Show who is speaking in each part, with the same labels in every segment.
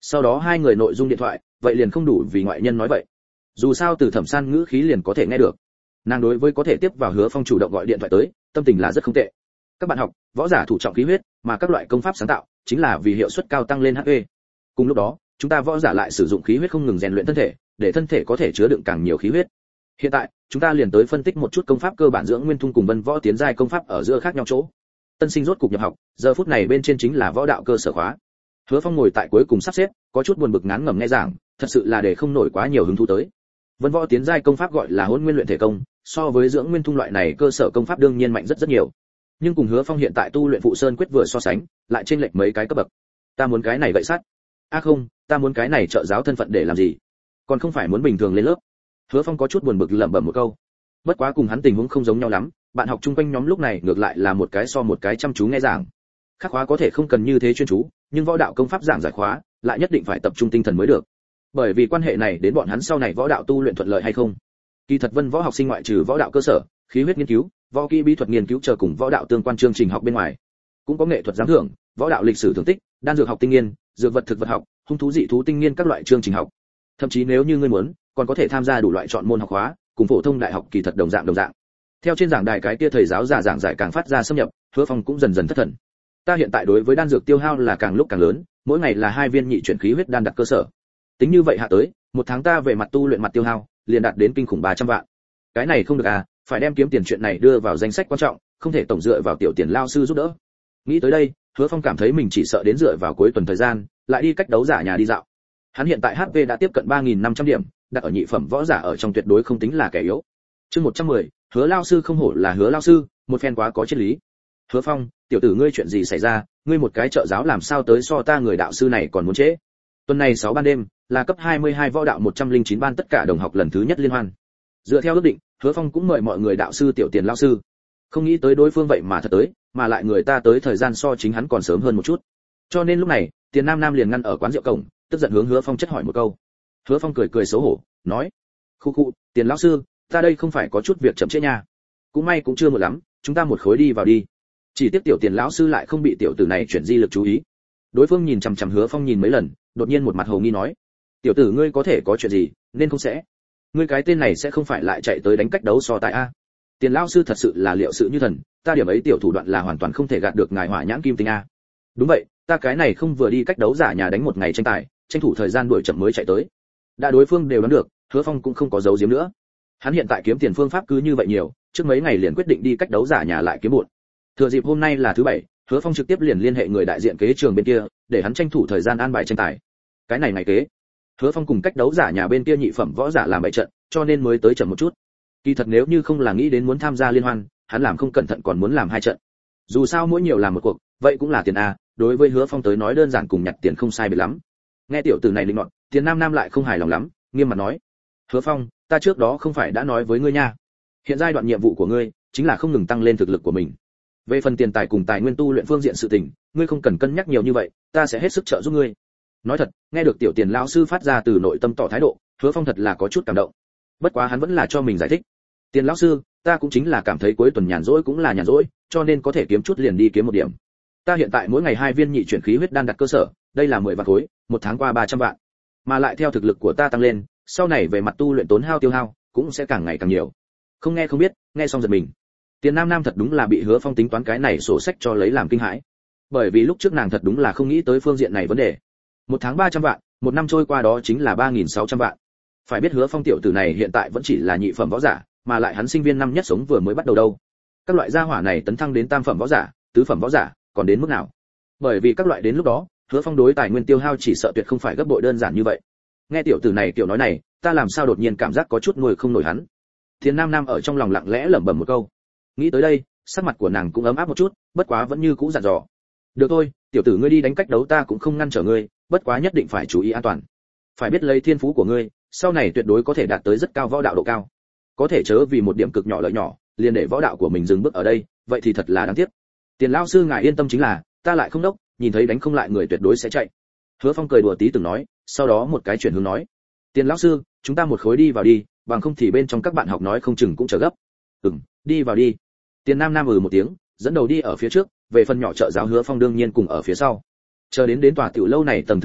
Speaker 1: Sau đó hai người nội dung điện thoại, vậy liền không đủ vì ngoại nhân nói vậy. Dù sao từ Thẩm San ngữ khí liền có thể nghe được. Nàng đối với có thể tiếp vào Hứa Phong chủ động gọi điện thoại tới, tâm tình là rất không tệ. Các bạn học, võ giả thủ trọng khí huyết, mà các loại công pháp sáng tạo chính là vì hiệu suất cao tăng lên HP. Cùng lúc đó, chúng ta võ giả lại sử dụng khí huyết không ngừng rèn luyện thân thể, để thân thể có thể chứa đựng càng nhiều khí huyết. Hiện tại, chúng ta liền tới phân tích một chút công pháp cơ bản dưỡng nguyên thung cùng vân võ tiến giai công pháp ở giữa khác nhau chỗ. Tân sinh rốt cục nhập học, giờ phút này bên trên chính là võ đạo cơ sở khóa. Hứa Phong ngồi tại cuối cùng sắp xếp, có chút buồn bực ngán ngẩm nghe giảng, thật sự là để không nổi quá nhiều hứng thú tới. Vân võ tiến giai công pháp gọi là Hỗn Nguyên luyện thể công, so với dưỡng nguyên thung loại này cơ sở công pháp đương nhiên mạnh rất rất nhiều. Nhưng cùng Hứa Phong hiện tại tu luyện phụ sơn quyết vừa so sánh, lại chênh lệch mấy cái cấp bậc. Ta muốn cái này vậy sát. Không, ta muốn cái này trợ giáo thân phận để làm gì? Còn không phải muốn bình thường lên lớp. Hứa Phong có chút buồn bực lẩm bẩm một câu. Bất quá cùng hắn tình huống không giống nhau lắm, bạn học chung quanh nhóm lúc này ngược lại là một cái so một cái chăm chú nghe giảng. Khác khóa có thể không cần như thế chuyên chú, nhưng võ đạo công pháp giảng giải khóa lại nhất định phải tập trung tinh thần mới được. Bởi vì quan hệ này đến bọn hắn sau này võ đạo tu luyện thuận lợi hay không. Kỳ thật Vân võ học sinh ngoại trừ võ đạo cơ sở, khí huyết nghiên cứu, võ kỹ bí thuật nghiên cứu chờ cùng võ đạo tương quan chương trình học bên ngoài, cũng có nghệ thuật giám thưởng, võ đạo lịch sử thưởng tích, đan dược học tinh nghiên, dược vật thực vật học, hung thú dị thú tinh nghiên các loại chương trình học. Thậm chí nếu như ngươi muốn, còn có thể tham gia đủ loại chọn môn học khóa, cùng phổ thông đại học kỳ thật đồng dạng. Theo trên giảng đài cái kia thầy giáo giảng giải càng phát ra xâm nhập, Hứa Phong cũng dần dần thất thần. Ta hiện tại đối với đan dược tiêu hao là càng lúc càng lớn, mỗi ngày là 2 viên nhị chuyển khí huyết đan đặt cơ sở. Tính như vậy hạ tới, một tháng ta về mặt tu luyện mặt tiêu hao, liền đạt đến kinh khủng 300 vạn. Cái này không được à, phải đem kiếm tiền chuyện này đưa vào danh sách quan trọng, không thể tổng dựa vào tiểu tiền lao sư giúp đỡ. Nghĩ tới đây, Hứa Phong cảm thấy mình chỉ sợ đến dựa vào cuối tuần thời gian, lại đi cách đấu giả nhà đi dạo. Hắn hiện tại HP đã tiếp cận 3500 điểm, đặt ở nhị phẩm võ giả ở trong tuyệt đối không tính là kẻ yếu. Chương 110, Hứa lao sư không hổ là Hứa lao sư, một phen quá có triết lý. Hứa Phong, tiểu tử ngươi chuyện gì xảy ra, ngươi một cái trợ giáo làm sao tới so ta người đạo sư này còn muốn trễ. Tuần này 6 ban đêm, là cấp 22 võ đạo 109 ban tất cả đồng học lần thứ nhất liên hoan. Dựa theo ước định, Hứa Phong cũng mời mọi người đạo sư tiểu tiền lao sư. Không nghĩ tới đối phương vậy mà thật tới, mà lại người ta tới thời gian so chính hắn còn sớm hơn một chút. Cho nên lúc này, Tiền Nam Nam liền ngăn ở quán rượu cổng, tức giận hướng Hứa Phong chất hỏi một câu. Hứa Phong cười xấu hổ, nói: "Khu, Tiền lão sư, ta đây không phải có chút việc chậm trễ nha. Cũng may cũng chưa muộn lắm, chúng ta một khối đi vào đi." Chỉ tiếc tiểu Tiền lão sư lại không bị tiểu tử này chuyển di lực chú ý. Đối phương nhìn chằm chằm Hứa Phong nhìn mấy lần, đột nhiên một mặt hồ nghi nói: "Tiểu tử ngươi có thể có chuyện gì, nên không sẽ. Ngươi cái tên này sẽ không phải lại chạy tới đánh cách đấu so tài a?" Tiền lão sư thật sự là liệu sự như thần, ta điểm ấy tiểu thủ đoạn là hoàn toàn không thể gạt được ngài Hỏa Nhãn Kim Tinh a. Đúng vậy, ta cái này không vừa đi cách đấu giả nhà đánh một ngày tranh tài, tranh thủ thời gian đuổi chậm mới chạy tới. Đã đối phương đều đoán được, Hứa Phong cũng không có giấu giếm nữa. Hắn hiện tại kiếm tiền phương pháp cứ như vậy nhiều, trước mấy ngày liền quyết định đi cách đấu giả nhà lại kiếm bộn. Thừa dịp hôm nay là thứ bảy, Hứa Phong trực tiếp liền liên hệ người đại diện kế trường bên kia, để hắn tranh thủ thời gian an bài tranh tài. Cái này ngày kế, Hứa Phong cùng cách đấu giả nhà bên kia nhị phẩm võ giả làm bại trận, cho nên mới tới chậm một chút. Kỳ thật nếu như không là nghĩ đến muốn tham gia liên hoan, hắn làm không cẩn thận còn muốn làm 2 trận. Dù sao mỗi nhiều làm một cuộc, vậy cũng là tiền a, đối với Hứa Phong tới nói đơn giản cùng nhặt tiền không sai biệt lắm. Nghe tiểu tử này linh nọt, Tiền Nam Nam lại không hài lòng lắm, nghiêm mặt nói: "Hứa Phong, ta trước đó không phải đã nói với ngươi nha, hiện giai đoạn nhiệm vụ của ngươi chính là không ngừng tăng lên thực lực của mình. Về phần tiền tài cùng tài nguyên tu luyện phương diện sự tình, ngươi không cần cân nhắc nhiều như vậy, ta sẽ hết sức trợ giúp ngươi." Nói thật, nghe được tiểu Tiền lão sư phát ra từ nội tâm tỏ thái độ, Hứa Phong thật là có chút cảm động. Bất quá hắn vẫn là cho mình giải thích: "Tiền lão sư, ta cũng chính là cảm thấy cuối tuần nhàn rỗi cũng là nhàn rỗi, cho nên có thể kiếm chút liền đi kiếm một điểm. Ta hiện tại mỗi ngày 2 viên nhị chuyển khí huyết đan đặt cơ sở, đây là 10 vạn khối, một tháng qua 300 vạn. Mà lại theo thực lực của ta tăng lên, sau này về mặt tu luyện tốn hao tiêu hao cũng sẽ càng ngày càng nhiều." Không nghe không biết, nghe xong giật mình. Tiền Nam Nam thật đúng là bị Hứa Phong tính toán cái này sổ sách cho lấy làm kinh hãi. Bởi vì lúc trước nàng thật đúng là không nghĩ tới phương diện này vấn đề. Một tháng 300 vạn, một năm trôi qua đó chính là 3600 vạn. Phải biết Hứa Phong tiểu tử này hiện tại vẫn chỉ là nhị phẩm võ giả, mà lại hắn sinh viên năm nhất sống vừa mới bắt đầu đâu. Các loại gia hỏa này tấn thăng đến tam phẩm võ giả, tứ phẩm võ giả, còn đến mức nào? Bởi vì các loại đến lúc đó, Hứa Phong đối tài nguyên tiêu hao chỉ sợ tuyệt không phải gấp bội đơn giản như vậy. Nghe tiểu tử này tiểu nói này, ta làm sao đột nhiên cảm giác có chút nuôi không nổi hắn. Tiền Nam Nam ở trong lòng lặng lẽ lẩm bẩm một câu. Nghĩ tới đây, sắc mặt của nàng cũng ấm áp một chút, bất quá vẫn như cũ dặn dò: "Được thôi, tiểu tử ngươi đi đánh cách đấu ta cũng không ngăn trở ngươi, bất quá nhất định phải chú ý an toàn. Phải biết lấy thiên phú của ngươi, sau này tuyệt đối có thể đạt tới rất cao võ đạo độ cao. Có thể chớ vì một điểm cực nhỏ lợi nhỏ, liền để võ đạo của mình dừng bước ở đây, vậy thì thật là đáng tiếc. Tiền lão sư ngài yên tâm chính là, ta lại không đốc, nhìn thấy đánh không lại người tuyệt đối sẽ chạy." Hứa Phong cười đùa tí từng nói, sau đó một cái chuyển hướng nói: "Tiền lão sư, chúng ta một khối đi vào đi, bằng không thì bên trong các bạn học nói không chừng cũng chờ gấp." Đi vào đi." Tiền Nam Nam một tiếng, dẫn đầu đi ở phía trước, về phần nhỏ trợ giáo Hứa Phong đương nhiên cùng ở phía sau. Chờ đến tòa tiểu lâu này tầng thứ 2,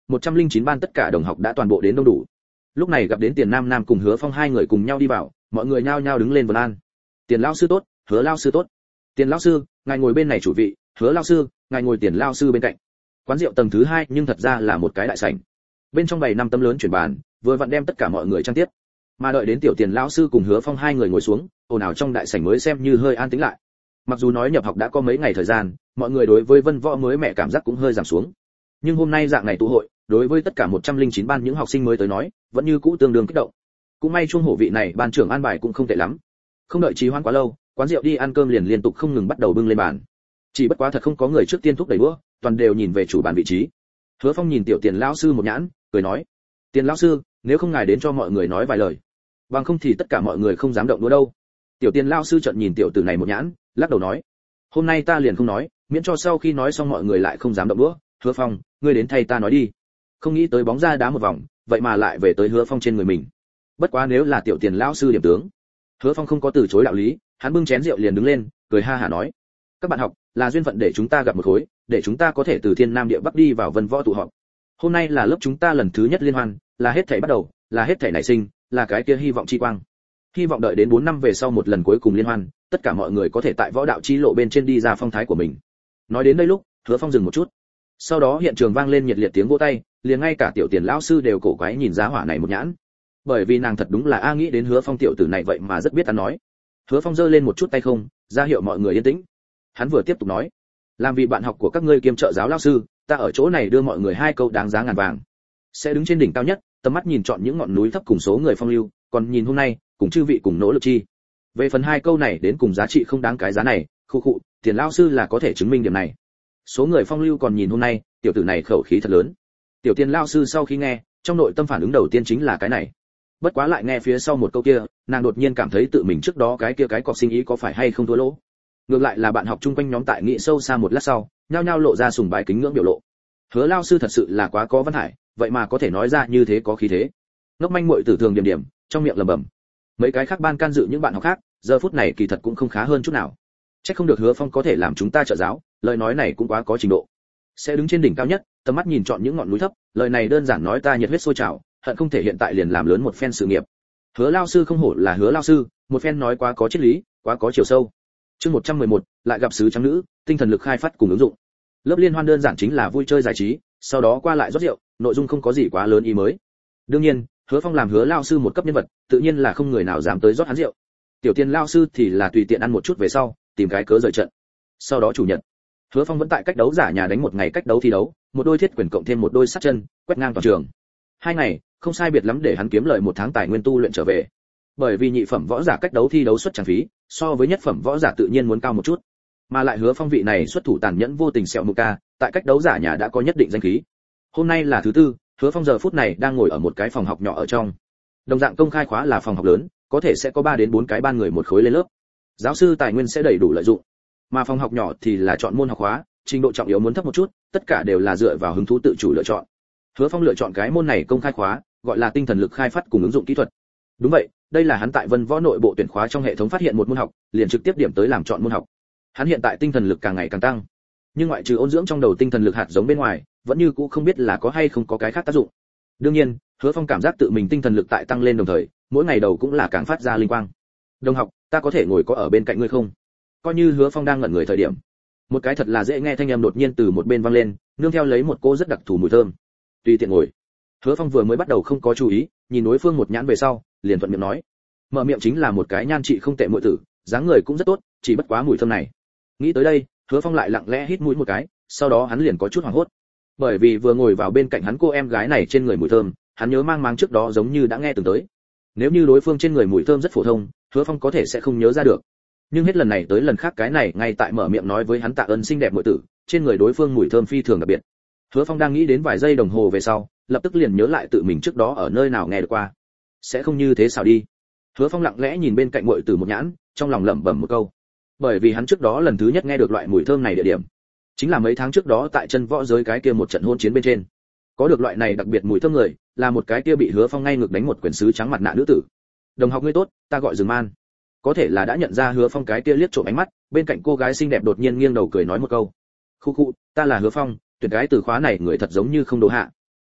Speaker 1: 109 ban tất cả đồng học đã toàn bộ đến đông đủ. Lúc này gặp đến Tiền Nam Nam cùng Hứa Phong hai người cùng nhau đi vào, mọi người nhao nhao đứng lên vân an. Tiền lão sư tốt, Hứa lão sư tốt. Tiền lão sư, ngài ngồi bên này chủ vị, Hứa lão sư, ngài ngồi Tiền lão sư bên cạnh. Quán rượu tầng thứ 2 nhưng thật ra là một cái đại sảnh. Bên trong bày 5 tấm lớn chuyển bàn, vừa vặn đem tất cả mọi người trang tiếp. Mà đợi đến tiểu Tiền lão sư cùng Hứa Phong hai người ngồi xuống, ồn ào trong đại sảnh mới xem như hơi an tĩnh lại. Mặc dù nói nhập học đã có mấy ngày thời gian, mọi người đối với Vân Võ mới mẹ cảm giác cũng hơi giảm xuống. Nhưng hôm nay dạng này tụ hội, đối với tất cả 109 ban những học sinh mới tới nói, vẫn như cũ tương đương kích động. Cũng may chuông hổ vị này ban trưởng an bài cũng không tệ lắm. Không đợi trì hoãn quá lâu, quán rượu đi ăn cơm liền liên tục không ngừng bắt đầu bưng lên bàn. Chỉ bất quá thật không có người trước tiên thúc đẩy đũa, toàn đều nhìn về chủ bàn vị trí. Hứa Phong nhìn tiểu Tiền lão sư một nhãn, cười nói: "Tiền lão sư, nếu không ngài đến cho mọi người nói vài lời, bằng không thì tất cả mọi người không dám động đũa đâu." Tiểu Tiền lão sư chợt nhìn tiểu tử này một nhãn, lắc đầu nói: "Hôm nay ta liền không nói, miễn cho sau khi nói xong mọi người lại không dám động đũa. Hứa Phong, ngươi đến thay ta nói đi." Không nghĩ tới bóng ra đá một vòng, vậy mà lại về tới Hứa Phong trên người mình. Bất quá nếu là tiểu Tiền lão sư điểm tướng, Hứa Phong không có từ chối đạo lý, hắn bưng chén rượu liền đứng lên, cười ha hả nói: "Các bạn học, là duyên phận để chúng ta gặp một khối, để chúng ta có thể từ thiên nam địa bắc đi vào Vân Võ tụ họp. Hôm nay là lớp chúng ta lần thứ nhất liên hoan, là hết thảy bắt đầu, là hết thảy nảy sinh, là cái kia hy vọng chi quang. Hy vọng đợi đến 4 năm về sau một lần cuối cùng liên hoan, tất cả mọi người có thể tại võ đạo chi lộ bên trên đi ra phong thái của mình." Nói đến đây lúc, Hứa Phong dừng một chút. Sau đó hiện trường vang lên nhiệt liệt tiếng vỗ tay, liền ngay cả tiểu Tiền lão sư đều cổ quái nhìn giá hỏa này một nhãn. Bởi vì nàng thật đúng là nghĩ đến Hứa Phong tiểu tử này vậy mà rất biết ăn nói. Hứa Phong giơ lên một chút tay không, ra hiệu mọi người yên tĩnh. Hắn vừa tiếp tục nói: "Làm vì bạn học của các ngươi kiêm trợ giáo lão sư, ta ở chỗ này đưa mọi người 2 câu đáng giá ngàn vàng. Sẽ đứng trên đỉnh cao nhất, tầm mắt nhìn chọn những ngọn núi thấp cùng số người phong lưu, còn nhìn hôm nay, cùng chư vị cùng nỗ lực chi. Về phần 2 câu này đến cùng giá trị không đáng cái giá này, khu khụ, Tiền lão sư là có thể chứng minh điểm này. Số người phong lưu còn nhìn hôm nay, tiểu tử này khẩu khí thật lớn." Tiểu Tiền lão sư sau khi nghe, trong nội tâm phản ứng đầu tiên chính là cái này. Bất quá lại nghe phía sau một câu kia, nàng đột nhiên cảm thấy tự mình trước đó cái kia cái cọc sinh ý có phải hay không thua lỗ. Ngược lại là bạn học chung quanh nhóm tại nghị sâu xa một lát sau, nhao nhao lộ ra sùng bái kính ngưỡng biểu lộ. Hứa lão sư thật sự là quá có văn hải, vậy mà có thể nói ra như thế có khí thế. Ngốc manh muội tử thường điểm điểm, trong miệng lẩm bẩm. Mấy cái khác ban can dự những bạn học khác, giờ phút này kỳ thật cũng không khá hơn chút nào. Chắc không được Hứa Phong có thể làm chúng ta trợ giáo, lời nói này cũng quá có trình độ. Sẽ đứng trên đỉnh cao nhất, tầm mắt nhìn chọn những ngọn núi thấp, lời này đơn giản nói ta nhiệt huyết sôi trào, hận không thể hiện tại liền làm lớn một phen sự nghiệp. Hứa lão sư không hổ là Hứa lão sư, một phen nói quá có triết lý, quá có chiều sâu. Chương 111, lại gặp sứ trắng nữ, tinh thần lực khai phát cùng ứng dụng. Lớp liên hoan đơn giản chính là vui chơi giải trí, sau đó qua lại rót rượu, nội dung không có gì quá lớn ý mới. Đương nhiên, Hứa Phong làm Hứa lão sư một cấp nhân vật, tự nhiên là không người nào dám tới rót hắn rượu. Tiểu Tiền lão sư thì là tùy tiện ăn một chút về sau, tìm cái cớ rời trận. Sau đó chủ nhật, Hứa Phong vẫn tại cách đấu giả nhà đánh một ngày cách đấu thi đấu, một đôi thiết quyền cộng thêm một đôi sát chân, quét ngang toàn trường. 2 ngày, không sai biệt lắm để hắn kiếm lợi 1 tháng tài nguyên tu luyện trở về. Bởi vì nhị phẩm võ giả cách đấu thi đấu xuất trang phí, so với nhất phẩm võ giả tự nhiên muốn cao một chút. Mà lại Hứa Phong vị này xuất thủ tàn nhẫn vô tình sẹo mục ca, tại cách đấu giả nhà đã có nhất định danh khí. Hôm nay là thứ tư, Hứa Phong giờ phút này đang ngồi ở một cái phòng học nhỏ ở trong. Đồng dạng công khai khóa là phòng học lớn, có thể sẽ có 3 đến 4 cái ban người một khối lên lớp. Giáo sư tài nguyên sẽ đầy đủ lợi dụng. Mà phòng học nhỏ thì là chọn môn học khóa, trình độ trọng yếu muốn thấp một chút, tất cả đều là dựa vào hứng thú tự chủ lựa chọn. Hứa Phong lựa chọn cái môn này công khai khóa, gọi là tinh thần lực khai phát cùng ứng dụng kỹ thuật. Đúng vậy, đây là hắn tại Vân Võ nội bộ tuyển khóa trong hệ thống phát hiện một môn học, liền trực tiếp điểm tới làm chọn môn học. Hắn hiện tại tinh thần lực càng ngày càng tăng, nhưng ngoại trừ ôn dưỡng trong đầu tinh thần lực hạt giống bên ngoài, vẫn như cũ không biết là có hay không có cái khác tác dụng. Đương nhiên, Hứa Phong cảm giác tự mình tinh thần lực tại tăng lên đồng thời, mỗi ngày đầu cũng là càng phát ra linh quang. Đồng học, ta có thể ngồi có ở bên cạnh ngươi không? Coi như Hứa Phong đang ngẩn người thời điểm, một cái thật là dễ nghe thanh âm đột nhiên từ một bên vang lên, nương theo lấy một cô rất đặc thù mùi thơm. Tùy tiện ngồi. Hứa Phong vừa mới bắt đầu không có chú ý, nhìn đối phương một nhãn về sau, liền thuận miệng nói. Mở miệng chính là một cái nhan trị không tệ muội tử, dáng người cũng rất tốt, chỉ bất quá mùi thơm này. Nghĩ tới đây, Hứa Phong lại lặng lẽ hít mũi một cái, sau đó hắn liền có chút hoảng hốt. Bởi vì vừa ngồi vào bên cạnh hắn cô em gái này trên người mùi thơm, hắn nhớ mang máng trước đó giống như đã nghe từng tới. Nếu như đối phương trên người mùi thơm rất phổ thông, Hứa Phong có thể sẽ không nhớ ra được. Nhưng hết lần này tới lần khác cái này ngay tại mở miệng nói với hắn tạ ơn xinh đẹp muội tử, trên người đối phương mùi thơm phi thường đặc biệt. Hứa Phong đang nghĩ đến vài giây đồng hồ về sau, lập tức liền nhớ lại tự mình trước đó ở nơi nào nghe được qua. Sẽ không như thế sao đi. Hứa Phong lặng lẽ nhìn bên cạnh muội tử một nhãn, trong lòng lẩm bẩm một câu. Bởi vì hắn trước đó lần thứ nhất nghe được loại mùi thơm này địa điểm, chính là mấy tháng trước đó tại chân võ giới cái kia một trận hôn chiến bên trên. Có được loại này đặc biệt mùi thơm người, là một cái kia bị Hứa Phong ngay ngược đánh một quyển sứ trắng mặt nạ nữ tử. Đồng học ngươi tốt, ta gọi Dừng Man. Có thể là đã nhận ra Hứa Phong cái kia liếc trộm ánh mắt, bên cạnh cô gái xinh đẹp đột nhiên nghiêng đầu cười nói một câu. Khu khu, ta là Hứa Phong, tuyển cái từ khóa này người thật giống như không đồ hạ.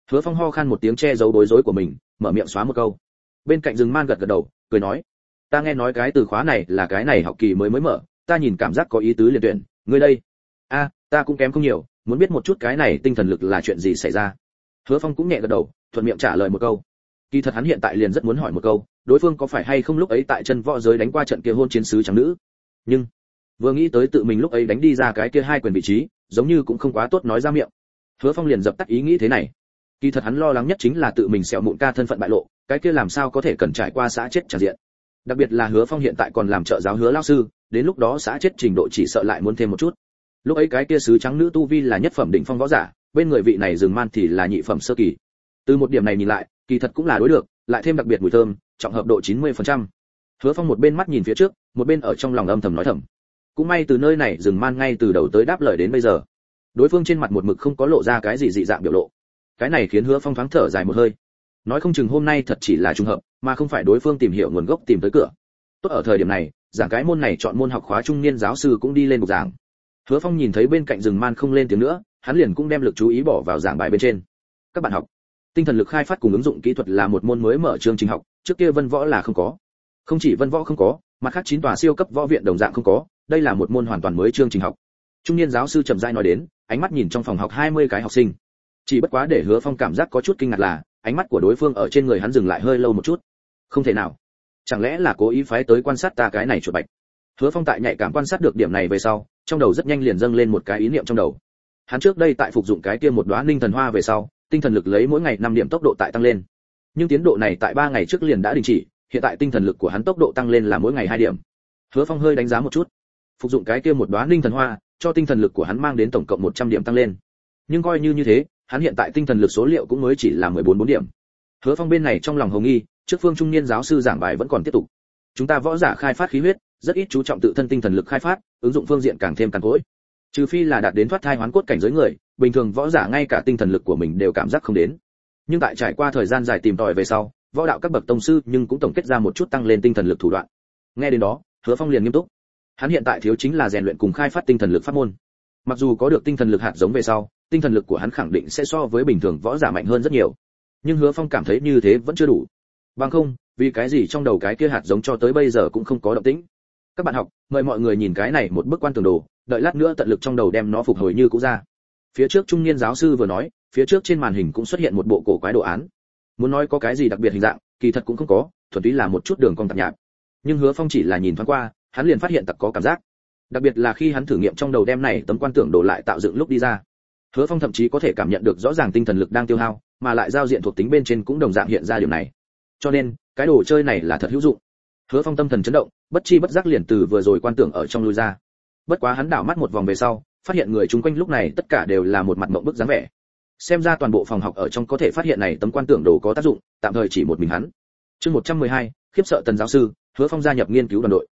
Speaker 1: Hứa Phong ho khan một tiếng che giấu bối rối của mình, mở miệng xóa một câu. Bên cạnh Dừng Man gật gật đầu, cười nói, ta nghe nói cái từ khóa này là cái này học kỳ mới mở, ta nhìn cảm giác có ý tứ liền tuyển, ngươi đây? A, ta cũng kém không nhiều, muốn biết một chút cái này tinh thần lực là chuyện gì xảy ra. Hứa Phong cũng nhẹ gật đầu, thuận miệng trả lời một câu. Kỳ thật hắn hiện tại liền rất muốn hỏi một câu, đối phương có phải hay không lúc ấy tại chân võ giới đánh qua trận kia hôn chiến sứ trắng nữ. Nhưng vừa nghĩ tới tự mình lúc ấy đánh đi ra cái kia hai quyền vị trí, giống như cũng không quá tốt nói ra miệng. Hứa Phong liền dập tắt ý nghĩ thế này. Kỳ thật hắn lo lắng nhất chính là tự mình sẹo mụn ca thân phận bại lộ, cái kia làm sao có thể cần trải qua xã chết tràn diện. Đặc biệt là Hứa Phong hiện tại còn làm trợ giáo Hứa lão sư, đến lúc đó xã chết trình độ chỉ sợ lại muốn thêm một chút. Lúc ấy cái kia sứ trắng nữ tu vi là nhất phẩm đỉnh phong võ giả, bên người vị này Dừng Man thì là nhị phẩm sơ kỳ. Từ một điểm này nhìn lại, kỳ thật cũng là đối được, lại thêm đặc biệt mùi thơm, trọng hợp độ 90%. Hứa Phong một bên mắt nhìn phía trước, một bên ở trong lòng âm thầm nói thầm. Cũng may từ nơi này Dừng Man ngay từ đầu tới đáp lời đến bây giờ. Đối phương trên mặt một mực không có lộ ra cái gì dị dạng biểu lộ. Cái này khiến Hứa Phong thoáng thở dài một hơi. Nói không chừng hôm nay thật chỉ là trùng hợp, mà không phải đối phương tìm hiểu nguồn gốc tìm tới cửa. Tốt ở thời điểm này, giảng cái môn này chọn môn học khóa trung niên giáo sư cũng đi lên bục giảng. Hứa Phong nhìn thấy bên cạnh Dừng Man không lên tiếng nữa, hắn liền cũng đem lực chú ý bỏ vào giảng bài bên trên. Các bạn học, tinh thần lực khai phát cùng ứng dụng kỹ thuật là một môn mới mở chương trình học, trước kia Vân Võ là không có. Không chỉ Vân Võ không có, mà khác 9 tòa siêu cấp võ viện đồng dạng không có, đây là một môn hoàn toàn mới chương trình học. Trung niên giáo sư chậm rãi nói đến, ánh mắt nhìn trong phòng học 20 cái học sinh. Chỉ bất quá để Hứa Phong cảm giác có chút kinh ngạc là, ánh mắt của đối phương ở trên người hắn dừng lại hơi lâu một chút. Không thể nào, chẳng lẽ là cố ý phái tới quan sát ta cái này chuột bạch? Hứa Phong tại nhạy cảm quan sát được điểm này về sau, trong đầu rất nhanh liền dâng lên một cái ý niệm trong đầu. Hắn trước đây tại phục dụng cái kia một đóa ninh thần hoa về sau, tinh thần lực lấy mỗi ngày 5 điểm tốc độ tại tăng lên. Nhưng tiến độ này tại 3 ngày trước liền đã đình chỉ, hiện tại tinh thần lực của hắn tốc độ tăng lên là mỗi ngày 2 điểm. Hứa Phong hơi đánh giá một chút. Phục dụng cái kia một đóa ninh thần hoa, cho tinh thần lực của hắn mang đến tổng cộng 100 điểm tăng lên. Nhưng coi như thế, hắn hiện tại tinh thần lực số liệu cũng mới chỉ là 14 điểm. Hứa Phong bên này trong lòng hồng nghi, trước phương trung niên giáo sư giảng bài vẫn còn tiếp tục. Chúng ta võ giả khai phát khí huyết, rất ít chú trọng tự thân tinh thần lực khai phát, ứng dụng phương diện càng thêm cằn cỗi. Trừ phi là đạt đến thoát thai hoán cốt cảnh giới người, bình thường võ giả ngay cả tinh thần lực của mình đều cảm giác không đến. Nhưng tại trải qua thời gian dài tìm tòi về sau, võ đạo các bậc tông sư nhưng cũng tổng kết ra một chút tăng lên tinh thần lực thủ đoạn. Nghe đến đó, Hứa Phong liền nghiêm túc. Hắn hiện tại thiếu chính là rèn luyện cùng khai phát tinh thần lực pháp môn. Mặc dù có được tinh thần lực hạt giống về sau, tinh thần lực của hắn khẳng định sẽ so với bình thường võ giả mạnh hơn rất nhiều. Nhưng Hứa Phong cảm thấy như thế vẫn chưa đủ. Bằng không, vì cái gì trong đầu cái kia hạt giống cho tới bây giờ cũng không có động tĩnh. Các bạn học, mời mọi người nhìn cái này một bức quan tường đồ, đợi lát nữa tận lực trong đầu đem nó phục hồi như cũ ra. Phía trước trung niên giáo sư vừa nói, phía trước trên màn hình cũng xuất hiện một bộ cổ quái đồ án. Muốn nói có cái gì đặc biệt hình dạng, kỳ thật cũng không có, thuần túy là một chút đường cong tạp nhạp. Nhưng Hứa Phong chỉ là nhìn thoáng qua, hắn liền phát hiện tặc có cảm giác. Đặc biệt là khi hắn thử nghiệm trong đầu đem này tấm quan tưởng đồ lại tạo dựng lúc đi ra. Hứa Phong thậm chí có thể cảm nhận được rõ ràng tinh thần lực đang tiêu hao, mà lại giao diện thuộc tính bên trên cũng đồng dạng hiện ra điểm này. Cho nên, cái đồ chơi này là thật hữu dụng. Hứa Phong tâm thần chấn động, bất chi bất giác liền từ vừa rồi quan tưởng ở trong lui ra. Bất quá hắn đảo mắt một vòng về sau, phát hiện người chung quanh lúc này tất cả đều là một mặt mộng bức dáng vẻ. Xem ra toàn bộ phòng học ở trong có thể phát hiện này tấm quan tưởng đồ có tác dụng, tạm thời chỉ một mình hắn. Chương 112, khiếp sợ Tần giáo sư, Hứa Phong gia nhập nghiên cứu đoàn đội.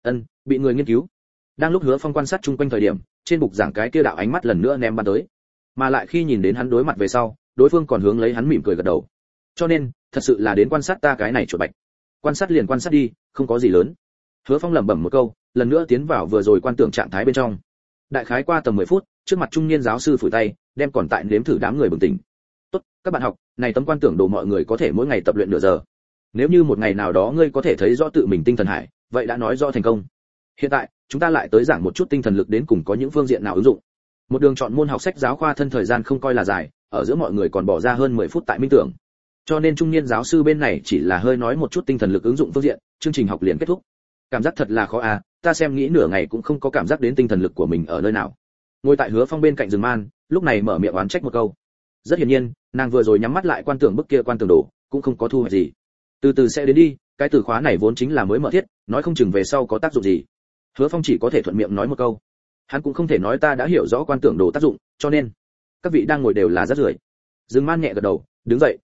Speaker 1: Bị người nghiên cứu. Đang lúc Hứa Phong quan sát chung quanh thời điểm, trên bục giảng cái kia đạo ánh mắt lần nữa ném bắn tới. Mà lại khi nhìn đến hắn đối mặt về sau, đối phương còn hướng lấy hắn mỉm cười gật đầu. Cho nên, thật sự là đến quan sát ta cái này chuột bạch. Quan sát liền quan sát đi, không có gì lớn. Hứa Phong lẩm bẩm một câu, lần nữa tiến vào vừa rồi quan tưởng trạng thái bên trong. Đại khái qua tầm 10 phút, trước mặt trung niên giáo sư phủi tay, đem còn tại nếm thử đám người bừng tỉnh. Tốt, các bạn học, này tấm quan tưởng đồ mọi người có thể mỗi ngày tập luyện nửa giờ. Nếu như một ngày nào đó ngươi có thể thấy rõ tự mình tinh thần hải, vậy đã nói rõ thành công. Hiện tại, chúng ta lại tới giảng một chút tinh thần lực đến cùng có những phương diện nào ứng dụng. Một đường chọn môn học sách giáo khoa thân thời gian không coi là dài, ở giữa mọi người còn bỏ ra hơn 10 phút tại minh tưởng. Cho nên trung niên giáo sư bên này chỉ là hơi nói một chút tinh thần lực ứng dụng phương diện, chương trình học liền kết thúc. Cảm giác thật là khó à, ta xem nghĩ nửa ngày cũng không có cảm giác đến tinh thần lực của mình ở nơi nào. Ngồi tại Hứa Phong bên cạnh Dừng Man, lúc này mở miệng oán trách một câu. Rất hiển nhiên, nàng vừa rồi nhắm mắt lại quan tưởng bức kia quan tưởng đồ, cũng không có thu hoạch gì. Từ từ sẽ đến đi, cái từ khóa này vốn chính là mới mở thiết, nói không chừng về sau có tác dụng gì. Hứa Phong chỉ có thể thuận miệng nói một câu. Hắn cũng không thể nói ta đã hiểu rõ quan tưởng đồ tác dụng, cho nên các vị đang ngồi đều là rất rưởi. Dừng Man nhẹ gật đầu, đứng dậy,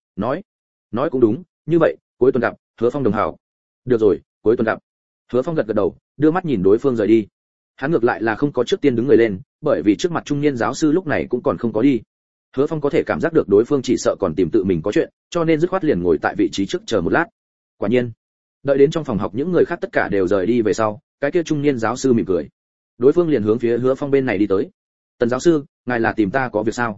Speaker 1: nói cũng đúng, như vậy, cuối tuần gặp, Hứa Phong đồng hảo. Được rồi, cuối tuần gặp. Hứa Phong gật gật đầu, đưa mắt nhìn đối phương rời đi. Hắn ngược lại là không có trước tiên đứng người lên, bởi vì trước mặt trung niên giáo sư lúc này cũng còn không có đi. Hứa Phong có thể cảm giác được đối phương chỉ sợ còn tìm tự mình có chuyện, cho nên dứt khoát liền ngồi tại vị trí trước chờ một lát. Quả nhiên, đợi đến trong phòng học những người khác tất cả đều rời đi về sau, cái kia trung niên giáo sư mỉm cười. Đối phương liền hướng phía Hứa Phong bên này đi tới. Tần giáo sư, ngài là tìm ta có việc sao?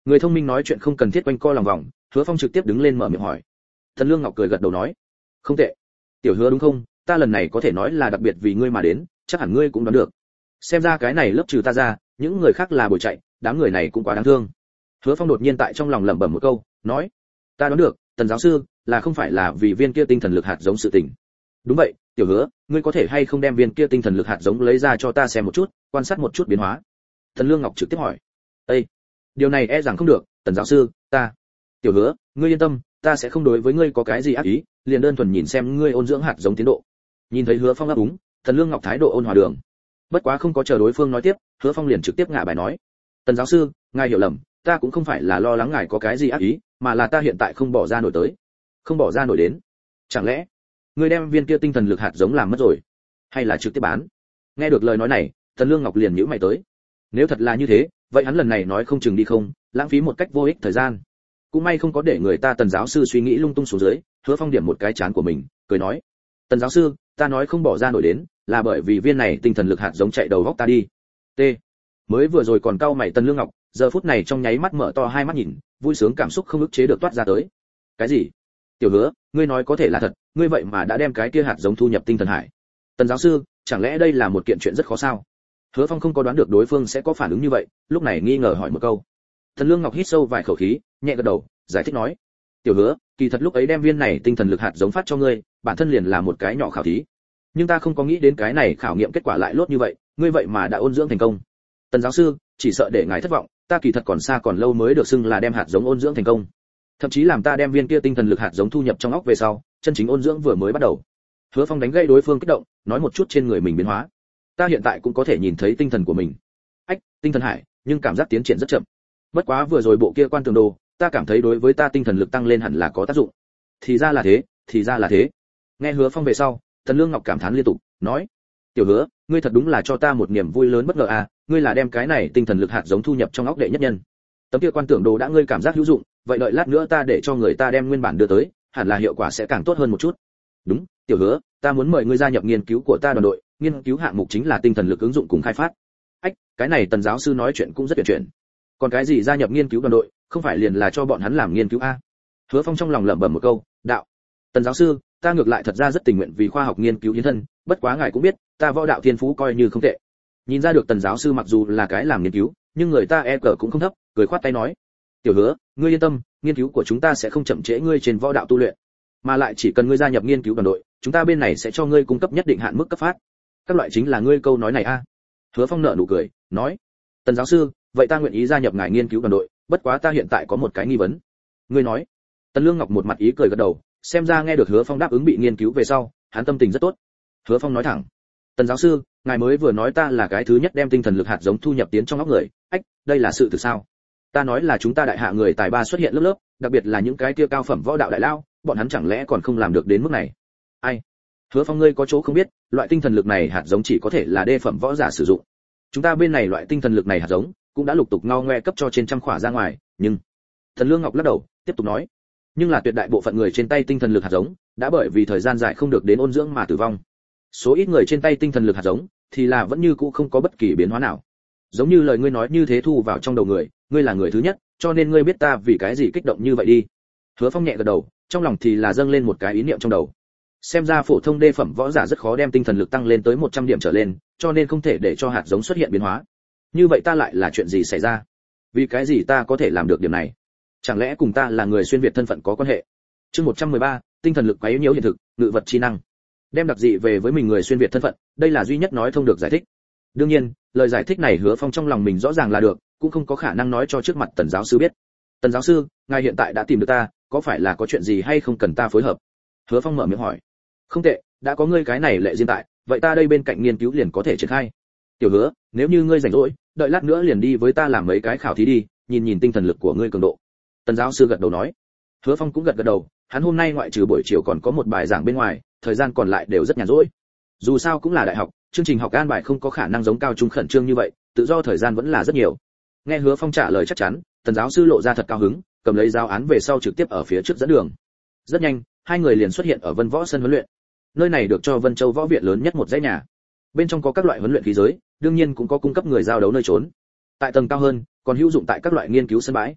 Speaker 1: Người thông minh nói chuyện không cần thiết quanh co lòng vòng, Hứa Phong trực tiếp đứng lên mở miệng hỏi. Tần Lương Ngọc cười gật đầu nói, không tệ. Tiểu Hứa đúng không, ta lần này có thể nói là đặc biệt vì ngươi mà đến, chắc hẳn ngươi cũng đoán được. Xem ra cái này lớp trừ ta ra, những người khác là bồi chạy, đám người này cũng quá đáng thương. Hứa Phong đột nhiên tại trong lòng lẩm bẩm một câu, nói, ta đoán được, Tần giáo sư, là không phải là vì viên kia tinh thần lực hạt giống sự tình. Đúng vậy, Tiểu Hứa, ngươi có thể hay không đem viên kia tinh thần lực hạt giống lấy ra cho ta xem một chút, quan sát một chút biến hóa. Tần Lương Ngọc trực tiếp hỏi. Ê, điều này e rằng không được, Tần giáo sư, ta. Tiểu Hứa, ngươi yên tâm, ta sẽ không đối với ngươi có cái gì ác ý, liền đơn thuần nhìn xem ngươi ôn dưỡng hạt giống tiến độ. Nhìn thấy Hứa Phong đáp ứng, Tần Lương Ngọc thái độ ôn hòa đường. Bất quá không có chờ đối phương nói tiếp, Hứa Phong liền trực tiếp ngả bài nói. Tần giáo sư, ngài hiểu lầm, ta cũng không phải là lo lắng ngài có cái gì ác ý, mà là ta hiện tại không bỏ ra nổi tới. Không bỏ ra nổi đến. Chẳng lẽ ngươi đem viên kia tinh thần lực hạt giống làm mất rồi, hay là trực tiếp bán? Nghe được lời nói này, Tần Lương Ngọc liền nhíu mày tới. Nếu thật là như thế, vậy hắn lần này nói không chừng đi không, lãng phí một cách vô ích thời gian. Cũng may không có để người ta Tần giáo sư suy nghĩ lung tung xuống dưới, Hứa Phong điểm một cái chán của mình, cười nói: "Tần giáo sư, ta nói không bỏ ra nổi đến, là bởi vì viên này tinh thần lực hạt giống chạy đầu góc ta đi." T. Mới vừa rồi còn cau mày Tần Lương Ngọc, giờ phút này trong nháy mắt mở to hai mắt nhìn, vui sướng cảm xúc không ức chế được toát ra tới. "Cái gì? Tiểu Hứa, ngươi nói có thể là thật, ngươi vậy mà đã đem cái kia hạt giống thu nhập tinh thần hải. Tần giáo sư, chẳng lẽ đây là một kiện chuyện rất khó sao?" Hứa Phong không có đoán được đối phương sẽ có phản ứng như vậy, lúc này nghi ngờ hỏi một câu. Tần Lương Ngọc hít sâu vài khẩu khí, nhẹ gật đầu, giải thích nói: "Tiểu Hứa, kỳ thật lúc ấy đem viên này tinh thần lực hạt giống phát cho ngươi, bản thân liền là một cái nhỏ khảo thí. Nhưng ta không có nghĩ đến cái này khảo nghiệm kết quả lại lốt như vậy, ngươi vậy mà đã ôn dưỡng thành công. Tần giáo sư, chỉ sợ để ngài thất vọng, ta kỳ thật còn xa còn lâu mới được xưng là đem hạt giống ôn dưỡng thành công. Thậm chí làm ta đem viên kia tinh thần lực hạt giống thu nhập trong óc về sau, chân chính ôn dưỡng vừa mới bắt đầu." Hứa Phong đánh gây đối phương kích động, nói một chút trên người mình biến hóa. "Ta hiện tại cũng có thể nhìn thấy tinh thần của mình." Ách, tinh thần hải, nhưng cảm giác tiến triển rất chậm. Bất quá vừa rồi bộ kia quan tường đồ, ta cảm thấy đối với ta tinh thần lực tăng lên hẳn là có tác dụng. Thì ra là thế, thì ra là thế. Nghe Hứa Phong về sau, Tần Lương Ngọc cảm thán liên tục, nói: "Tiểu Hứa, ngươi thật đúng là cho ta một niềm vui lớn bất ngờ à, ngươi là đem cái này tinh thần lực hạt giống thu nhập trong óc đệ nhất nhân. Tấm kia quan tưởng đồ đã ngươi cảm giác hữu dụng, vậy đợi lát nữa ta để cho người ta đem nguyên bản đưa tới, hẳn là hiệu quả sẽ càng tốt hơn một chút." "Đúng, Tiểu Hứa, ta muốn mời ngươi gia nhập nghiên cứu của ta đoàn đội, nghiên cứu hạng mục chính là tinh thần lực ứng dụng cùng khai phát." Ách, cái này Tần giáo sư nói chuyện cũng rất tuyệt chuyện. Còn cái gì gia nhập nghiên cứu đoàn đội, không phải liền là cho bọn hắn làm nghiên cứu a? Hứa Phong trong lòng lẩm bẩm một câu, đạo: "Tần giáo sư, ta ngược lại thật ra rất tình nguyện vì khoa học nghiên cứu hiến thân, bất quá ngài cũng biết, ta võ đạo thiên phú coi như không tệ." Nhìn ra được Tần giáo sư mặc dù là cái làm nghiên cứu, nhưng người ta e cờ cũng không thấp, cười khoát tay nói: "Tiểu Hứa, ngươi yên tâm, nghiên cứu của chúng ta sẽ không chậm trễ ngươi trên võ đạo tu luyện, mà lại chỉ cần ngươi gia nhập nghiên cứu đoàn đội, chúng ta bên này sẽ cho ngươi cung cấp nhất định hạn mức cấp phát." Các loại chính là ngươi câu nói này a. Hứa Phong nở nụ cười, nói: "Tần giáo sư, vậy ta nguyện ý gia nhập ngài nghiên cứu đoàn đội, bất quá ta hiện tại có một cái nghi vấn." "Ngươi nói." Tần Lương Ngọc một mặt ý cười gật đầu, xem ra nghe được Hứa Phong đáp ứng bị nghiên cứu về sau, hắn tâm tình rất tốt. Hứa Phong nói thẳng: "Tần giáo sư, ngài mới vừa nói ta là cái thứ nhất đem tinh thần lực hạt giống thu nhập tiến trong óc người, ách, đây là sự thực sao?" "Ta nói là chúng ta đại hạ người tài ba xuất hiện lớp lớp, đặc biệt là những cái kia cao phẩm võ đạo đại lao, bọn hắn chẳng lẽ còn không làm được đến mức này?" "Ai? Hứa Phong ngươi có chỗ không biết, loại tinh thần lực này hạt giống chỉ có thể là đê phẩm võ giả sử dụng. Chúng ta bên này loại tinh thần lực này hạt giống cũng đã lục tục ngao ngoe cấp cho trên trăm khỏa ra ngoài, nhưng..." Tần Lương Ngọc lắc đầu, tiếp tục nói: "Nhưng là tuyệt đại bộ phận người trên tay tinh thần lực hạt giống đã bởi vì thời gian dài không được đến ôn dưỡng mà tử vong. Số ít người trên tay tinh thần lực hạt giống thì là vẫn như cũ không có bất kỳ biến hóa nào. Giống như lời ngươi nói như thế thu vào trong đầu người, ngươi là người thứ nhất, cho nên ngươi biết ta vì cái gì kích động như vậy đi." Hứa Phong nhẹ gật đầu, trong lòng thì là dâng lên một cái ý niệm trong đầu. Xem ra phổ thông đê phẩm võ giả rất khó đem tinh thần lực tăng lên tới 100 điểm trở lên, cho nên không thể để cho hạt giống xuất hiện biến hóa. Như vậy ta lại là chuyện gì xảy ra? Vì cái gì ta có thể làm được điểm này? Chẳng lẽ cùng ta là người xuyên việt thân phận có quan hệ? Chương 113, tinh thần lực quấy nhiễu hiện thực, ngự vật chi năng. Đem đặc dị về với mình người xuyên việt thân phận, đây là duy nhất nói thông được giải thích. Đương nhiên, lời giải thích này Hứa Phong trong lòng mình rõ ràng là được, cũng không có khả năng nói cho trước mặt Tần giáo sư biết. "Tần giáo sư, ngài hiện tại đã tìm được ta, có phải là có chuyện gì hay không cần ta phối hợp?" Hứa Phong mở miệng hỏi. "Không tệ, đã có ngươi cái này lệ riêng tại, vậy ta đây bên cạnh nghiên cứu liền có thể triển khai. Tiểu Hứa, nếu như ngươi rảnh rỗi, đợi lát nữa liền đi với ta làm mấy cái khảo thí đi, nhìn nhìn tinh thần lực của ngươi cường độ." Tần giáo sư gật đầu nói. Hứa Phong cũng gật gật đầu, hắn hôm nay ngoại trừ buổi chiều còn có một bài giảng bên ngoài, thời gian còn lại đều rất nhàn rỗi. Dù sao cũng là đại học, chương trình học an bài không có khả năng giống cao trung khẩn trương như vậy, tự do thời gian vẫn là rất nhiều. Nghe Hứa Phong trả lời chắc chắn, Tần giáo sư lộ ra thật cao hứng, cầm lấy giáo án về sau trực tiếp ở phía trước dẫn đường. Rất nhanh, hai người liền xuất hiện ở Vân Võ sân huấn luyện. Nơi này được cho Vân Châu võ viện lớn nhất một dãy nhà. Bên trong có các loại huấn luyện khí giới, đương nhiên cũng có cung cấp người giao đấu nơi trốn. Tại tầng cao hơn, còn hữu dụng tại các loại nghiên cứu sân bãi.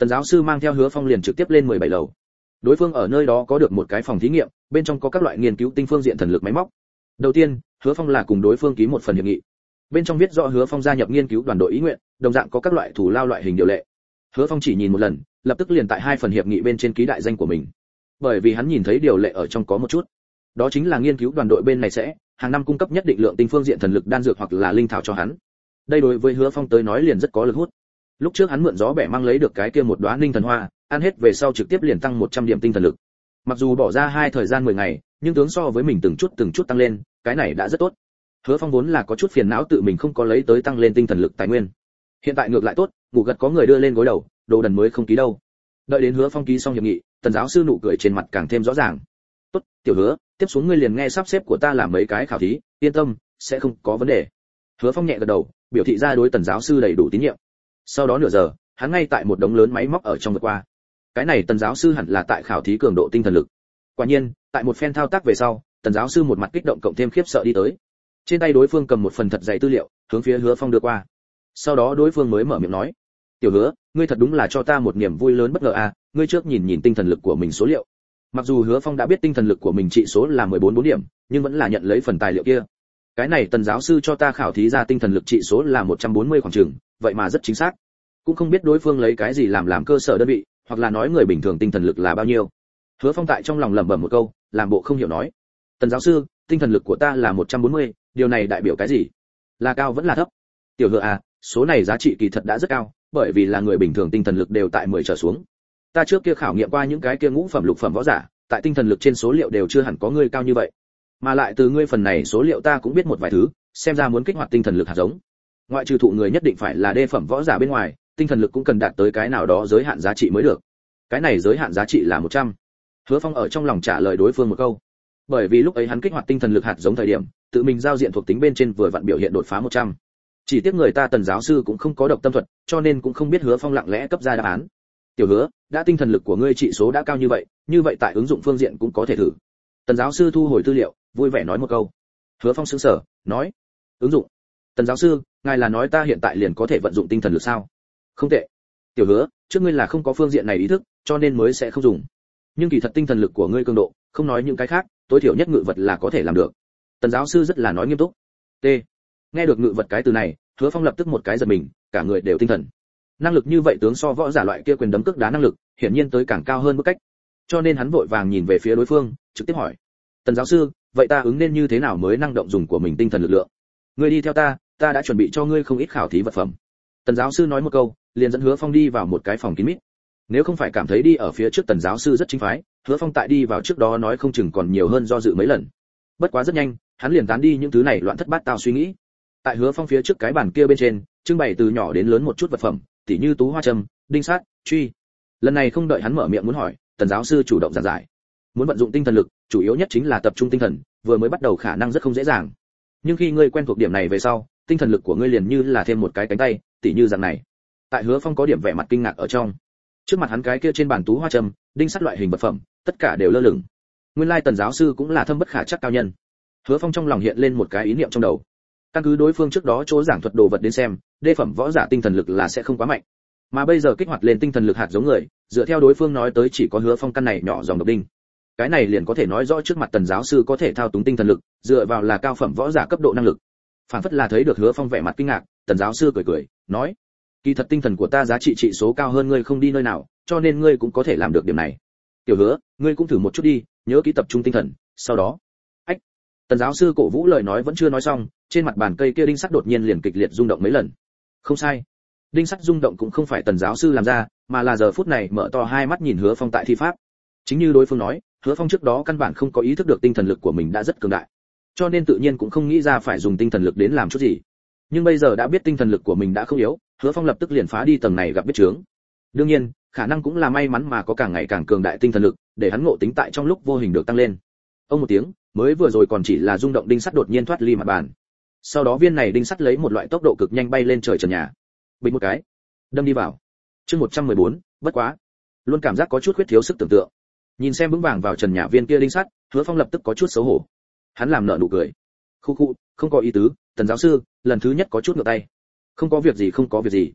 Speaker 1: Tần giáo sư mang theo Hứa Phong liền trực tiếp lên 17 lầu. Đối phương ở nơi đó có được một cái phòng thí nghiệm, bên trong có các loại nghiên cứu tinh phương diện thần lực máy móc. Đầu tiên, Hứa Phong là cùng đối phương ký một phần hiệp nghị. Bên trong viết rõ Hứa Phong gia nhập nghiên cứu đoàn đội ý nguyện, đồng dạng có các loại thủ lao loại hình điều lệ. Hứa Phong chỉ nhìn một lần, lập tức liền tại hai phần hiệp nghị bên trên ký đại danh của mình. Bởi vì hắn nhìn thấy điều lệ ở trong có một chút, đó chính là nghiên cứu đoàn đội bên này sẽ hàng năm cung cấp nhất định lượng tinh phương diện thần lực đan dược hoặc là linh thảo cho hắn. Đây đối với Hứa Phong tới nói liền rất có lực hút. Lúc trước hắn mượn gió bẻ mang lấy được cái kia một đóa linh thần hoa, ăn hết về sau trực tiếp liền tăng 100 điểm tinh thần lực. Mặc dù bỏ ra thời gian 10 ngày, nhưng tướng so với mình từng chút tăng lên, cái này đã rất tốt. Hứa Phong vốn là có chút phiền não tự mình không có lấy tới tăng lên tinh thần lực tài nguyên. Hiện tại ngược lại tốt, ngủ gật có người đưa lên gối đầu, đồ đần mới không ký đâu. Đợi đến Hứa Phong ký xong hiệp nghị, Tần giáo sư nụ cười trên mặt càng thêm rõ ràng. "Tốt, tiểu Hứa, tiếp xuống ngươi liền nghe sắp xếp của ta làm mấy cái khảo thí, yên tâm, sẽ không có vấn đề." Hứa Phong nhẹ gật đầu, biểu thị ra đối Tần giáo sư đầy đủ tín nhiệm. Sau đó nửa giờ, hắn ngay tại một đống lớn máy móc ở trong vượt qua. Cái này Tần giáo sư hẳn là tại khảo thí cường độ tinh thần lực. Quả nhiên, tại một phen thao tác về sau, Tần giáo sư một mặt kích động cộng thêm khiếp sợ đi tới. Trên tay đối phương cầm một phần thật dày tư liệu, hướng phía Hứa Phong đưa qua. Sau đó đối phương mới mở miệng nói: "Tiểu Hứa, ngươi thật đúng là cho ta một niềm vui lớn bất ngờ à, ngươi trước nhìn tinh thần lực của mình số liệu." Mặc dù Hứa Phong đã biết tinh thần lực của mình trị số là 14 điểm, nhưng vẫn là nhận lấy phần tài liệu kia. Cái này Tần giáo sư cho ta khảo thí ra tinh thần lực trị số là 140 khoảng chừng, vậy mà rất chính xác. Cũng không biết đối phương lấy cái gì làm cơ sở đơn vị, hoặc là nói người bình thường tinh thần lực là bao nhiêu. Hứa Phong tại trong lòng lẩm bẩm một câu, làm bộ không hiểu nói: "Tần giáo sư, tinh thần lực của ta là 140, điều này đại biểu cái gì? Là cao vẫn là thấp?" "Tiểu Hứa à, số này giá trị kỳ thật đã rất cao, bởi vì là người bình thường tinh thần lực đều tại 10 trở xuống. Ta trước kia khảo nghiệm qua những cái kia ngũ phẩm lục phẩm võ giả, tại tinh thần lực trên số liệu đều chưa hẳn có ngươi cao như vậy. Mà lại từ ngươi phần này số liệu ta cũng biết một vài thứ, xem ra muốn kích hoạt tinh thần lực hạt giống. Ngoại trừ thụ người nhất định phải là đê phẩm võ giả bên ngoài, tinh thần lực cũng cần đạt tới cái nào đó giới hạn giá trị mới được. Cái này giới hạn giá trị là 100." Hứa Phong ở trong lòng trả lời đối phương một câu. Bởi vì lúc ấy hắn kích hoạt tinh thần lực hạt giống thời điểm, tự mình giao diện thuộc tính bên trên vừa vặn biểu hiện đột phá 100. Chỉ tiếc người ta Tần giáo sư cũng không có độc tâm thuật, cho nên cũng không biết Hứa Phong lặng lẽ cấp ra đáp án. "Tiểu Hứa, đã tinh thần lực của ngươi trị số đã cao như vậy tại ứng dụng phương diện cũng có thể thử." Tần giáo sư thu hồi tư liệu, vui vẻ nói một câu. Hứa Phong sững sờ, nói: "Ứng dụng? Tần giáo sư, ngài là nói ta hiện tại liền có thể vận dụng tinh thần lực sao?" "Không tệ. Tiểu Hứa, trước ngươi là không có phương diện này ý thức, cho nên mới sẽ không dùng. Nhưng kỳ thật tinh thần lực của ngươi cường độ, không nói những cái khác, tối thiểu nhất ngự vật là có thể làm được." Tần giáo sư rất là nói nghiêm túc. T. Nghe được ngự vật cái từ này, Hứa Phong lập tức một cái giật mình, cả người đều tinh thần. Năng lực như vậy tướng so võ giả loại kia quyền đấm cước đá năng lực, hiển nhiên tới càng cao hơn mức cách. Cho nên hắn vội vàng nhìn về phía đối phương, trực tiếp hỏi: "Tần giáo sư, vậy ta ứng nên như thế nào mới năng động dùng của mình tinh thần lực lượng? Ngươi đi theo ta, ta đã chuẩn bị cho ngươi không ít khảo thí vật phẩm." Tần giáo sư nói một câu, liền dẫn Hứa Phong đi vào một cái phòng kín mít. Nếu không phải cảm thấy đi ở phía trước Tần giáo sư rất chính phái, Hứa Phong tại đi vào trước đó nói không chừng còn nhiều hơn do dự mấy lần. Bất quá rất nhanh, hắn liền tán đi những thứ này loạn thất bát tao suy nghĩ. Tại Hứa Phong phía trước cái bàn kia bên trên, trưng bày từ nhỏ đến lớn một chút vật phẩm, tỉ như tú hoa châm, đinh sắt, truy. Lần này không đợi hắn mở miệng muốn hỏi, Tần giáo sư chủ động giảng giải. Muốn vận dụng tinh thần lực, chủ yếu nhất chính là tập trung tinh thần, vừa mới bắt đầu khả năng rất không dễ dàng. Nhưng khi ngươi quen thuộc điểm này về sau, tinh thần lực của ngươi liền như là thêm một cái cánh tay, tỉ như dạng này. Tại Hứa Phong có điểm vẻ mặt kinh ngạc ở trong. Trước mặt hắn cái kia trên bàn tú hoa châm, đinh sắt loại hình vật phẩm, tất cả đều lơ lửng. Nguyên lai Tần giáo sư cũng là thâm bất khả trắc cao nhân. Hứa Phong trong lòng hiện lên một cái ý niệm trong đầu. Căn cứ đối phương trước đó chỗ giảng thuật đồ vật đến xem, đê phẩm võ giả tinh thần lực là sẽ không quá mạnh. Mà bây giờ kích hoạt lên tinh thần lực hạt giống người, dựa theo đối phương nói tới chỉ có Hứa Phong căn này nhỏ dòng độc đinh. Cái này liền có thể nói rõ trước mặt Tần giáo sư có thể thao túng tinh thần lực, dựa vào là cao phẩm võ giả cấp độ năng lực. Phản phất là thấy được Hứa Phong vẻ mặt kinh ngạc, Tần giáo sư cười cười, nói: "Kỳ thật tinh thần của ta giá trị trị số cao hơn ngươi không đi nơi nào, cho nên ngươi cũng có thể làm được điểm này. Tiểu Hứa, ngươi cũng thử một chút đi, nhớ kỹ tập trung tinh thần, sau đó." Ách. Tần giáo sư cổ vũ lời nói vẫn chưa nói xong, trên mặt bàn cây kia đinh sắt đột nhiên liền kịch liệt rung động mấy lần. Không sai, đinh sắt rung động cũng không phải Tần giáo sư làm ra, mà là giờ phút này mở to hai mắt nhìn Hứa Phong tại thi pháp. Chính như đối phương nói, Hứa Phong trước đó căn bản không có ý thức được tinh thần lực của mình đã rất cường đại, cho nên tự nhiên cũng không nghĩ ra phải dùng tinh thần lực đến làm chút gì. Nhưng bây giờ đã biết tinh thần lực của mình đã không yếu, Hứa Phong lập tức liền phá đi tầng này gặp biết chướng. Đương nhiên, khả năng cũng là may mắn mà có càng ngày càng cường đại tinh thần lực, để hắn ngộ tính tại trong lúc vô hình được tăng lên. Ông một tiếng, mới vừa rồi còn chỉ là rung động đinh sắt đột nhiên thoát ly mặt bàn. Sau đó viên này đinh sắt lấy một loại tốc độ cực nhanh bay lên trời trần nhà. Bình một cái, đâm đi vào. Chương 114, bất quá, luôn cảm giác có chút khuyết thiếu sức tưởng tượng. Nhìn xem vững vàng vào trần nhà viên kia đinh sắt, Hứa Phong lập tức có chút xấu hổ. Hắn làm nở nụ cười. Khu, không có ý tứ, Tần giáo sư, lần thứ nhất có chút ngược tay. Không có việc gì, không có việc gì.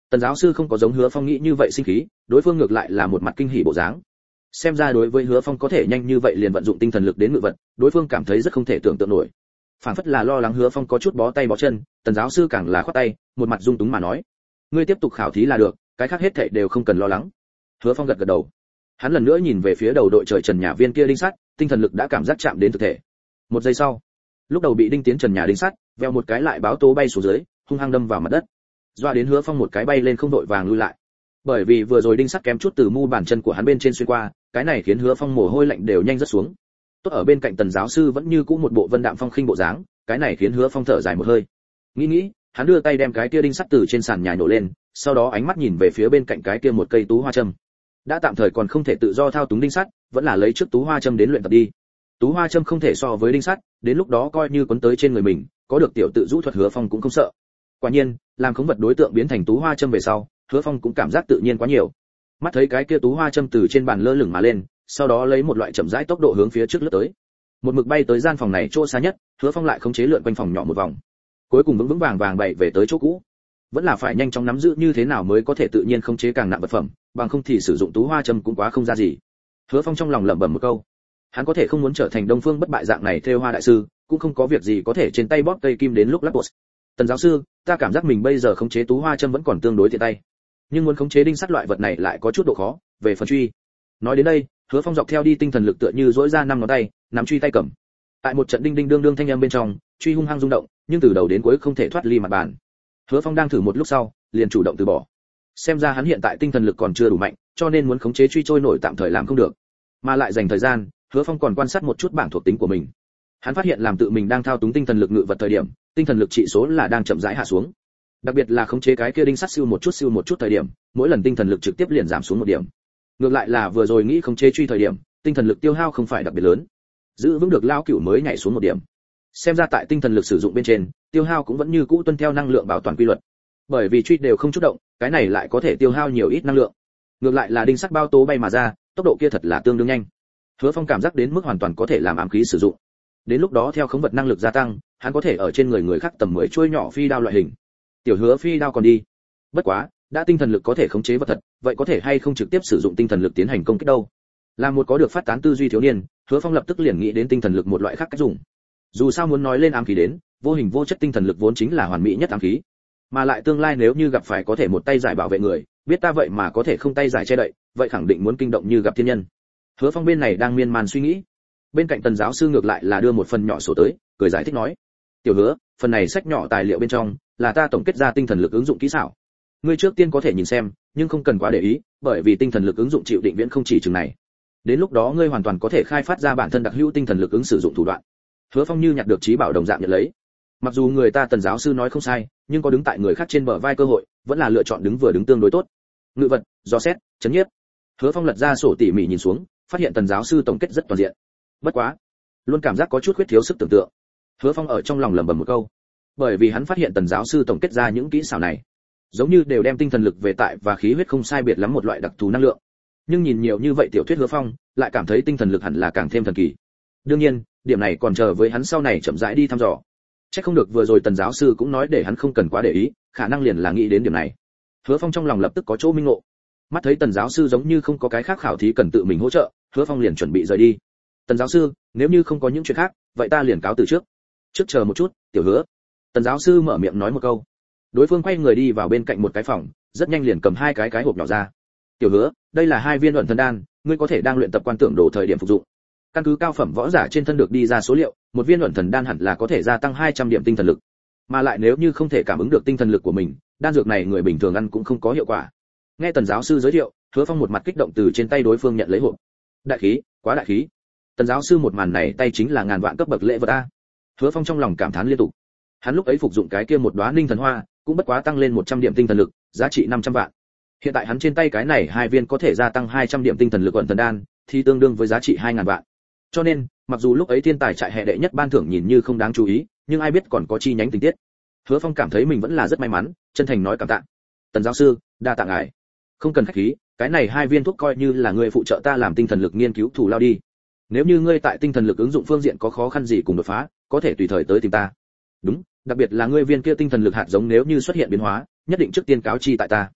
Speaker 1: Tần giáo sư không có giống Hứa Phong nghĩ như vậy sinh khí, đối phương ngược lại là một mặt kinh hỉ bộ dáng. Xem ra đối với Hứa Phong có thể nhanh như vậy liền vận dụng tinh thần lực đến ngự vật, đối phương cảm thấy rất không thể tưởng tượng nổi. Phản phất là lo lắng Hứa Phong có chút bó tay bó chân, Tần giáo sư càng là khoát tay, một mặt dung túng mà nói: "Ngươi tiếp tục khảo thí là được, cái khác hết thảy đều không cần lo lắng." Hứa Phong gật gật đầu. Hắn lần nữa nhìn về phía đầu đội trời trần nhà viên kia đinh sắt, tinh thần lực đã cảm giác chạm đến thực thể. Một giây sau, lúc đầu bị đinh tiến trần nhà đinh sắt, veo một cái lại báo tố bay xuống dưới, hung hăng đâm vào mặt đất. Doa đến Hứa Phong một cái bay lên không đội vàng lui lại. Bởi vì vừa rồi đinh sắt kém chút từ mu bàn chân của hắn bên trên xuyên qua, cái này khiến Hứa Phong mồ hôi lạnh đều nhanh rớt xuống. Tốt ở bên cạnh Tần giáo sư vẫn như cũ một bộ vân đạm phong khinh bộ dáng, cái này khiến Hứa Phong thở dài một hơi. Nghĩ, hắn đưa tay đem cái kia đinh sắt từ trên sàn nhà nhổ lên, sau đó ánh mắt nhìn về phía bên cạnh cái kia một cây tú hoa châm. Đã tạm thời còn không thể tự do thao túng đinh sắt, vẫn là lấy trước tú hoa châm đến luyện tập đi. Tú hoa châm không thể so với đinh sắt, đến lúc đó coi như quấn tới trên người mình, có được tiểu tự rũ thuật Hứa Phong cũng không sợ. Quả nhiên, làm khống vật đối tượng biến thành tú hoa châm về sau, Hứa Phong cũng cảm giác tự nhiên quá nhiều. Mắt thấy cái kia tú hoa châm từ trên bàn lơ lửng mà lên, sau đó lấy một loại chậm rãi tốc độ hướng phía trước lướt tới. Một mực bay tới gian phòng này chỗ xa nhất, Hứa Phong lại khống chế lượn quanh phòng nhỏ một vòng. Cuối cùng vững vững vàng vàng bay về tới chỗ cũ. Vẫn là phải nhanh chóng nắm giữ như thế nào mới có thể tự nhiên khống chế càng nặng vật phẩm, bằng không thì sử dụng tú hoa châm cũng quá không ra gì. Hứa Phong trong lòng lẩm bẩm một câu. Hắn có thể không muốn trở thành Đông Phương bất bại dạng này thêu hoa đại sư, cũng không có việc gì có thể trên tay bóp cây kim đến lúc lắp bột. Tần giáo sư, ta cảm giác mình bây giờ khống chế tú hoa châm vẫn còn tương đối tiện tay, nhưng muốn khống chế đinh sắt loại vật này lại có chút độ khó. Về phần truy, nói đến đây, Hứa Phong dọc theo đi tinh thần lực tựa như duỗi ra năm ngón tay, nắm truy tay cầm. Tại một trận đinh đinh đương đương thanh âm bên trong, truy hung hăng rung động, nhưng từ đầu đến cuối không thể thoát ly mặt bàn. Hứa Phong đang thử một lúc sau, liền chủ động từ bỏ. Xem ra hắn hiện tại tinh thần lực còn chưa đủ mạnh, cho nên muốn khống chế truy trôi nổi tạm thời làm không được. Mà lại dành thời gian, Hứa Phong còn quan sát một chút bảng thuộc tính của mình. Hắn phát hiện làm tự mình đang thao túng tinh thần lực ngự vật thời điểm, tinh thần lực trị số là đang chậm rãi hạ xuống. Đặc biệt là khống chế cái kia đinh sắt siêu một chút thời điểm, mỗi lần tinh thần lực trực tiếp liền giảm xuống một điểm. Ngược lại là vừa rồi nghĩ khống chế truy thời điểm, tinh thần lực tiêu hao không phải đặc biệt lớn. Giữ vững được lão cửu mới nhảy xuống một điểm. Xem ra tại tinh thần lực sử dụng bên trên, tiêu hao cũng vẫn như cũ tuân theo năng lượng bảo toàn quy luật. Bởi vì truy đều không chút động, cái này lại có thể tiêu hao nhiều ít năng lượng. Ngược lại là đinh sắt bao tố bay mà ra, tốc độ kia thật là tương đương nhanh. Hứa Phong cảm giác đến mức hoàn toàn có thể làm ám khí sử dụng. Đến lúc đó theo khống vật năng lực gia tăng, hắn có thể ở trên người khác tầm 10 chuôi nhỏ phi đao loại hình. Tiểu Hứa phi đao còn đi. Bất quá, đã tinh thần lực có thể khống chế vật thật, vậy có thể hay không trực tiếp sử dụng tinh thần lực tiến hành công kích đâu? Là một có được phát tán tư duy thiếu niên, Hứa Phong lập tức liền nghĩ đến tinh thần lực một loại khác cách dùng. Dù sao muốn nói lên ám khí đến, vô hình vô chất tinh thần lực vốn chính là hoàn mỹ nhất ám khí. Mà lại tương lai nếu như gặp phải có thể một tay giải bảo vệ người, biết ta vậy mà có thể không tay giải che đậy, vậy khẳng định muốn kinh động như gặp thiên nhân. Hứa Phong bên này đang miên man suy nghĩ, bên cạnh Tần giáo sư ngược lại là đưa một phần nhỏ sổ tới, cười giải thích nói: "Tiểu Hứa, phần này sách nhỏ tài liệu bên trong là ta tổng kết ra tinh thần lực ứng dụng kỹ xảo. Ngươi trước tiên có thể nhìn xem, nhưng không cần quá để ý, bởi vì tinh thần lực ứng dụng chịu định viễn không chỉ chừng này. Đến lúc đó ngươi hoàn toàn có thể khai phát ra bản thân đặc hữu tinh thần lực ứng sử dụng thủ đoạn." Hứa Phong như nhặt được trí bảo đồng dạng nhận lấy. Mặc dù người ta Tần giáo sư nói không sai, nhưng có đứng tại người khác trên bờ vai cơ hội, vẫn là lựa chọn đứng vừa đứng tương đối tốt. Ngự vật, dò xét, chấn nhiếp. Hứa Phong lật ra sổ tỉ mỉ nhìn xuống, phát hiện Tần giáo sư tổng kết rất toàn diện. Bất quá, luôn cảm giác có chút khuyết thiếu sức tưởng tượng. Hứa Phong ở trong lòng lẩm bẩm một câu, bởi vì hắn phát hiện Tần giáo sư tổng kết ra những kỹ xảo này, giống như đều đem tinh thần lực về tại và khí huyết không sai biệt lắm một loại đặc thù năng lượng. Nhưng nhìn nhiều như vậy tiểu thuyết Hứa Phong, lại cảm thấy tinh thần lực hẳn là càng thêm thần kỳ. Đương nhiên, điểm này còn chờ với hắn sau này chậm rãi đi thăm dò. Chắc không được vừa rồi Tần giáo sư cũng nói để hắn không cần quá để ý, khả năng liền là nghĩ đến điểm này. Hứa Phong trong lòng lập tức có chỗ minh ngộ. Mắt thấy Tần giáo sư giống như không có cái khác khảo thí cần tự mình hỗ trợ, Hứa Phong liền chuẩn bị rời đi. Tần giáo sư, nếu như không có những chuyện khác, vậy ta liền cáo từ trước. Trước chờ một chút, Tiểu Hứa. Tần giáo sư mở miệng nói một câu. Đối phương quay người đi vào bên cạnh một cái phòng, rất nhanh liền cầm hai cái hộp nhỏ ra. Tiểu Hứa, đây là 2 viên ẩn thần đan, ngươi có thể đang luyện tập quan tưởng đồ thời điểm phục dụng. Căn cứ cao phẩm võ giả trên thân được đi ra số liệu, một viên ẩn thần đan hẳn là có thể gia tăng 200 điểm tinh thần lực. Mà lại nếu như không thể cảm ứng được tinh thần lực của mình, đan dược này người bình thường ăn cũng không có hiệu quả. Nghe Tần giáo sư giới thiệu, Hứa Phong một mặt kích động từ trên tay đối phương nhận lấy hộp. Đại khí, quá đại khí. Tần giáo sư một màn này tay chính là ngàn vạn cấp bậc lễ vật a. Hứa Phong trong lòng cảm thán liên tục. Hắn lúc ấy phục dụng cái kia một đóa ninh thần hoa, cũng bất quá tăng lên 100 điểm tinh thần lực, giá trị 500 vạn. Hiện tại hắn trên tay cái này 2 viên có thể gia tăng 200 điểm tinh thần lực ẩn thần đan, thì tương đương với giá trị 2000 vạn. Cho nên, mặc dù lúc ấy thiên tài trại hệ đệ nhất ban thưởng nhìn như không đáng chú ý, nhưng ai biết còn có chi nhánh tình tiết. Hứa Phong cảm thấy mình vẫn là rất may mắn, chân thành nói cảm tạ. Tần giáo sư, đa tạ ngài. Không cần khách khí, cái này 2 viên thuốc coi như là ngươi phụ trợ ta làm tinh thần lực nghiên cứu thủ lao đi. Nếu như ngươi tại tinh thần lực ứng dụng phương diện có khó khăn gì cùng đột phá, có thể tùy thời tới tìm ta. Đúng, đặc biệt là ngươi viên kia tinh thần lực hạt giống nếu như xuất hiện biến hóa, nhất định trước tiên cáo chi tại ta.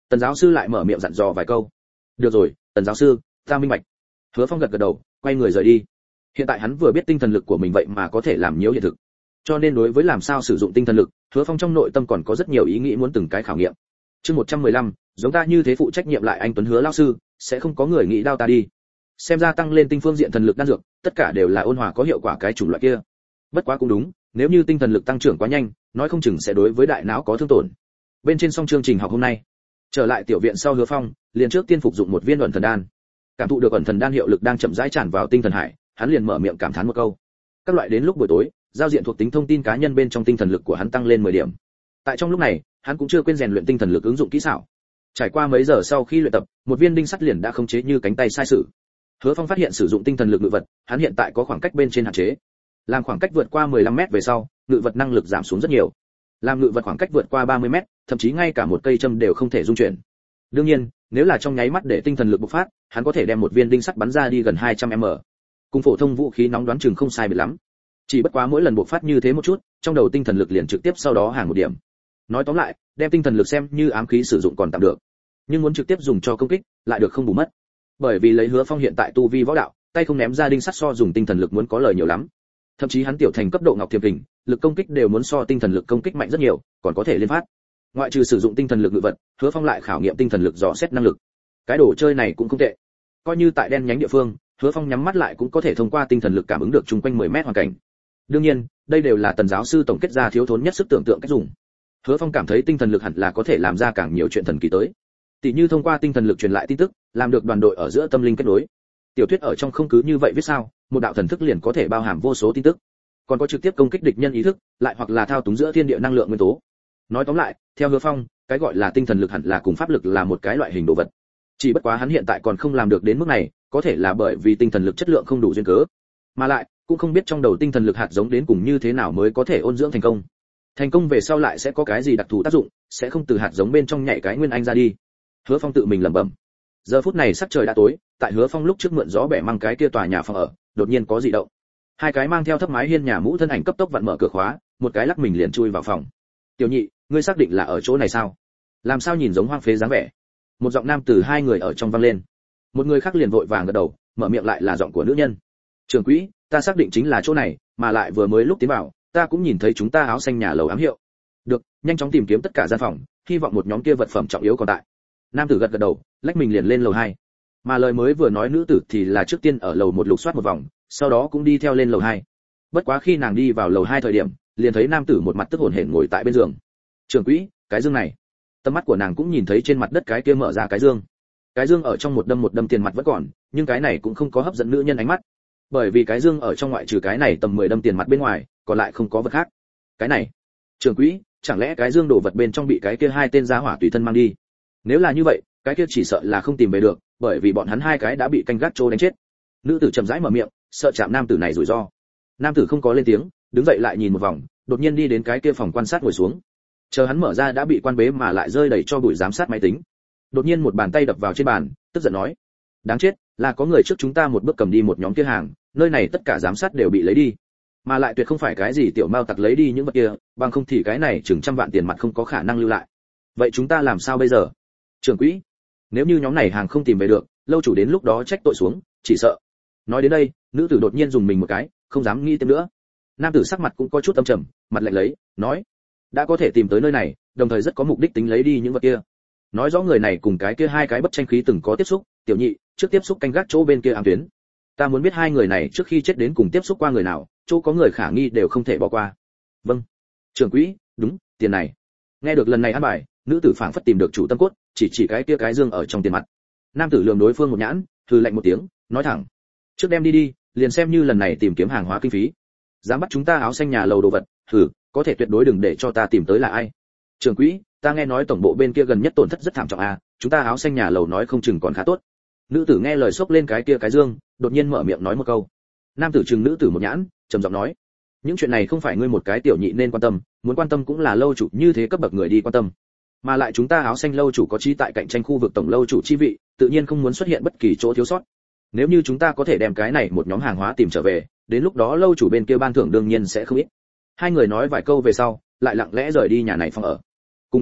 Speaker 1: Tần giáo sư lại mở miệng dặn dò vài câu. Được rồi, Tần giáo sư, ta minh bạch. Hứa Phong gật gật đầu, quay người rời đi. Hiện tại hắn vừa biết tinh thần lực của mình vậy mà có thể làm nhiễu hiện thực, cho nên đối với làm sao sử dụng tinh thần lực, Hứa Phong trong nội tâm còn có rất nhiều ý nghĩ muốn từng cái khảo nghiệm. Chương 115, giống ta như thế phụ trách nhiệm lại anh Tuấn Hứa lão sư, sẽ không có người nghĩ đao ta đi. Xem ra tăng lên tinh phương diện thần lực đan dược, tất cả đều là ôn hòa có hiệu quả cái chủng loại kia. Bất quá cũng đúng, nếu như tinh thần lực tăng trưởng quá nhanh, nói không chừng sẽ đối với đại não có thương tổn. Bên trên xong chương trình học hôm nay, trở lại tiểu viện sau Hứa Phong, liền trước tiên phục dụng một viên ẩn thần đan. Cảm thụ được ẩn thần đan hiệu lực đang chậm rãi tràn vào tinh thần hải, hắn liền mở miệng cảm thán một câu. Các loại đến lúc buổi tối, giao diện thuộc tính thông tin cá nhân bên trong tinh thần lực của hắn tăng lên 10 điểm. Tại trong lúc này, hắn cũng chưa quên rèn luyện tinh thần lực ứng dụng kỹ xảo. Trải qua mấy giờ sau khi luyện tập, một viên đinh sắt liền đã khống chế như cánh tay sai sử. Hứa Phong phát hiện sử dụng tinh thần lực ngự vật, hắn hiện tại có khoảng cách bên trên hạn chế. Làm khoảng cách vượt qua 15 mét về sau, ngự vật năng lực giảm xuống rất nhiều. Làm ngự vật khoảng cách vượt qua 30 mét, thậm chí ngay cả một cây châm đều không thể dung chuyển. Đương nhiên, nếu là trong nháy mắt để tinh thần lực bộc phát, hắn có thể đem một viên đinh sắt bắn ra đi gần 200m. Cùng phổ thông vũ khí nóng đoán chừng không sai biệt lắm. Chỉ bất quá mỗi lần bộc phát như thế một chút, trong đầu tinh thần lực liền trực tiếp sau đó hàng một điểm. Nói tóm lại, đem tinh thần lực xem như ám khí sử dụng còn tạm được, nhưng muốn trực tiếp dùng cho công kích, lại được không bù mất. Bởi vì lấy Hứa Phong hiện tại tu vi võ đạo, tay không ném ra đinh sắt so dùng tinh thần lực muốn có lời nhiều lắm. Thậm chí hắn tiểu thành cấp độ Ngọc Thiềm Kình, lực công kích đều muốn so tinh thần lực công kích mạnh rất nhiều, còn có thể liên phát. Ngoại trừ sử dụng tinh thần lực ngự vật, Hứa Phong lại khảo nghiệm tinh thần lực dò xét năng lực. Cái đồ chơi này cũng không tệ. Coi như tại đen nhánh địa phương, Hứa Phong nhắm mắt lại cũng có thể thông qua tinh thần lực cảm ứng được chung quanh 10 mét hoàn cảnh. Đương nhiên, đây đều là Tần giáo sư tổng kết ra thiếu thốn nhất sức tưởng tượng cách dùng. Hứa Phong cảm thấy tinh thần lực hẳn là có thể làm ra càng nhiều chuyện thần kỳ tới. Tỷ như thông qua tinh thần lực truyền lại tin tức, làm được đoàn đội ở giữa tâm linh kết nối. Tiểu thuyết ở trong không cứ như vậy viết sao, một đạo thần thức liền có thể bao hàm vô số tin tức. Còn có trực tiếp công kích địch nhân ý thức, lại hoặc là thao túng giữa thiên địa năng lượng nguyên tố. Nói tóm lại, theo Hứa Phong, cái gọi là tinh thần lực hẳn là cùng pháp lực là một cái loại hình đồ vật. Chỉ bất quá hắn hiện tại còn không làm được đến mức này, có thể là bởi vì tinh thần lực chất lượng không đủ duyên cớ. Mà lại, cũng không biết trong đầu tinh thần lực hạt giống đến cùng như thế nào mới có thể ôn dưỡng thành công. Thành công về sau lại sẽ có cái gì đặc thù tác dụng, sẽ không từ hạt giống bên trong nhảy cái nguyên anh ra đi. Hứa Phong tự mình lẩm bẩm. Giờ phút này sắc trời đã tối, tại Hứa Phong lúc trước mượn gió bẻ mang cái kia tòa nhà phòng ở, đột nhiên có dị động. Hai cái mang theo thấp mái hiên nhà mũ thân ảnh cấp tốc vặn mở cửa khóa, một cái lắc mình liền chui vào phòng. "Tiểu nhị, ngươi xác định là ở chỗ này sao? Làm sao nhìn giống hoang phế dáng vẻ?" Một giọng nam từ hai người ở trong vang lên. Một người khác liền vội vàng gật đầu, mở miệng lại là giọng của nữ nhân. "Trưởng quỹ, ta xác định chính là chỗ này, mà lại vừa mới lúc tiến vào, ta cũng nhìn thấy chúng ta áo xanh nhà lầu ám hiệu. Được, nhanh chóng tìm kiếm tất cả gian phòng, hy vọng một nhóm kia vật phẩm trọng yếu còn tại." Nam tử gật gật đầu, lách mình liền lên lầu 2. Mà lời mới vừa nói nữ tử thì là trước tiên ở lầu 1 lục soát một vòng, sau đó cũng đi theo lên lầu 2. Bất quá khi nàng đi vào lầu 2 thời điểm, liền thấy nam tử một mặt tức hổn hển ngồi tại bên giường. "Trưởng quỹ, cái dương này." Tầm mắt của nàng cũng nhìn thấy trên mặt đất cái kia mở ra cái dương. Cái dương ở trong một đâm tiền mặt vẫn còn, nhưng cái này cũng không có hấp dẫn nữ nhân ánh mắt. Bởi vì cái dương ở trong ngoại trừ cái này tầm 10 đâm tiền mặt bên ngoài, còn lại không có vật khác. Cái này, trưởng quỹ, chẳng lẽ cái dương đồ vật bên trong bị cái kia hai tên giá hỏa tùy thân mang đi? Nếu là như vậy, cái kia chỉ sợ là không tìm về được, bởi vì bọn hắn hai cái đã bị canh gác trô đánh chết. Nữ tử chậm rãi mở miệng, sợ chạm nam tử này rủi ro. Nam tử không có lên tiếng, đứng dậy lại nhìn một vòng, đột nhiên đi đến cái kia phòng quan sát ngồi xuống. Chờ hắn mở ra đã bị quan bế mà lại rơi đầy cho bụi giám sát máy tính. Đột nhiên một bàn tay đập vào trên bàn, tức giận nói: "Đáng chết, là có người trước chúng ta một bước cầm đi một nhóm kia hàng, nơi này tất cả giám sát đều bị lấy đi, mà lại tuyệt không phải cái gì tiểu mao tặc lấy đi những vật kia, bằng không thì cái này chừng trăm vạn tiền mặt không có khả năng lưu lại. Vậy chúng ta làm sao bây giờ, trưởng quỹ? Nếu như nhóm này hàng không tìm về được, lâu chủ đến lúc đó trách tội xuống, chỉ sợ." Nói đến đây, nữ tử đột nhiên dùng mình một cái, không dám nghĩ thêm nữa. Nam tử sắc mặt cũng có chút âm trầm, mặt lạnh lấy, nói: "đã có thể tìm tới nơi này, đồng thời rất có mục đích tính lấy đi những vật kia. Nói rõ người này cùng cái kia hai cái bất tranh khí từng có tiếp xúc, tiểu nhị, trước tiếp xúc canh gác chỗ bên kia ám tuyến. Ta muốn biết hai người này trước khi chết đến cùng tiếp xúc qua người nào, chỗ có người khả nghi đều không thể bỏ qua." "Vâng, trưởng quỹ, đúng, tiền này." Nghe được lần này ăn bài, nữ tử phảng phất tìm được chủ tâm cốt, chỉ cái kia cái dương ở trong tiền mặt. Nam tử lườm đối phương một nhãn, hừ lạnh một tiếng, nói thẳng: "trước đem đi, liền xem như lần này tìm kiếm hàng hóa kinh phí. Dám bắt chúng ta áo xanh nhà lầu đồ vật, có thể tuyệt đối đừng để cho ta tìm tới là ai." "trưởng quỹ, ta nghe nói tổng bộ bên kia gần nhất tổn thất rất thảm trọng à, chúng ta áo xanh nhà lầu nói không chừng còn khá tốt." Nữ tử nghe lời xốc lên cái kia cái dương, đột nhiên mở miệng nói một câu. Nam tử trừng nữ tử một nhãn, trầm giọng nói: "những chuyện này không phải ngươi một cái tiểu nhị nên quan tâm, muốn quan tâm cũng là lâu chủ như thế cấp bậc người đi quan tâm. Mà lại chúng ta áo xanh lâu chủ có chí tại cạnh tranh khu vực tổng lâu chủ chi vị, tự nhiên không muốn xuất hiện bất kỳ chỗ thiếu sót. Nếu như chúng ta có thể đem cái này một nhóm hàng hóa tìm trở về, đến lúc đó lâu chủ bên kia ban thưởng đương nhiên sẽ không ít." Hai người nói vài câu về sau, lại lặng lẽ rời đi nhà này phòng ở. Cùng lúc đó,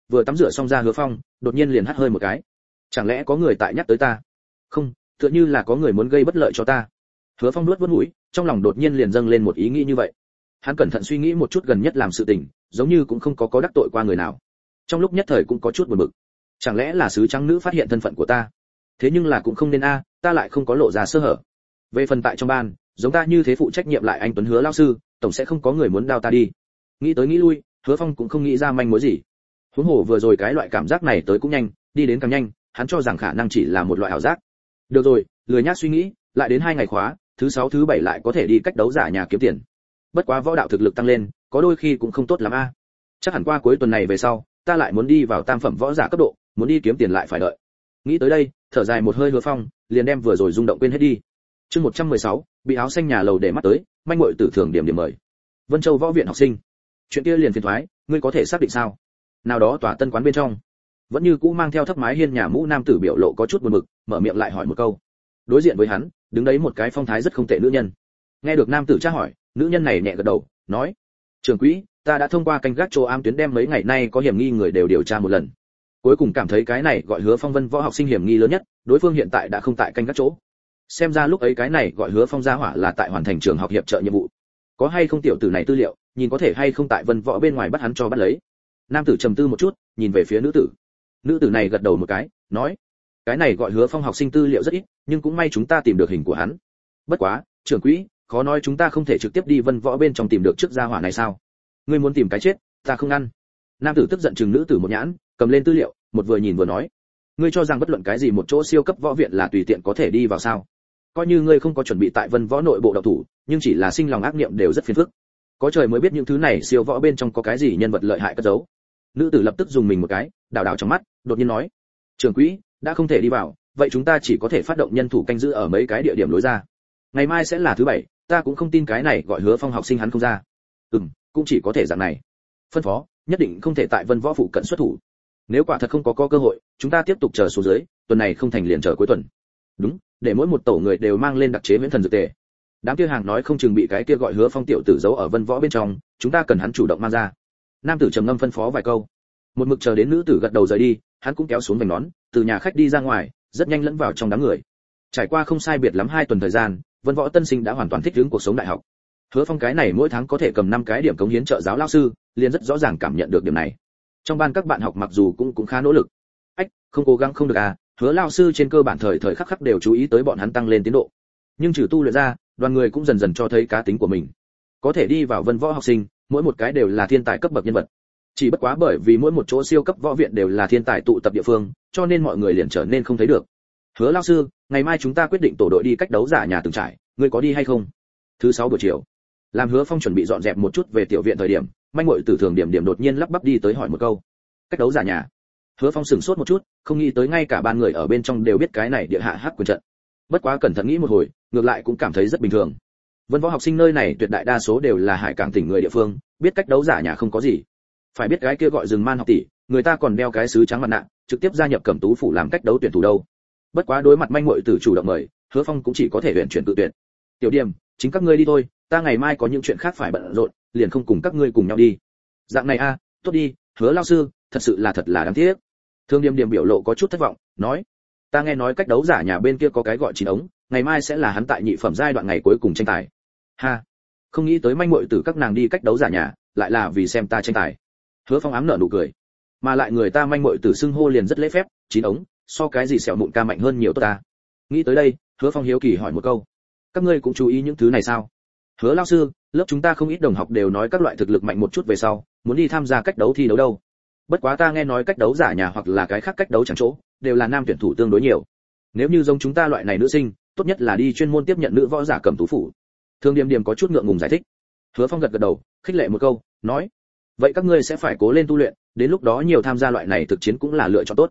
Speaker 1: vừa tắm rửa xong ra Hứa Phong, đột nhiên liền hắt hơi một cái. Chẳng lẽ có người tại nhắc tới ta? Không, tựa như là có người muốn gây bất lợi cho ta. Hứa Phong nuốt mũi, trong lòng đột nhiên liền dâng lên một ý nghĩ như vậy. Hắn cẩn thận suy nghĩ một chút gần nhất làm sự tình, giống như cũng không có đắc tội qua người nào. Trong lúc nhất thời cũng có chút buồn bực. Chẳng lẽ là sứ trắng nữ phát hiện thân phận của ta? Thế nhưng là cũng không nên a, ta lại không có lộ ra sơ hở. Về phần tại trong ban, giống ta như thế phụ trách nhiệm lại anh Tuấn Hứa lão sư, tổng sẽ không có người muốn đao ta đi. Nghĩ tới nghĩ lui, Hứa Phong cũng không nghĩ ra manh mối gì. Huống hồ vừa rồi cái loại cảm giác này tới cũng nhanh, đi đến càng nhanh, hắn cho rằng khả năng chỉ là một loại ảo giác. Được rồi, lười nhác suy nghĩ, lại đến 2 ngày khóa, thứ 6 thứ 7 lại có thể đi cách đấu giả nhà kiếm tiền. Bất quá võ đạo thực lực tăng lên, có đôi khi cũng không tốt lắm a. Chắc hẳn qua cuối tuần này về sau, ta lại muốn đi vào tam phẩm võ giả cấp độ, muốn đi kiếm tiền lại phải đợi. Nghĩ tới đây, thở dài một hơi Hứa Phong, liền đem vừa rồi rung động quên hết đi. Chương 116, bị áo xanh nhà lầu để mắt tới, manh muội tử thường điểm mời. Vân Châu võ viện học sinh. Chuyện kia liền phiền toái, ngươi có thể xác định sao? Nào đó tòa tân quán bên trong, vẫn như cũ mang theo thấp mái hiên nhà mũ nam tử biểu lộ có chút buồn bực, mở miệng lại hỏi một câu. Đối diện với hắn, đứng đấy một cái phong thái rất không tệ nữ nhân. Nghe được nam tử tra hỏi, nữ nhân này nhẹ gật đầu, nói: "Trưởng quỹ, ta đã thông qua canh gác chỗ am tuyến đem mấy ngày nay có hiểm nghi người đều điều tra một lần. Cuối cùng cảm thấy cái này gọi Hứa Phong Vân võ học sinh hiểm nghi lớn nhất, đối phương hiện tại đã không tại canh gác chỗ. Xem ra lúc ấy cái này gọi Hứa Phong gia hỏa là tại hoàn thành trường học hiệp trợ nhiệm vụ. Có hay không tiểu tử này tư liệu, nhìn có thể hay không tại Vân võ bên ngoài bắt hắn cho bắt lấy." Nam tử trầm tư một chút, nhìn về phía nữ tử. Nữ tử này gật đầu một cái, nói: "Cái này gọi Hứa Phong học sinh tư liệu rất ít, nhưng cũng may chúng ta tìm được hình của hắn. Bất quá, trưởng quỹ, khó nói chúng ta không thể trực tiếp đi Vân võ bên trong tìm được trước gia hỏa này sao? Ngươi muốn tìm cái chết, ta không ngăn." Nam tử tức giận chừng nữ tử một nhãn, cầm lên tư liệu, một vừa nhìn vừa nói: "Ngươi cho rằng bất luận cái gì một chỗ siêu cấp võ viện là tùy tiện có thể đi vào sao? Coi như ngươi không có chuẩn bị tại Vân võ nội bộ động thủ, nhưng chỉ là sinh lòng ác niệm đều rất phiền phức. Có trời mới biết những thứ này siêu võ bên trong có cái gì nhân vật lợi hại cất giấu." Nữ tử lập tức dùng mình một cái, đảo đảo trong mắt, đột nhiên nói: "Trưởng quỹ, đã không thể đi vào, vậy chúng ta chỉ có thể phát động nhân thủ canh giữ ở mấy cái địa điểm lối ra. Ngày mai sẽ là thứ 7, ta cũng không tin cái này gọi Hứa Phong học sinh hắn không ra." Cũng chỉ có thể dạng này. Phân phó, nhất định không thể tại Vân võ phụ cận xuất thủ. Nếu quả thật không có cơ hội, chúng ta tiếp tục chờ xuống dưới, tuần này không thành liền chờ cuối tuần. Đúng, để mỗi một tổ người đều mang lên đặc chế huyễn thần dược tề. Đám kia hàng nói không chừng bị cái kia gọi Hứa Phong tiểu tử giấu ở Vân võ bên trong, chúng ta cần hắn chủ động mang ra. Nam tử trầm ngâm phân phó vài câu, một mực chờ đến nữ tử gật đầu rời đi, hắn cũng kéo xuống vành nón, từ nhà khách đi ra ngoài, rất nhanh lẫn vào trong đám người. Trải qua không sai biệt lắm 2 tuần thời gian, Vân võ tân sinh đã hoàn toàn thích ứng cuộc sống đại học. Hứa Phong cái này mỗi tháng có thể cầm 5 cái điểm cống hiến trợ giáo lão sư, liền rất rõ ràng cảm nhận được điểm này. Trong ban các bạn học mặc dù cũng khá nỗ lực, không cố gắng không được à, Hứa lão sư trên cơ bản thời khắc đều chú ý tới bọn hắn tăng lên tiến độ. Nhưng trừ tu luyện ra, đoàn người cũng dần dần cho thấy cá tính của mình. Có thể đi vào Vân võ học sinh, mỗi một cái đều là thiên tài cấp bậc nhân vật. Chỉ bất quá bởi vì mỗi một chỗ siêu cấp võ viện đều là thiên tài tụ tập địa phương, cho nên mọi người liền trở nên không thấy được. Hứa lão sư, ngày mai chúng ta quyết định tổ đội đi cách đấu giả nhà từng trải, ngươi có đi hay không? Thứ 6 buổi chiều, làm Hứa Phong chuẩn bị dọn dẹp một chút về tiểu viện thời điểm, manh muội tử thường điểm đột nhiên lắp bắp đi tới hỏi một câu: "Cách đấu giả nhà?" Hứa Phong sửng sốt một chút, không nghĩ tới ngay cả ban người ở bên trong đều biết cái này địa hạ hắc quyền trận. Bất quá cẩn thận nghĩ một hồi, ngược lại cũng cảm thấy rất bình thường. Vân võ học sinh nơi này tuyệt đại đa số đều là hải cảng tỉnh người địa phương, biết cách đấu giả nhà không có gì. Phải biết cái kia gọi rừng man học tỷ, người ta còn đeo cái sứ trắng mặt nạ, trực tiếp gia nhập Cẩm Tú phủ làm cách đấu tuyển thủ đâu. Bất quá đối mặt manh muội tử chủ động mời, Hứa Phong cũng chỉ có thể luyện chuyển tự tuyển. "Tiểu Điểm, chính các ngươi đi thôi, ta ngày mai có những chuyện khác phải bận rộn, liền không cùng các ngươi cùng nhau đi." "Dạng này a, tốt đi, Hứa lão sư, thật là đáng tiếc." Thương Điềm biểu lộ có chút thất vọng, nói: "Ta nghe nói cách đấu giả nhà bên kia có cái gọi 9 ống, ngày mai sẽ là hắn tại nhị phẩm giai đoạn ngày cuối cùng tranh tài." "Ha, không nghĩ tới manh muội tử các nàng đi cách đấu giả nhà, lại là vì xem ta tranh tài." Hứa Phong ám nở nụ cười, mà lại người ta manh muội tử xưng hô liền rất lễ phép, 9 ống, so cái gì sẹo mụn ca mạnh hơn nhiều tốt ta. Nghĩ tới đây, Hứa Phong hiếu kỳ hỏi một câu: "Các ngươi cũng chú ý những thứ này sao?" "Hứa lão sư, lớp chúng ta không ít đồng học đều nói các loại thực lực mạnh một chút về sau, muốn đi tham gia cách đấu thi đấu đâu. Bất quá ta nghe nói cách đấu giả nhà hoặc là cái khác cách đấu chẳng chỗ, đều là nam tuyển thủ tương đối nhiều. Nếu như giống chúng ta loại này nữ sinh, tốt nhất là đi chuyên môn tiếp nhận nữ võ giả Cẩm Tú phủ." Thương Điềm có chút ngượng ngùng giải thích. Hứa Phong gật đầu, khích lệ một câu, nói: "Vậy các ngươi sẽ phải cố lên tu luyện, đến lúc đó nhiều tham gia loại này thực chiến cũng là lựa chọn tốt."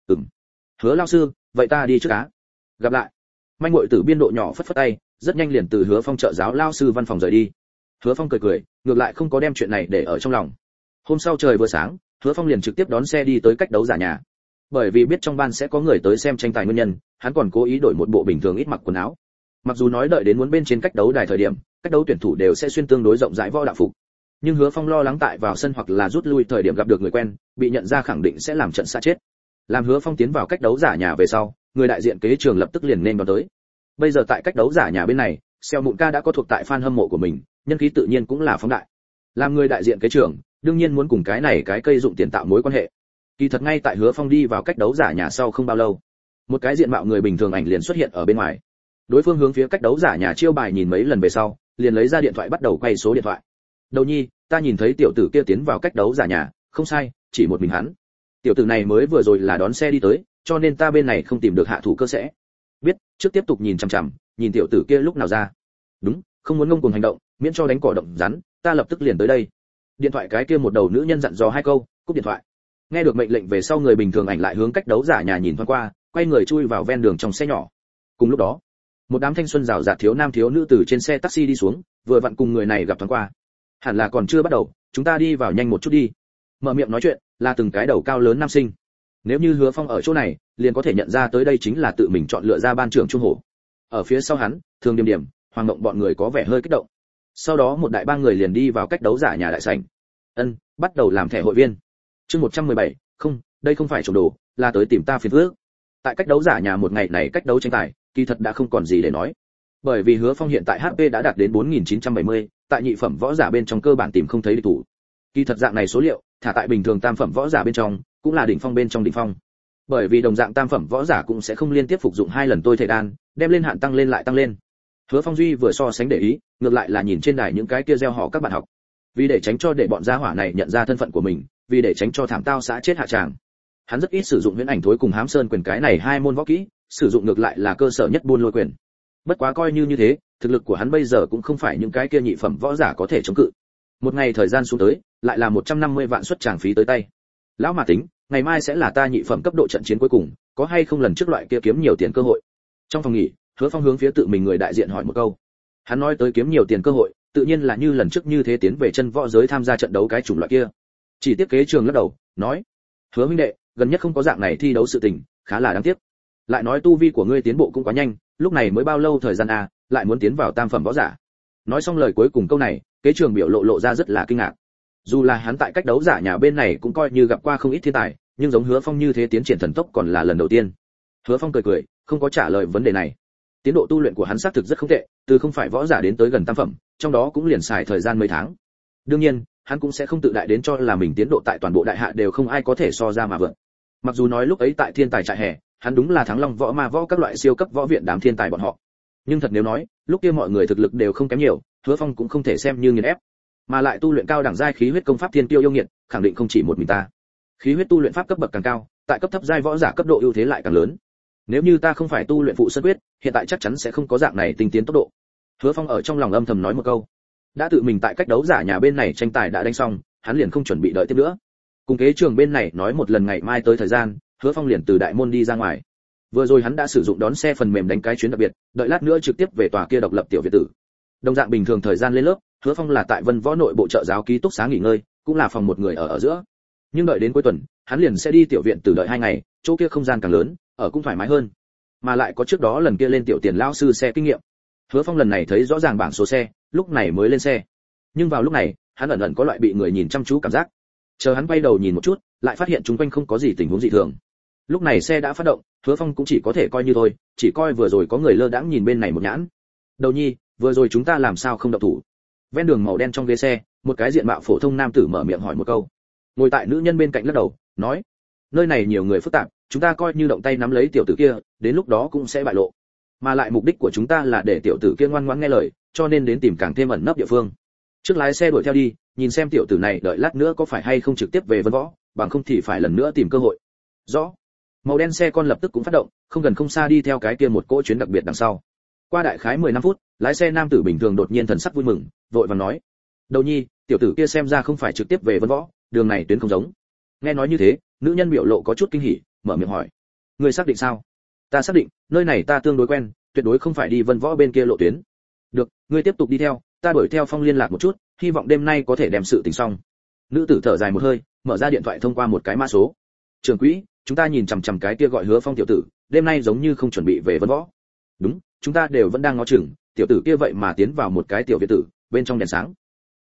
Speaker 1: "Hứa lão sư, vậy ta đi trước á. Gặp lại." Manh muội tử biên độ nhỏ phất phất tay, rất nhanh liền từ Hứa Phong trợ giáo lão sư văn phòng rời đi. Hứa Phong cười, ngược lại không có đem chuyện này để ở trong lòng. Hôm sau trời vừa sáng, Hứa Phong liền trực tiếp đón xe đi tới cách đấu giả nhà. Bởi vì biết trong ban sẽ có người tới xem tranh tài nguyên nhân, hắn còn cố ý đổi một bộ bình thường ít mặc quần áo. Mặc dù nói đợi đến muốn bên trên cách đấu đài thời điểm, cách đấu tuyển thủ đều sẽ xuyên tương đối rộng rãi võ đạo phục, Nhưng Hứa Phong lo lắng tại vào sân hoặc là rút lui thời điểm gặp được người quen, bị nhận ra khẳng định sẽ làm trận xa chết. Làm Hứa Phong tiến vào cách đấu giả nhà về sau, người đại diện kế trường lập tức liền nên đón tới. Bây giờ tại cách đấu giả nhà bên này, Xeo Mụn Ca đã có thuộc tại fan hâm mộ của mình, nhân khí tự nhiên cũng là phóng đại. Làm người đại diện kế trường, đương nhiên muốn cùng cái này cái cây dụng tiền tạo mối quan hệ. Kỳ thật ngay tại Hứa Phong đi vào cách đấu giả nhà sau không bao lâu, một cái diện mạo người bình thường ảnh liền xuất hiện ở bên ngoài. Đối phương hướng phía cách đấu giả nhà chiêu bài nhìn mấy lần về sau, liền lấy ra điện thoại bắt đầu quay số điện thoại. Đầu nhi, ta nhìn thấy tiểu tử kia tiến vào cách đấu giả nhà, không sai, chỉ một mình hắn. Tiểu tử này mới vừa rồi là đón xe đi tới, cho nên ta bên này không tìm được hạ thủ cơ sẽ. Biết, trước tiếp tục nhìn chằm chằm, nhìn tiểu tử kia lúc nào ra. Đúng, không muốn ngông cuồng hành động, miễn cho đánh cỏ động rắn, ta lập tức liền tới đây. Điện thoại cái kia một đầu nữ nhân dặn dò hai câu, cúp điện thoại. Nghe được mệnh lệnh về sau, người bình thường ảnh lại hướng cách đấu giả nhà nhìn thoáng qua, quay người chui vào ven đường trong xe nhỏ. Cùng lúc đó, một đám thanh xuân rào rạt thiếu nam thiếu nữ từ trên xe taxi đi xuống, vừa vặn cùng người này gặp thoáng qua. Hẳn là còn chưa bắt đầu, chúng ta đi vào nhanh một chút đi. Mở miệng nói chuyện là từng cái đầu cao lớn nam sinh. Nếu như Hứa Phong ở chỗ này, liền có thể nhận ra tới đây chính là tự mình chọn lựa ra ban trưởng Trung Hổ. Ở phía sau hắn, Thường Điểm Điểm, Hoàng Mộng bọn người có vẻ hơi kích động. Sau đó một đại ba người liền đi vào cách đấu giả nhà đại sảnh. Bắt đầu làm thẻ hội viên. Chương 117, không, đây không phải trộm đồ, là tới tìm ta phiền phức. Tại cách đấu giả nhà một ngày này cách đấu tranh tài, kỳ thật đã không còn gì để nói. Bởi vì Hứa Phong hiện tại HP đã đạt đến 4970, tại nhị phẩm võ giả bên trong cơ bản tìm không thấy địch thủ. Kỳ thật dạng này số liệu, thả tại bình thường tam phẩm võ giả bên trong, cũng là đỉnh phong bên trong đỉnh phong. Bởi vì đồng dạng tam phẩm võ giả cũng sẽ không liên tiếp phục dụng hai lần tôi thể đan, đem lên hạn tăng lên lại tăng lên. Hứa Phong duy vừa so sánh để ý, ngược lại là nhìn trên đài những cái kia gieo họ các bạn học. Vì để tránh cho để bọn gia hỏa này nhận ra thân phận của mình, vì để tránh cho thảm tao xã chết hạ tràng, hắn rất ít sử dụng huyễn ảnh thối cùng hám sơn quyền cái này hai môn võ kỹ, sử dụng ngược lại là cơ sở nhất buôn lôi quyền. Bất quá coi như thế, thực lực của hắn bây giờ cũng không phải những cái kia nhị phẩm võ giả có thể chống cự. Một ngày thời gian xuống tới, lại là 150 vạn xuất tràng phí tới tay. Lão mà tính, ngày mai sẽ là ta nhị phẩm cấp độ trận chiến cuối cùng, có hay không lần trước loại kia kiếm nhiều tiền cơ hội. Trong phòng nghỉ, Hứa Phong hướng phía tự mình người đại diện hỏi một câu. Hắn nói tới kiếm nhiều tiền cơ hội, tự nhiên là như lần trước như thế tiến về chân võ giới tham gia trận đấu cái chủng loại kia. Chỉ tiếc kế trường lắc đầu, nói: "Hứa huynh đệ, gần nhất không có dạng này thi đấu sự tình, khá là đáng tiếc. Lại nói tu vi của ngươi tiến bộ cũng quá nhanh, lúc này mới bao lâu thời gian à, lại muốn tiến vào tam phẩm võ giả." Nói xong lời cuối cùng câu này, kế trường biểu lộ ra rất là kinh ngạc. Dù là hắn tại cách đấu giả nhà bên này cũng coi như gặp qua không ít thiên tài, nhưng giống Hứa Phong như thế tiến triển thần tốc còn là lần đầu tiên. Hứa Phong cười cười, không có trả lời vấn đề này. Tiến độ tu luyện của hắn xác thực rất không tệ, từ không phải võ giả đến tới gần tam phẩm, trong đó cũng liền xài thời gian mấy tháng. Đương nhiên, hắn cũng sẽ không tự đại đến cho là mình tiến độ tại toàn bộ đại hạ đều không ai có thể so ra mà vượt. Mặc dù nói lúc ấy tại thiên tài trại hè, hắn đúng là thắng long võ ma võ các loại siêu cấp võ viện đám thiên tài bọn họ. Nhưng thật nếu nói, lúc kia mọi người thực lực đều không kém nhiều, Hứa Phong cũng không thể xem như nghiền ép. Mà lại tu luyện cao đẳng giai khí huyết công pháp thiên tiêu yêu nghiệt, khẳng định không chỉ một mình ta. Khí huyết tu luyện pháp cấp bậc càng cao, tại cấp thấp giai võ giả cấp độ ưu thế lại càng lớn. Nếu như ta không phải tu luyện phụ sơn quyết, hiện tại chắc chắn sẽ không có dạng này tinh tiến tốc độ. Hứa Phong ở trong lòng âm thầm nói một câu. Đã tự mình tại cách đấu giả nhà bên này tranh tài đã đánh xong, hắn liền không chuẩn bị đợi tiếp nữa. Cùng kế trường bên này nói một lần ngày mai tới thời gian, Hứa Phong liền từ đại môn đi ra ngoài. Vừa rồi hắn đã sử dụng đón xe phần mềm đánh cái chuyến đặc biệt, đợi lát nữa trực tiếp về tòa kia độc lập tiểu viện tử. Đồng dạng bình thường thời gian lên lớp, Hứa Phong là tại Vân Võ nội bộ trợ giáo ký túc xá nghỉ ngơi, cũng là phòng một người ở giữa. Nhưng đợi đến cuối tuần, hắn liền sẽ đi tiểu viện tử đợi 2 ngày, chỗ kia không gian càng lớn, ở cũng thoải mái hơn. Mà lại có trước đó lần kia lên tiểu tiền lão sư xe kinh nghiệm. Hứa Phong lần này thấy rõ ràng bảng số xe, lúc này mới lên xe. Nhưng vào lúc này, hắn ẩn ẩn có loại bị người nhìn chăm chú cảm giác. Chờ hắn quay đầu nhìn một chút, lại phát hiện chúng quanh không có gì tình huống dị thường. Lúc này xe đã phát động, Hứa Phong cũng chỉ có thể coi như thôi, chỉ coi vừa rồi có người lơ đãng nhìn bên này một nhãn. Đầu nhi, vừa rồi chúng ta làm sao không động thủ? Ven đường màu đen trong ghế xe, một cái diện mạo phổ thông nam tử mở miệng hỏi một câu. Ngồi tại nữ nhân bên cạnh lắc đầu, nói: nơi này nhiều người phức tạp, chúng ta coi như động tay nắm lấy tiểu tử kia, đến lúc đó cũng sẽ bại lộ. Mà lại mục đích của chúng ta là để tiểu tử kia ngoan ngoãn nghe lời, cho nên đến tìm càng thêm ẩn nấp địa phương. Trước lái xe đuổi theo đi, nhìn xem tiểu tử này đợi lát nữa có phải hay không trực tiếp về Vân Võ, bằng không thì phải lần nữa tìm cơ hội. Rõ. Màu đen xe con lập tức cũng phát động, không gần không xa đi theo cái kia một cỗ chuyến đặc biệt đằng sau. Qua đại khái 15 phút, lái xe nam tử bình thường đột nhiên thần sắc vui mừng, vội vàng nói: đầu nhi, tiểu tử kia xem ra không phải trực tiếp về Vân Võ, đường này tuyến không giống. Nghe nói như thế, nữ nhân biểu lộ có chút kinh hỉ, mở miệng hỏi: người xác định sao? Ta xác định, nơi này ta tương đối quen, tuyệt đối không phải đi Vân Võ bên kia lộ tuyến. Được, ngươi tiếp tục đi theo, ta đuổi theo Phong liên lạc một chút, hy vọng đêm nay có thể đem sự tình xong. Nữ tử thở dài một hơi, mở ra điện thoại thông qua một cái mã số. Trưởng quỹ, chúng ta nhìn chằm chằm cái kia gọi Hứa Phong tiểu tử, đêm nay giống như không chuẩn bị về Vân Võ. Đúng, chúng ta đều vẫn đang ngó chừng, tiểu tử kia vậy mà tiến vào một cái tiểu viện tử, bên trong đèn sáng.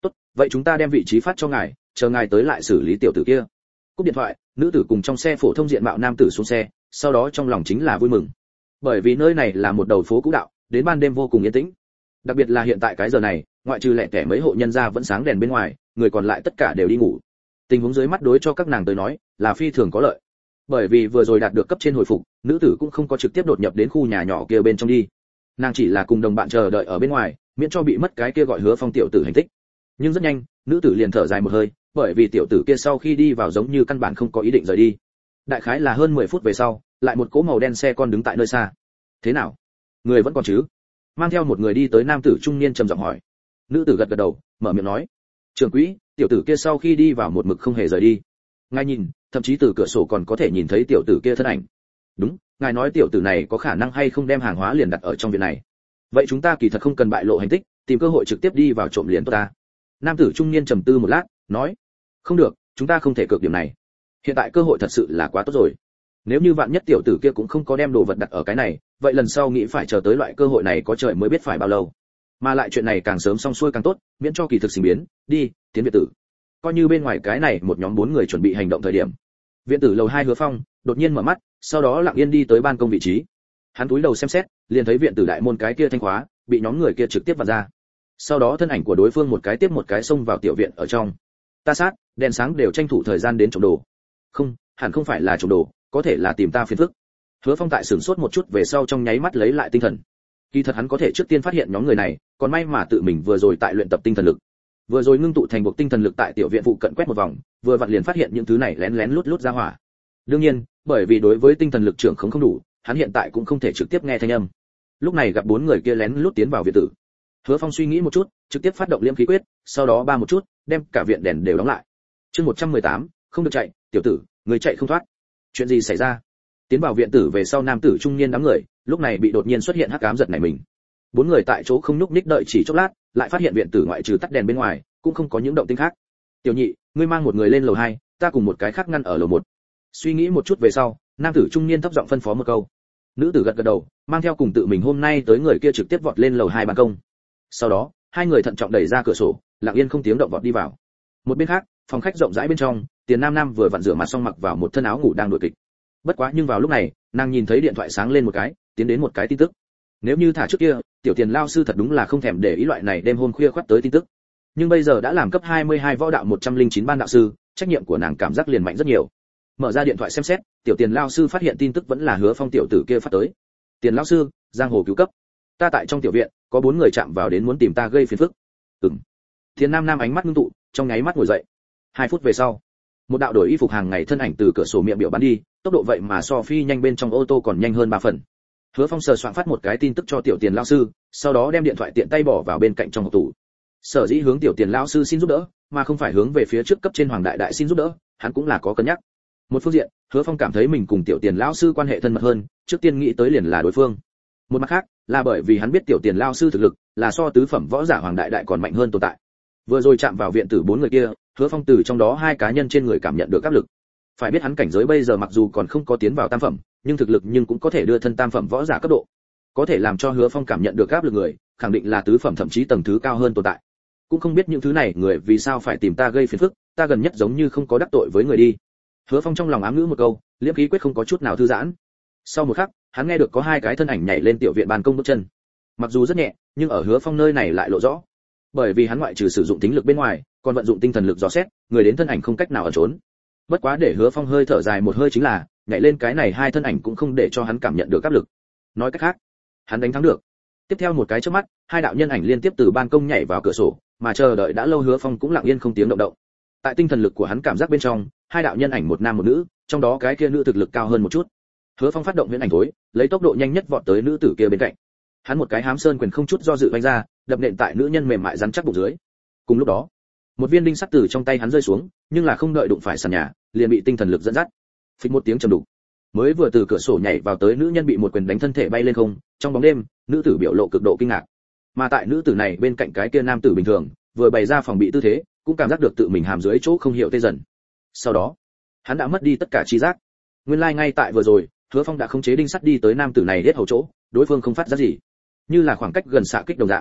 Speaker 1: tốt, vậy chúng ta đem vị trí phát cho ngài, chờ ngài tới lại xử lý tiểu tử kia. Cúp điện thoại, nữ tử cùng trong xe phổ thông diện mạo nam tử xuống xe, sau đó trong lòng chính là vui mừng. Bởi vì nơi này là một đầu phố cũ đạo, đến ban đêm vô cùng yên tĩnh. Đặc biệt là hiện tại cái giờ này, ngoại trừ lẻ tẻ mấy hộ nhân gia vẫn sáng đèn bên ngoài, người còn lại tất cả đều đi ngủ. Tình huống dưới mắt đối cho các nàng tới nói là phi thường có lợi. Bởi vì vừa rồi đạt được cấp trên hồi phục, nữ tử cũng không có trực tiếp đột nhập đến khu nhà nhỏ kia bên trong đi. Nàng chỉ là cùng đồng bạn chờ đợi ở bên ngoài, miễn cho bị mất cái kia gọi Hứa Phong tiểu tử hành tích. Nhưng rất nhanh, nữ tử liền thở dài một hơi, bởi vì tiểu tử kia sau khi đi vào giống như căn bản không có ý định rời đi. Đại khái là hơn 10 phút về sau, lại một cỗ màu đen xe con đứng tại nơi xa. Thế nào? Người vẫn còn chứ? Mang theo một người đi tới nam tử trung niên trầm giọng hỏi. Nữ tử gật gật đầu, mở miệng nói: "Trưởng quỹ, tiểu tử kia sau khi đi vào một mực không hề rời đi. Ngài nhìn, thậm chí từ cửa sổ còn có thể nhìn thấy tiểu tử kia thân ảnh." "Đúng, ngài nói tiểu tử này có khả năng hay không đem hàng hóa liền đặt ở trong viện này. Vậy chúng ta kỳ thật không cần bại lộ hành tích, tìm cơ hội trực tiếp đi vào trộm liền tốt ta." Nam tử trung niên trầm tư một lát, nói: "Không được, chúng ta không thể cược điểm này. Hiện tại cơ hội thật sự là quá tốt rồi. Nếu như vạn nhất tiểu tử kia cũng không có đem đồ vật đặt ở cái này, vậy lần sau nghĩ phải chờ tới loại cơ hội này có trời mới biết phải bao lâu. Mà lại chuyện này càng sớm xong xuôi càng tốt, miễn cho kỳ thực sinh biến. Đi, tiến viện tử." Coi như bên ngoài cái này một nhóm 4 người chuẩn bị hành động thời điểm. Viện tử lầu 2 Hứa Phong đột nhiên mở mắt, sau đó lặng yên đi tới ban công vị trí. Hắn cúi đầu xem xét, liền thấy viện tử đại môn cái kia thanh khóa bị nhóm người kia trực tiếp vặn ra. Sau đó thân ảnh của đối phương một cái tiếp một cái xông vào tiểu viện ở trong. Ta sát, đèn sáng đều tranh thủ thời gian đến trộm đồ. Không, hẳn không phải là trộm đồ, có thể là tìm ta phiền phức. Hứa Phong tại sửng sốt một chút về sau trong nháy mắt lấy lại tinh thần. Kỳ thật hắn có thể trước tiên phát hiện nhóm người này, còn may mà tự mình vừa rồi tại luyện tập tinh thần lực. Vừa rồi ngưng tụ thành buộc tinh thần lực tại tiểu viện phụ cận quét một vòng, vừa vặn liền phát hiện những thứ này lén lén lút lút ra hỏa. Đương nhiên, bởi vì đối với tinh thần lực trưởng không đủ, hắn hiện tại cũng không thể trực tiếp nghe thanh âm. Lúc này gặp 4 người kia lén lút tiến vào viện tử. Hứa Phong suy nghĩ một chút, trực tiếp phát động liễm khí quyết, sau đó ba một chút, đem cả viện đèn đều đóng lại. Chương 118, không được chạy, tiểu tử, người chạy không thoát. Chuyện gì xảy ra? Tiến vào viện tử về sau nam tử trung niên đám người, lúc này bị đột nhiên xuất hiện hắc ám giật nảy mình. 4 người tại chỗ không nhúc nhích đợi chỉ chốc lát, lại phát hiện viện tử ngoại trừ tắt đèn bên ngoài, cũng không có những động tĩnh khác. Tiểu nhị, ngươi mang một người lên lầu 2, ta cùng một cái khác ngăn ở lầu 1. Suy nghĩ một chút về sau, nam tử trung niên thấp giọng phân phó một câu. Nữ tử gật gật đầu, mang theo cùng tự mình hôm nay tới người kia trực tiếp vọt lên lầu 2 ban công. Sau đó, hai người thận trọng đẩy ra cửa sổ, lặng yên không tiếng động vọt đi vào. Một bên khác, phòng khách rộng rãi bên trong, Tiền Nam Nam vừa vặn rửa mặt xong mặc vào một thân áo ngủ đang đuổi kịch. Bất quá nhưng vào lúc này, nàng nhìn thấy điện thoại sáng lên một cái, tiến đến một cái tin tức. Nếu như thả trước kia, tiểu Tiền lao sư thật đúng là không thèm để ý loại này đêm hôm khuya khoắt tới tin tức. Nhưng bây giờ đã làm cấp 22 võ đạo 109 ban đạo sư, trách nhiệm của nàng cảm giác liền mạnh rất nhiều. Mở ra điện thoại xem xét, tiểu Tiền lao sư phát hiện tin tức vẫn là Hứa Phong tiểu tử kia phát tới. Tiền lao sư, giang hồ cứu cấp. Ta tại trong tiểu viện, có 4 người chạm vào đến muốn tìm ta gây phiền phức. Tiền Nam Nam ánh mắt ngưng tụ, trong nháy mắt ngồi dậy. 2 phút về sau, một đạo đổi y phục hàng ngày thân ảnh từ cửa sổ miệng biểu bắn đi, tốc độ vậy mà so phi nhanh bên trong ô tô còn nhanh hơn 3 phần. Hứa Phong sờ soạn phát một cái tin tức cho tiểu Tiền lão sư, sau đó đem điện thoại tiện tay bỏ vào bên cạnh trong hộp tủ. Sở dĩ hướng tiểu Tiền lão sư xin giúp đỡ, mà không phải hướng về phía trước cấp trên Hoàng đại đại xin giúp đỡ, hắn cũng là có cân nhắc. Một phương diện, Hứa Phong cảm thấy mình cùng tiểu Tiền lão sư quan hệ thân mật hơn, trước tiên nghĩ tới liền là đối phương. Một mặt khác, là bởi vì hắn biết tiểu Tiền lão sư thực lực là so tứ phẩm võ giả Hoàng đại đại còn mạnh hơn tồn tại. Vừa rồi chạm vào viện tử 4 người kia, Hứa Phong từ trong đó 2 cá nhân trên người cảm nhận được áp lực. Phải biết hắn cảnh giới bây giờ mặc dù còn không có tiến vào tam phẩm, nhưng thực lực nhưng cũng có thể đưa thân tam phẩm võ giả cấp độ. Có thể làm cho Hứa Phong cảm nhận được áp lực người, khẳng định là tứ phẩm thậm chí tầng thứ cao hơn tồn tại. Cũng không biết những thứ này người vì sao phải tìm ta gây phiền phức, ta gần nhất giống như không có đắc tội với người đi. Hứa Phong trong lòng ám ngữ một câu, liễm khí quyết không có chút nào thư giãn. Sau một khắc, hắn nghe được có 2 cái thân ảnh nhảy lên tiểu viện ban công bước chân. Mặc dù rất nhẹ, nhưng ở Hứa Phong nơi này lại lộ rõ. Bởi vì hắn ngoại trừ sử dụng tính lực bên ngoài, còn vận dụng tinh thần lực dò xét, người đến thân ảnh không cách nào ẩn trốn. Bất quá để Hứa Phong hơi thở dài một hơi chính là, nhảy lên cái này 2 thân ảnh cũng không để cho hắn cảm nhận được áp lực. Nói cách khác, hắn đánh thắng được. Tiếp theo một cái chớp mắt, 2 đạo nhân ảnh liên tiếp từ ban công nhảy vào cửa sổ, mà chờ đợi đã lâu Hứa Phong cũng lặng yên không tiếng động động. Tại tinh thần lực của hắn cảm giác bên trong, 2 đạo nhân ảnh một nam một nữ, trong đó cái kia nữ thực lực cao hơn một chút. Hứa Phong phát động huyễn ảnh thối, lấy tốc độ nhanh nhất vọt tới nữ tử kia bên cạnh. Hắn một cái hám sơn quyền không chút do dự vung ra, đập nện tại nữ nhân mềm mại rắn chắc bụng dưới. Cùng lúc đó, một viên đinh sắt từ trong tay hắn rơi xuống, nhưng là không đợi đụng phải sàn nhà, liền bị tinh thần lực dẫn dắt. Phịch một tiếng trầm đục. Mới vừa từ cửa sổ nhảy vào tới nữ nhân bị một quyền đánh thân thể bay lên không, trong bóng đêm, nữ tử biểu lộ cực độ kinh ngạc. Mà tại nữ tử này bên cạnh cái kia nam tử bình thường, vừa bày ra phòng bị tư thế, cũng cảm giác được tự mình hàm dưới chỗ không hiểu tê dần. Sau đó, hắn đã mất đi tất cả trí giác. Nguyên lai ngay tại vừa rồi, Hứa Phong đã khống chế đinh sắt đi tới nam tử này hết hầu chỗ, đối phương không phát ra gì, như là khoảng cách gần xạ kích đồng dạng.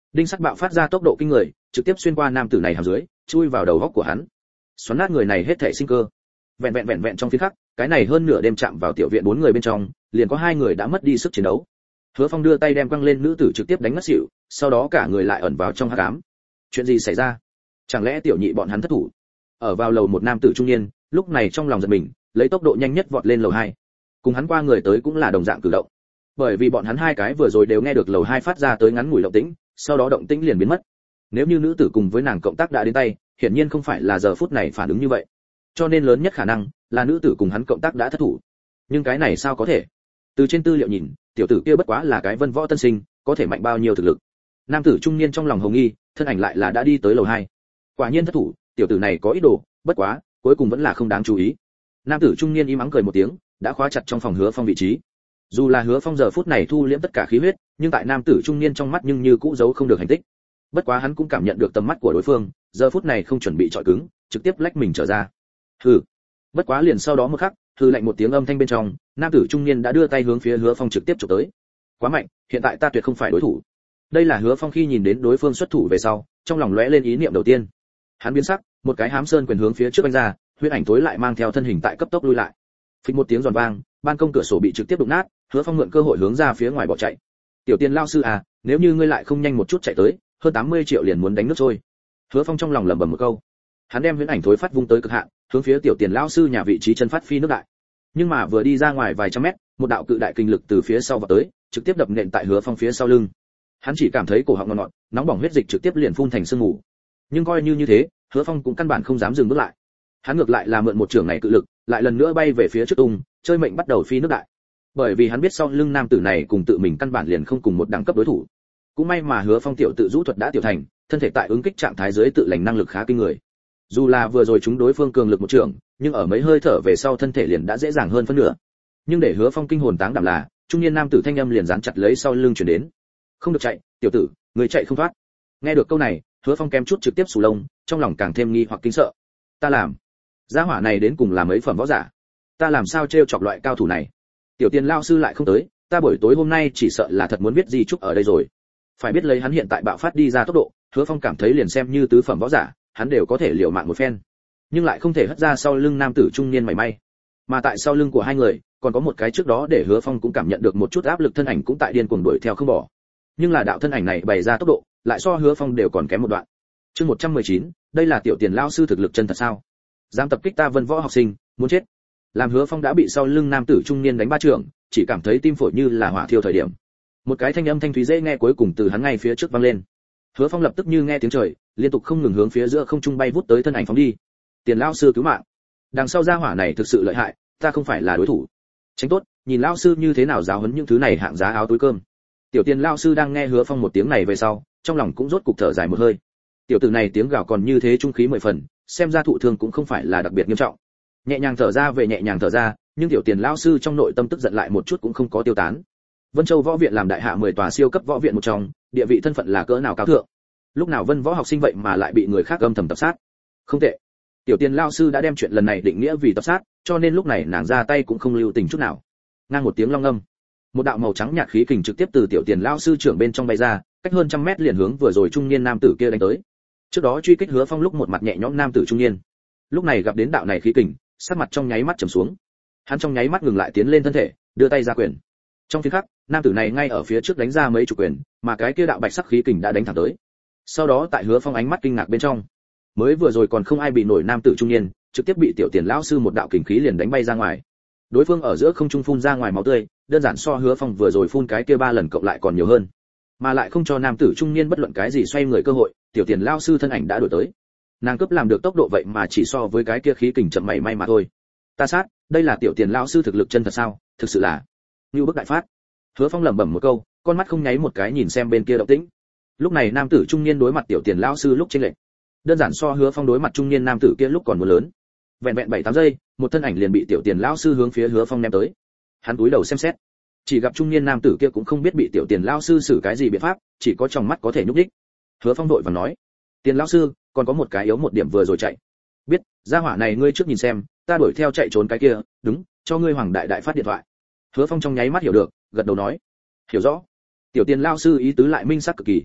Speaker 1: Đinh sắt bạo phát ra tốc độ kinh người, trực tiếp xuyên qua nam tử này hàm dưới, chui vào đầu góc của hắn. Xoắn nát người này hết thảy sinh cơ. Vẹn trong phiến khắc, cái này hơn nửa đêm chạm vào tiểu viện 4 người bên trong, liền có 2 người đã mất đi sức chiến đấu. Hứa Phong đưa tay đem quăng lên nữ tử trực tiếp đánh ngất xỉu, sau đó cả người lại ẩn vào trong hắc ám. Chuyện gì xảy ra? Chẳng lẽ tiểu nhị bọn hắn thất thủ? Ở vào lầu một nam tử trung niên, lúc này trong lòng giật mình, lấy tốc độ nhanh nhất vọt lên lầu 2. Cùng hắn qua người tới cũng là đồng dạng cử động. Bởi vì bọn hắn hai cái vừa rồi đều nghe được lầu 2 phát ra tới ngắn ngủi động tĩnh, sau đó động tĩnh liền biến mất. Nếu như nữ tử cùng với nàng cộng tác đã đến tay, hiển nhiên không phải là giờ phút này phản ứng như vậy. Cho nên lớn nhất khả năng là nữ tử cùng hắn cộng tác đã thất thủ. Nhưng cái này sao có thể? Từ trên tư liệu nhìn, tiểu tử kia bất quá là cái vân võ tân sinh, có thể mạnh bao nhiêu thực lực. Nam tử trung niên trong lòng hồng nghi, thân ảnh lại là đã đi tới lầu 2. Quả nhiên thất thủ, tiểu tử này có ý đồ, bất quá, cuối cùng vẫn là không đáng chú ý. Nam tử trung niên im ắng cười một tiếng, đã khóa chặt trong phòng Hứa Phong vị trí. Dù là Hứa Phong giờ phút này thu liễm tất cả khí huyết, nhưng tại nam tử trung niên trong mắt nhưng như cũ giấu không được hành tích. Bất quá hắn cũng cảm nhận được tầm mắt của đối phương, giờ phút này không chuẩn bị chọi cứng, trực tiếp lách mình trở ra. Hừ. Bất quá liền sau đó một khắc, hừ lạnh một tiếng âm thanh bên trong, nam tử trung niên đã đưa tay hướng phía Hứa Phong trực tiếp chụp tới. Quá mạnh, hiện tại ta tuyệt không phải đối thủ. Đây là Hứa Phong khi nhìn đến đối phương xuất thủ về sau, trong lòng lóe lên ý niệm đầu tiên. Hắn biến sắc, một cái hám sơn quyền hướng phía trước đánh ra, huyết ảnh tối lại mang theo thân hình tại cấp tốc lui lại. Phịch một tiếng giòn vang, ban công cửa sổ bị trực tiếp đụng nát, Hứa Phong mượn cơ hội hướng ra phía ngoài bỏ chạy. Tiểu Tiền lao sư à, nếu như ngươi lại không nhanh một chút chạy tới, hơn 80 triệu liền muốn đánh nước trôi. Hứa Phong trong lòng lẩm bẩm một câu. Hắn đem huyễn ảnh thối phát vung tới cực hạn, hướng phía Tiểu Tiền lao sư nhà vị trí chân phát phi nước đại. Nhưng mà vừa đi ra ngoài vài trăm mét, một đạo cự đại kinh lực từ phía sau vọt tới, trực tiếp đập nện tại Hứa Phong phía sau lưng. Hắn chỉ cảm thấy cổ họng ngọt ngọt, nóng bỏng huyết dịch trực tiếp liền phun thành sương mù. Nhưng coi như thế, Hứa Phong cũng căn bản không dám dừng bước lại. Hắn ngược lại là mượn một trường này cự lực, lại lần nữa bay về phía trước tung, chơi mệnh bắt đầu phi nước đại. Bởi vì hắn biết sau lưng nam tử này cùng tự mình căn bản liền không cùng một đẳng cấp đối thủ. Cũng may mà Hứa Phong tiểu tự rũ thuật đã tiểu thành, thân thể tại ứng kích trạng thái dưới tự lành năng lực khá kinh người. Dù là vừa rồi chúng đối phương cường lực một trường, nhưng ở mấy hơi thở về sau thân thể liền đã dễ dàng hơn phân nửa. Nhưng để Hứa Phong kinh hồn táng đảm là, trung niên nam tử thanh âm liền dán chặt lấy sau lưng truyền đến. Không được chạy, tiểu tử, người chạy không thoát. Nghe được câu này, Hứa Phong kém chút trực tiếp sù lông, trong lòng càng thêm nghi hoặc kinh sợ. Ta làm, gia hỏa này đến cùng là mấy phẩm võ giả? Ta làm sao trêu chọc loại cao thủ này? Tiểu Tiền lao sư lại không tới, ta buổi tối hôm nay chỉ sợ là thật muốn biết gì chúc ở đây rồi. Phải biết lấy hắn hiện tại bạo phát đi ra tốc độ, Hứa Phong cảm thấy liền xem như tứ phẩm võ giả, hắn đều có thể liều mạng một phen, nhưng lại không thể hất ra sau lưng nam tử trung niên mảy may. Mà tại sau lưng của hai người, còn có một cái trước đó để Hứa Phong cũng cảm nhận được một chút áp lực thân ảnh cũng tại điên cuồng đuổi theo không bỏ. Nhưng là đạo thân ảnh này bày ra tốc độ, lại so Hứa Phong đều còn kém một đoạn. Chương 119, đây là Tiểu Tiền lao sư thực lực chân thật sao? Dám tập kích ta Vân Võ học sinh, muốn chết. Làm Hứa Phong đã bị sau lưng nam tử trung niên đánh ba trường, chỉ cảm thấy tim phổi như là hỏa thiêu thời điểm. Một cái thanh âm thanh thúy dễ nghe cuối cùng từ hắn ngay phía trước vang lên. Hứa Phong lập tức như nghe tiếng trời, liên tục không ngừng hướng phía giữa không trung bay vút tới thân ảnh phóng đi. Tiền lao sư cứu mạng. Đằng sau gia hỏa này thực sự lợi hại, ta không phải là đối thủ. Tránh tốt, nhìn lao sư như thế nào giáo huấn những thứ này hạng giá áo túi cơm. Tiểu Tiền lao sư đang nghe Hứa Phong một tiếng này về sau, trong lòng cũng rốt cục thở dài một hơi. Tiểu tử này tiếng gào còn như thế trung khí 10 phần, xem ra thụ thương cũng không phải là đặc biệt nghiêm trọng. Nhẹ nhàng thở ra về nhẹ nhàng thở ra, nhưng Tiểu Tiền lao sư trong nội tâm tức giận lại một chút cũng không có tiêu tán. Vân Châu võ viện làm đại hạ 10 tòa siêu cấp võ viện một trong, địa vị thân phận là cỡ nào cao thượng. Lúc nào Vân Võ học sinh vậy mà lại bị người khác âm thầm tập sát. Không tệ. Tiểu Tiền lao sư đã đem chuyện lần này định nghĩa vì tập sát, cho nên lúc này nàng ra tay cũng không lưu tình chút nào. Ngang một tiếng long âm, một đạo màu trắng nhạt khí kình trực tiếp từ Tiểu Tiền lao sư trưởng bên trong bay ra, cách hơn trăm mét liền hướng vừa rồi trung niên nam tử kia đánh tới. Trước đó truy kích Hứa Phong lúc một mặt nhẹ nhõm nam tử trung niên, lúc này gặp đến đạo này khí kình, sắc mặt trong nháy mắt trầm xuống. Hắn trong nháy mắt ngừng lại tiến lên thân thể, đưa tay ra quyền. Trong phiến khắc, nam tử này ngay ở phía trước đánh ra mấy chục quyền, mà cái kia đạo bạch sắc khí kình đã đánh thẳng tới. Sau đó tại Hứa Phong ánh mắt kinh ngạc bên trong, mới vừa rồi còn không ai bị nổi nam tử trung niên, trực tiếp bị Tiểu Tiền lão sư một đạo kình khí liền đánh bay ra ngoài. Đối phương ở giữa không trung phun ra ngoài máu tươi, đơn giản so Hứa Phong vừa rồi phun cái kia 3 lần cộng lại còn nhiều hơn, mà lại không cho nam tử trung niên bất luận cái gì xoay người cơ hội. Tiểu Tiền lão sư thân ảnh đã đuổi tới, nàng cướp làm được tốc độ vậy mà chỉ so với cái kia khí kình chậm mảy may mà thôi. Ta sát, đây là Tiểu Tiền lão sư thực lực chân thật sao? Thực sự là như bức đại phát. Hứa Phong lẩm bẩm một câu, con mắt không nháy một cái nhìn xem bên kia động tĩnh. Lúc này nam tử trung niên đối mặt Tiểu Tiền lão sư lúc chênh lệch, đơn giản so Hứa Phong đối mặt trung niên nam tử kia lúc còn muốn lớn. Vẹn 7-8 giây, một thân ảnh liền bị Tiểu Tiền lão sư hướng phía Hứa Phong ném tới. Hắn cúi đầu xem xét, chỉ gặp trung niên nam tử kia cũng không biết bị Tiểu Tiền lão sư xử cái gì biện pháp, chỉ có trong mắt có thể nhúc nhích. Hứa Phong đội vàng nói, Tiền lão sư, còn có một cái yếu một điểm vừa rồi chạy. Biết, gia hỏa này ngươi trước nhìn xem, ta đuổi theo chạy trốn cái kia, đúng, cho ngươi Hoàng đại đại phát điện thoại. Hứa Phong trong nháy mắt hiểu được, gật đầu nói, hiểu rõ. Tiểu Tiền lão sư ý tứ lại minh xác cực kỳ.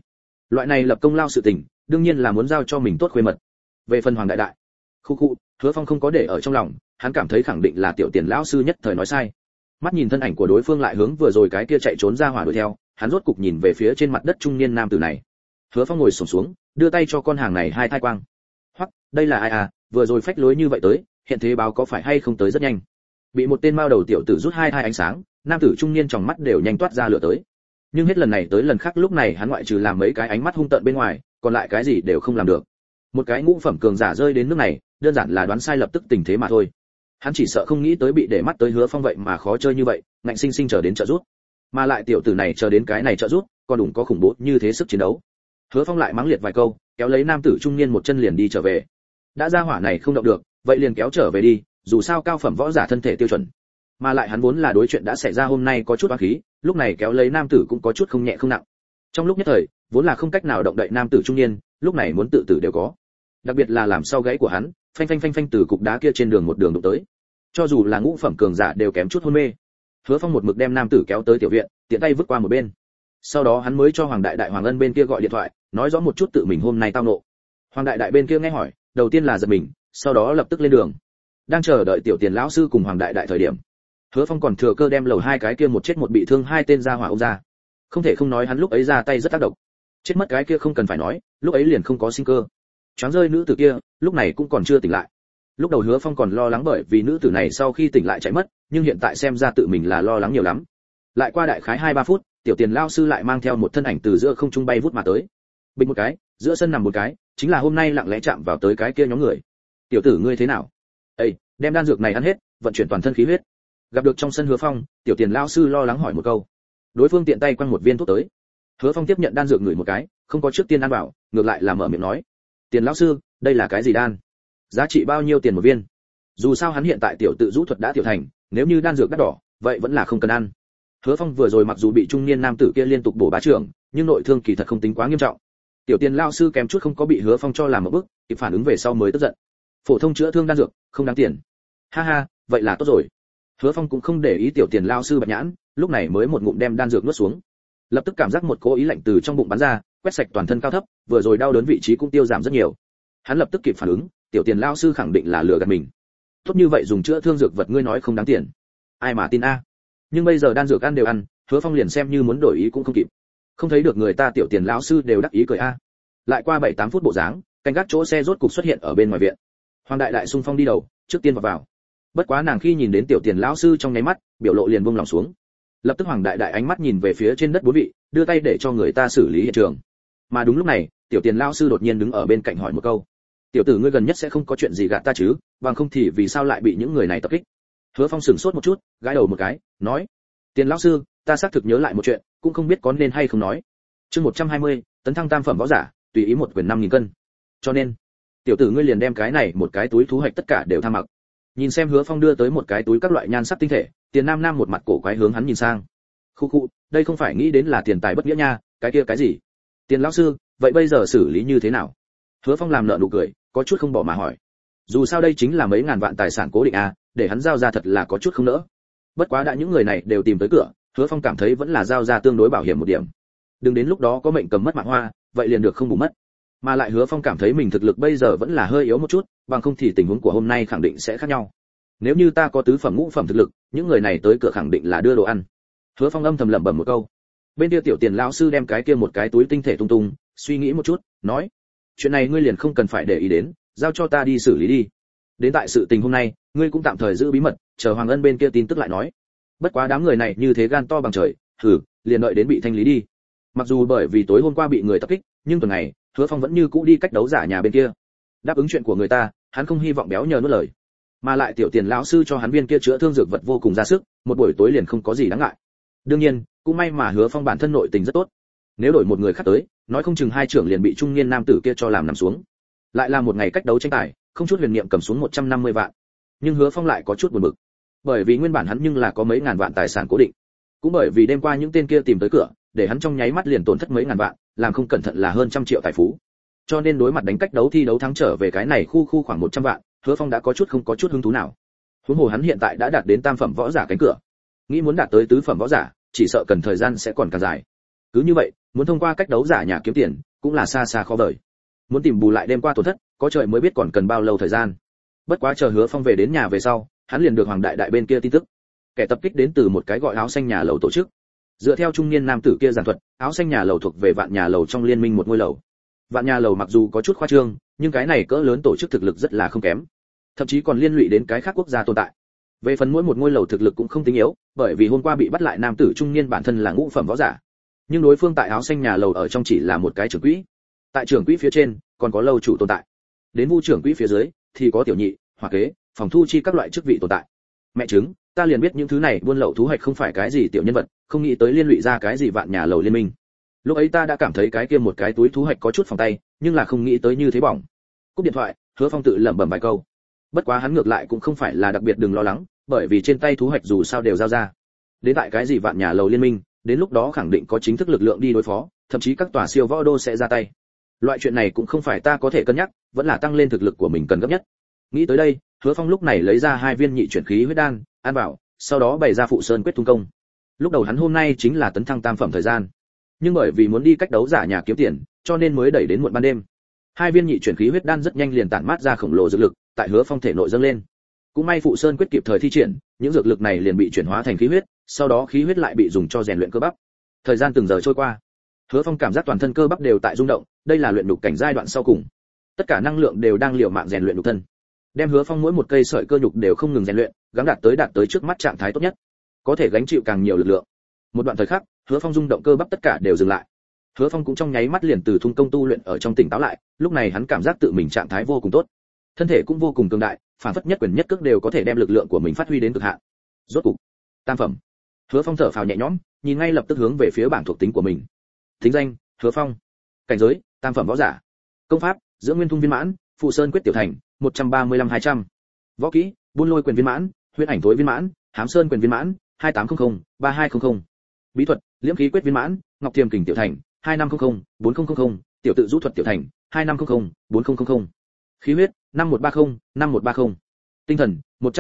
Speaker 1: Loại này lập công lao sự tình, đương nhiên là muốn giao cho mình tốt khuê mật. Về phần Hoàng đại đại, khu, Hứa Phong không có để ở trong lòng, hắn cảm thấy khẳng định là tiểu Tiền lão sư nhất thời nói sai. Mắt nhìn thân ảnh của đối phương lại hướng vừa rồi cái kia chạy trốn ra hỏa đuổi theo, hắn rốt cục nhìn về phía trên mặt đất trung niên nam tử này. Hứa Phong ngồi xổm xuống, đưa tay cho con hàng này hai thai quang. Hoặc, đây là ai à, vừa rồi phách lối như vậy tới, hiện thế báo có phải hay không tới rất nhanh. Bị một tên mao đầu tiểu tử rút hai thai ánh sáng, nam tử trung niên trong mắt đều nhanh toát ra lửa tới. Nhưng hết lần này tới lần khác lúc này hắn ngoại trừ làm mấy cái ánh mắt hung tợn bên ngoài, còn lại cái gì đều không làm được. Một cái ngũ phẩm cường giả rơi đến nước này, đơn giản là đoán sai lập tức tình thế mà thôi. Hắn chỉ sợ không nghĩ tới bị để mắt tới Hứa Phong vậy mà khó chơi như vậy, ngạnh sinh sinh chờ đến trợ rút. Mà lại tiểu tử này chờ đến cái này trợ rút, còn đủ có khủng bố như thế sức chiến đấu. Hứa Phong lại mắng liệt vài câu, kéo lấy nam tử trung niên một chân liền đi trở về. Đã ra hỏa này không động được, vậy liền kéo trở về đi, dù sao cao phẩm võ giả thân thể tiêu chuẩn. Mà lại hắn vốn là đối chuyện đã xảy ra hôm nay có chút oán khí, lúc này kéo lấy nam tử cũng có chút không nhẹ không nặng. Trong lúc nhất thời, vốn là không cách nào động đậy nam tử trung niên, lúc này muốn tự tử đều có. Đặc biệt là làm sau gãy của hắn, phanh phanh phanh phanh từ cục đá kia trên đường một đường đụng tới. Cho dù là ngũ phẩm cường giả đều kém chút hôn mê. Hứa Phong một mực đem nam tử kéo tới tiểu viện, tiện tay vứt qua một bên. Sau đó hắn mới cho Hoàng đại đại Hoàng Ân bên kia gọi điện thoại, nói rõ một chút tự mình hôm nay tao nộ. Hoàng đại đại bên kia nghe hỏi, đầu tiên là giật mình, sau đó lập tức lên đường. Đang chờ đợi tiểu Tiền lão sư cùng Hoàng đại đại thời điểm, Hứa Phong còn thừa cơ đem lầu hai cái kia một chết một bị thương hai tên ra hỏa ông ra. Không thể không nói hắn lúc ấy ra tay rất tác động. Chết mất cái kia không cần phải nói, lúc ấy liền không có sinh cơ. Choáng rơi nữ tử kia, lúc này cũng còn chưa tỉnh lại. Lúc đầu Hứa Phong còn lo lắng bởi vì nữ tử này sau khi tỉnh lại chạy mất, nhưng hiện tại xem ra tự mình là lo lắng nhiều lắm. Lại qua đại khái 2-3 phút, tiểu Tiền lão sư lại mang theo một thân ảnh từ giữa không trung bay vút mà tới. Bình một cái, giữa sân nằm một cái, chính là hôm nay lặng lẽ chạm vào tới cái kia nhóm người. Tiểu tử ngươi thế nào? Ê, đem đan dược này ăn hết, vận chuyển toàn thân khí huyết. Gặp được trong sân Hứa Phong, tiểu Tiền lão sư lo lắng hỏi một câu. Đối phương tiện tay quăng một viên thuốc tới. Hứa Phong tiếp nhận đan dược ngửi một cái, không có trước tiên ăn vào, ngược lại là mở miệng nói: "Tiền lão sư, đây là cái gì đan? Giá trị bao nhiêu tiền một viên?" Dù sao hắn hiện tại tiểu tự rũ thuật đã tiểu thành, nếu như đan dược đắt đỏ, vậy vẫn là không cần ăn. Hứa Phong vừa rồi mặc dù bị trung niên nam tử kia liên tục bổ bá trưởng, nhưng nội thương kỳ thật không tính quá nghiêm trọng. Tiểu Tiền lão sư kém chút không có bị Hứa Phong cho làm một bức, kịp phản ứng về sau mới tức giận. Phổ thông chữa thương đan dược, không đáng tiền. Ha ha, vậy là tốt rồi. Hứa Phong cũng không để ý tiểu Tiền lão sư bạch nhãn, lúc này mới một ngụm đem đan dược nuốt xuống. Lập tức cảm giác một cỗ ý lạnh từ trong bụng bắn ra, quét sạch toàn thân cao thấp, vừa rồi đau đớn vị trí cũng tiêu giảm rất nhiều. Hắn lập tức kịp phản ứng, tiểu Tiền lão sư khẳng định là lừa gạt mình. Tốt như vậy dùng chữa thương dược vật ngươi nói không đáng tiền, ai mà tin a? Nhưng bây giờ đan dược ăn đều ăn, Hứa Phong liền xem như muốn đổi ý cũng không kịp. Không thấy được người ta tiểu Tiền lão sư đều đắc ý cười a. Lại qua 7-8 phút bộ dáng, canh gác chỗ xe rốt cục xuất hiện ở bên ngoài viện. Hoàng đại đại xung phong đi đầu, trước tiên vào. Bất quá nàng khi nhìn đến tiểu Tiền lão sư trong nháy mắt, biểu lộ liền buông lòng xuống. Lập tức Hoàng đại đại ánh mắt nhìn về phía trên đất bốn vị, đưa tay để cho người ta xử lý hiện trường. Mà đúng lúc này, tiểu Tiền lão sư đột nhiên đứng ở bên cạnh hỏi một câu: "Tiểu tử ngươi gần nhất sẽ không có chuyện gì gạt ta chứ, bằng không thì vì sao lại bị những người này tập kích?" Hứa Phong sửng sốt một chút, gãi đầu một cái, nói: "Tiền lão sư, ta xác thực nhớ lại một chuyện, cũng không biết có nên hay không nói." Chương 120, tấn thăng tam phẩm võ giả, tùy ý một quyền 5000 cân. Cho nên, tiểu tử ngươi liền đem cái này một cái túi thú hoạch tất cả đều tham mặc. Nhìn xem Hứa Phong đưa tới một cái túi các loại nhan sắc tinh thể, Tiền Nam Nam một mặt cổ quái hướng hắn nhìn sang. Khu, đây không phải nghĩ đến là tiền tài bất nghĩa nha, cái kia cái gì? Tiền lão sư, vậy bây giờ xử lý như thế nào? Hứa Phong làm nợ nụ cười, có chút không bỏ mà hỏi. Dù sao đây chính là mấy ngàn vạn tài sản cố định à, để hắn giao ra thật là có chút không nỡ. Bất quá đã những người này đều tìm tới cửa, Hứa Phong cảm thấy vẫn là giao ra tương đối bảo hiểm một điểm. Đừng đến lúc đó có mệnh cầm mất mạng hoa, vậy liền được không bù mất. Mà lại Hứa Phong cảm thấy mình thực lực bây giờ vẫn là hơi yếu một chút, bằng không thì tình huống của hôm nay khẳng định sẽ khác nhau. Nếu như ta có tứ phẩm ngũ phẩm thực lực, những người này tới cửa khẳng định là đưa đồ ăn. Hứa Phong âm thầm lẩm bẩm một câu. Bên kia tiểu Tiền lão sư đem cái kia một cái túi tinh thể tung tung, suy nghĩ một chút, nói: "Chuyện này ngươi liền không cần phải để ý đến, giao cho ta đi xử lý đi. Đến tại sự tình hôm nay, ngươi cũng tạm thời giữ bí mật, chờ Hoàng Ân bên kia tin tức lại nói. Bất quá đám người này như thế gan to bằng trời, liền đợi đến bị thanh lý đi." Mặc dù bởi vì tối hôm qua bị người tập kích, nhưng tuần này, Hứa Phong vẫn như cũ đi cách đấu giả nhà bên kia. Đáp ứng chuyện của người ta, hắn không hy vọng béo nhờ nuốt lời. Mà lại tiểu Tiền lão sư cho hắn viên kia chữa thương dược vật vô cùng ra sức, một buổi tối liền không có gì đáng ngại. Đương nhiên, cũng may mà Hứa Phong bản thân nội tình rất tốt. Nếu đổi một người khác tới, nói không chừng hai trưởng liền bị trung niên nam tử kia cho làm nằm xuống. Lại là một ngày cách đấu tranh tài, không chút huyền niệm cầm xuống 150 vạn. Nhưng Hứa Phong lại có chút buồn bực. Bởi vì nguyên bản hắn nhưng là có mấy ngàn vạn tài sản cố định. Cũng bởi vì đêm qua những tên kia tìm tới cửa, để hắn trong nháy mắt liền tổn thất mấy ngàn vạn, làm không cẩn thận là hơn 100 triệu tài phú. Cho nên đối mặt đánh cách đấu thi đấu thắng trở về cái này khu khoảng 100 vạn, Hứa Phong đã có chút không có chút hứng thú nào. Huống hồ hắn hiện tại đã đạt đến tam phẩm võ giả cánh cửa, nghĩ muốn đạt tới tứ phẩm võ giả, chỉ sợ cần thời gian sẽ còn càng dài. Cứ như vậy, Muốn thông qua cách đấu giả nhà kiếm tiền, cũng là xa xa khó vời. Muốn tìm bù lại đêm qua tổn thất, có trời mới biết còn cần bao lâu thời gian. Bất quá chờ Hứa Phong về đến nhà về sau, hắn liền được Hoàng Đại Đại bên kia tin tức. Kẻ tập kích đến từ một cái gọi áo xanh nhà lầu tổ chức. Dựa theo trung niên nam tử kia giảng thuật, áo xanh nhà lầu thuộc về Vạn nhà lầu trong liên minh một ngôi lầu. Vạn nhà lầu mặc dù có chút khoa trương, nhưng cái này cỡ lớn tổ chức thực lực rất là không kém, thậm chí còn liên lụy đến cái khác quốc gia tồn tại. Về phần mỗi một ngôi lầu thực lực cũng không tính yếu, bởi vì hôm qua bị bắt lại nam tử trung niên bản thân là ngũ phẩm võ giả, nhưng đối phương tại áo xanh nhà lầu ở trong chỉ là một cái trưởng quỹ. Tại trưởng quỹ phía trên còn có lâu chủ tồn tại, đến vu trưởng quỹ phía dưới thì có tiểu nhị, hỏa kế, phòng thu chi các loại chức vị tồn tại. Mẹ chứng, ta liền biết những thứ này buôn lậu thú hoạch không phải cái gì tiểu nhân vật, không nghĩ tới liên lụy ra cái gì Vạn nhà lầu liên minh. Lúc ấy ta đã cảm thấy cái kia một cái túi thú hoạch có chút phòng tay, nhưng là không nghĩ tới như thế bỏng. Cúp điện thoại, Hứa Phong tự lẩm bẩm vài câu. Bất quá hắn ngược lại cũng không phải là đặc biệt đừng lo lắng, bởi vì trên tay thú hoạch dù sao đều giao ra. Đến tại cái gì Vạn nhà lầu liên minh, đến lúc đó khẳng định có chính thức lực lượng đi đối phó, thậm chí các tòa siêu võ đô sẽ ra tay. Loại chuyện này cũng không phải ta có thể cân nhắc, vẫn là tăng lên thực lực của mình cần gấp nhất. Nghĩ tới đây, Hứa Phong lúc này lấy ra 2 viên nhị chuyển khí huyết đan, ăn vào, sau đó bày ra phụ sơn quyết tung công. Lúc đầu hắn hôm nay chính là tấn thăng tam phẩm thời gian, nhưng bởi vì muốn đi cách đấu giả nhà kiếm tiền, cho nên mới đẩy đến muộn ban đêm. 2 viên nhị chuyển khí huyết đan rất nhanh liền tản mát ra khổng lồ dược lực, tại Hứa Phong thể nội dâng lên. Cũng may phụ sơn quyết kịp thời thi triển, những dược lực này liền bị chuyển hóa thành khí huyết, sau đó khí huyết lại bị dùng cho rèn luyện cơ bắp. Thời gian từng giờ trôi qua, Hứa Phong cảm giác toàn thân cơ bắp đều tại rung động, đây là luyện nhục cảnh giai đoạn sau cùng. Tất cả năng lượng đều đang liều mạng rèn luyện nhục thân. Đem Hứa Phong mỗi một cây sợi cơ nhục đều không ngừng rèn luyện, gắng đạt tới trước mắt trạng thái tốt nhất, có thể gánh chịu càng nhiều lực lượng. Một đoạn thời khắc, Hứa Phong rung động cơ bắp tất cả đều dừng lại. Hứa Phong cũng trong nháy mắt liền từ thung công tu luyện ở trong tỉnh táo lại, lúc này hắn cảm giác tự mình trạng thái vô cùng tốt, thân thể cũng vô cùng cường đại, phản phất nhất quyền nhất cước đều có thể đem lực lượng của mình phát huy đến cực hạn. Rốt cục, tam phẩm. Hứa Phong thở phào nhẹ nhõm, nhìn ngay lập tức hướng về phía bảng thuộc tính của mình. Thính danh: Hứa Phong. Cảnh giới: tam phẩm võ giả. Công pháp: Dưỡng Nguyên Thung viên mãn, Phụ Sơn quyết tiểu thành, 135-200. Võ kỹ: Buôn Lôi quyền viên mãn, Huyễn Ảnh Thối viên mãn, Hám Sơn quyền viên mãn, 2800-3200. Bí thuật: Liễm khí quyết viên mãn, Ngọc Thiềm kình tiểu thành, 2500-4000, Tiểu tự rũ thuật tiểu thành, 2500-4000. Khí huyết: 5130-5130. Tinh thần: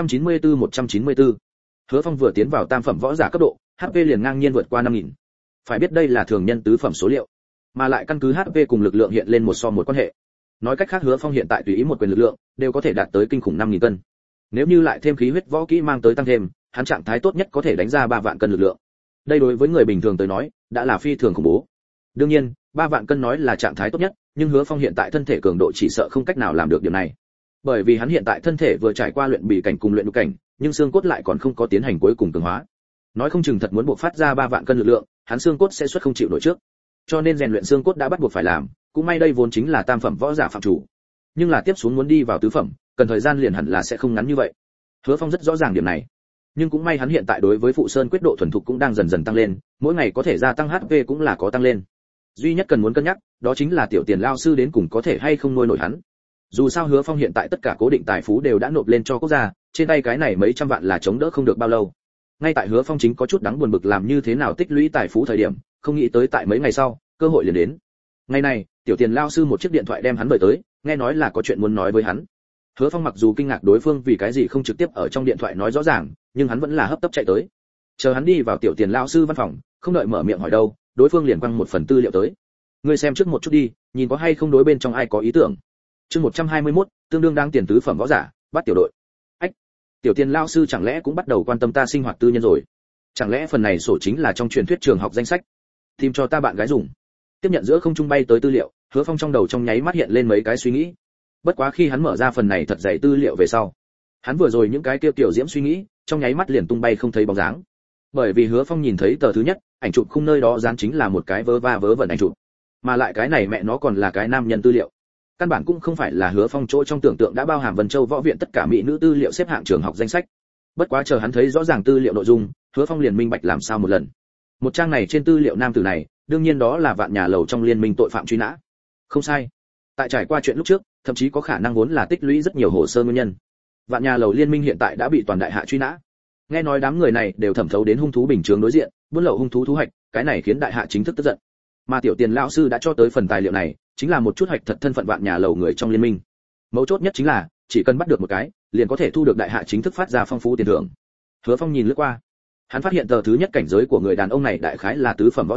Speaker 1: 194-194. Hứa Phong vừa tiến vào tam phẩm võ giả cấp độ, HP liền ngang nhiên vượt qua 5000. Phải biết đây là thường nhân tứ phẩm số liệu, mà lại căn cứ HP cùng lực lượng hiện lên 1:1 quan hệ. Nói cách khác Hứa Phong hiện tại tùy ý một quyền lực lượng đều có thể đạt tới kinh khủng 5000 cân. Nếu như lại thêm khí huyết võ kỹ mang tới tăng thêm, hắn trạng thái tốt nhất có thể đánh ra 3 vạn cân lực lượng. Đây đối với người bình thường tới nói, đã là phi thường khủng bố. Đương nhiên, 3 vạn cân nói là trạng thái tốt nhất, nhưng Hứa Phong hiện tại thân thể cường độ chỉ sợ không cách nào làm được điều này. Bởi vì hắn hiện tại thân thể vừa trải qua luyện bì cảnh cùng luyện nhục cảnh, nhưng xương cốt lại còn không có tiến hành cuối cùng cường hóa. Nói không chừng thật muốn buộc phát ra 3 vạn cân lực lượng, hắn xương cốt sẽ xuất không chịu nổi trước. Cho nên rèn luyện xương cốt đã bắt buộc phải làm, cũng may đây vốn chính là tam phẩm võ giả phạm chủ. Nhưng là tiếp xuống muốn đi vào tứ phẩm, cần thời gian liền hẳn là sẽ không ngắn như vậy. Hứa Phong rất rõ ràng điểm này. Nhưng cũng may hắn hiện tại đối với phụ sơn quyết độ thuần thục cũng đang dần dần tăng lên, mỗi ngày có thể gia tăng HP cũng là có tăng lên. Duy nhất cần muốn cân nhắc, đó chính là tiểu tiền lao sư đến cùng có thể hay không nuôi nổi hắn. Dù sao Hứa Phong hiện tại tất cả cố định tài phú đều đã nộp lên cho quốc gia, trên tay cái này mấy trăm vạn là chống đỡ không được bao lâu. Ngay tại Hứa Phong chính có chút đáng buồn bực làm như thế nào tích lũy tài phú thời điểm, không nghĩ tới tại mấy ngày sau, cơ hội liền đến. Ngày này, tiểu tiền lao sư một chiếc điện thoại đem hắn mời tới, nghe nói là có chuyện muốn nói với hắn. Hứa Phong mặc dù kinh ngạc đối phương vì cái gì không trực tiếp ở trong điện thoại nói rõ ràng, nhưng hắn vẫn là hấp tấp chạy tới. Chờ hắn đi vào tiểu tiền lao sư văn phòng, không đợi mở miệng hỏi đâu, đối phương liền quăng một phần tư liệu tới. Ngươi xem trước một chút đi, nhìn có hay không đối bên trong ai có ý tưởng. Chương 121, tương đương đang tiền tứ phẩm võ giả, bắt tiểu đội. Ách, tiểu tiền lao sư chẳng lẽ cũng bắt đầu quan tâm ta sinh hoạt tư nhân rồi? Chẳng lẽ phần này sổ chính là trong truyền thuyết trường học danh sách, tìm cho ta bạn gái dùng? Tiếp nhận giữa không trung bay tới tư liệu, Hứa Phong trong đầu trong nháy mắt hiện lên mấy cái suy nghĩ. Bất quá khi hắn mở ra phần này thật dày tư liệu về sau, hắn vừa rồi những cái kia tiểu diễm suy nghĩ, trong nháy mắt liền tung bay không thấy bóng dáng. Bởi vì Hứa Phong nhìn thấy tờ thứ nhất, ảnh chụp khung nơi đó dán chính là một cái vớ va vớ vẩn ảnh chụp, mà lại cái này mẹ nó còn là cái nam nhân tư liệu. Căn bản cũng không phải là Hứa Phong chỗ trong tưởng tượng đã bao hàm Vân Châu võ viện tất cả mỹ nữ tư liệu xếp hạng trường học danh sách. Bất quá chờ hắn thấy rõ ràng tư liệu nội dung, Hứa Phong liền minh bạch làm sao một lần. Một trang này trên tư liệu nam tử này, đương nhiên đó là Vạn nhà lầu trong liên minh tội phạm truy nã. Không sai. Tại trải qua chuyện lúc trước, thậm chí có khả năng vốn là tích lũy rất nhiều hồ sơ nguyên nhân. Vạn nhà lầu liên minh hiện tại đã bị toàn đại hạ truy nã. Nghe nói đám người này đều thẩm thấu đến hung thú bình chướng đối diện, buôn lậu hung thú thu hoạch, cái này khiến đại hạ chính thức tức giận. Mà tiểu tiền lão sư đã cho tới phần tài liệu này, chính là một chút hoạch thật thân phận Vạn nhà lầu người trong liên minh. Mấu chốt nhất chính là, chỉ cần bắt được một cái, liền có thể thu được đại hạ chính thức phát ra phong phú tiền thưởng. Hứa Phong nhìn lướt qua, hắn phát hiện tờ thứ nhất cảnh giới của người đàn ông này đại khái là tứ phẩm võ giả,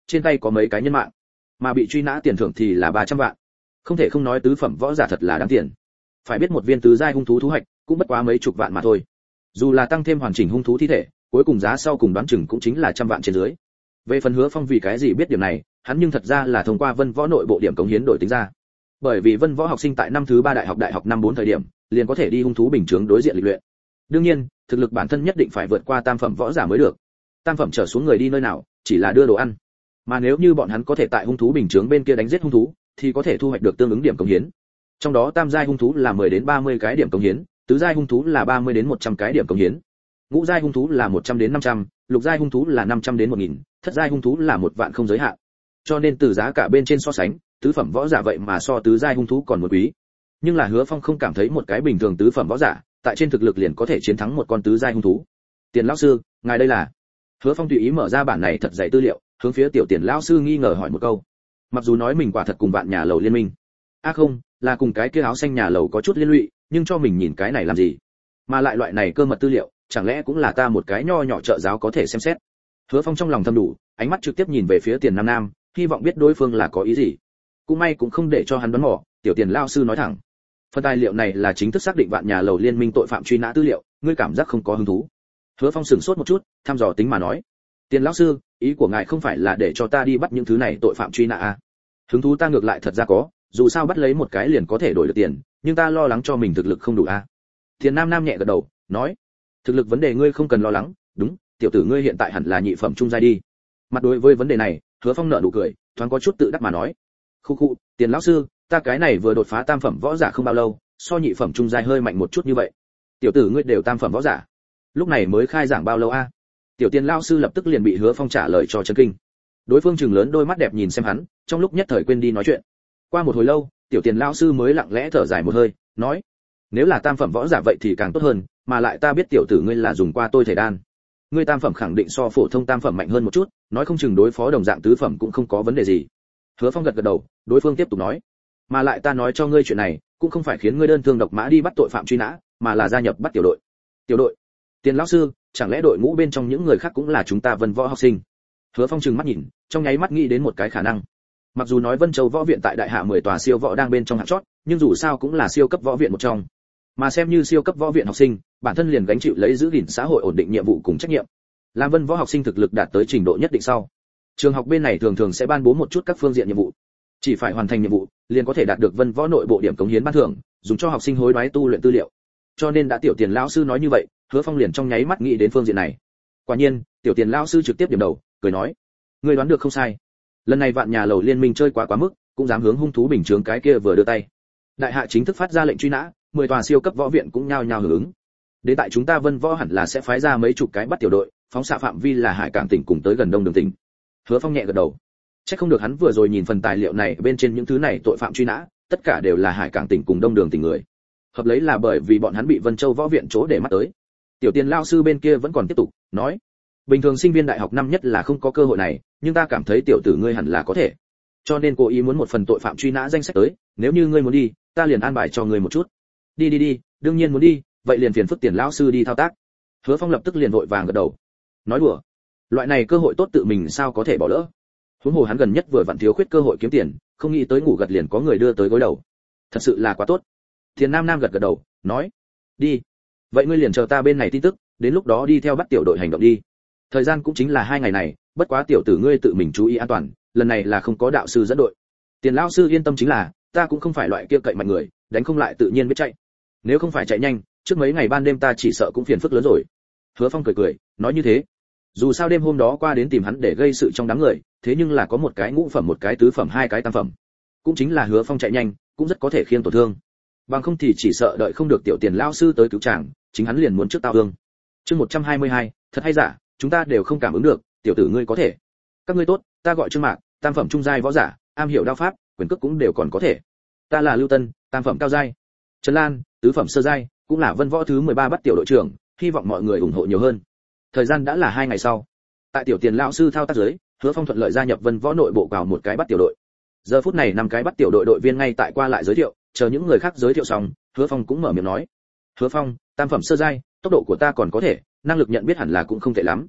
Speaker 1: trên tay có mấy cái nhân mạng, mà bị truy nã tiền thưởng thì là 300 vạn. Không thể không nói tứ phẩm võ giả thật là đáng tiền. Phải biết một viên tứ giai hung thú thu hoạch cũng bất quá mấy chục vạn mà thôi. Dù là tăng thêm hoàn chỉnh hung thú thi thể, cuối cùng giá sau cùng đoán chừng cũng chính là trăm vạn trên dưới. Về phần Hứa Phong vì cái gì biết điểm này, hắn nhưng thật ra là thông qua Vân Võ nội bộ điểm cống hiến đổi tính ra. Bởi vì Vân Võ học sinh tại năm thứ 3 đại học năm 4 thời điểm, liền có thể đi hung thú bình chướng đối diện lịch luyện. Đương nhiên, thực lực bản thân nhất định phải vượt qua tam phẩm võ giả mới được. Tam phẩm trở xuống người đi nơi nào, chỉ là đưa đồ ăn. Mà nếu như bọn hắn có thể tại hung thú bình chướng bên kia đánh giết hung thú, thì có thể thu hoạch được tương ứng điểm cống hiến. Trong đó tam giai hung thú là 10 đến 30 cái điểm cống hiến, tứ giai hung thú là 30 đến 100 cái điểm cống hiến. Ngũ giai hung thú là 100 đến 500, lục giai hung thú là 500 đến 1000, thất giai hung thú là 1 vạn không giới hạn. Cho nên từ giá cả bên trên so sánh, tứ phẩm võ giả vậy mà so tứ giai hung thú còn một quý. Nhưng là Hứa Phong không cảm thấy một cái bình thường tứ phẩm võ giả, tại trên thực lực liền có thể chiến thắng một con tứ giai hung thú. Tiền lão sư, ngài đây là? Hứa Phong tùy ý mở ra bản này thật dày tư liệu, hướng phía tiểu Tiền lão sư nghi ngờ hỏi một câu. Mặc dù nói mình quả thật cùng Vạn Nhà Lầu liên minh, không, là cùng cái kia áo xanh nhà lầu có chút liên lụy, nhưng cho mình nhìn cái này làm gì? Mà lại loại này cơ mật tư liệu, chẳng lẽ cũng là ta một cái nho nhỏ trợ giáo có thể xem xét? Hứa Phong trong lòng thầm đủ, ánh mắt trực tiếp nhìn về phía Tiền Nam Nam, hy vọng biết đối phương là có ý gì. Cũng may cũng không để cho hắn đoán mò, tiểu Tiền lão sư nói thẳng. Phần tài liệu này là chính thức xác định Vạn Nhà Lầu liên minh tội phạm truy nã tư liệu, ngươi cảm giác không có hứng thú? Hứa Phong sửng sốt một chút, thăm dò tính mà nói. Tiền lão sư, ý của ngài không phải là để cho ta đi bắt những thứ này tội phạm truy nã à? Hứng thú ta ngược lại thật ra có, dù sao bắt lấy một cái liền có thể đổi được tiền, nhưng ta lo lắng cho mình thực lực không đủ à? Tiền Nam Nam nhẹ gật đầu, nói, thực lực vấn đề ngươi không cần lo lắng, đúng, tiểu tử ngươi hiện tại hẳn là nhị phẩm trung giai đi. Mặt đối với vấn đề này, Hứa Phong nở nụ cười, thoáng có chút tự đắc mà nói, khu, Tiền lão sư, ta cái này vừa đột phá tam phẩm võ giả không bao lâu, so nhị phẩm trung giai hơi mạnh một chút như vậy. Tiểu tử ngươi đều tam phẩm võ giả, lúc này mới khai giảng bao lâu a? Tiểu Tiền lão sư lập tức liền bị Hứa Phong trả lời cho chấn kinh. Đối phương trừng lớn đôi mắt đẹp nhìn xem hắn, trong lúc nhất thời quên đi nói chuyện. Qua một hồi lâu, tiểu Tiền lão sư mới lặng lẽ thở dài một hơi, nói, nếu là tam phẩm võ giả vậy thì càng tốt hơn, mà lại ta biết tiểu tử ngươi là dùng qua tôi thể đan, ngươi tam phẩm khẳng định so phổ thông tam phẩm mạnh hơn một chút, nói không chừng đối phó đồng dạng tứ phẩm cũng không có vấn đề gì. Hứa Phong gật gật đầu, đối phương tiếp tục nói, mà lại ta nói cho ngươi chuyện này, cũng không phải khiến ngươi đơn thương độc mã đi bắt tội phạm truy nã, mà là gia nhập bắt tiểu đội. Tiểu đội? Tiền lão sư, chẳng lẽ đội ngũ bên trong những người khác cũng là chúng ta Vân Võ học sinh? Hứa Phong trừng mắt nhìn, trong nháy mắt nghĩ đến một cái khả năng. Mặc dù nói Vân Châu võ viện tại đại hạ 10 tòa siêu võ đang bên trong hạng chót, nhưng dù sao cũng là siêu cấp võ viện một trong. Mà xem như siêu cấp võ viện học sinh, bản thân liền gánh chịu lấy giữ gìn xã hội ổn định nhiệm vụ cùng trách nhiệm. Làm Vân Võ học sinh thực lực đạt tới trình độ nhất định sau, trường học bên này thường thường sẽ ban bố một chút các phương diện nhiệm vụ. Chỉ phải hoàn thành nhiệm vụ, liền có thể đạt được Vân Võ nội bộ điểm cống hiến ban thưởng, dùng cho học sinh hối đoái tu luyện tư liệu. Cho nên đã tiểu Tiền lão sư nói như vậy, Hứa Phong liền trong nháy mắt nghĩ đến phương diện này. Quả nhiên, tiểu Tiền lão sư trực tiếp điểm đầu, cười nói, ngươi đoán được không sai. Lần này Vạn Nhà Lầu liên minh chơi quá mức, cũng dám hướng hung thú bình chướng cái kia vừa đưa tay. Đại hạ chính thức phát ra lệnh truy nã, 10 tòa siêu cấp võ viện cũng nhao nhao hưởng ứng. Đến tại chúng ta Vân Võ hẳn là sẽ phái ra mấy chục cái bắt tiểu đội, phóng xạ phạm vi là Hải Cảng tỉnh cùng tới gần Đông Đường tỉnh. Hứa Phong nhẹ gật đầu. Chắc không được hắn vừa rồi nhìn phần tài liệu này bên trên những thứ này tội phạm truy nã, tất cả đều là Hải Cảng tỉnh cùng Đông Đường tỉnh người. Hợp lấy là bởi vì bọn hắn bị Vân Châu võ viện chỗ để mắt tới. Tiểu Tiền lão sư bên kia vẫn còn tiếp tục nói, bình thường sinh viên đại học năm nhất là không có cơ hội này, nhưng ta cảm thấy tiểu tử ngươi hẳn là có thể. Cho nên cố ý muốn một phần tội phạm truy nã danh sách tới, nếu như ngươi muốn đi, ta liền an bài cho ngươi một chút. Đi, đương nhiên muốn đi, vậy liền phiền phức Tiền lão sư đi thao tác. Hứa Phong lập tức liền vội vàng gật đầu. Nói đùa, loại này cơ hội tốt tự mình sao có thể bỏ lỡ. Huống hồ hắn gần nhất vừa vặn thiếu khuyết cơ hội kiếm tiền, không nghĩ tới ngủ gật liền có người đưa tới gối đầu. Thật sự là quá tốt. Tiền Nam Nam gật gật đầu, nói, đi. Vậy ngươi liền chờ ta bên này tin tức, đến lúc đó đi theo bắt tiểu đội hành động đi. Thời gian cũng chính là 2 ngày này, bất quá tiểu tử ngươi tự mình chú ý an toàn, lần này là không có đạo sư dẫn đội. Tiền lão sư yên tâm chính là, ta cũng không phải loại kia cậy mạnh người, đánh không lại tự nhiên biết chạy. Nếu không phải chạy nhanh, trước mấy ngày ban đêm ta chỉ sợ cũng phiền phức lớn rồi. Hứa Phong cười, nói như thế. Dù sao đêm hôm đó qua đến tìm hắn để gây sự trong đám người, thế nhưng là có một cái ngũ phẩm, một cái tứ phẩm, 2 cái tam phẩm. Cũng chính là Hứa Phong chạy nhanh, cũng rất có thể khiêng tổn thương. Bằng không thì chỉ sợ đợi không được tiểu Tiền lão sư tới cứu chàng, chính hắn liền muốn trước tao thương. Chương 122, thật hay giả, chúng ta đều không cảm ứng được, tiểu tử ngươi có thể. Các ngươi tốt, ta gọi Trương Mạc, tam phẩm trung giai võ giả, am hiểu đao pháp, quyền cước cũng đều còn có thể. Ta là Lưu Tân, tam phẩm cao giai. Trần Lan, tứ phẩm sơ giai, cũng là Vân Võ thứ 13 bắt tiểu đội trưởng, hy vọng mọi người ủng hộ nhiều hơn. Thời gian đã là 2 ngày sau. Tại tiểu Tiền lão sư thao tác dưới, Hứa Phong thuận lợi gia nhập Vân Võ nội bộ vào một cái bắt tiểu đội. Giờ phút này 5 cái bắt tiểu đội đội viên ngay tại qua lại giới thiệu, chờ những người khác giới thiệu xong, Hứa Phong cũng mở miệng nói. Hứa Phong, tam phẩm sơ giai, tốc độ của ta còn có thể, năng lực nhận biết hẳn là cũng không tệ lắm.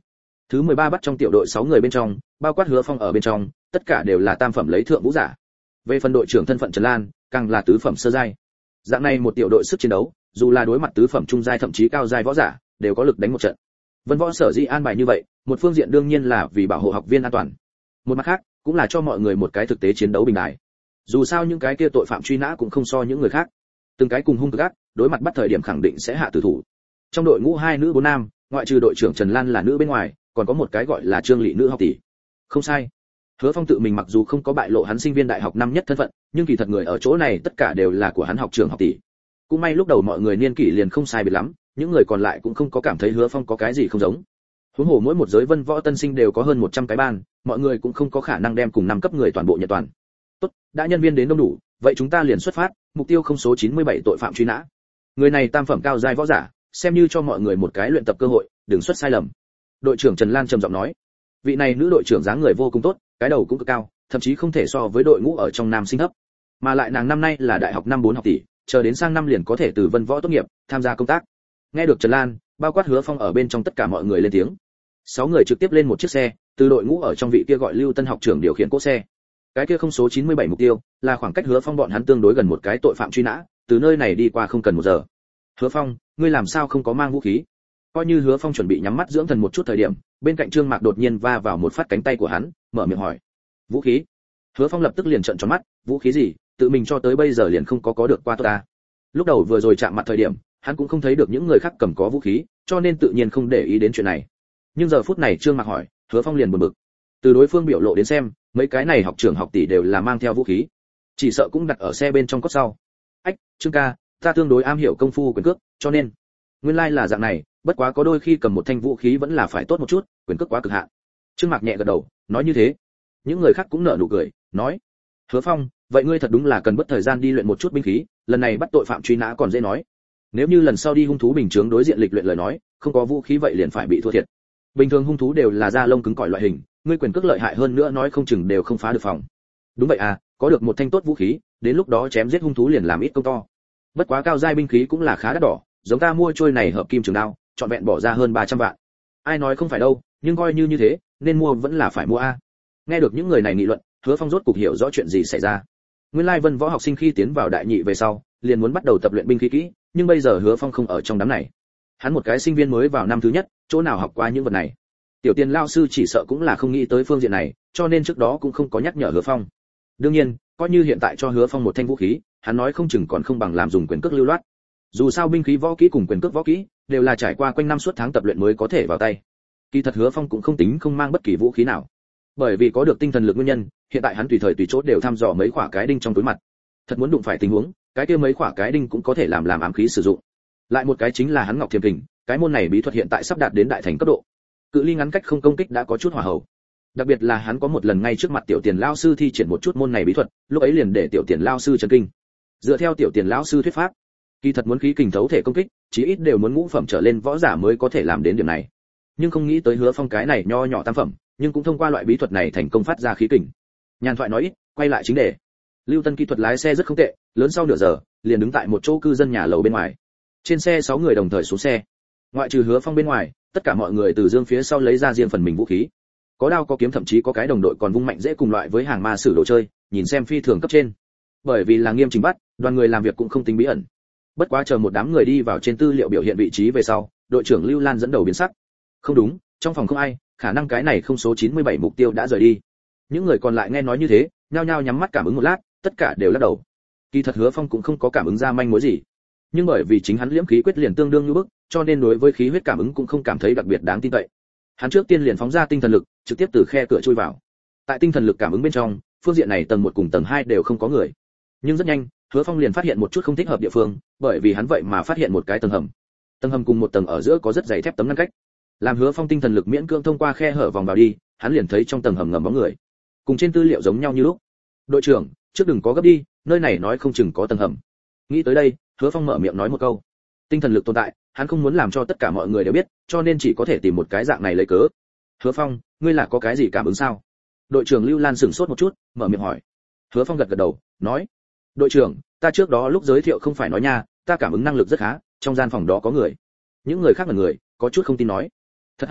Speaker 1: Thứ 13 bắt trong tiểu đội 6 người bên trong, bao quát Hứa Phong ở bên trong, tất cả đều là tam phẩm lấy thượng vũ giả. Về phần đội trưởng thân phận Trần Lan, càng là tứ phẩm sơ giai. Dạng này một tiểu đội sức chiến đấu, dù là đối mặt tứ phẩm trung giai thậm chí cao giai võ giả, đều có lực đánh một trận. Vân Võ sở dĩ an bài như vậy, một phương diện đương nhiên là vì bảo hộ học viên an toàn. Một mặt khác, cũng là cho mọi người một cái thực tế chiến đấu bình đại. Dù sao những cái kia tội phạm truy nã cũng không so những người khác. Từng cái cùng hung cực ác, đối mặt bắt thời điểm khẳng định sẽ hạ tử thủ. Trong đội ngũ 2 nữ 4 nam, ngoại trừ đội trưởng Trần Lan là nữ bên ngoài, còn có một cái gọi là Trương Lệ nữ học tỷ. Không sai. Hứa Phong tự mình mặc dù không có bại lộ hắn sinh viên đại học năm nhất thân phận, nhưng kỳ thật người ở chỗ này tất cả đều là của hắn học trưởng học tỷ. Cũng may lúc đầu mọi người niên kỷ liền không sai biệt lắm, những người còn lại cũng không có cảm thấy Hứa Phong có cái gì không giống. Huống hồ mỗi một giới Vân Võ tân sinh đều có hơn 100 cái ban, mọi người cũng không có khả năng đem cùng năm cấp người toàn bộ nhận toàn. Tốt, đã nhân viên đến đông đủ, vậy chúng ta liền xuất phát, mục tiêu không số 97 tội phạm truy nã. Người này tam phẩm cao giai võ giả, xem như cho mọi người một cái luyện tập cơ hội, đừng xuất sai lầm. Đội trưởng Trần Lan trầm giọng nói. Vị này nữ đội trưởng dáng người vô cùng tốt, cái đầu cũng cực cao, thậm chí không thể so với đội ngũ ở trong nam sinh thấp. Mà lại nàng năm nay là đại học năm 4 học tỷ, chờ đến sang năm liền có thể từ Vân Võ tốt nghiệp, tham gia công tác. Nghe được Trần Lan, bao quát Hứa Phong ở bên trong tất cả mọi người lên tiếng. 6 người trực tiếp lên một chiếc xe, từ đội ngũ ở trong vị kia gọi Lưu Tân học trưởng điều khiển cỗ xe. Cái kia không số 97 mục tiêu, là khoảng cách Hứa Phong bọn hắn tương đối gần một cái tội phạm truy nã, từ nơi này đi qua không cần 1 giờ. Hứa Phong, ngươi làm sao không có mang vũ khí? Coi như Hứa Phong chuẩn bị nhắm mắt dưỡng thần một chút thời điểm, bên cạnh Trương Mạc đột nhiên va vào một phát cánh tay của hắn, mở miệng hỏi. Vũ khí? Hứa Phong lập tức liền trợn tròn mắt, vũ khí gì, tự mình cho tới bây giờ liền không có được qua ta. Lúc đầu vừa rồi chạm mặt thời điểm, hắn cũng không thấy được những người khác cầm có vũ khí, cho nên tự nhiên không để ý đến chuyện này. Nhưng giờ phút này Trương Mạc hỏi, Hứa Phong liền buồn bực. Từ đối phương biểu lộ đến xem, mấy cái này học trưởng học tỷ đều là mang theo vũ khí, chỉ sợ cũng đặt ở xe bên trong cốt sau. Ách, Trương ca, ta tương đối am hiểu công phu quyền cước, cho nên nguyên lai là dạng này, bất quá có đôi khi cầm một thanh vũ khí vẫn là phải tốt một chút, quyền cước quá cực hạn. Trương Mạc nhẹ gật đầu, nói như thế. Những người khác cũng nở nụ cười, nói: Hứa Phong, vậy ngươi thật đúng là cần bất thời gian đi luyện một chút binh khí, lần này bắt tội phạm truy nã còn dễ nói. Nếu như lần sau đi hung thú bình chướng đối diện lịch luyện lời nói, không có vũ khí vậy liền phải bị thua thiệt. Bình thường hung thú đều là da lông cứng cỏi loại hình, ngươi quyền cước lợi hại hơn nữa nói không chừng đều không phá được phòng. Đúng vậy à, có được một thanh tốt vũ khí, đến lúc đó chém giết hung thú liền làm ít công to. Bất quá cao giai binh khí cũng là khá đắt đỏ, giống ta mua trôi này hợp kim trường đao, trọn vẹn bỏ ra hơn 300 vạn. Ai nói không phải đâu, nhưng coi như thế, nên mua vẫn là phải mua a. Nghe được những người này nghị luận, Hứa Phong rốt cục hiểu rõ chuyện gì xảy ra. Nguyên lai Vân Võ học sinh khi tiến vào đại nhị về sau, liền muốn bắt đầu tập luyện binh khí kỹ, nhưng bây giờ Hứa Phong không ở trong đám này. Hắn một cái sinh viên mới vào năm thứ nhất, chỗ nào học qua những vật này. Tiểu Tiền lão sư chỉ sợ cũng là không nghĩ tới phương diện này, cho nên trước đó cũng không có nhắc nhở Hứa Phong. Đương nhiên, coi như hiện tại cho Hứa Phong một thanh vũ khí, hắn nói không chừng còn không bằng làm dùng quyền cước lưu loát. Dù sao binh khí võ kỹ cùng quyền cước võ kỹ đều là trải qua quanh năm suốt tháng tập luyện mới có thể vào tay. Kỳ thật Hứa Phong cũng không tính không mang bất kỳ vũ khí nào, bởi vì có được tinh thần lực nguyên nhân, hiện tại hắn tùy thời tùy chỗ đều thăm dò mấy quả cái đinh trong túi mặt. Thật muốn đụng phải tình huống, cái kia mấy quả cái đinh cũng có thể làm ám khí sử dụng. Lại một cái chính là hắn Ngọc Thiềm Kình, cái môn này bí thuật hiện tại sắp đạt đến đại thành cấp độ. Cự ly ngắn cách không công kích đã có chút hỏa hậu. Đặc biệt là hắn có một lần ngay trước mặt Tiểu Tiền lão sư thi triển một chút môn này bí thuật, lúc ấy liền để Tiểu Tiền lão sư chấn kinh. Dựa theo Tiểu Tiền lão sư thuyết pháp, kỳ thật muốn khí kình thấu thể công kích, chí ít đều muốn ngũ phẩm trở lên võ giả mới có thể làm đến điểm này. Nhưng không nghĩ tới Hứa Phong cái này nho nhỏ tam phẩm, nhưng cũng thông qua loại bí thuật này thành công phát ra khí kình. Nhàn thoại nói ít, quay lại chính đề. Lưu Tân kỹ thuật lái xe rất không tệ, lớn sau nửa giờ, liền đứng tại một chỗ cư dân nhà lầu bên ngoài. Trên xe 6 người đồng thời xuống xe. Ngoại trừ Hứa Phong bên ngoài, tất cả mọi người từ dương phía sau lấy ra riêng phần mình vũ khí. Có đao có kiếm, thậm chí có cái đồng đội còn vung mạnh dễ cùng loại với hàng ma sử đồ chơi, nhìn xem phi thường cấp trên. Bởi vì là nghiêm chỉnh bắt, đoàn người làm việc cũng không tính bí ẩn. Bất quá chờ một đám người đi vào trên tư liệu biểu hiện vị trí về sau, đội trưởng Lưu Lan dẫn đầu biến sắc. Không đúng, trong phòng không ai, khả năng cái này không số 97 mục tiêu đã rời đi. Những người còn lại nghe nói như thế, nhao nhao nhắm mắt cảm ứng một lát, tất cả đều lắc đầu. Kỳ thật Hứa Phong cũng không có cảm ứng ra manh mối gì, nhưng bởi vì chính hắn liễm khí quyết liền tương đương như bức, cho nên đối với khí huyết cảm ứng cũng không cảm thấy đặc biệt đáng tin cậy. Hắn trước tiên liền phóng ra tinh thần lực, trực tiếp từ khe cửa chui vào. Tại tinh thần lực cảm ứng bên trong, phương diện này tầng 1 cùng tầng 2 đều không có người. Nhưng rất nhanh, Hứa Phong liền phát hiện một chút không thích hợp địa phương, bởi vì hắn vậy mà phát hiện một cái tầng hầm. Tầng hầm cùng một tầng ở giữa có rất dày thép tấm ngăn cách. Làm Hứa Phong tinh thần lực miễn cưỡng thông qua khe hở vòng vào đi, hắn liền thấy trong tầng hầm ngầm bóng người. Cùng trên tư liệu giống nhau như lúc. Đội trưởng, trước đừng có gấp đi, nơi này nói không chừng có tầng hầm. Nghĩ tới đây, Hứa Phong mở miệng nói một câu. Tinh thần lực tồn tại, hắn không muốn làm cho tất cả mọi người đều biết, cho nên chỉ có thể tìm một cái dạng này lấy cớ. Hứa Phong, ngươi là có cái gì cảm ứng sao? Đội trưởng Lưu Lan sửng sốt một chút, mở miệng hỏi. Hứa Phong gật gật đầu, nói: đội trưởng, ta trước đó lúc giới thiệu không phải nói nha, ta cảm ứng năng lực rất khá, trong gian phòng đó có người. Những người khác là người, có chút không tin nói. Thật hay giả,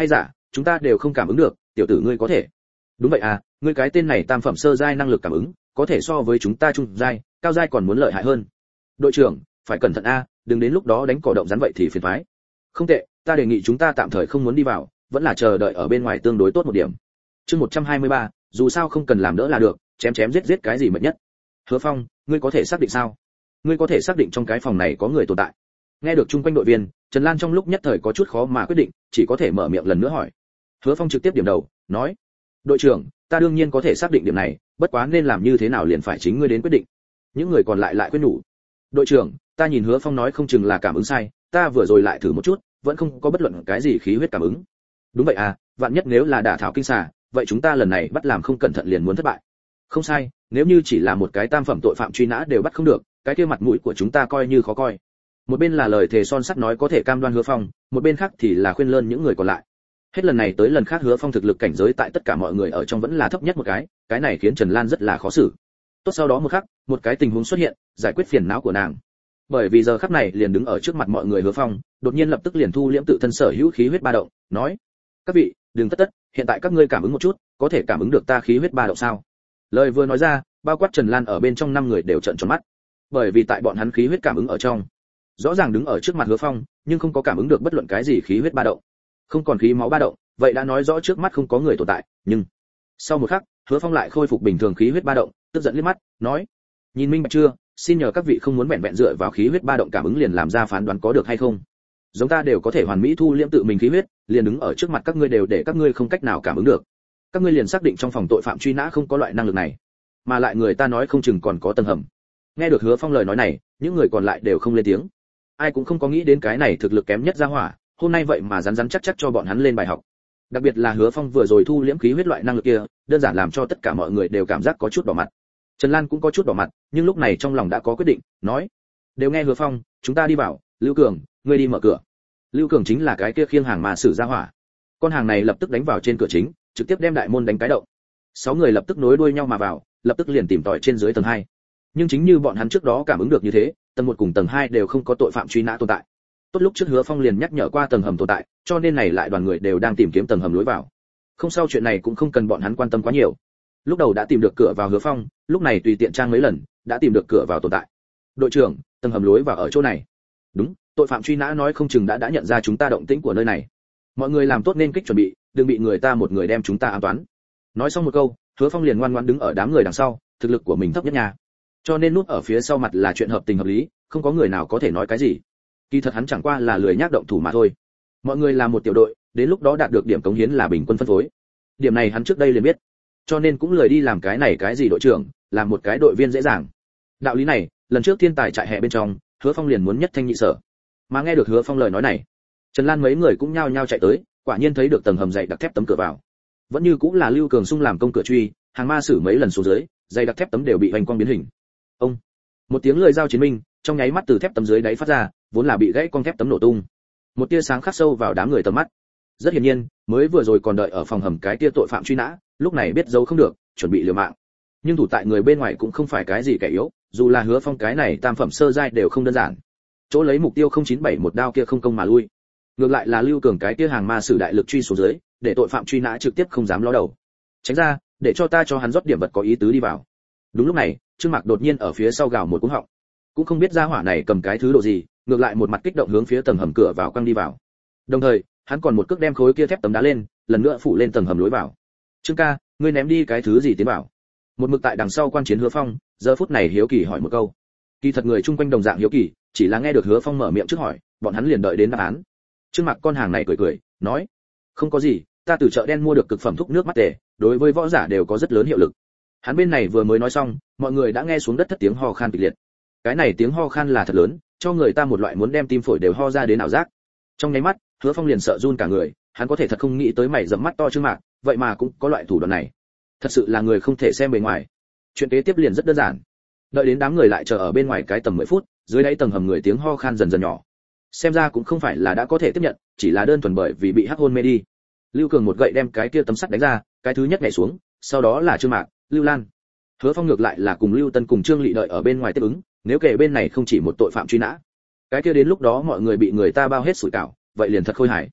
Speaker 1: chúng ta đều không cảm ứng được, tiểu tử ngươi có thể. Đúng vậy à, ngươi cái tên này tam phẩm sơ giai năng lực cảm ứng, có thể so với chúng ta trung giai, cao giai còn muốn lợi hại hơn. Đội trưởng, phải cẩn thận a, đừng đến lúc đó đánh cỏ động rắn vậy thì phiền toái. Không tệ, ta đề nghị chúng ta tạm thời không muốn đi vào, vẫn là chờ đợi ở bên ngoài tương đối tốt một điểm. Chương 123, dù sao không cần làm đỡ là được, chém chém giết giết cái gì mệt nhất. Hứa Phong, ngươi có thể xác định sao? Ngươi có thể xác định trong cái phòng này có người tồn tại? Nghe được chung quanh đội viên, Trần Lan trong lúc nhất thời có chút khó mà quyết định, chỉ có thể mở miệng lần nữa hỏi. Hứa Phong trực tiếp điểm đầu, nói: "Đội trưởng, ta đương nhiên có thể xác định điểm này, bất quá nên làm như thế nào liền phải chính ngươi đến quyết định." Những người còn lại lại khuyên nhủ: "Đội trưởng, ta nhìn Hứa Phong nói không chừng là cảm ứng sai, ta vừa rồi lại thử một chút, vẫn không có bất luận cái gì khí huyết cảm ứng." "Đúng vậy à, vạn nhất nếu là đả thảo kinh xà, vậy chúng ta lần này bắt làm không cẩn thận liền muốn thất bại." "Không sai, nếu như chỉ là một cái tam phẩm tội phạm truy nã đều bắt không được, cái kia mặt mũi của chúng ta coi như khó coi." Một bên là lời thề son sắt nói có thể cam đoan Hứa Phong, một bên khác thì là khuyên lơn những người còn lại. Hết lần này tới lần khác Hứa Phong thực lực cảnh giới tại tất cả mọi người ở trong vẫn là thấp nhất một cái này khiến Trần Lan rất là khó xử. Tốt sau đó một khắc, một cái tình huống xuất hiện, giải quyết phiền não của nàng. Bởi vì giờ khắc này liền đứng ở trước mặt mọi người Hứa Phong, đột nhiên lập tức liền thu liễm tự thân sở hữu khí huyết ba động, nói: "Các vị, đừng tất, hiện tại các ngươi cảm ứng một chút, có thể cảm ứng được ta khí huyết ba động sao?" Lời vừa nói ra, bao quát Trần Lan ở bên trong 5 người đều trợn tròn mắt. Bởi vì tại bọn hắn khí huyết cảm ứng ở trong, rõ ràng đứng ở trước mặt Hứa Phong, nhưng không có cảm ứng được bất luận cái gì khí huyết ba động. Không còn khí máu ba động, vậy đã nói rõ trước mắt không có người tồn tại, nhưng sau một khắc, Hứa Phong lại khôi phục bình thường khí huyết ba động, tức giận liếc mắt, nói: "Nhìn minh bạch chưa, xin nhờ các vị không muốn vẹn vẹn dựa vào khí huyết ba động cảm ứng liền làm ra phán đoán có được hay không? Giống ta đều có thể hoàn mỹ thu liễm tự mình khí huyết, liền đứng ở trước mặt các ngươi đều để các ngươi không cách nào cảm ứng được. Các ngươi liền xác định trong phòng tội phạm truy nã không có loại năng lực này, mà lại người ta nói không chừng còn có tầng hầm." Nghe được Hứa Phong lời nói này, những người còn lại đều không lên tiếng. Ai cũng không có nghĩ đến cái này thực lực kém nhất ra hỏa, hôm nay vậy mà rắn rắn chắc chắc cho bọn hắn lên bài học. Đặc biệt là Hứa Phong vừa rồi thu liễm khí huyết loại năng lực kia, đơn giản làm cho tất cả mọi người đều cảm giác có chút đỏ mặt. Trần Lan cũng có chút đỏ mặt, nhưng lúc này trong lòng đã có quyết định, nói: "Đều nghe Hứa Phong, chúng ta đi vào, Lưu Cường, ngươi đi mở cửa." Lưu Cường chính là cái kia khiêng hàng mà sử ra hỏa. Con hàng này lập tức đánh vào trên cửa chính, trực tiếp đem đại môn đánh cái động. 6 người lập tức nối đuôi nhau mà vào, lập tức liền tìm tòi trên dưới tầng 2. Nhưng chính như bọn hắn trước đó cảm ứng được như thế, tầng 1 cùng tầng 2 đều không có tội phạm truy nã tồn tại. Tốt lúc trước Hứa Phong liền nhắc nhở qua tầng hầm tồn tại, cho nên này lại đoàn người đều đang tìm kiếm tầng hầm lối vào. Không sao, chuyện này cũng không cần bọn hắn quan tâm quá nhiều. Lúc đầu đã tìm được cửa vào Hứa Phong, lúc này tùy tiện trang mấy lần, đã tìm được cửa vào tồn tại. "Đội trưởng, tầng hầm lối vào ở chỗ này." "Đúng, tội phạm truy nã nói không chừng đã nhận ra chúng ta động tĩnh của nơi này. Mọi người làm tốt nên kích chuẩn bị, đừng bị người ta một người đem chúng ta ám toán." Nói xong một câu, Hứa Phong liền ngoan ngoãn đứng ở đám người đằng sau, thực lực của mình thấp nhất nhà, cho nên núp ở phía sau mặt là chuyện hợp tình hợp lý, không có người nào có thể nói cái gì. Kỳ thật hắn chẳng qua là lười nhác động thủ mà thôi. Mọi người là một tiểu đội, đến lúc đó đạt được điểm cống hiến là bình quân phân phối. Điểm này hắn trước đây liền biết, cho nên cũng lười đi làm cái này cái gì đội trưởng, làm một cái đội viên dễ dàng. Đạo lý này, lần trước thiên tài trại hè bên trong, Hứa Phong liền muốn nhất thanh nhị sở. Mà nghe được Hứa Phong lời nói này, Trần Lan mấy người cũng nhao nhao chạy tới, quả nhiên thấy được tầng hầm dày đặc thép tấm cửa vào. Vẫn như cũng là Lưu Cường Sung làm công cửa truy, hàng ma sử mấy lần xuống dưới, dày đặc thép tấm đều bị hoành quang biến hình. Ông, một tiếng lưỡi dao chiến minh, trong nháy mắt từ thép tấm dưới đáy phát ra, vốn là bị gãy con thép tấm nổ tung. Một tia sáng khắc sâu vào đám người tầm mắt. Rất hiển nhiên, mới vừa rồi còn đợi ở phòng hầm cái tia tội phạm truy nã, lúc này biết giấu không được, chuẩn bị liều mạng. Nhưng thủ tại người bên ngoài cũng không phải cái gì kẻ yếu, dù là Hứa Phong cái này tam phẩm sơ giai đều không đơn giản. Chỗ lấy mục tiêu 0971 một đao kia không công mà lui. Ngược lại là Lưu Cường cái tia hàng ma sử đại lực truy xuống dưới, để tội phạm truy nã trực tiếp không dám ló đầu. Tránh ra, để cho ta cho hắn rót điểm vật có ý tứ đi vào. Đúng lúc này, Trương Mạc đột nhiên ở phía sau gào một cú họng. Cũng không biết gia hỏa này cầm cái thứ độ gì, ngược lại một mặt kích động hướng phía tầng hầm cửa vào căng đi vào. Đồng thời, hắn còn một cước đem khối kia thép tấm đá lên, lần nữa phủ lên tầng hầm lối vào. "Trương ca, ngươi ném đi cái thứ gì tiến vào?" Một mực tại đằng sau quan chiến Hứa Phong, giờ phút này hiếu kỳ hỏi một câu. Kỳ thật người chung quanh đồng dạng hiếu kỳ, chỉ là nghe được Hứa Phong mở miệng trước hỏi, bọn hắn liền đợi đến đáp án. Trương Mạc con hàng này cười cười, nói: "Không có gì, ta từ chợ đen mua được cực phẩm thuốc nước mắt tề, đối với võ giả đều có rất lớn hiệu lực." Hắn bên này vừa mới nói xong, mọi người đã nghe xuống đất thất tiếng ho khan kịch liệt. Cái này tiếng ho khan là thật lớn, cho người ta một loại muốn đem tim phổi đều ho ra đến ảo giác. Trong nháy mắt, Hứa Phong liền sợ run cả người, hắn có thể thật không nghĩ tới mày rậm mắt to Trương Mạc, vậy mà cũng có loại thủ đoạn này. Thật sự là người không thể xem bề ngoài. Chuyện kế tiếp liền rất đơn giản. Đợi đến đám người lại chờ ở bên ngoài cái tầm 10 phút, dưới đáy tầng hầm người tiếng ho khan dần dần nhỏ. Xem ra cũng không phải là đã có thể tiếp nhận, chỉ là đơn thuần bởi vì bị hắc hôn mê đi. Lưu Cường một gậy đem cái kia tấm sắt đánh ra, cái thứ nhất nhảy xuống, sau đó là Trương Mạc, Lưu Lan. Hứa Phong ngược lại là cùng Lưu Tân cùng Trương Lệ đợi ở bên ngoài tiếp ứng, nếu kể bên này không chỉ một tội phạm truy nã, cái kia đến lúc đó mọi người bị người ta bao hết sủi cảo, vậy liền thật khôi hài.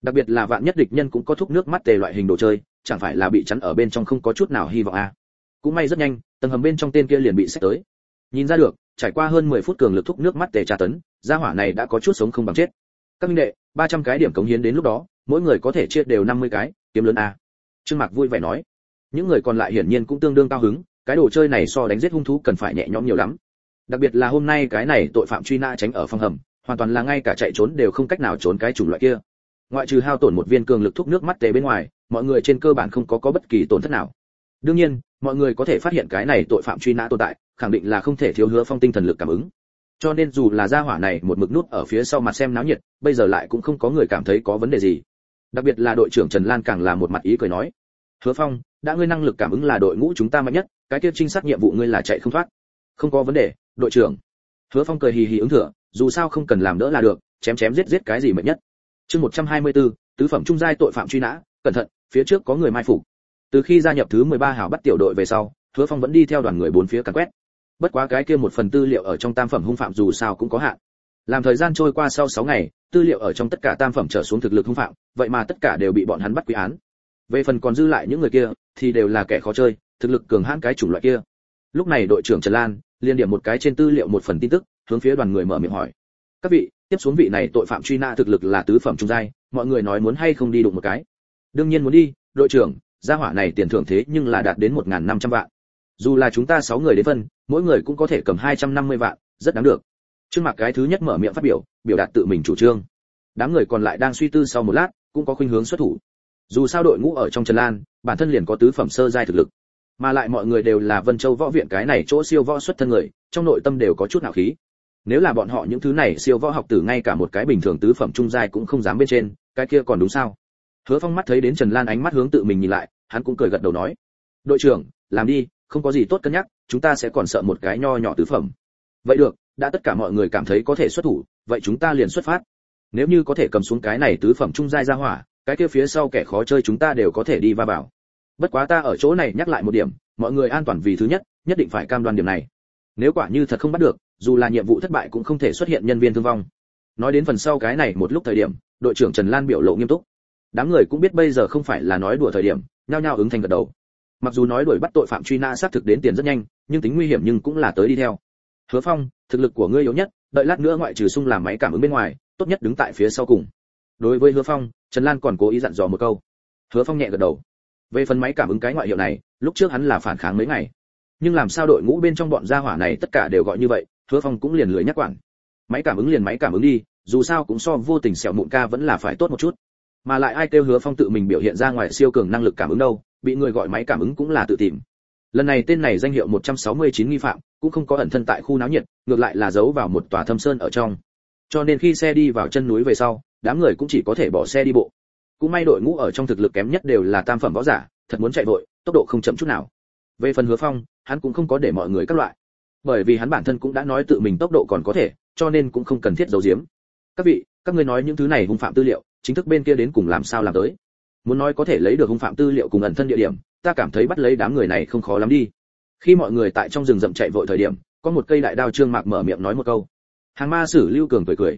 Speaker 1: Đặc biệt là vạn nhất địch nhân cũng có thúc nước mắt tề loại hình đồ chơi, chẳng phải là bị chắn ở bên trong không có chút nào hy vọng à. Cũng may rất nhanh, tầng hầm bên trong tên kia liền bị xách tới. Nhìn ra được, trải qua hơn 10 phút cường lực thúc nước mắt tề tra tấn, gia hỏa này đã có chút sống không bằng chết. Các minh đệ, 300 cái điểm cống hiến đến lúc đó, mỗi người có thể chia đều 50 cái, kiếm lớn à. Trương Mạc vui vẻ nói. Những người còn lại hiển nhiên cũng tương đương cao hứng, cái đồ chơi này so đánh giết hung thú cần phải nhẹ nhõm nhiều lắm. Đặc biệt là hôm nay cái này tội phạm truy nã tránh ở phòng hầm, hoàn toàn là ngay cả chạy trốn đều không cách nào trốn cái chủng loại kia. Ngoại trừ hao tổn một viên cường lực thúc nước mắt tề bên ngoài, mọi người trên cơ bản không có bất kỳ tổn thất nào. Đương nhiên, mọi người có thể phát hiện cái này tội phạm truy nã tồn tại, khẳng định là không thể thiếu Hứa Phong tinh thần lực cảm ứng. Cho nên dù là gia hỏa này một mực nút ở phía sau mặt xem náo nhiệt, bây giờ lại cũng không có người cảm thấy có vấn đề gì. Đặc biệt là đội trưởng Trần Lan càng là một mặt ý cười nói: "Hứa Phong, đã ngươi năng lực cảm ứng là đội ngũ chúng ta mạnh nhất, cái kia trinh sát nhiệm vụ ngươi là chạy không thoát." "Không có vấn đề, đội trưởng." Hứa Phong cười hì hì ứng thừa, dù sao không cần làm đỡ là được, chém chém giết giết cái gì mạnh nhất. Chương 124, tứ phẩm trung giai tội phạm truy nã, cẩn thận, phía trước có người mai phục. Từ khi gia nhập thứ 13 hảo bắt tiểu đội về sau, Hứa Phong vẫn đi theo đoàn người bốn phía càn quét. Bất quá cái kia một phần tư liệu ở trong tam phẩm hung phạm dù sao cũng có hạn. Làm thời gian trôi qua sau 6 ngày, tư liệu ở trong tất cả tam phẩm trở xuống thực lực hung phạm, vậy mà tất cả đều bị bọn hắn bắt quy án. Về phần còn dư lại những người kia, thì đều là kẻ khó chơi, thực lực cường hãn cái chủng loại kia. Lúc này đội trưởng Trần Lan liên điểm một cái trên tư liệu một phần tin tức, hướng phía đoàn người mở miệng hỏi: "Các vị, tiếp xuống vị này tội phạm truy nã thực lực là tứ phẩm trung giai, mọi người nói muốn hay không đi đụng một cái?" "Đương nhiên muốn đi, đội trưởng, gia hỏa này tiền thưởng thế nhưng là đạt đến 1500 vạn. Dù là chúng ta 6 người đến phân, mỗi người cũng có thể cầm 250 vạn, rất đáng được." Trương Mạc cái thứ nhất mở miệng phát biểu, biểu đạt tự mình chủ trương. Đám người còn lại đang suy tư sau một lát, cũng có khuynh hướng xuất thủ. Dù sao đội ngũ ở trong Trần Lan, bản thân liền có tứ phẩm sơ giai thực lực, mà lại mọi người đều là Vân Châu võ viện cái này chỗ siêu võ xuất thân người, trong nội tâm đều có chút hào khí. Nếu là bọn họ những thứ này siêu võ học tử ngay cả một cái bình thường tứ phẩm trung giai cũng không dám bên trên, cái kia còn đúng sao? Hứa Phong mắt thấy đến Trần Lan ánh mắt hướng tự mình nhìn lại, hắn cũng cười gật đầu nói: "Đội trưởng, làm đi, không có gì tốt cân nhắc, chúng ta sẽ còn sợ một cái nho nhỏ tứ phẩm." "Vậy được, đã tất cả mọi người cảm thấy có thể xuất thủ, vậy chúng ta liền xuất phát. Nếu như có thể cầm xuống cái này tứ phẩm trung giai ra hỏa, cái kia phía sau kẻ khó chơi chúng ta đều có thể đi va vào. Bất quá ta ở chỗ này nhắc lại một điểm, mọi người an toàn vì thứ nhất, nhất định phải cam đoan điểm này. Nếu quả như thật không bắt được, dù là nhiệm vụ thất bại cũng không thể xuất hiện nhân viên thương vong." Nói đến phần sau cái này một lúc thời điểm, đội trưởng Trần Lan biểu lộ nghiêm túc. Đám người cũng biết bây giờ không phải là nói đùa thời điểm, nhao nhao ứng thành gật đầu. Mặc dù nói đuổi bắt tội phạm truy nã xác thực đến tiền rất nhanh, nhưng tính nguy hiểm nhưng cũng là tới đi theo. "Hứa Phong, thực lực của ngươi yếu nhất, đợi lát nữa ngoại trừ xung làm máy cảm ứng bên ngoài, tốt nhất đứng tại phía sau cùng." Đối với Hứa Phong, Trần Lan còn cố ý dặn dò một câu. Hứa Phong nhẹ gật đầu. Về phần máy cảm ứng cái ngoại hiệu này, lúc trước hắn là phản kháng mấy ngày, nhưng làm sao đội ngũ bên trong bọn gia hỏa này tất cả đều gọi như vậy, Hứa Phong cũng liền lười nhắc quản. Máy cảm ứng liền máy cảm ứng đi, dù sao cũng so vô tình sẹo mụn ca vẫn là phải tốt một chút. Mà lại ai kêu Hứa Phong tự mình biểu hiện ra ngoài siêu cường năng lực cảm ứng đâu, bị người gọi máy cảm ứng cũng là tự tìm. Lần này tên này danh hiệu 169 nghi phạm, cũng không có ẩn thân tại khu náo nhiệt, ngược lại là giấu vào một tòa thâm sơn ở trong. Cho nên khi xe đi vào chân núi về sau, đám người cũng chỉ có thể bỏ xe đi bộ. Cũng may đội ngũ ở trong thực lực kém nhất đều là tam phẩm võ giả, thật muốn chạy vội, tốc độ không chậm chút nào. Về phần Hứa Phong, hắn cũng không có để mọi người các loại, bởi vì hắn bản thân cũng đã nói tự mình tốc độ còn có thể, cho nên cũng không cần thiết giấu giếm. "Các vị, các ngươi nói những thứ này hung phạm tư liệu, chính thức bên kia đến cùng làm sao làm tới? Muốn nói có thể lấy được hung phạm tư liệu cùng ẩn thân địa điểm, ta cảm thấy bắt lấy đám người này không khó lắm đi." Khi mọi người tại trong rừng rậm chạy vội thời điểm, có một cây đại đao Trương Mạc mở miệng nói một câu. Hàng ma sử Lưu Cường cười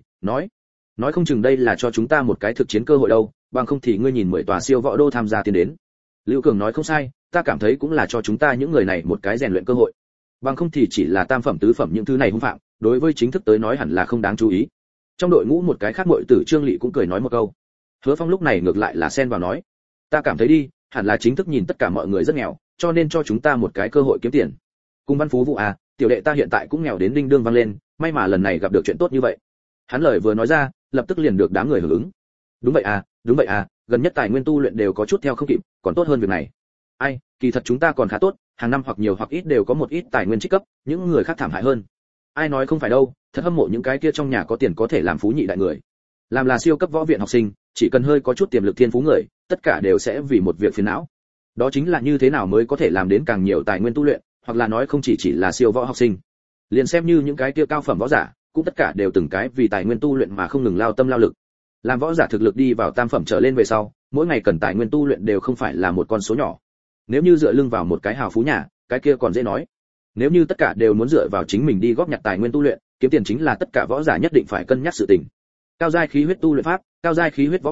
Speaker 1: nói không chừng đây là cho chúng ta một cái thực chiến cơ hội đâu, bằng không thì ngươi nhìn 10 tòa siêu võ đô tham gia tiến đến. Lưu Cường nói không sai, ta cảm thấy cũng là cho chúng ta những người này một cái rèn luyện cơ hội. Bằng không thì chỉ là tam phẩm tứ phẩm những thứ này hung phạm, đối với chính thức tới nói hẳn là không đáng chú ý. Trong đội ngũ một cái khác muội tử Trương Lệ cũng cười nói một câu. Hứa Phong lúc này ngược lại là xen vào nói, ta cảm thấy đi, hẳn là chính thức nhìn tất cả mọi người rất nghèo, cho nên cho chúng ta một cái cơ hội kiếm tiền. Cùng Văn Phú Vũ à, tiểu đệ ta hiện tại cũng nghèo đến đinh đương vang lên, may mà lần này gặp được chuyện tốt như vậy. Hắn lời vừa nói ra, lập tức liền được đám người hưởng ứng. Đúng vậy à, gần nhất tài nguyên tu luyện đều có chút theo không kịp, còn tốt hơn việc này. Ai, kỳ thật chúng ta còn khá tốt, hàng năm hoặc nhiều hoặc ít đều có một ít tài nguyên trích cấp, những người khác thảm hại hơn. Ai nói không phải đâu, thật hâm mộ những cái kia trong nhà có tiền có thể làm phú nhị đại người. Làm là siêu cấp võ viện học sinh, chỉ cần hơi có chút tiềm lực thiên phú người, tất cả đều sẽ vì một việc phiền não. Đó chính là như thế nào mới có thể làm đến càng nhiều tài nguyên tu luyện, hoặc là nói không chỉ là siêu võ học sinh. Liền xem như những cái kia cao phẩm võ giả, cũng tất cả đều từng cái vì tài nguyên tu luyện mà không ngừng lao tâm lao lực. Làm võ giả thực lực đi vào tam phẩm trở lên về sau, mỗi ngày cần tài nguyên tu luyện đều không phải là một con số nhỏ. Nếu như dựa lưng vào một cái hào phú nhà, cái kia còn dễ nói. Nếu như tất cả đều muốn dựa vào chính mình đi góp nhặt tài nguyên tu luyện, kiếm tiền chính là tất cả võ giả nhất định phải cân nhắc sự tình. Cao giai khí huyết tu luyện pháp, cao giai khí huyết võ kỹ,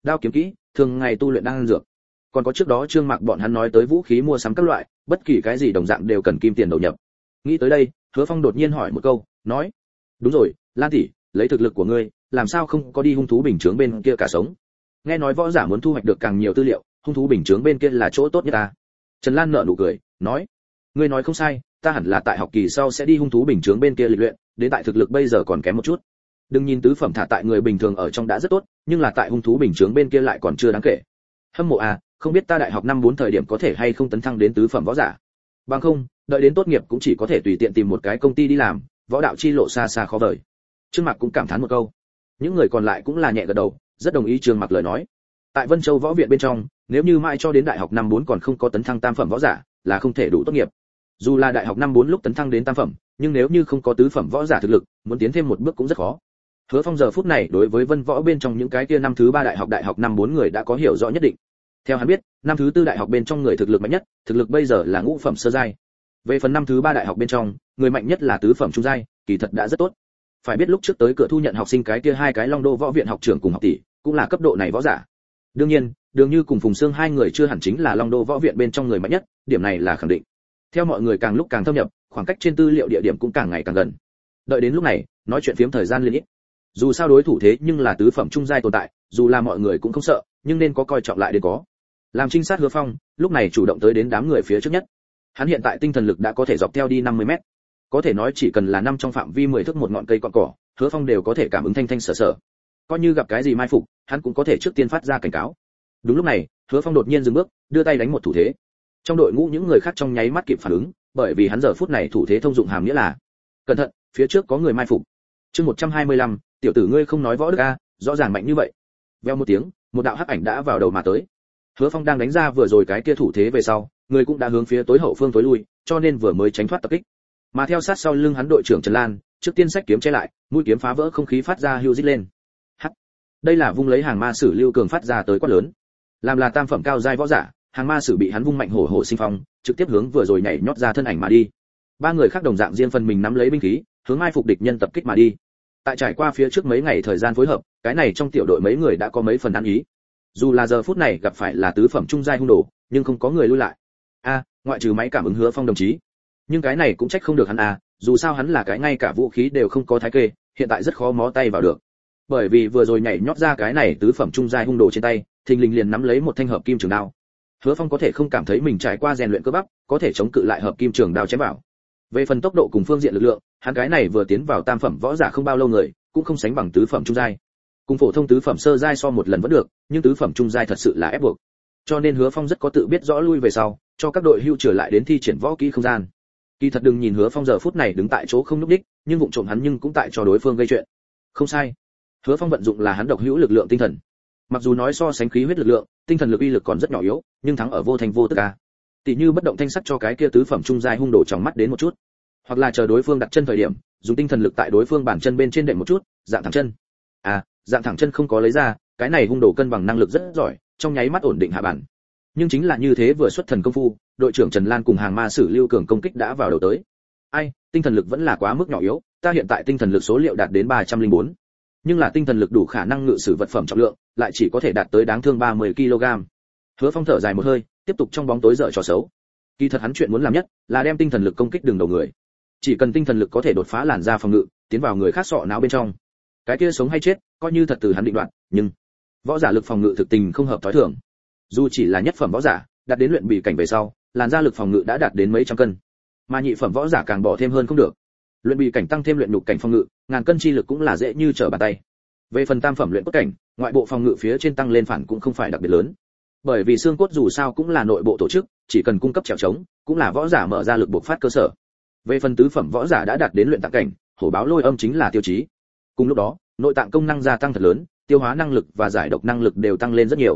Speaker 1: đao kiếm kỹ, thường ngày tu luyện đan dược. Còn có trước đó Trương Mạc bọn hắn nói tới vũ khí mua sắm các loại, bất kỳ cái gì đồng dạng đều cần kim tiền đầu nhập. Nghĩ tới đây, Hứa Phong đột nhiên hỏi một câu, nói: "Đúng rồi, Lan tỷ, lấy thực lực của ngươi, làm sao không có đi hung thú bình chướng bên kia cả sống? Nghe nói võ giả muốn thu hoạch được càng nhiều tư liệu, hung thú bình chướng bên kia là chỗ tốt nhất ta." Trần Lan nở nụ cười, nói: "Ngươi nói không sai, ta hẳn là tại học kỳ sau sẽ đi hung thú bình chướng bên kia lịch luyện, đến tại thực lực bây giờ còn kém một chút. Đừng nhìn tứ phẩm thả tại người bình thường ở trong đã rất tốt, nhưng là tại hung thú bình chướng bên kia lại còn chưa đáng kể. Hâm mộ à, không biết ta đại học năm 4 thời điểm có thể hay không tấn thăng đến tứ phẩm võ giả. Bằng không, đợi đến tốt nghiệp cũng chỉ có thể tùy tiện tìm một cái công ty đi làm, võ đạo chi lộ xa xa khó vời." Trương Mạc cũng cảm thán một câu. Những người còn lại cũng là nhẹ gật đầu, rất đồng ý Trương Mạc lời nói. Tại Vân Châu võ viện bên trong, nếu như mãi cho đến đại học năm 4 còn không có tấn thăng tam phẩm võ giả, là không thể đủ tốt nghiệp. Dù là đại học năm 4 lúc tấn thăng đến tam phẩm, nhưng nếu như không có tứ phẩm võ giả thực lực, muốn tiến thêm một bước cũng rất khó. Hứa Phong giờ phút này đối với Vân Võ bên trong những cái kia năm thứ 3 đại học năm 4 người đã có hiểu rõ nhất định. Theo hắn biết, năm thứ 4 đại học bên trong người thực lực mạnh nhất, thực lực bây giờ là ngũ phẩm sơ giai. Về phần năm thứ 3 đại học bên trong, người mạnh nhất là tứ phẩm trung giai, kỳ thật đã rất tốt. Phải biết lúc trước tới cửa thu nhận học sinh cái kia hai cái Long Đô võ viện học trưởng cùng học tỷ, cũng là cấp độ này võ giả. Đương nhiên, Đường Như cùng Phùng Sương hai người chưa hẳn chính là Long Đô võ viện bên trong người mạnh nhất, điểm này là khẳng định. Theo mọi người càng lúc càng thâm nhập, khoảng cách trên tư liệu địa điểm cũng càng ngày càng gần. Đợi đến lúc này, nói chuyện phiếm thời gian liên ít. Dù sao đối thủ thế nhưng là tứ phẩm trung giai tồn tại, dù là mọi người cũng không sợ, nhưng nên có coi trọng lại đến có. Làm trinh sát Hứa Phong, lúc này chủ động tới đến đám người phía trước nhất. Hắn hiện tại tinh thần lực đã có thể dọc theo đi 50 mét. Có thể nói chỉ cần là nằm trong phạm vi 10 thước một ngọn cây cọn cỏ, Hứa Phong đều có thể cảm ứng thanh thanh sở sở. Coi như gặp cái gì mai phục, hắn cũng có thể trước tiên phát ra cảnh cáo. Đúng lúc này, Hứa Phong đột nhiên dừng bước, đưa tay đánh một thủ thế. Trong đội ngũ những người khác trong nháy mắt kịp phản ứng, bởi vì hắn giờ phút này thủ thế thông dụng hàm nghĩa là: cẩn thận, phía trước có người mai phục. Chương 125, tiểu tử ngươi không nói võ đức a, rõ ràng mạnh như vậy. Veo một tiếng, một đạo hắc ảnh đã vào đầu mà tới. Hứa Phong đang đánh ra vừa rồi cái kia thủ thế về sau, người cũng đã hướng phía tối hậu phương tối lui, cho nên vừa mới tránh thoát tập kích. Mà theo sát sau lưng hắn đội trưởng Trần Lan, trước tiên sách kiếm che lại, mũi kiếm phá vỡ không khí phát ra hưu rít lên. Hắc. Đây là vung lấy hàng ma sử Lưu Cường phát ra tới quát lớn. Làm là tam phẩm cao giai võ giả, hàng ma sử bị hắn vung mạnh hổ hổ sinh phong, trực tiếp hướng vừa rồi nhảy nhót ra thân ảnh mà đi. Ba người khác đồng dạng riêng phần mình nắm lấy binh khí, hướng mai phục địch nhân tập kích mà đi. Tại trải qua phía trước mấy ngày thời gian phối hợp, cái này trong tiểu đội mấy người đã có mấy phần ăn ý. Dù là giờ phút này gặp phải là tứ phẩm trung giai hung đồ, nhưng không có người lui lại. Ngoại trừ máy cảm ứng Hứa Phong đồng chí. Nhưng cái này cũng trách không được hắn dù sao hắn là cái ngay cả vũ khí đều không có thái kê, hiện tại rất khó mó tay vào được. Bởi vì vừa rồi nhảy nhót ra cái này tứ phẩm trung giai hung đồ trên tay, thình lình liền nắm lấy một thanh hợp kim trường đao. Hứa Phong có thể không cảm thấy mình trải qua rèn luyện cơ bắp, có thể chống cự lại hợp kim trường đao chém vào. Về phần tốc độ cùng phương diện lực lượng, hắn cái này vừa tiến vào tam phẩm võ giả không bao lâu người, cũng không sánh bằng tứ phẩm trung giai. Cùng phổ thông tứ phẩm sơ giai so một lần vẫn được, nhưng tứ phẩm trung giai thật sự là ép buộc. Cho nên Hứa Phong rất có tự biết rõ lui về sau, cho các đội hưu trở lại đến thi triển võ kỹ không gian. Kỳ thật đừng nhìn Hứa Phong giờ phút này đứng tại chỗ không lúc đích, nhưng vụng trộm hắn nhưng cũng tại cho đối phương gây chuyện. Không sai. Hứa Phong vận dụng là hắn độc hữu lực lượng tinh thần. Mặc dù nói so sánh khí huyết lực lượng, tinh thần lực uy lực còn rất nhỏ yếu, nhưng thắng ở vô thành vô tức a. Tỷ như bất động thanh sắc cho cái kia tứ phẩm trung giai hung đồ trong mắt đến một chút, hoặc là chờ đối phương đặt chân thời điểm, dùng tinh thần lực tại đối phương bàn chân bên trên đệm một chút, dạng thẳng chân. Dạng thẳng chân không có lấy ra, cái này hung đồ cân bằng năng lực rất giỏi, trong nháy mắt ổn định hạ bản. Nhưng chính là như thế vừa xuất thần công phu, đội trưởng Trần Lan cùng hàng ma sử Lưu Cường công kích đã vào đầu tới. Tinh thần lực vẫn là quá mức nhỏ yếu, ta hiện tại tinh thần lực số liệu đạt đến 304. Nhưng là tinh thần lực đủ khả năng ngự sử vật phẩm trọng lượng, lại chỉ có thể đạt tới đáng thương 30 kg. Hứa Phong thở dài một hơi, tiếp tục trong bóng tối dở trò xấu. Kỳ thật hắn chuyện muốn làm nhất là đem tinh thần lực công kích đường đầu người. Chỉ cần tinh thần lực có thể đột phá làn da phòng ngự, tiến vào người khác sọ não bên trong, cái kia sống hay chết, coi như thật từ hắn định đoạt, nhưng võ giả lực phòng ngự thực tình không hợp thói thường. Dù chỉ là nhất phẩm võ giả, đạt đến luyện bì cảnh về sau, làn da lực phòng ngự đã đạt đến mấy trăm cân. Mà nhị phẩm võ giả càng bỏ thêm hơn không được. Luyện bì cảnh tăng thêm luyện nhục cảnh phòng ngự, ngàn cân chi lực cũng là dễ như trở bàn tay. Về phần tam phẩm luyện cốt cảnh, ngoại bộ phòng ngự phía trên tăng lên phản cũng không phải đặc biệt lớn. Bởi vì xương cốt dù sao cũng là nội bộ tổ chức, chỉ cần cung cấp trèo trống, cũng là võ giả mở ra lực bộc phát cơ sở. Về phần tứ phẩm võ giả đã đạt đến luyện tạng cảnh, hổ báo lôi âm chính là tiêu chí. Cùng lúc đó, nội tạng công năng gia tăng thật lớn, tiêu hóa năng lực và giải độc năng lực đều tăng lên rất nhiều.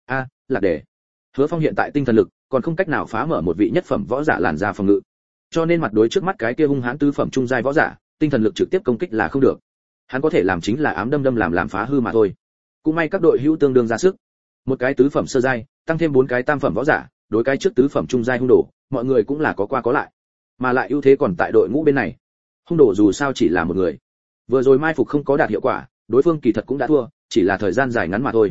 Speaker 1: Lạc đề. Hứa Phong hiện tại tinh thần lực còn không cách nào phá mở một vị nhất phẩm võ giả làn da phòng ngự. Cho nên mặt đối trước mắt cái kia hung hãn tứ phẩm trung giai võ giả, tinh thần lực trực tiếp công kích là không được. Hắn có thể làm chính là ám đâm đâm làm phá hư mà thôi. Cũng may các đội hữu tương đương ra sức. Một cái tứ phẩm sơ giai, tăng thêm 4 cái tam phẩm võ giả, đối cái trước tứ phẩm trung giai hung đồ, mọi người cũng là có qua có lại. Mà lại ưu thế còn tại đội ngũ bên này. Hung đồ dù sao chỉ là một người. Vừa rồi mai phục không có đạt hiệu quả, đối phương kỳ thật cũng đã thua, chỉ là thời gian dài ngắn mà thôi.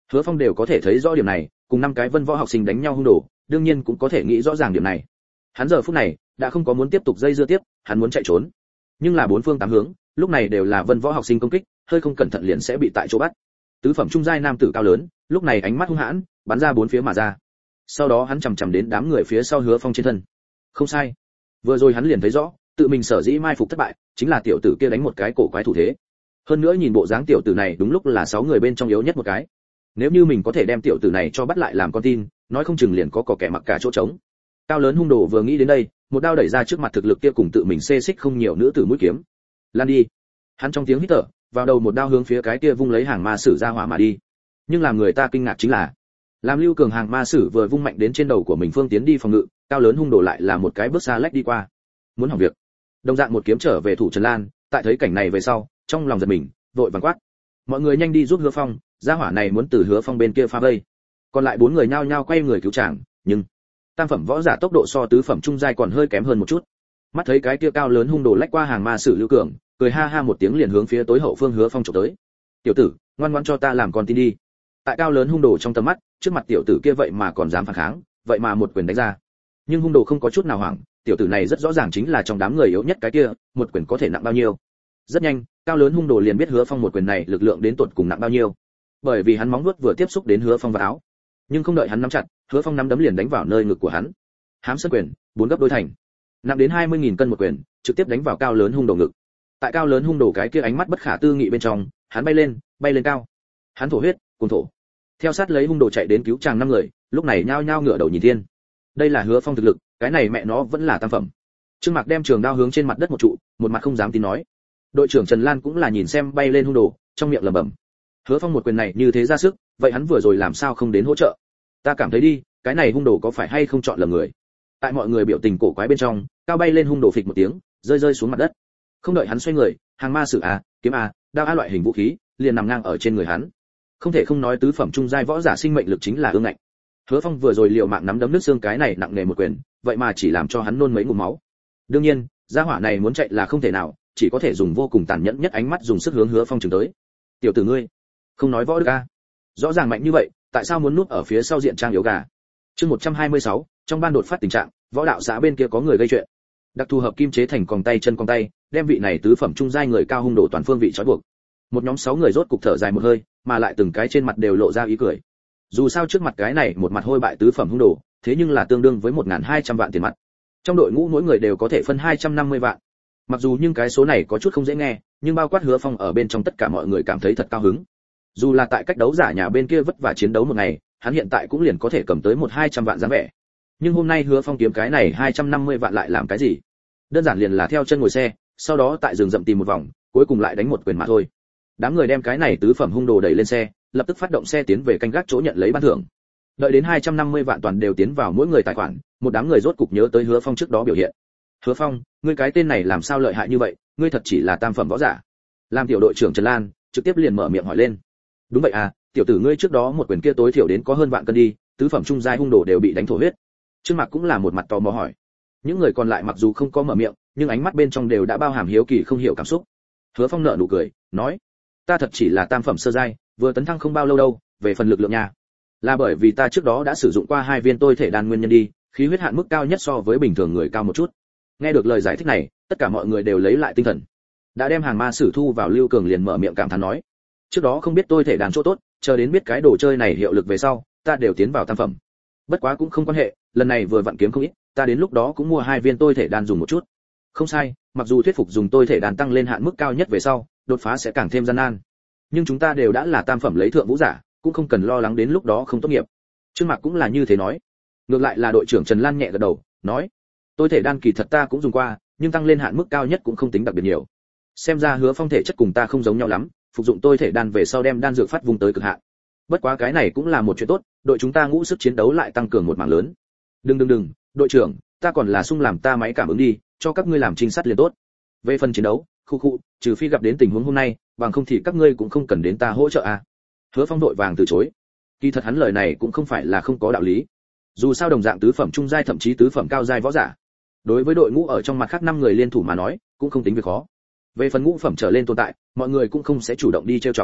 Speaker 1: Hứa Phong đều có thể thấy rõ điểm này, cùng 5 cái Vân Võ học sinh đánh nhau hung đồ, đương nhiên cũng có thể nghĩ rõ ràng điểm này. Hắn giờ phút này đã không có muốn tiếp tục dây dưa tiếp, hắn muốn chạy trốn. Nhưng là bốn phương tám hướng, lúc này đều là Vân Võ học sinh công kích, hơi không cẩn thận liền sẽ bị tại chỗ bắt. Tứ phẩm trung giai nam tử cao lớn, lúc này ánh mắt hung hãn, bắn ra bốn phía mà ra. Sau đó hắn chầm chậm đến đám người phía sau Hứa Phong trên thân. Không sai, vừa rồi hắn liền thấy rõ, tự mình sở dĩ mai phục thất bại, chính là tiểu tử kia đánh một cái cổ quái thủ thế. Hơn nữa nhìn bộ dáng tiểu tử này đúng lúc là 6 người bên trong yếu nhất một cái. Nếu như mình có thể đem tiểu tử này cho bắt lại làm con tin, nói không chừng liền có kẻ mặc cả chỗ trống. Cao lớn hung đồ vừa nghĩ đến đây, một đao đẩy ra trước mặt thực lực kia cùng tự mình xê xích không nhiều nữ tử mũi kiếm. Lan đi. Hắn trong tiếng hít thở, vào đầu một đao hướng phía cái kia vung lấy hàng ma sử ra hỏa mà đi. Nhưng làm người ta kinh ngạc chính là, làm Lưu Cường hàng ma sử vừa vung mạnh đến trên đầu của mình phương tiến đi phòng ngự, cao lớn hung đồ lại là một cái bước xa lách đi qua. Muốn hỏng việc. Đồng dạng một kiếm trở về thủ Trần Lan, tại thấy cảnh này về sau, trong lòng giật mình, vội vàng quát: mọi người nhanh đi giúp Hứa Phong, gia hỏa này muốn từ Hứa Phong bên kia phá vây. Còn lại 4 người nhao nhao quay người cứu chàng, nhưng tam phẩm võ giả tốc độ so tứ phẩm trung giai còn hơi kém hơn một chút. Mắt thấy cái kia cao lớn hung đồ lách qua hàng ma sử Lưu Cường, cười ha ha một tiếng liền hướng phía tối hậu phương Hứa Phong chụp tới. tiểu tử, ngoan ngoãn cho ta làm con tin đi. Tại cao lớn hung đồ trong tầm mắt, trước mặt tiểu tử kia vậy mà còn dám phản kháng, vậy mà một quyền đánh ra. Nhưng hung đồ không có chút nào hoảng, tiểu tử này rất rõ ràng chính là trong đám người yếu nhất cái kia, một quyền có thể nặng bao nhiêu. Rất nhanh, cao lớn hung đồ liền biết Hứa Phong một quyền này lực lượng đến tột cùng nặng bao nhiêu, bởi vì hắn móng vuốt vừa tiếp xúc đến Hứa Phong vào áo, nhưng không đợi hắn nắm chặt, Hứa Phong nắm đấm liền đánh vào nơi ngực của hắn. Hám sơn quyền, 4 gấp đôi thành, nặng đến 20.000 cân một quyền, trực tiếp đánh vào cao lớn hung đồ ngực. Tại cao lớn hung đồ cái kia ánh mắt bất khả tư nghị bên trong, hắn bay lên cao. Hắn thổ huyết, cùng thổ. Theo sát lấy hung đồ chạy đến cứu chàng 5 người, lúc này nhao nhao ngửa đầu nhìn thiên. Đây là Hứa Phong thực lực, cái này mẹ nó vẫn là tam phẩm. Trương Mạc đem trường đao hướng trên mặt đất một trụ, một mặt không dám tin nói. Đội trưởng Trần Lan cũng là nhìn xem bay lên hung đồ, trong miệng lẩm bẩm. Hứa Phong một quyền này như thế ra sức, vậy hắn vừa rồi làm sao không đến hỗ trợ? Ta cảm thấy đi, cái này hung đồ có phải hay không chọn lầm người? Tại mọi người biểu tình cổ quái bên trong, cao bay lên hung đồ phịch một tiếng, rơi xuống mặt đất. Không đợi hắn xoay người, hàng ma sử kiếm đao loại hình vũ khí liền nằm ngang ở trên người hắn. Không thể không nói tứ phẩm trung giai võ giả sinh mệnh lực chính là ương ngạnh. Hứa Phong vừa rồi liều mạng nắm đấm nước xương cái này nặng nề một quyền, vậy mà chỉ làm cho hắn nôn mấy ngụm máu. Đương nhiên, gia hỏa này muốn chạy là không thể nào, chỉ có thể dùng vô cùng tàn nhẫn nhất ánh mắt dùng sức hướng Hứa Phong chừng tới. Tiểu tử ngươi, không nói võ đức a? Rõ ràng mạnh như vậy, tại sao muốn núp ở phía sau diện trang yếu gà? Chương 126, trong ban đột phát tình trạng, võ đạo xã bên kia có người gây chuyện. Đặc thù hợp kim chế thành còng tay chân còng tay, đem vị này tứ phẩm trung giai người cao hung đồ toàn phương vị trói buộc. Một nhóm 6 người rốt cục thở dài một hơi, mà lại từng cái trên mặt đều lộ ra ý cười. Dù sao trước mặt cái này một mặt hôi bại tứ phẩm hung đồ, thế nhưng là tương đương với 1.200 vạn tiền mặt. Trong đội ngũ mỗi người đều có thể phân 250 vạn. Mặc dù nhưng cái số này có chút không dễ nghe, nhưng bao quát Hứa Phong ở bên trong tất cả mọi người cảm thấy thật cao hứng. Dù là tại cách đấu giả nhà bên kia vất vả chiến đấu một ngày, hắn hiện tại cũng liền có thể cầm tới 1.200 vạn dáng vẻ. Nhưng hôm nay Hứa Phong kiếm cái này 250 vạn lại làm cái gì? Đơn giản liền là theo chân ngồi xe, sau đó tại rừng rậm tìm một vòng, cuối cùng lại đánh một quyền mà thôi. Đám người đem cái này tứ phẩm hung đồ đẩy lên xe, lập tức phát động xe tiến về canh gác chỗ nhận lấy ban thưởng. Đợi đến 250 vạn toàn đều tiến vào mỗi người tài khoản, một đám người rốt cục nhớ tới Hứa Phong trước đó biểu hiện. Hứa Phong, ngươi cái tên này làm sao lợi hại như vậy, ngươi thật chỉ là tam phẩm võ giả? Làm tiểu đội trưởng Trần Lan trực tiếp liền mở miệng hỏi lên. Đúng vậy à, tiểu tử ngươi trước đó một quyền kia tối thiểu đến có hơn vạn cân đi, tứ phẩm trung giai hung đồ đều bị đánh thổ huyết. Trương Mạc cũng là một mặt tò mò hỏi. Những người còn lại mặc dù không có mở miệng, nhưng ánh mắt bên trong đều đã bao hàm hiếu kỳ không hiểu cảm xúc. Hứa Phong nở nụ cười, nói: ta thật chỉ là tam phẩm sơ giai, vừa tấn thăng không bao lâu đâu, về phần lực lượng nha, là bởi vì ta trước đó đã sử dụng qua 2 viên tôi thể đan nguyên nhân đi, khí huyết hạn mức cao nhất so với bình thường người cao một chút. Nghe được lời giải thích này, tất cả mọi người đều lấy lại tinh thần. Đã đem hàng ma sử thu vào, Lưu Cường liền mở miệng cảm thán nói: trước đó không biết tôi thể đan chỗ tốt, chờ đến biết cái đồ chơi này hiệu lực về sau, ta đều tiến vào tam phẩm. Bất quá cũng không quan hệ, lần này vừa vặn kiếm không ít, ta đến lúc đó cũng mua 2 viên tôi thể đan dùng một chút. Không sai, mặc dù thuyết phục dùng tôi thể đan tăng lên hạn mức cao nhất về sau, đột phá sẽ càng thêm gian nan. Nhưng chúng ta đều đã là tam phẩm lấy thượng vũ giả, cũng không cần lo lắng đến lúc đó không tốt nghiệp. Trương Mạc cũng là như thế nói. Ngược lại là đội trưởng Trần Lan nhẹ gật đầu, nói: tôi thể đan kỳ thật ta cũng dùng qua, nhưng tăng lên hạn mức cao nhất cũng không tính đặc biệt nhiều. Xem ra Hứa Phong thể chất cùng ta không giống nhau lắm, phục dụng tôi thể đan về sau đem đan dược phát vùng tới cực hạn. Bất quá cái này cũng là một chuyện tốt, đội chúng ta ngũ sức chiến đấu lại tăng cường một mảng lớn. Đừng, đội trưởng, ta còn là sung làm ta máy cảm ứng đi, cho các ngươi làm trinh sát liền tốt. Về phần chiến đấu, khu, trừ phi gặp đến tình huống hôm nay, bằng không thì các ngươi cũng không cần đến ta hỗ trợ à. Hứa Phong đội vàng từ chối. Kỳ thật hắn lời này cũng không phải là không có đạo lý. Dù sao đồng dạng tứ phẩm trung giai thậm chí tứ phẩm cao giai võ giả, đối với đội ngũ ở trong mặt khác 5 người liên thủ mà nói, cũng không tính việc khó. Về phần ngũ phẩm trở lên tồn tại, mọi người cũng không sẽ chủ động đi trêu chọc.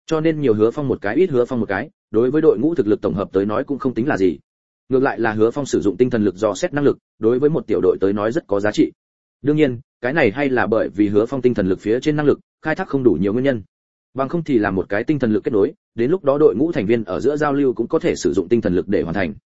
Speaker 1: cho nên nhiều Hứa Phong một cái ít Hứa Phong một cái, đối với đội ngũ thực lực tổng hợp tới nói cũng không tính là gì. Ngược lại là Hứa Phong sử dụng tinh thần lực dò xét năng lực, đối với một tiểu đội tới nói rất có giá trị. Đương nhiên, cái này hay là bởi vì Hứa Phong tinh thần lực phía trên năng lực khai thác không đủ nhiều nguyên nhân. Bằng không thì là một cái tinh thần lực kết nối, đến lúc đó đội ngũ thành viên ở giữa giao lưu cũng có thể sử dụng tinh thần lực để hoàn thành.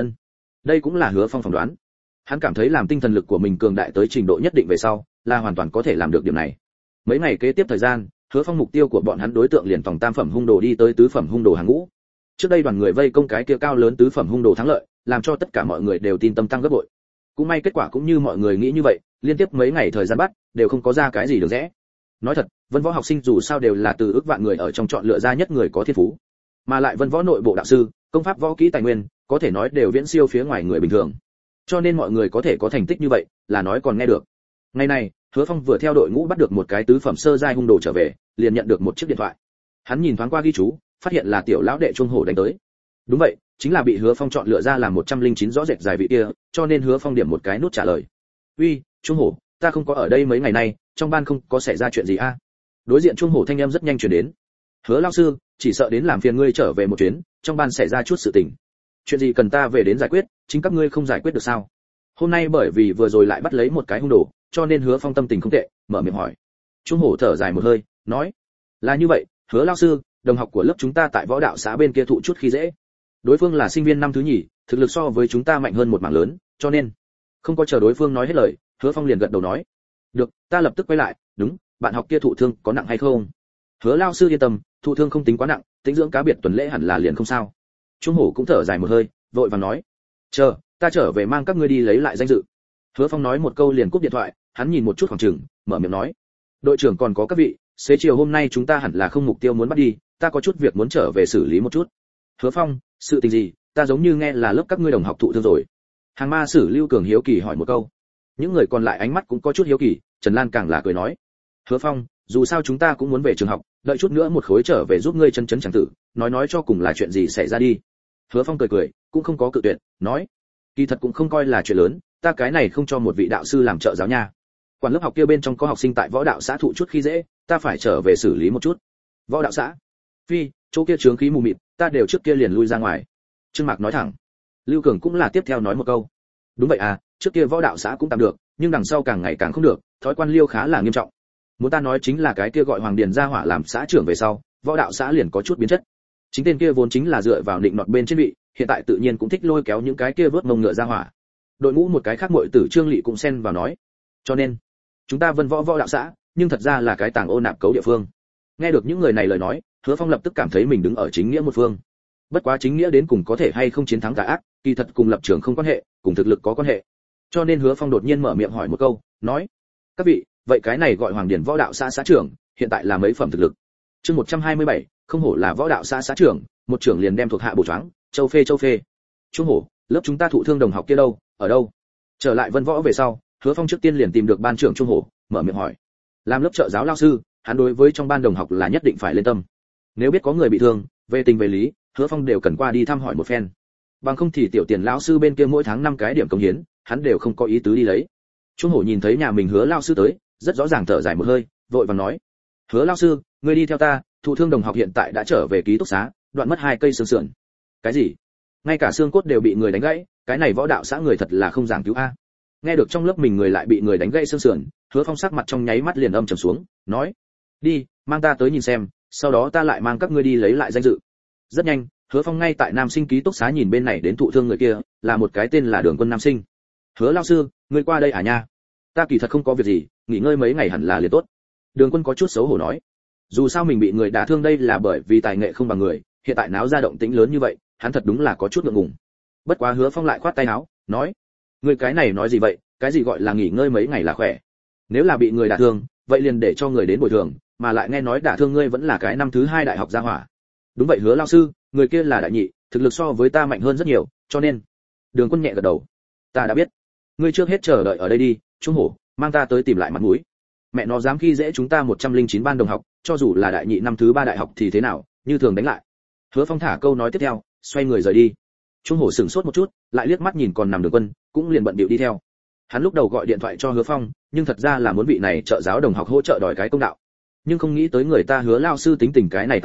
Speaker 1: Đây cũng là Hứa Phong phỏng đoán. Hắn cảm thấy làm tinh thần lực của mình cường đại tới trình độ nhất định về sau, là hoàn toàn có thể làm được điểm này. Mấy ngày kế tiếp thời gian, Hứa Phong mục tiêu của bọn hắn đối tượng liền tổng tam phẩm hung đồ đi tới tứ phẩm hung đồ hàng ngũ. Trước đây đoàn người vây công cái kia cao lớn tứ phẩm hung đồ thắng lợi, làm cho tất cả mọi người đều tin tâm tăng gấp bội. Cũng may kết quả cũng như mọi người nghĩ như vậy, liên tiếp mấy ngày thời gian bắt, đều không có ra cái gì được rẽ. Nói thật, Vân Võ học sinh dù sao đều là từ ước vạn người ở trong chọn lựa ra nhất người có thiên phú, mà lại Vân Võ nội bộ đạo sư, công pháp võ kỹ tài nguyên, có thể nói đều viễn siêu phía ngoài người bình thường. Cho nên mọi người có thể có thành tích như vậy, là nói còn nghe được. Ngày này, Hứa Phong vừa theo đội ngũ bắt được một cái tứ phẩm sơ giai hung đồ trở về, liền nhận được một chiếc điện thoại. Hắn nhìn thoáng qua ghi chú, phát hiện là tiểu lão đệ Chuông Hổ đánh tới. Đúng vậy, chính là bị Hứa Phong chọn lựa ra làm 109 rõ rệt dài vị kia, cho nên Hứa Phong điểm một cái nút trả lời. "Uy, Chuông Hổ, ta không có ở đây mấy ngày nay, trong ban không có xảy ra chuyện gì a?" Đối diện Chuông Hổ thanh âm rất nhanh truyền đến. "Hứa lão sư, chỉ sợ đến làm phiền ngươi trở về một chuyến, trong ban xảy ra chút sự tình. Chuyện gì cần ta về đến giải quyết, chính các ngươi không giải quyết được sao?" Hôm nay bởi vì vừa rồi lại bắt lấy một cái hung đồ, cho nên Hứa Phong tâm tình không tệ, mở miệng hỏi. Chuông Hổ thở dài một hơi, nói: "Là như vậy, Hứa lão sư, đồng học của lớp chúng ta tại võ đạo xã bên kia thụ chút khi dễ. Đối phương là sinh viên năm thứ nhì, thực lực so với chúng ta mạnh hơn một mảng lớn, cho nên..." Không có chờ đối phương nói hết lời, Hứa Phong liền gật đầu nói: "Được, ta lập tức quay lại, đúng, bạn học kia thụ thương có nặng hay không?" "Hứa lão sư yên tâm, thụ thương không tính quá nặng, tĩnh dưỡng cá biệt tuần lễ hẳn là liền không sao." Chuông Hổ cũng thở dài một hơi, vội vàng nói: "Chờ, ta trở về mang các ngươi đi lấy lại danh dự." Hứa Phong nói một câu liền cúp điện thoại, hắn nhìn một chút khoảng chừng, mở miệng nói: "Đội trưởng còn có các vị, xế chiều hôm nay chúng ta hẳn là không mục tiêu muốn bắt đi, ta có chút việc muốn trở về xử lý một chút." "Hứa Phong, sự tình gì? Ta giống như nghe là lớp các ngươi đồng học thụ thương rồi." Hàng ma sử Lưu Cường hiếu kỳ hỏi một câu. Những người còn lại ánh mắt cũng có chút hiếu kỳ, Trần Lan càng là cười nói: "Hứa Phong, dù sao chúng ta cũng muốn về trường học, đợi chút nữa một khối trở về giúp ngươi chân chấn chẳng tử, nói cho cùng là chuyện gì xảy ra đi." Hứa Phong cười cười, cũng không có cự tuyệt, nói: "Kỳ thật cũng không coi là chuyện lớn, ta cái này không cho một vị đạo sư làm trợ giáo nha. Quản lớp học kia bên trong có học sinh tại võ đạo xã thụ chút khi dễ, ta phải trở về xử lý một chút." "Võ đạo xã? Phi, chỗ kia chướng khí mù mịt, ta đều trước kia liền lui ra ngoài." Trương Mạc nói thẳng. Lưu Cường cũng là tiếp theo nói một câu: "Đúng vậy à, trước kia võ đạo xã cũng tạm được, nhưng đằng sau càng ngày càng không được, thói quan liêu khá là nghiêm trọng. Muốn ta nói chính là cái kia gọi Hoàng Điền gia hỏa làm xã trưởng về sau, võ đạo xã liền có chút biến chất. Chính tên kia vốn chính là dựa vào định nọt bên trên vị, hiện tại tự nhiên cũng thích lôi kéo những cái kia vớt mông ngựa gia hỏa." Đội ngũ một cái khác muội tử Trương Lệ cũng xen vào nói: "Cho nên, chúng ta Vân Võ võ đạo xã, nhưng thật ra là cái tàng ô nạp cấu địa phương." Nghe được những người này lời nói, Hứa Phong lập tức cảm thấy mình đứng ở chính nghĩa một phương. Bất quá chính nghĩa đến cùng có thể hay không chiến thắng tà ác, kỳ thật cùng lập trường không quan hệ, cùng thực lực có quan hệ. Cho nên Hứa Phong đột nhiên mở miệng hỏi một câu, nói: "Các vị, vậy cái này gọi Hoàng Điền võ đạo xã xã trưởng, hiện tại là mấy phẩm thực lực?" Chương 127, không hổ là võ đạo xã xã trưởng, một trưởng liền đem thuộc hạ bổ choáng, châu phê. "Trung Hổ, lớp chúng ta thụ thương đồng học kia đâu, ở đâu?" Trở lại Vân Võ về sau, Hứa Phong trước tiên liền tìm được ban trưởng Trung Hổ, mở miệng hỏi. Làm lớp trợ giáo lao sư, hắn đối với trong ban đồng học là nhất định phải lên tâm. Nếu biết có người bị thương, về tình về lý, Hứa Phong đều cần qua đi thăm hỏi một phen. Bằng không thì tiểu tiền lão sư bên kia mỗi tháng 5 cái điểm công hiến, hắn đều không có ý tứ đi lấy. Trung Hổ nhìn thấy nhà mình Hứa lão sư tới, rất rõ ràng thở dài một hơi, vội vàng nói: "Hứa lão sư, ngươi đi theo ta, thụ thương đồng học hiện tại đã trở về ký túc xá, đoạn mất 2 cây xương sườn." "Cái gì? Ngay cả xương cốt đều bị người đánh gãy, cái này võ đạo xã người thật là không giảng cứu a." Nghe được trong lớp mình người lại bị người đánh gãy xương sườn, Hứa Phong sắc mặt trong nháy mắt liền âm trầm xuống, nói: "Đi, mang ta tới nhìn xem, sau đó ta lại mang các ngươi đi lấy lại danh dự." Rất nhanh, Hứa Phong ngay tại nam sinh ký túc xá nhìn bên này đến thụ thương người kia, là một cái tên là Đường Quân nam sinh. "Hứa lão sư, ngươi qua đây à nha? Ta kỳ thật không có việc gì, nghỉ ngơi mấy ngày hẳn là liền tốt." Đường Quân có chút xấu hổ nói. Dù sao mình bị người đả thương đây là bởi vì tài nghệ không bằng người, hiện tại náo ra động tĩnh lớn như vậy, hắn thật đúng là có chút ngượng ngùng. Bất quá Hứa Phong lại khoát tay áo, nói: "Ngươi cái này nói gì vậy, cái gì gọi là nghỉ ngơi mấy ngày là khỏe? Nếu là bị người đả thương, vậy liền để cho người đến bồi thường, mà lại nghe nói đả thương ngươi vẫn là cái năm thứ 2 đại học gia hỏa." "Đúng vậy Hứa lão sư, người kia là đại nhị, thực lực so với ta mạnh hơn rất nhiều, cho nên..." Đường Quân nhẹ gật đầu. "Ta đã biết. Ngươi trước hết chờ đợi ở đây đi, Trung Hổ, mang ta tới tìm lại mặt mũi. Mẹ nó dám khi dễ chúng ta 109 ban đồng học, cho dù là đại nhị năm thứ 3 đại học thì thế nào, như thường đánh lại." Hứa Phong thả câu nói tiếp theo, xoay người rời đi. Trung Hổ sững sốt một chút, lại liếc mắt nhìn còn nằm Đường Quân, cũng liền bận bịu đi theo. Hắn lúc đầu gọi điện thoại cho Hứa Phong, nhưng thật ra là muốn vị này trợ giáo đồng học hỗ trợ đòi cái công đạo. Nhưng không nghĩ tới người ta Hứa lão sư tính tình cái này táo bạo,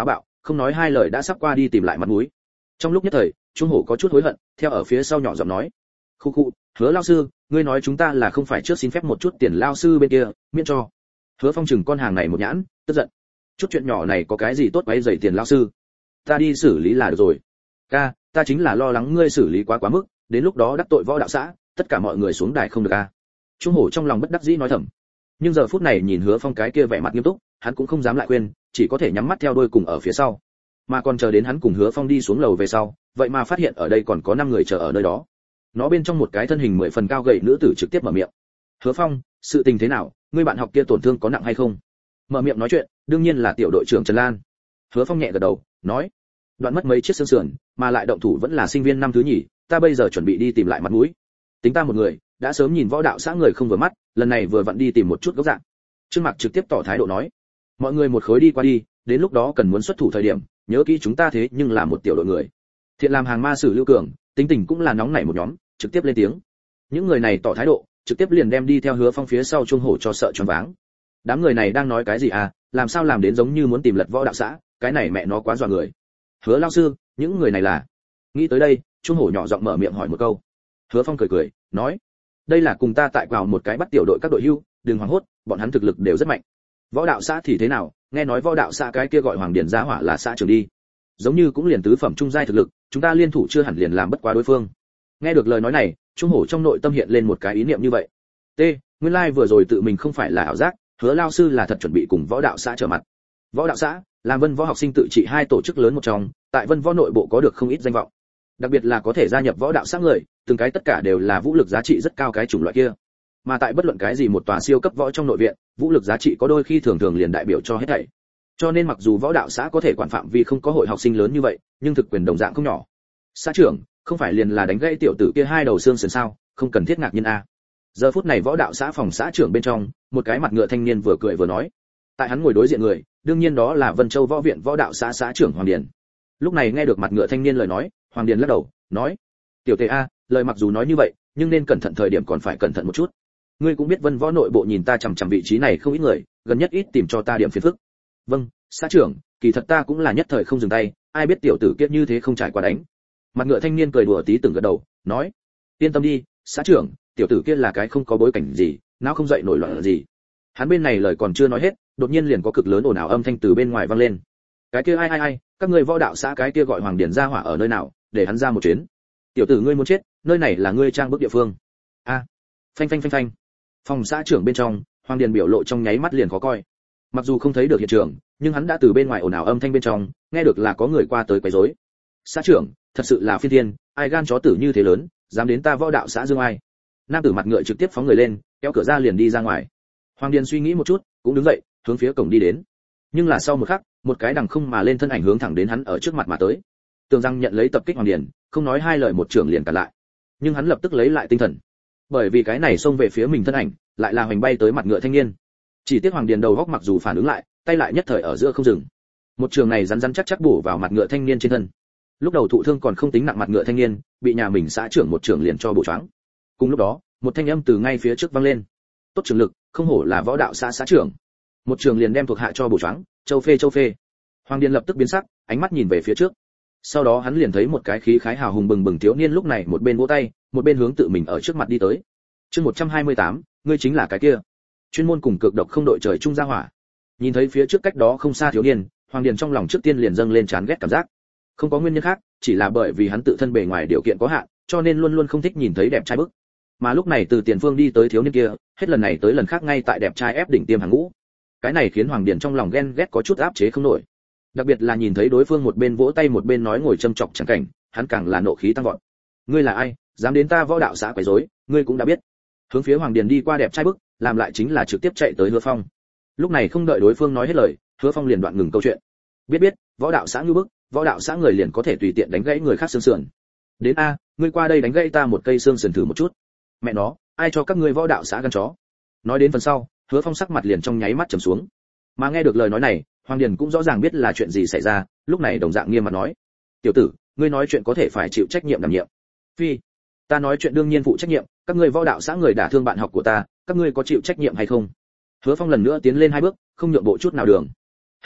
Speaker 1: không nói hai lời đã sắp qua đi tìm lại mặt mũi. Trong lúc nhất thời, Trung Hổ có chút hối hận, theo ở phía sau nhỏ giọng nói: "Khu khu, Hứa lão sư, ngươi nói chúng ta là không phải trước xin phép một chút tiền lão sư bên kia, miễn cho." Hứa Phong chừng con hàng này một nhãn, tức giận: "Chút chuyện nhỏ này có cái gì tốt quấy rầy tiền lão sư? Ta đi xử lý là được rồi." "Ca, ta chính là lo lắng ngươi xử lý quá mức, đến lúc đó đắc tội võ đạo xã, tất cả mọi người xuống đài không được a." Trung Hổ trong lòng bất đắc dĩ nói thầm. Nhưng giờ phút này nhìn Hứa Phong cái kia vẻ mặt nghiêm túc, hắn cũng không dám lại quên, chỉ có thể nhắm mắt theo đuôi cùng ở phía sau. Mà còn chờ đến hắn cùng Hứa Phong đi xuống lầu về sau, vậy mà phát hiện ở đây còn có 5 người chờ ở nơi đó. Nó bên trong một cái thân hình 10 phần cao gầy nữ tử trực tiếp mở miệng: "Hứa Phong, sự tình thế nào, ngươi bạn học kia tổn thương có nặng hay không?" Mở miệng nói chuyện, đương nhiên là tiểu đội trưởng Trần Lan. Hứa Phong nhẹ gật đầu, nói: "Đoạn mất mấy chiếc xương sườn, mà lại động thủ vẫn là sinh viên năm thứ nhì, ta bây giờ chuẩn bị đi tìm lại mặt mũi. Tính ta một người, đã sớm nhìn võ đạo xã người không vừa mắt, lần này vừa vặn đi tìm một chút gốc dạng." Trương Mạc trực tiếp tỏ thái độ nói: "Mọi người một khối đi qua đi, đến lúc đó cần muốn xuất thủ thời điểm, nhớ kỹ chúng ta thế nhưng là một tiểu đội người." Thiện làm hàng ma sử Lưu Cường, tính tình cũng là nóng nảy một nhóm, trực tiếp lên tiếng. Những người này tỏ thái độ, trực tiếp liền đem đi theo Hứa Phong phía sau Trung Hổ cho sợ choáng váng. Đám người này đang nói cái gì à, làm sao làm đến giống như muốn tìm lật võ đạo xã, cái này mẹ nó quá dọa người. Hứa lão sư, những người này là? Nghĩ tới đây, Trung Hổ nhỏ giọng mở miệng hỏi một câu. Hứa Phong cười cười, nói: "Đây là cùng ta tại vào một cái bắt tiểu đội các đội hưu, đừng hoảng hốt, bọn hắn thực lực đều rất mạnh. Võ đạo xã thì thế nào, nghe nói võ đạo xã cái kia gọi Hoàng Điển Giá Hỏa là xã trưởng đi, giống như cũng liền tứ phẩm trung giai thực lực, chúng ta liên thủ chưa hẳn liền làm bất quá đối phương." Nghe được lời nói này, Trung Hổ trong nội tâm hiện lên một cái ý niệm như vậy. Nguyên lai vừa rồi tự mình không phải là ảo giác, Hứa lão sư là thật chuẩn bị cùng võ đạo xã trở mặt. Võ đạo xã làm Vân Võ học sinh tự trị 2 tổ chức lớn một trong, tại Vân Võ nội bộ có được không ít danh vọng. Đặc biệt là có thể gia nhập võ đạo xã người, từng cái tất cả đều là vũ lực giá trị rất cao cái chủng loại kia. Mà tại bất luận cái gì một tòa siêu cấp võ trong nội viện, vũ lực giá trị có đôi khi thường thường liền đại biểu cho hết thảy. Cho nên mặc dù võ đạo xã có thể quản phạm vi không có hội học sinh lớn như vậy, nhưng thực quyền đồng dạng không nhỏ. Xã trưởng, không phải liền là đánh gãy tiểu tử kia 2 đầu xương sườn sao, không cần thiết ngạc nhiên a. Giờ phút này võ đạo xã phòng xã trưởng bên trong, một cái mặt ngựa thanh niên vừa cười vừa nói. Tại hắn ngồi đối diện người, đương nhiên đó là Vân Châu Võ viện võ đạo xã xã trưởng Hoàng Điền. Lúc này nghe được mặt ngựa thanh niên lời nói, Hoàng Điền lắc đầu, nói: "Tiểu Tề a, lời mặc dù nói như vậy, nhưng nên cẩn thận thời điểm còn phải cẩn thận một chút. Ngươi cũng biết Vân Võ nội bộ nhìn ta chằm chằm vị trí này không ít người, gần nhất ít tìm cho ta điểm phiền phức." "Vâng, xã trưởng, kỳ thật ta cũng là nhất thời không dừng tay, ai biết tiểu tử kiếp như thế không trải qua đánh." Mặt ngựa thanh niên cười đùa tí từng gật đầu, nói: "Yên tâm đi, xã trưởng, tiểu tử kia là cái không có bối cảnh gì, não không dậy nổi loạn gì." Hắn bên này lời còn chưa nói hết, đột nhiên liền có cực lớn ồn ào âm thanh từ bên ngoài vang lên. "Cái kia ai, các ngươi võ đạo xã cái kia gọi Hoàng Điển Gia Hỏa ở nơi nào, để hắn ra một chuyến. Tiểu tử ngươi muốn chết, nơi này là ngươi trang bức địa phương." A. Phanh phanh phanh phanh. Phòng xã trưởng bên trong, Hoàng Điền biểu lộ trong nháy mắt liền khó coi. Mặc dù không thấy được hiện trường, nhưng hắn đã từ bên ngoài ồn ào âm thanh bên trong, nghe được là có người qua tới quấy rối. "Xã trưởng, thật sự là phi thiên, ai gan chó tử như thế lớn, dám đến ta võ đạo xã dương ai." Nam tử mặt ngựa trực tiếp phóng người lên, kéo cửa ra liền đi ra ngoài. Hoàng Điền suy nghĩ một chút, cũng đứng dậy, hướng phía cổng đi đến. Nhưng là sau một khắc, một cái đằng không mà lên thân ảnh hướng thẳng đến hắn ở trước mặt mà tới. Tưởng rằng nhận lấy tập kích Hoàng Điền, không nói hai lời một trưởng liền cản lại. Nhưng hắn lập tức lấy lại tinh thần, bởi vì cái này xông về phía mình thân ảnh, lại là hoành bay tới mặt ngựa thanh niên. Chỉ tiếc Hoàng Điền đầu góc mặc dù phản ứng lại, tay lại nhất thời ở giữa không dừng. Một trường này rắn rắn chắc chắc bổ vào mặt ngựa thanh niên trên thân. Lúc đầu thụ thương còn không tính nặng mặt ngựa thanh niên, bị nhà mình xã trưởng một trưởng liền cho bổ choáng. Cùng lúc đó, một thanh âm từ ngay phía trước vang lên: "Tốt trưởng lực, không hổ là võ đạo xã xã trưởng." Một trường liền đem thuộc hạ cho bổ choáng, châu phê. Hoàng Điền lập tức biến sắc, ánh mắt nhìn về phía trước. Sau đó hắn liền thấy một cái khí khái hào hùng bừng bừng thiếu niên lúc này một bên vỗ tay, một bên hướng tự mình ở trước mặt đi tới. Chương 128, ngươi chính là cái kia chuyên môn cùng cực độc không đội trời chung ra hỏa. Nhìn thấy phía trước cách đó không xa thiếu niên, Hoàng Điền trong lòng trước tiên liền dâng lên chán ghét cảm giác. Không có nguyên nhân khác, chỉ là bởi vì hắn tự thân bề ngoài điều kiện có hạn, cho nên luôn luôn không thích nhìn thấy đẹp trai bức. Mà lúc này từ tiền phương đi tới thiếu niên kia, hết lần này tới lần khác ngay tại đẹp trai ép đỉnh tiêm hàng ngũ. Cái này khiến Hoàng Điền trong lòng ghen ghét có chút áp chế không nổi. Đặc biệt là nhìn thấy đối phương một bên vỗ tay một bên nói ngồi châm chọc chẳng cảnh, hắn càng là nộ khí tăng vọt. "Ngươi là ai, dám đến ta võ đạo xã quấy rối, ngươi cũng đã biết." Hướng phía Hoàng Điền đi qua đẹp trai bức, làm lại chính là trực tiếp chạy tới Hứa Phong. Lúc này không đợi đối phương nói hết lời, Hứa Phong liền đoạn ngừng câu chuyện. Biết, võ đạo xã như bức, võ đạo xã người liền có thể tùy tiện đánh gãy người khác xương sườn. "Đến a, ngươi qua đây đánh gãy ta một cây xương sườn thử một chút." "Mẹ nó, ai cho các ngươi võ đạo xã gan chó." Nói đến phần sau, Hứa Phong sắc mặt liền trong nháy mắt trầm xuống. Mà nghe được lời nói này, Hoàng Điền cũng rõ ràng biết là chuyện gì xảy ra, lúc này đồng dạng nghiêm mặt nói: "Tiểu tử, ngươi nói chuyện có thể phải chịu trách nhiệm đảm nhiệm." "Phi, ta nói chuyện đương nhiên phụ trách nhiệm, các ngươi võ đạo xã người đả thương bạn học của ta, các ngươi có chịu trách nhiệm hay không?" Hứa Phong lần nữa tiến lên 2 bước, không nhượng bộ chút nào đường. "Ha ha,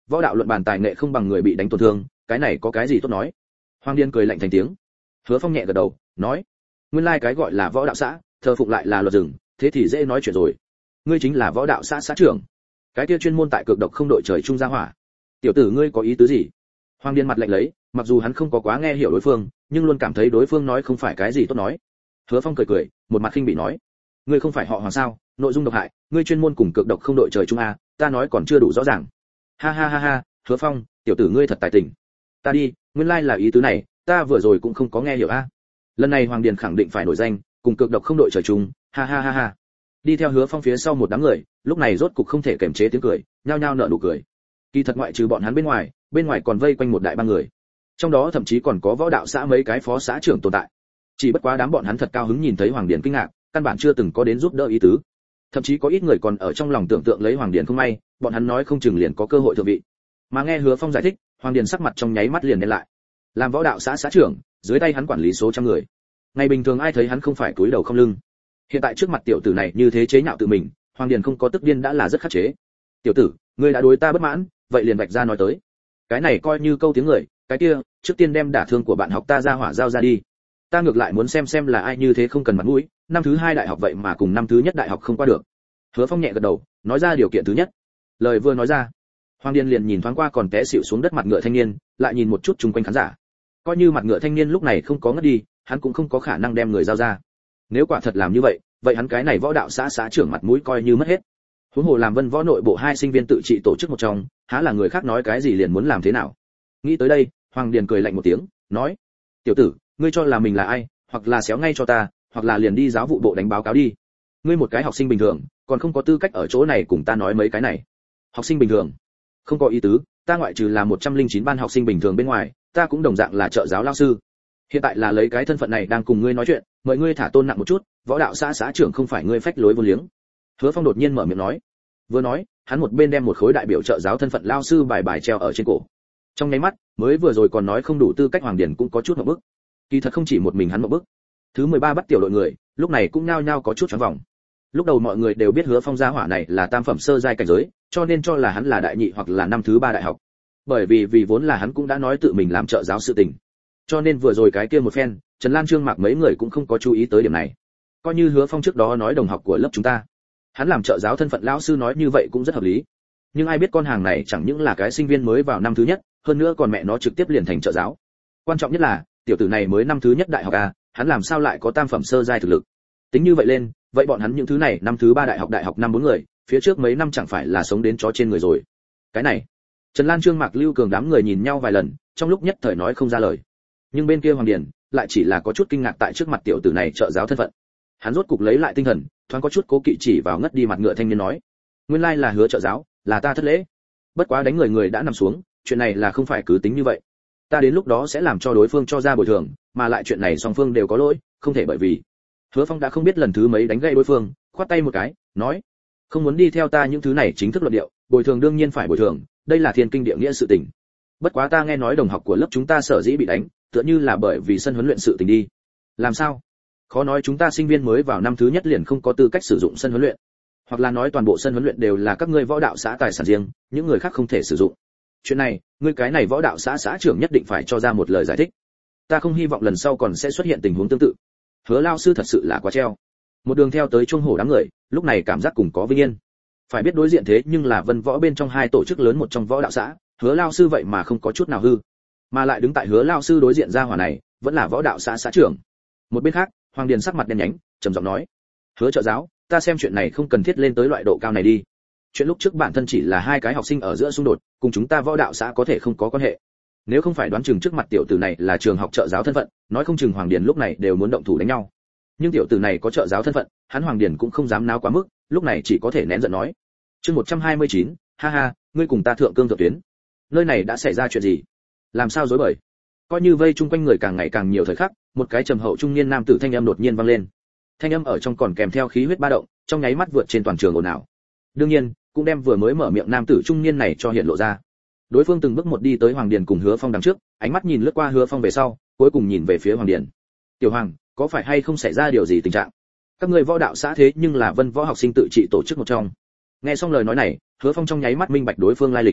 Speaker 1: võ đạo luận bàn tài nghệ không bằng người bị đánh tổn thương, cái này có cái gì tốt nói. Hoàng Điền cười lạnh thành tiếng. Hứa Phong nhẹ gật đầu, nói: nguyên lai cái gọi là võ đạo xã, thờ phụng lại là luật rừng, thế thì dễ nói chuyện rồi. Ngươi chính là võ đạo xã xã trưởng, cái kia chuyên môn tại cực độc không đội trời trung gia hỏa. Tiểu tử ngươi có ý tứ gì? Hoàng Điền mặt lạnh lấy, mặc dù hắn không có quá nghe hiểu đối phương, nhưng luôn cảm thấy đối phương nói không phải cái gì tốt nói. Hứa Phong cười cười, một mặt khinh bị nói: ngươi không phải họ Hoàng sao, nội dung độc hại, ngươi chuyên môn cùng cực độc không đội trời trung a, ta nói còn chưa đủ rõ ràng. Ha ha ha ha, Hứa Phong, tiểu tử ngươi thật tài tình. Ta đi, nguyên lai là ý tứ này, ta vừa rồi cũng không có nghe hiểu a. Lần này Hoàng Điền khẳng định phải nổi danh, cùng cực độc không đội trời chung, ha ha ha ha. Đi theo Hứa Phong phía sau một đám người, lúc này rốt cục không thể kiềm chế tiếng cười, nhao nhao nở nụ cười. Kỳ thật ngoại trừ bọn hắn bên ngoài còn vây quanh một đại bang người. Trong đó thậm chí còn có võ đạo xã mấy cái phó xã trưởng tồn tại. Chỉ bất quá đám bọn hắn thật cao hứng nhìn thấy Hoàng Điền kinh ngạc, căn bản chưa từng có đến giúp đỡ ý tứ. Thậm chí có ít người còn ở trong lòng tưởng tượng lấy Hoàng Điền không may, bọn hắn nói không chừng liền có cơ hội thượng vị. Mà nghe Hứa Phong giải thích, Hoàng Điền sắc mặt trong nháy mắt liền đen lại. Làm võ đạo xã xã trưởng, dưới tay hắn quản lý số trăm người. Ngày bình thường ai thấy hắn không phải cúi đầu không lưng. Hiện tại trước mặt tiểu tử này như thế chế nhạo tự mình, Hoàng Điền không có tức điên đã là rất khắc chế. Tiểu tử, ngươi đã đối ta bất mãn, vậy liền vạch ra nói tới. Cái này coi như câu tiếng người, cái kia, trước tiên đem đả thương của bạn học ta ra hỏa giao ra đi. Ta ngược lại muốn xem là ai như thế không cần mặt mũi, năm thứ hai đại học vậy mà cùng năm thứ nhất đại học không qua được. Hứa Phong nhẹ gật đầu, nói ra điều kiện thứ nhất. Lời vừa nói ra, Hoàng Điền liền nhìn thoáng qua còn té xỉu xuống đất mặt ngựa thanh niên, lại nhìn một chút chung quanh khán giả. Coi như mặt ngựa thanh niên lúc này không có ngất đi, hắn cũng không có khả năng đem người giao ra. Nếu quả thật làm như vậy, vậy hắn cái này võ đạo xã xã trưởng mặt mũi coi như mất hết. Huống hồ làm Vân Võ nội bộ hai sinh viên tự trị tổ chức một trong, há là người khác nói cái gì liền muốn làm thế nào. Nghĩ tới đây, Hoàng Điền cười lạnh một tiếng, nói: tiểu tử, ngươi cho là mình là ai, hoặc là xéo ngay cho ta, hoặc là liền đi giáo vụ bộ đánh báo cáo đi. Ngươi một cái học sinh bình thường, còn không có tư cách ở chỗ này cùng ta nói mấy cái này. Học sinh bình thường? Không có ý tứ, ta ngoại trừ là 109 ban học sinh bình thường bên ngoài, ta cũng đồng dạng là trợ giáo lao sư. Hiện tại là lấy cái thân phận này đang cùng ngươi nói chuyện, mời ngươi thả tôn nặng một chút, võ đạo xã xã trưởng không phải ngươi phách lối vô liếng. Hứa Phong đột nhiên mở miệng nói. Vừa nói, hắn một bên đem một khối đại biểu trợ giáo thân phận lao sư bài treo ở trên cổ. Trong nháy mắt, mới vừa rồi còn nói không đủ tư cách Hoàng Điền cũng có chút ngộp bức. Kỳ thật không chỉ một mình hắn ngộp bức. Thứ 13 bắt tiểu đội người, lúc này cũng nhao nhao có chút choáng vòng. Lúc đầu mọi người đều biết Hứa Phong gia hỏa này là tam phẩm sơ giai cảnh giới, cho nên cho là hắn là đại nhị hoặc là năm thứ 3 đại học. Bởi vì vốn là hắn cũng đã nói tự mình làm trợ giáo sự tình. Cho nên vừa rồi cái kia một phen, Trần Lan Trương Mạc mấy người cũng không có chú ý tới điểm này. Coi như Hứa Phong trước đó nói đồng học của lớp chúng ta, hắn làm trợ giáo thân phận lão sư nói như vậy cũng rất hợp lý. Nhưng ai biết con hàng này chẳng những là cái sinh viên mới vào năm thứ nhất, hơn nữa còn mẹ nó trực tiếp liền thành trợ giáo. Quan trọng nhất là, tiểu tử này mới năm thứ nhất đại học a, hắn làm sao lại có tam phẩm sơ giai thực lực. Tính như vậy lên, vậy bọn hắn những thứ này năm thứ 3 đại học năm 4 người, phía trước mấy năm chẳng phải là sống đến chó trên người rồi. Cái này, Trần Lan Trương Mạc Lưu Cường đám người nhìn nhau vài lần, trong lúc nhất thời nói không ra lời. Nhưng bên kia Hoàng Điền lại chỉ là có chút kinh ngạc tại trước mặt tiểu tử này trợ giáo thân phận. Hắn rốt cục lấy lại tinh thần, thoáng có chút cố kỵ chỉ vào ngất đi mặt ngựa thanh niên nói: nguyên lai là Hứa trợ giáo, là ta thất lễ. Bất quá đánh người đã nằm xuống, chuyện này là không phải cứ tính như vậy. Ta đến lúc đó sẽ làm cho đối phương cho ra bồi thường, mà lại chuyện này song phương đều có lỗi, không thể bởi vì. Hứa Phong đã không biết lần thứ mấy đánh gậy đối phương, khoát tay một cái, nói: không muốn đi theo ta những thứ này chính thức luận điệu, bồi thường đương nhiên phải bồi thường, đây là thiên kinh địa nghĩa sự tình. Bất quá ta nghe nói đồng học của lớp chúng ta sở dĩ bị đánh, tựa như là bởi vì sân huấn luyện sự tình đi. Làm sao? Khó nói chúng ta sinh viên mới vào năm thứ nhất liền không có tư cách sử dụng sân huấn luyện, hoặc là nói toàn bộ sân huấn luyện đều là các ngươi võ đạo xã tài sản riêng, những người khác không thể sử dụng. Chuyện này, ngươi cái này võ đạo xã xã trưởng nhất định phải cho ra một lời giải thích. Ta không hy vọng lần sau còn sẽ xuất hiện tình huống tương tự. Hứa lao sư thật sự là quá treo. Một đường theo tới chuông hổ đám người, lúc này cảm giác cùng có vinh yên. Phải biết đối diện thế nhưng là Vân Võ bên trong hai tổ chức lớn một trong võ đạo xã, Hứa lao sư vậy mà không có chút nào hư, mà lại đứng tại Hứa lao sư đối diện ra hỏa này, vẫn là võ đạo xã xã trưởng. Một bên khác, Hoàng Điền sắc mặt đen nhánh, trầm giọng nói: Hứa trợ giáo, ta xem chuyện này không cần thiết lên tới loại độ cao này đi. Chuyện lúc trước bản thân chỉ là hai cái học sinh ở giữa xung đột, cùng chúng ta võ đạo xã có thể không có quan hệ. Nếu không phải đoán chừng trước mặt tiểu tử này là trường học trợ giáo thân phận, nói không chừng Hoàng Điền lúc này đều muốn động thủ đánh nhau. Nhưng tiểu tử này có trợ giáo thân phận, hắn Hoàng Điền cũng không dám náo quá mức, lúc này chỉ có thể nén giận nói: Chương 129, ha ha, ngươi cùng ta thượng cương thượng tuyến. Nơi này đã xảy ra chuyện gì? Làm sao rối bời? Coi như vây chung quanh người càng ngày càng nhiều thời khắc, một cái trầm hậu trung niên nam tử thanh âm đột nhiên vang lên. Thanh âm ở trong còn kèm theo khí huyết ba động, trong nháy mắt vượt trên toàn trường ồn ào. Đương nhiên, cũng đem vừa mới mở miệng nam tử trung niên này cho hiện lộ ra. Đối phương từng bước một đi tới Hoàng Điền cùng Hứa Phong đằng trước, ánh mắt nhìn lướt qua Hứa Phong về sau, cuối cùng nhìn về phía Hoàng Điền. Tiểu Hoàng, có phải hay không xảy ra điều gì tình trạng? Các ngươi võ đạo xã thế nhưng là Vân Võ học sinh tự trị tổ chức một trong. Nghe xong lời nói này, Hứa Phong trong nháy mắt minh bạch đối phương lai lịch.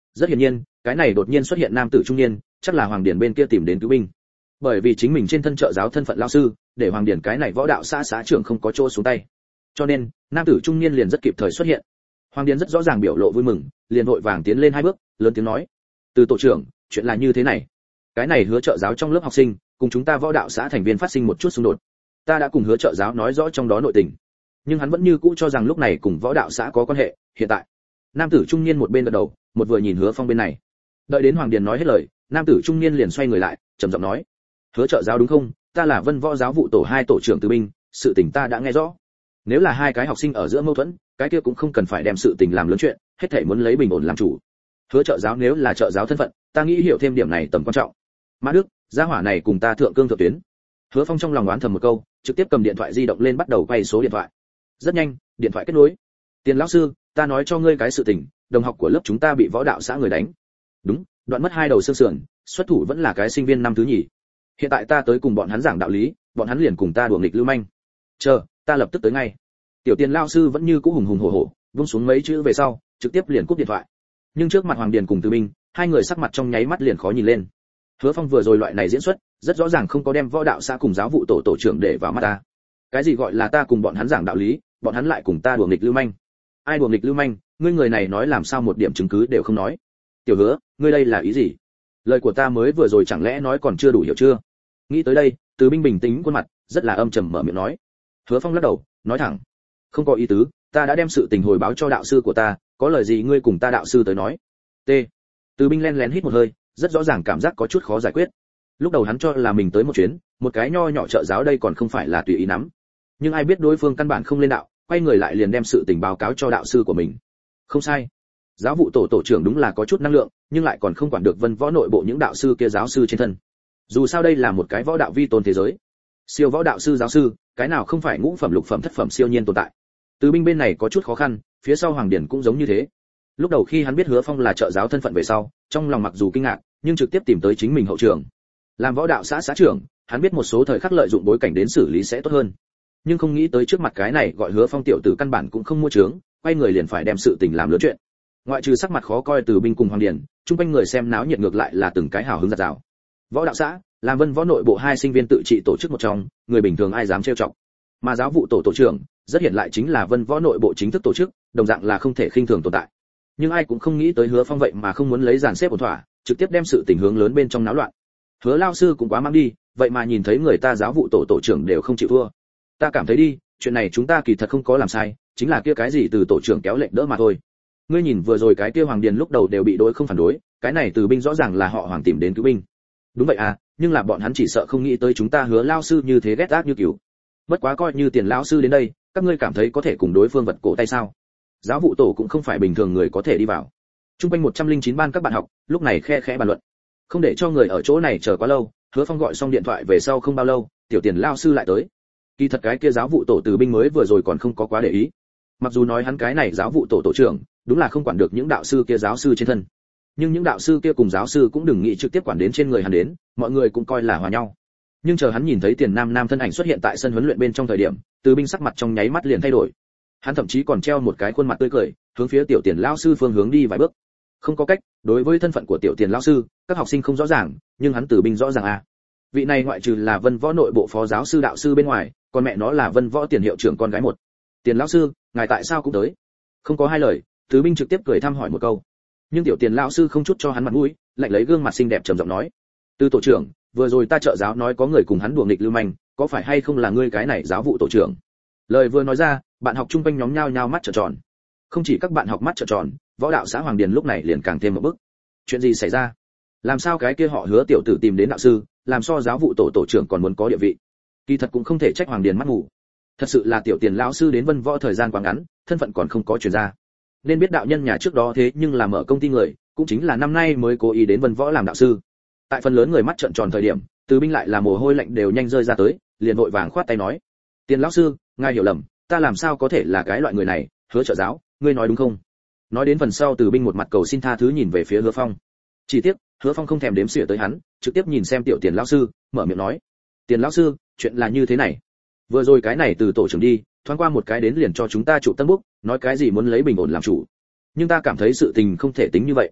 Speaker 1: Rất hiển nhiên, cái này đột nhiên xuất hiện nam tử trung niên, chắc là Hoàng Điền bên kia tìm đến cứu binh. Bởi vì chính mình trên thân trợ giáo thân phận lão sư, để Hoàng Điền cái này võ đạo xã trưởng không có chỗ xuống tay. Cho nên, nam tử trung niên liền rất kịp thời xuất hiện. Hoàng Điền rất rõ ràng biểu lộ vui mừng, liền vội vàng tiến lên 2 bước, lớn tiếng nói: "Từ tổ trưởng, chuyện là như thế này. Cái này Hứa trợ giáo trong lớp học sinh, cùng chúng ta võ đạo xã thành viên phát sinh một chút xung đột. Ta đã cùng Hứa trợ giáo nói rõ trong đó nội tình, nhưng hắn vẫn như cũ cho rằng lúc này cùng võ đạo xã có quan hệ. Hiện tại." Nam tử trung niên một bên gật đầu, một vừa nhìn Hứa Phong bên này. Đợi đến Hoàng Điền nói hết lời, nam tử trung niên liền xoay người lại, trầm giọng nói: "Hứa trợ giáo đúng không? Ta là Vân Võ giáo vụ tổ 2 tổ trưởng Từ Binh, sự tình ta đã nghe rõ. Nếu là 2 cái học sinh ở giữa mâu thuẫn, cái kia cũng không cần phải đem sự tình làm lớn chuyện, hết thảy muốn lấy bình ổn làm chủ. Hứa trợ giáo nếu là trợ giáo thân phận, ta nghĩ hiểu thêm điểm này tầm quan trọng. Mã Đức, gia hỏa này cùng ta thượng cương thượng tuyến." Hứa Phong trong lòng đoán thầm một câu, trực tiếp cầm điện thoại di động lên bắt đầu quay số điện thoại. Rất nhanh, điện thoại kết nối. "Tiền lão sư, ta nói cho ngươi cái sự tình, đồng học của lớp chúng ta bị võ đạo xã người đánh." "Đúng, đoạn mất 2 đầu xương sườn, xuất thủ vẫn là cái sinh viên năm thứ nhì. Hiện tại ta tới cùng bọn hắn giảng đạo lý, bọn hắn liền cùng ta đùa nghịch lưu manh. Chờ, ta lập tức tới ngay." Tiểu Tiền lão sư vẫn như cũ hùng hùng hổ hổ, buông xuống mấy chữ về sau, trực tiếp liền cúp điện thoại. Nhưng trước mặt Hoàng Điền cùng Từ Binh, 2 người sắc mặt trong nháy mắt liền khó nhìn lên. Hứa Phong vừa rồi loại này diễn xuất, rất rõ ràng không có đem võ đạo xã cùng giáo vụ tổ tổ trưởng để vào mắt ta. Cái gì gọi là ta cùng bọn hắn giảng đạo lý, bọn hắn lại cùng ta đùa nghịch lưu manh? Ai đùa nghịch lưu manh? Ngươi người này nói làm sao một điểm chứng cứ đều không nói. Tiểu Hứa, ngươi đây là ý gì? Lời của ta mới vừa rồi chẳng lẽ nói còn chưa đủ hiểu chưa? Nghĩ tới đây, Từ Binh bình tĩnh khuôn mặt, rất là âm trầm mở miệng nói. Hứa Phong lắc đầu, nói thẳng: "Không có ý tứ, ta đã đem sự tình hồi báo cho đạo sư của ta, có lời gì ngươi cùng ta đạo sư tới nói." T. Từ Binh lén lén hít một hơi, rất rõ ràng cảm giác có chút khó giải quyết. Lúc đầu hắn cho là mình tới một chuyến, một cái nho nhỏ trợ giáo đây còn không phải là tùy ý nắm. Nhưng ai biết đối phương căn bản không lên đạo, quay người lại liền đem sự tình báo cáo cho đạo sư của mình. Không sai, giáo vụ tổ tổ trưởng đúng là có chút năng lượng, nhưng lại còn không quản được Vân Võ nội bộ những đạo sư kia giáo sư trên thân. Dù sao đây là một cái võ đạo vi tôn thế giới. Siêu võ đạo sư giáo sư, cái nào không phải ngũ phẩm lục phẩm thất phẩm siêu nhiên tồn tại. Từ Binh bên này có chút khó khăn, phía sau Hoàng Điển cũng giống như thế. Lúc đầu khi hắn biết Hứa Phong là trợ giáo thân phận về sau, trong lòng mặc dù kinh ngạc, nhưng trực tiếp tìm tới chính mình hậu trường. Làm võ đạo xã xã trưởng, hắn biết một số thời khắc lợi dụng bối cảnh đến xử lý sẽ tốt hơn. Nhưng không nghĩ tới trước mặt cái này gọi Hứa Phong tiểu tử căn bản cũng không mua trướng, quay người liền phải đem sự tình làm lớn chuyện. Ngoại trừ sắc mặt khó coi Từ Binh cùng Hoàng Điển, chung quanh người xem náo nhiệt ngược lại là từng cái hào hứng giật giào. Võ đạo xã, làm Vân Võ nội bộ 2 sinh viên tự trị tổ chức một trong, người bình thường ai dám trêu chọc. Mà giáo vụ tổ tổ trưởng, rất hiện lại chính là Vân Võ nội bộ chính thức tổ chức, đồng dạng là không thể khinh thường tồn tại. Nhưng ai cũng không nghĩ tới Hứa Phong vậy mà không muốn lấy dàn xếp ổn thỏa, trực tiếp đem sự tình hướng lớn bên trong náo loạn. Hứa lao sư cũng quá mang đi, vậy mà nhìn thấy người ta giáo vụ tổ tổ trưởng đều không chịu thua. Ta cảm thấy đi, chuyện này chúng ta kỳ thật không có làm sai, chính là kia cái gì từ tổ trưởng kéo lệnh đỡ mà thôi. Ngươi nhìn vừa rồi cái kia Hoàng Điền lúc đầu đều bị đối không phản đối, cái này Từ Binh rõ ràng là họ Hoàng tìm đến cứu binh. Đúng vậy à, nhưng là bọn hắn chỉ sợ không nghĩ tới chúng ta Hứa lao sư như thế ghét ác như kiểu. Bất quá coi như Tiền lão sư đến đây, các ngươi cảm thấy có thể cùng đối phương vật cổ tay sao? Giáo vụ tổ cũng không phải bình thường người có thể đi vào. Trung quanh 109 ban các bạn học, lúc này khe khẽ bàn luận. Không để cho người ở chỗ này chờ quá lâu, Hứa Phong gọi xong điện thoại về sau không bao lâu, tiểu Tiền lão sư lại tới. Kỳ thật cái kia giáo vụ tổ Từ Binh mới vừa rồi còn không có quá để ý. Mặc dù nói hắn cái này giáo vụ tổ tổ trưởng, đúng là không quản được những đạo sư kia giáo sư trên thân. Nhưng những đạo sư kia cùng giáo sư cũng đừng nghĩ trực tiếp quản đến trên người hắn đến, mọi người cũng coi là hòa nhau. Nhưng chờ hắn nhìn thấy Tiền Nam Nam thân ảnh xuất hiện tại sân huấn luyện bên trong thời điểm, Từ Binh sắc mặt trong nháy mắt liền thay đổi. Hắn thậm chí còn treo một cái khuôn mặt tươi cười, hướng phía tiểu Tiền lão sư phương hướng đi vài bước. Không có cách, đối với thân phận của tiểu Tiền lão sư, các học sinh không rõ ràng, nhưng hắn Từ Binh rõ ràng à. Vị này ngoại trừ là Vân Võ nội bộ phó giáo sư đạo sư bên ngoài, còn mẹ nó là Vân Võ Tiền hiệu trưởng con gái một. Tiền lão sư, ngài tại sao cũng tới? Không có hai lời, Từ Binh trực tiếp cười thăm hỏi một câu. Nhưng tiểu Tiền lão sư không chút cho hắn mặt mũi, lạnh lấy gương mặt xinh đẹp trầm giọng nói: "Từ tổ trưởng, vừa rồi ta trợ giáo nói có người cùng hắn đùa nghịch lưu manh, có phải hay không là ngươi cái này giáo vụ tổ trưởng?" Lời vừa nói ra, bạn học chung quanh nhóm nhao nhao mắt trợn tròn. Không chỉ các bạn học mắt trợn tròn, võ đạo xã Hoàng Điền lúc này liền càng thêm một bức. Chuyện gì xảy ra? Làm sao cái kia họ Hứa tiểu tử tìm đến đạo sư, làm so giáo vụ tổ tổ trưởng còn muốn có địa vị? Kỳ thật cũng không thể trách Hoàng Điền mắt ngủ. Thật sự là tiểu Tiền lão sư đến Vân Võ thời gian quá ngắn, thân phận còn không có truyền ra. Nên biết đạo nhân nhà trước đó thế nhưng là mở công ty người, cũng chính là năm nay mới cố ý đến Vân Võ làm đạo sư. Tại phần lớn người mắt trợn tròn thời điểm, Từ Binh lại là mồ hôi lạnh đều nhanh rơi ra tới, liền vội vàng khoát tay nói: "Tiền lão sư, ngài hiểu lầm, ta làm sao có thể là cái loại người này, Hứa trợ giáo, ngươi nói đúng không?" Nói đến phần sau, Từ Binh một mặt cầu xin tha thứ nhìn về phía Hứa Phong. Chỉ tiếc, Hứa Phong không thèm đếm xỉa tới hắn, trực tiếp nhìn xem tiểu Tiền lão sư, mở miệng nói: "Tiền lão sư, chuyện là như thế này. Vừa rồi cái này từ tổ trưởng đi, thoáng qua một cái đến liền cho chúng ta chụp tân bút, nói cái gì muốn lấy bình ổn làm chủ. Nhưng ta cảm thấy sự tình không thể tính như vậy.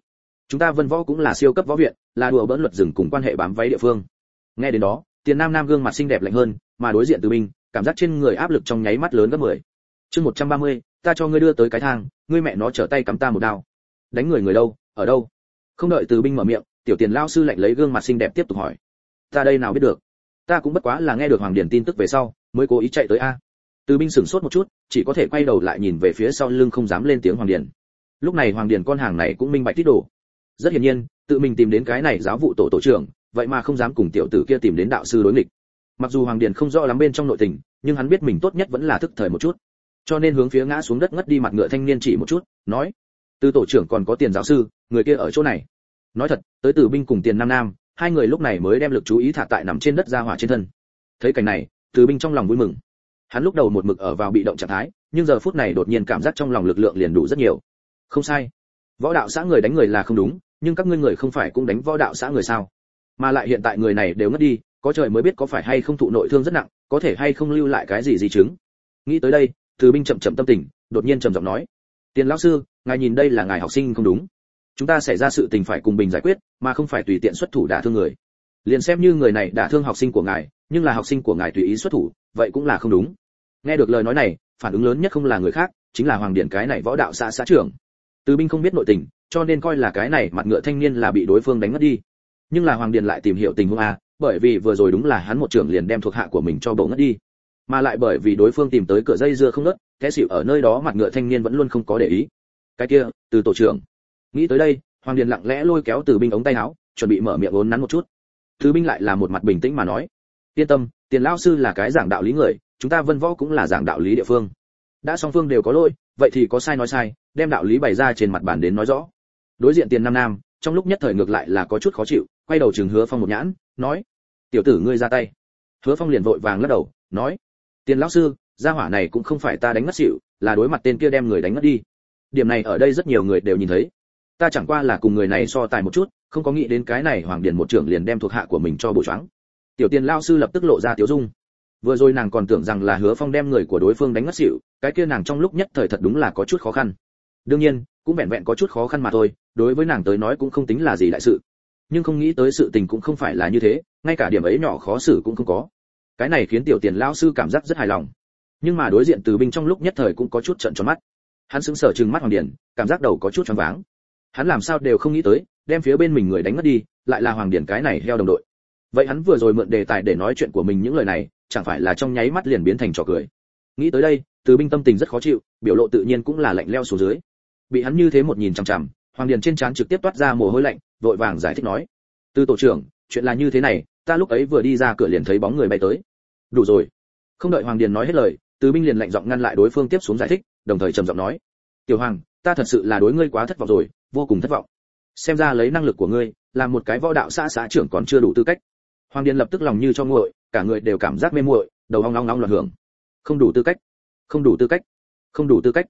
Speaker 1: chúng ta Vân Võ cũng là siêu cấp võ viện, là đùa bỡn luật rừng cùng quan hệ bám váy địa phương. Nghe đến đó, Tiền Nam Nam gương mặt xinh đẹp lạnh hơn, mà đối diện Từ Binh, cảm giác trên người áp lực trong nháy mắt lớn gấp 10. Chương 130, ta cho ngươi đưa tới cái thang, ngươi mẹ nó trở tay cắm ta một đao. Đánh người đâu, ở đâu? Không đợi Từ Binh mở miệng, tiểu Tiền lão sư lạnh lấy gương mặt xinh đẹp tiếp tục hỏi. Ta đây nào biết được? Ta cũng bất quá là nghe được Hoàng Điền tin tức về sau, mới cố ý chạy tới a. Từ Binh sửng sốt một chút, chỉ có thể quay đầu lại nhìn về phía sau lưng không dám lên tiếng Hoàng Điền. Lúc này Hoàng Điền con hàng này cũng minh bạch tiết đồ. Rất hiển nhiên, tự mình tìm đến cái này giáo vụ tổ trưởng, vậy mà không dám cùng tiểu tử kia tìm đến đạo sư đối nghịch. Mặc dù Hoàng Điền không rõ lắm bên trong nội tình, nhưng hắn biết mình tốt nhất vẫn là thức thời một chút, cho nên hướng phía ngã xuống đất ngất đi mặt ngựa thanh niên chỉ một chút, nói: "Từ tổ trưởng còn có Tiền giáo sư, người kia ở chỗ này." Nói thật, tới Từ Binh cùng Tiền Nam Nam, hai người lúc này mới đem lực chú ý thả tại nằm trên đất ra hỏa trên thân. Thấy cảnh này, Từ Binh trong lòng vui mừng. Hắn lúc đầu một mực ở vào bị động trạng thái, nhưng giờ phút này đột nhiên cảm giác trong lòng lực lượng liền đủ rất nhiều. Không sai, võ đạo xã người đánh người là không đúng, nhưng các ngươi người không phải cũng đánh võ đạo xã người sao? Mà lại hiện tại người này đều ngất đi, có trời mới biết có phải hay không thụ nội thương rất nặng, có thể hay không lưu lại cái gì di chứng. Nghĩ tới đây, Từ Binh chậm chậm tâm tình, đột nhiên trầm giọng nói: "Tiền lão sư, ngài nhìn đây là ngài học sinh không đúng. Chúng ta xảy ra sự tình phải cùng bình giải quyết, mà không phải tùy tiện xuất thủ đả thương người. Liền xem như người này đả thương học sinh của ngài, nhưng là học sinh của ngài tùy ý xuất thủ, vậy cũng là không đúng." Nghe được lời nói này, phản ứng lớn nhất không là người khác, chính là Hoàng Điển cái này võ đạo xã xã trưởng. Từ Binh không biết nội tình, cho nên coi là cái này mặt ngựa thanh niên là bị đối phương đánh ngất đi. Nhưng là Hoàng Điển lại tìm hiểu tình huống a, bởi vì vừa rồi đúng là hắn một trưởng liền đem thuộc hạ của mình cho bổ ngất đi, mà lại bởi vì đối phương tìm tới cửa dây dưa không ngớt, té xỉu ở nơi đó mặt ngựa thanh niên vẫn luôn không có để ý. Cái kia, Từ tổ trưởng. Nghĩ tới đây, Hoàng Điển lặng lẽ lôi kéo Từ Binh ống tay áo, chuẩn bị mở miệng uốn nắn một chút. Từ Binh lại là một mặt bình tĩnh mà nói: "Yên tâm, Tiền lão sư là cái giảng đạo lý người, chúng ta Vân Võ cũng là giảng đạo lý địa phương. Đã song phương đều có lỗi, vậy thì có sai nói sai, đem đạo lý bày ra trên mặt bàn đến nói rõ." Đối diện Tiền Nam Nam, trong lúc nhất thời ngược lại là có chút khó chịu, quay đầu trừng Hứa Phong một nhãn, nói: "Tiểu tử ngươi ra tay." Hứa Phong liền vội vàng lắc đầu, nói: "Tiền lão sư, gia hỏa này cũng không phải ta đánh ngất xỉu, là đối mặt tên kia đem người đánh ngất đi. Điểm này ở đây rất nhiều người đều nhìn thấy. Ta chẳng qua là cùng người này so tài một chút, không có nghĩ đến cái này Hoàng Điền một trưởng liền đem thuộc hạ của mình cho bổ choáng." Tiểu Tiền lão sư lập tức lộ ra tiếu dung. Vừa rồi nàng còn tưởng rằng là Hứa Phong đem người của đối phương đánh ngất xỉu, cái kia nàng trong lúc nhất thời thật đúng là có chút khó khăn. Đương nhiên, cũng vẹn vẹn có chút khó khăn mà thôi, đối với nàng tới nói cũng không tính là gì đại sự. Nhưng không nghĩ tới sự tình cũng không phải là như thế, ngay cả điểm ấy nhỏ khó xử cũng không có. Cái này khiến tiểu Tiền lão sư cảm giác rất hài lòng. Nhưng mà đối diện Từ Binh trong lúc nhất thời cũng có chút trợn tròn mắt. Hắn sững sờ trừng mắt Hoàng Điền, cảm giác đầu có chút choáng váng. Hắn làm sao đều không nghĩ tới, đem phía bên mình người đánh ngất đi, lại là Hoàng Điền cái này heo đồng đội. Vậy hắn vừa rồi mượn đề tài để nói chuyện của mình những lời này, chẳng phải là trong nháy mắt liền biến thành trò cười. Nghĩ tới đây, Từ Binh tâm tình rất khó chịu, biểu lộ tự nhiên cũng là lạnh lẽo xuống dưới. Bị hắn như thế một nhìn chằm chằm, Hoàng Điền trên trán trực tiếp toát ra mồ hôi lạnh, vội vàng giải thích nói: "Từ tổ trưởng, chuyện là như thế này, ta lúc ấy vừa đi ra cửa liền thấy bóng người bay tới." Đủ rồi. Không đợi Hoàng Điền nói hết lời, Từ Binh liền lạnh giọng ngăn lại đối phương tiếp xuống giải thích, đồng thời trầm giọng nói: "Tiểu Hoàng, ta thật sự là đối ngươi quá thất vọng rồi, vô cùng thất vọng. Xem ra lấy năng lực của ngươi, làm một cái võ đạo xã xã trưởng còn chưa đủ tư cách." Hoàng Điền lập tức lòng như cho nguội, cả người đều cảm giác mê muội, đầu ong ong ong loạn hưởng. Không đủ tư cách, không đủ tư cách, không đủ tư cách.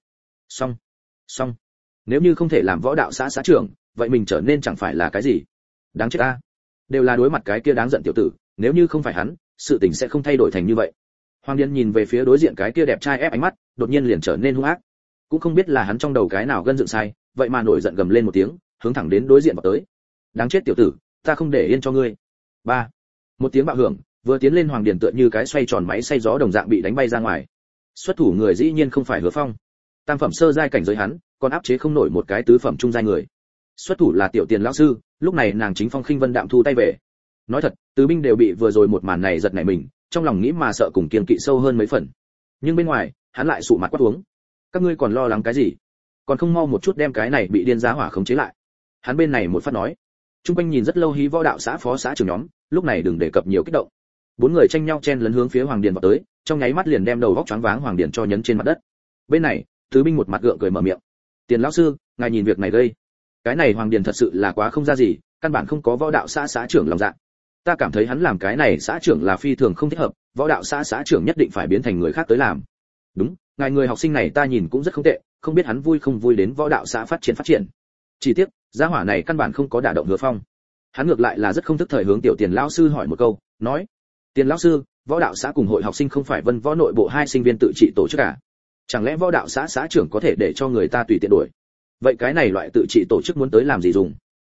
Speaker 1: Xong. Nếu như không thể làm võ đạo xã xã trưởng, vậy mình trở nên chẳng phải là cái gì? Đáng chết a. Đều là đối mặt cái kia đáng giận tiểu tử, nếu như không phải hắn, sự tình sẽ không thay đổi thành như vậy. Hoàng Điền nhìn về phía đối diện cái kia đẹp trai ép ánh mắt, đột nhiên liền trở nên hung ác. Cũng không biết là hắn trong đầu cái nào gân dựng sai, vậy mà nổi giận gầm lên một tiếng, hướng thẳng đến đối diện vào tới. Đáng chết tiểu tử, ta không để yên cho ngươi. Ba. Một tiếng bạo hưởng, vừa tiến lên Hoàng Điền tựa như cái xoay tròn máy xay gió đồng dạng bị đánh bay ra ngoài. Xuất thủ người dĩ nhiên không phải Hứa Phong. Tam phẩm sơ giai cảnh giới hắn, còn áp chế không nổi một cái tứ phẩm trung giai người. Xuất thủ là tiểu Tiền lão sư, lúc này nàng chính phong khinh vân đạm thu tay về. Nói thật, Từ Binh đều bị vừa rồi một màn này giật nảy mình, trong lòng nghĩ mà sợ cùng kiên kỵ sâu hơn mấy phần. Nhưng bên ngoài, hắn lại sụ mặt quát uống: "Các ngươi còn lo lắng cái gì? Còn không mau một chút đem cái này bị điên giá hỏa khống chế lại." Hắn bên này một phát nói. Trung quanh nhìn rất lâu hí võ đạo xã phó xã trưởng nhóm, lúc này đừng đề cập nhiều kích động. Bốn người tranh nhau chen lấn hướng phía Hoàng Điền vào tới, trong nháy mắt liền đem đầu vóc choáng váng Hoàng Điền cho nhấn trên mặt đất. Bên này, Từ Binh một mặt gượng cười mở miệng: "Tiền lão sư, ngài nhìn việc này gây. Cái này Hoàng Điền thật sự là quá không ra gì, căn bản không có võ đạo xã xã trưởng lòng dạ. Ta cảm thấy hắn làm cái này xã trưởng là phi thường không thích hợp, võ đạo xã xã trưởng nhất định phải biến thành người khác tới làm." "Đúng, ngài người học sinh này ta nhìn cũng rất không tệ, không biết hắn vui không vui đến võ đạo xã phát triển. Chỉ tiếc, gia hỏa này căn bản không có đả động Hứa Phong." Hắn ngược lại là rất không thức thời hướng tiểu Tiền lão sư hỏi một câu, nói: "Tiền lão sư, võ đạo xã cùng hội học sinh không phải Vân Võ nội bộ hai sinh viên tự trị tổ chức à? Chẳng lẽ võ đạo xã xã trưởng có thể để cho người ta tùy tiện đổi? Vậy cái này loại tự trị tổ chức muốn tới làm gì dùng?"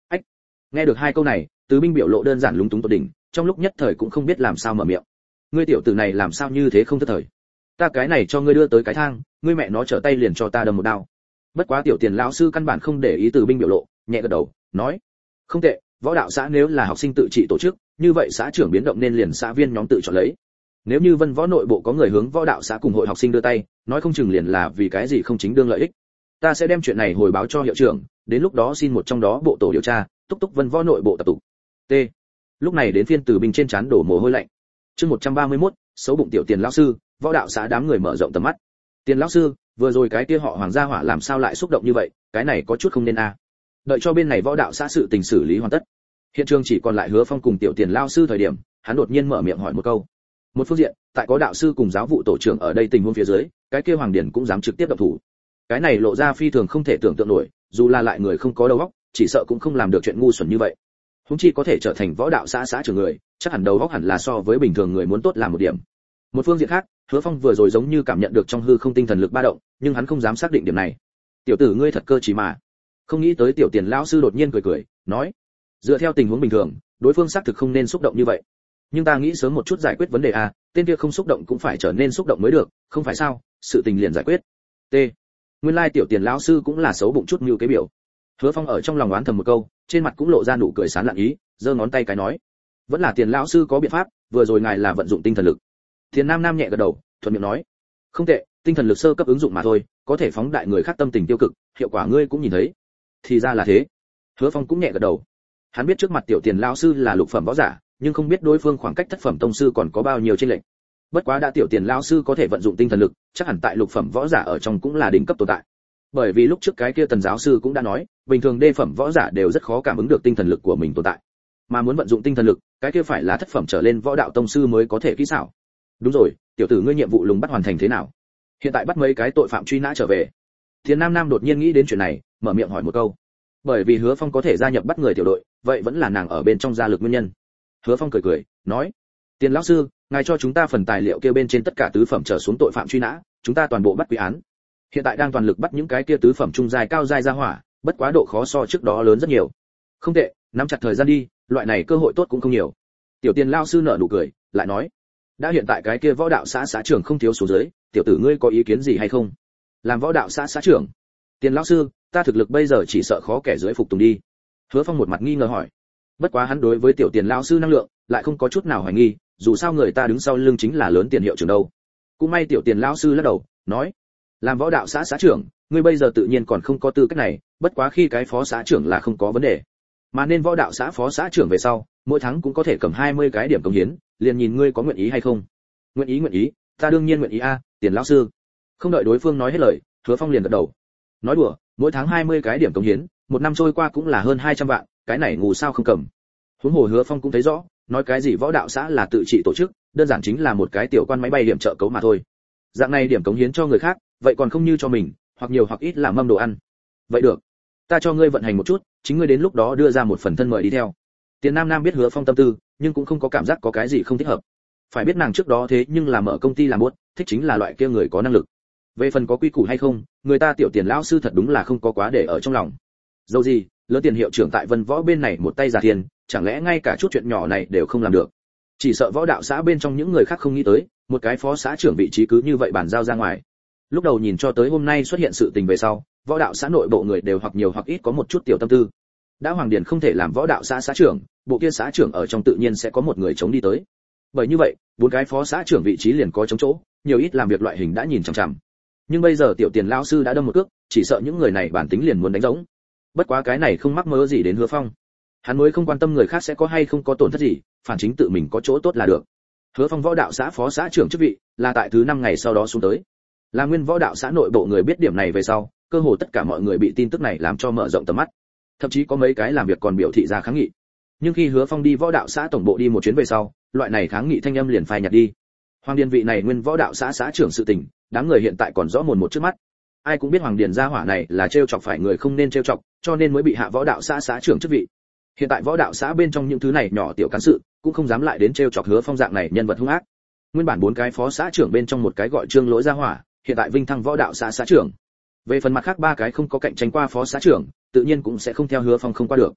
Speaker 1: Nghe được hai câu này, Từ Binh biểu lộ đơn giản lúng túng tột đỉnh, trong lúc nhất thời cũng không biết làm sao mở miệng. Ngươi tiểu tử này làm sao như thế không thất thời? Ta cái này cho ngươi đưa tới cái thang, ngươi mẹ nó trở tay liền cho ta đâm một đao. Bất quá tiểu Tiền lão sư căn bản không để ý Từ Binh biểu lộ, nhẹ gật đầu, nói: "Không tệ, võ đạo xã nếu là học sinh tự trị tổ chức, như vậy xã trưởng biến động nên liền xã viên nhóm tự chọn lấy. Nếu như Vân Võ nội bộ có người hướng võ đạo xã cùng hội học sinh đưa tay, nói không chừng liền là vì cái gì không chính đương lợi ích. Ta sẽ đem chuyện này hồi báo cho hiệu trưởng, đến lúc đó xin một trong đó bộ tổ điều tra, túc túc Vân Võ nội bộ tập tụ." T. Lúc này đến phiên Từ Binh trên trán đổ mồ hôi lạnh. Chương 131, xấu bụng tiểu Tiền lão sư, võ đạo xã đám người mở rộng tầm mắt. Tiền lão sư, vừa rồi cái kia họ Hoàng gia hỏa làm sao lại xúc động như vậy, cái này có chút không nên a. Đợi cho bên này võ đạo xã sự tình xử lý hoàn tất, hiện trường chỉ còn lại Hứa Phong cùng tiểu Tiền lão sư thời điểm, hắn đột nhiên mở miệng hỏi một câu. Một phương diện, tại có đạo sư cùng giáo vụ tổ trưởng ở đây tình huống phía dưới, cái kia Hoàng Điển cũng dám trực tiếp động thủ. Cái này lộ ra phi thường không thể tưởng tượng nổi, dù là lại người không có đầu óc, chỉ sợ cũng không làm được chuyện ngu xuẩn như vậy. Huống chi có thể trở thành võ đạo xã xã trưởng người, chắc hẳn đầu óc hẳn là so với bình thường người muốn tốt làm một điểm. Một phương diện khác, Hứa Phong vừa rồi giống như cảm nhận được trong hư không tinh thần lực ba động, nhưng hắn không dám xác định điểm này. Tiểu tử ngươi thật cơ trí mà. Không nghĩ tới tiểu Tiền lão sư đột nhiên cười cười, nói: "Dựa theo tình huống bình thường, đối phương xác thực không nên xúc động như vậy. Nhưng ta nghĩ sớm một chút giải quyết vấn đề a, tên kia không xúc động cũng phải trở nên xúc động mới được, không phải sao? Sự tình liền giải quyết." T. Nguyên lai tiểu Tiền lão sư cũng là xấu bụng chút như cái biểu. Hứa Phong ở trong lòng oán thầm một câu, trên mặt cũng lộ ra nụ cười sán lạn ý, giơ ngón tay cái nói: "Vẫn là Tiền lão sư có biện pháp, vừa rồi ngài là vận dụng tinh thần lực." Tiền Nam Nam nhẹ gật đầu, thuận miệng nói: "Không tệ, tinh thần lực sơ cấp ứng dụng mà thôi, có thể phóng đại người khác tâm tình tiêu cực, hiệu quả ngươi cũng nhìn thấy." Thì ra là thế. Hứa Phong cũng nhẹ gật đầu. Hắn biết trước mặt tiểu Tiền lão sư là lục phẩm võ giả, nhưng không biết đối phương khoảng cách thất phẩm tông sư còn có bao nhiêu chênh lệch. Bất quá đã tiểu Tiền lão sư có thể vận dụng tinh thần lực, chắc hẳn tại lục phẩm võ giả ở trong cũng là đỉnh cấp tồn tại. Bởi vì lúc trước cái kia Tần giáo sư cũng đã nói, bình thường đê phẩm võ giả đều rất khó cảm ứng được tinh thần lực của mình tồn tại. Mà muốn vận dụng tinh thần lực, cái kia phải là thất phẩm trở lên võ đạo tông sư mới có thể kỹ xảo. Đúng rồi, tiểu tử ngươi nhiệm vụ lùng bắt hoàn thành thế nào? Hiện tại bắt mấy cái tội phạm truy nã trở về. Thiên Nam Nam đột nhiên nghĩ đến chuyện này, mở miệng hỏi một câu. Bởi vì Hứa Phong có thể gia nhập bắt người tiểu đội, vậy vẫn là nàng ở bên trong gia lực nguyên nhân. Hứa Phong cười cười, nói: "Tiền lão sư, ngài cho chúng ta phần tài liệu kia bên trên tất cả tứ phẩm trở xuống tội phạm truy nã, chúng ta toàn bộ bắt quy án. Hiện tại đang toàn lực bắt những cái kia tứ phẩm trung giai cao giai ra hỏa, bất quá độ khó so trước đó lớn rất nhiều." "Không tệ, nắm chặt thời gian đi, loại này cơ hội tốt cũng không nhiều." Tiểu Tiền lão sư nở nụ cười, lại nói: "Đã hiện tại cái kia võ đạo xã xã trưởng không thiếu số dưới, tiểu tử ngươi có ý kiến gì hay không? Làm võ đạo xã xã trưởng?" "Tiền lão sư, ta thực lực bây giờ chỉ sợ khó kẻ dưới phục tùng đi." Hứa Phong một mặt nghi ngờ hỏi. Bất quá hắn đối với tiểu Tiền lão sư năng lượng lại không có chút nào hoài nghi, dù sao người ta đứng sau lưng chính là lớn tiền hiệu trưởng đâu. Cũng may tiểu Tiền lão sư lắc đầu, nói: "Làm võ đạo xã xã trưởng, ngươi bây giờ tự nhiên còn không có tư cách này, bất quá khi cái phó xã trưởng là không có vấn đề. Mà nên võ đạo xã phó xã trưởng về sau, mỗi tháng cũng có thể cầm 20 cái điểm cống hiến, liền nhìn ngươi có nguyện ý hay không." Nguyện ý, ta đương nhiên nguyện ý a, Tiền lão sư." Không đợi đối phương nói hết lời, Hứa Phong liền gật đầu. Nói đùa, mỗi tháng 20 cái điểm cống hiến, một năm trôi qua cũng là hơn 200 vạn, cái này ngu sao không cầm. Huống hồ Hứa Phong cũng thấy rõ, nói cái gì võ đạo xã là tự trị tổ chức, đơn giản chính là một cái tiểu quan máy bay điểm trợ cấu mà thôi. Dạng này điểm cống hiến cho người khác, vậy còn không như cho mình, hoặc nhiều hoặc ít là mâm đồ ăn. Vậy được, ta cho ngươi vận hành một chút, chính ngươi đến lúc đó đưa ra một phần thân mời đi theo. Tiền Nam Nam biết Hứa Phong tâm tư, nhưng cũng không có cảm giác có cái gì không thích hợp. Phải biết nàng trước đó thế nhưng là mở công ty làm buốt, thích chính là loại kia người có năng lực. Về phần có quy củ hay không, người ta tiểu Tiền lão sư thật đúng là không có quá để ở trong lòng. Dẫu gì, lớn Tiền hiệu trưởng tại Vân Võ bên này một tay giả tiền, chẳng lẽ ngay cả chút chuyện nhỏ này đều không làm được? Chỉ sợ võ đạo xã bên trong những người khác không nghĩ tới, một cái phó xã trưởng vị trí cứ như vậy bàn giao ra ngoài. Lúc đầu nhìn cho tới hôm nay xuất hiện sự tình về sau, võ đạo xã nội bộ người đều hoặc nhiều hoặc ít có một chút tiểu tâm tư. Đã Hoàng Điển không thể làm võ đạo xã xã trưởng, bộ kia xã trưởng ở trong tự nhiên sẽ có một người chống đi tới. Bởi như vậy, bốn cái phó xã trưởng vị trí liền có chống chỗ, nhiều ít làm việc loại hình đã nhìn chằm chằm. Nhưng bây giờ tiểu Tiền lão sư đã đâm một cước, chỉ sợ những người này bản tính liền muốn đánh giống. Bất quá cái này không mắc mơ gì đến Hứa Phong. Hắn mới không quan tâm người khác sẽ có hay không có tổn thất gì, phản chính tự mình có chỗ tốt là được. Hứa Phong võ đạo xã phó xã trưởng chức vị là tại thứ 5 ngày sau đó xuống tới. Là nguyên võ đạo xã nội bộ người biết điểm này về sau, cơ hồ tất cả mọi người bị tin tức này làm cho mở rộng tầm mắt. Thậm chí có mấy cái làm việc còn biểu thị ra kháng nghị. Nhưng khi Hứa Phong đi võ đạo xã tổng bộ đi một chuyến về sau, loại này kháng nghị thanh âm liền phai nhạt đi. Hoàng Điền vị này nguyên võ đạo xã xã trưởng sự tình, đám người hiện tại còn rõ mồn một trước mắt. Ai cũng biết Hoàng Điền gia hỏa này là trêu chọc phải người không nên trêu chọc, cho nên mới bị hạ võ đạo xã xã trưởng chức vị. Hiện tại võ đạo xã bên trong những thứ này nhỏ tiểu cán sự, cũng không dám lại đến trêu chọc Hứa Phong dạng này nhân vật hung ác. Nguyên bản 4 cái phó xã trưởng bên trong một cái gọi Trương Lỗi gia hỏa, hiện tại vinh thăng võ đạo xã xã trưởng. Về phần mặt khác 3 cái không có cạnh tranh qua phó xã trưởng, tự nhiên cũng sẽ không theo Hứa Phong không qua được.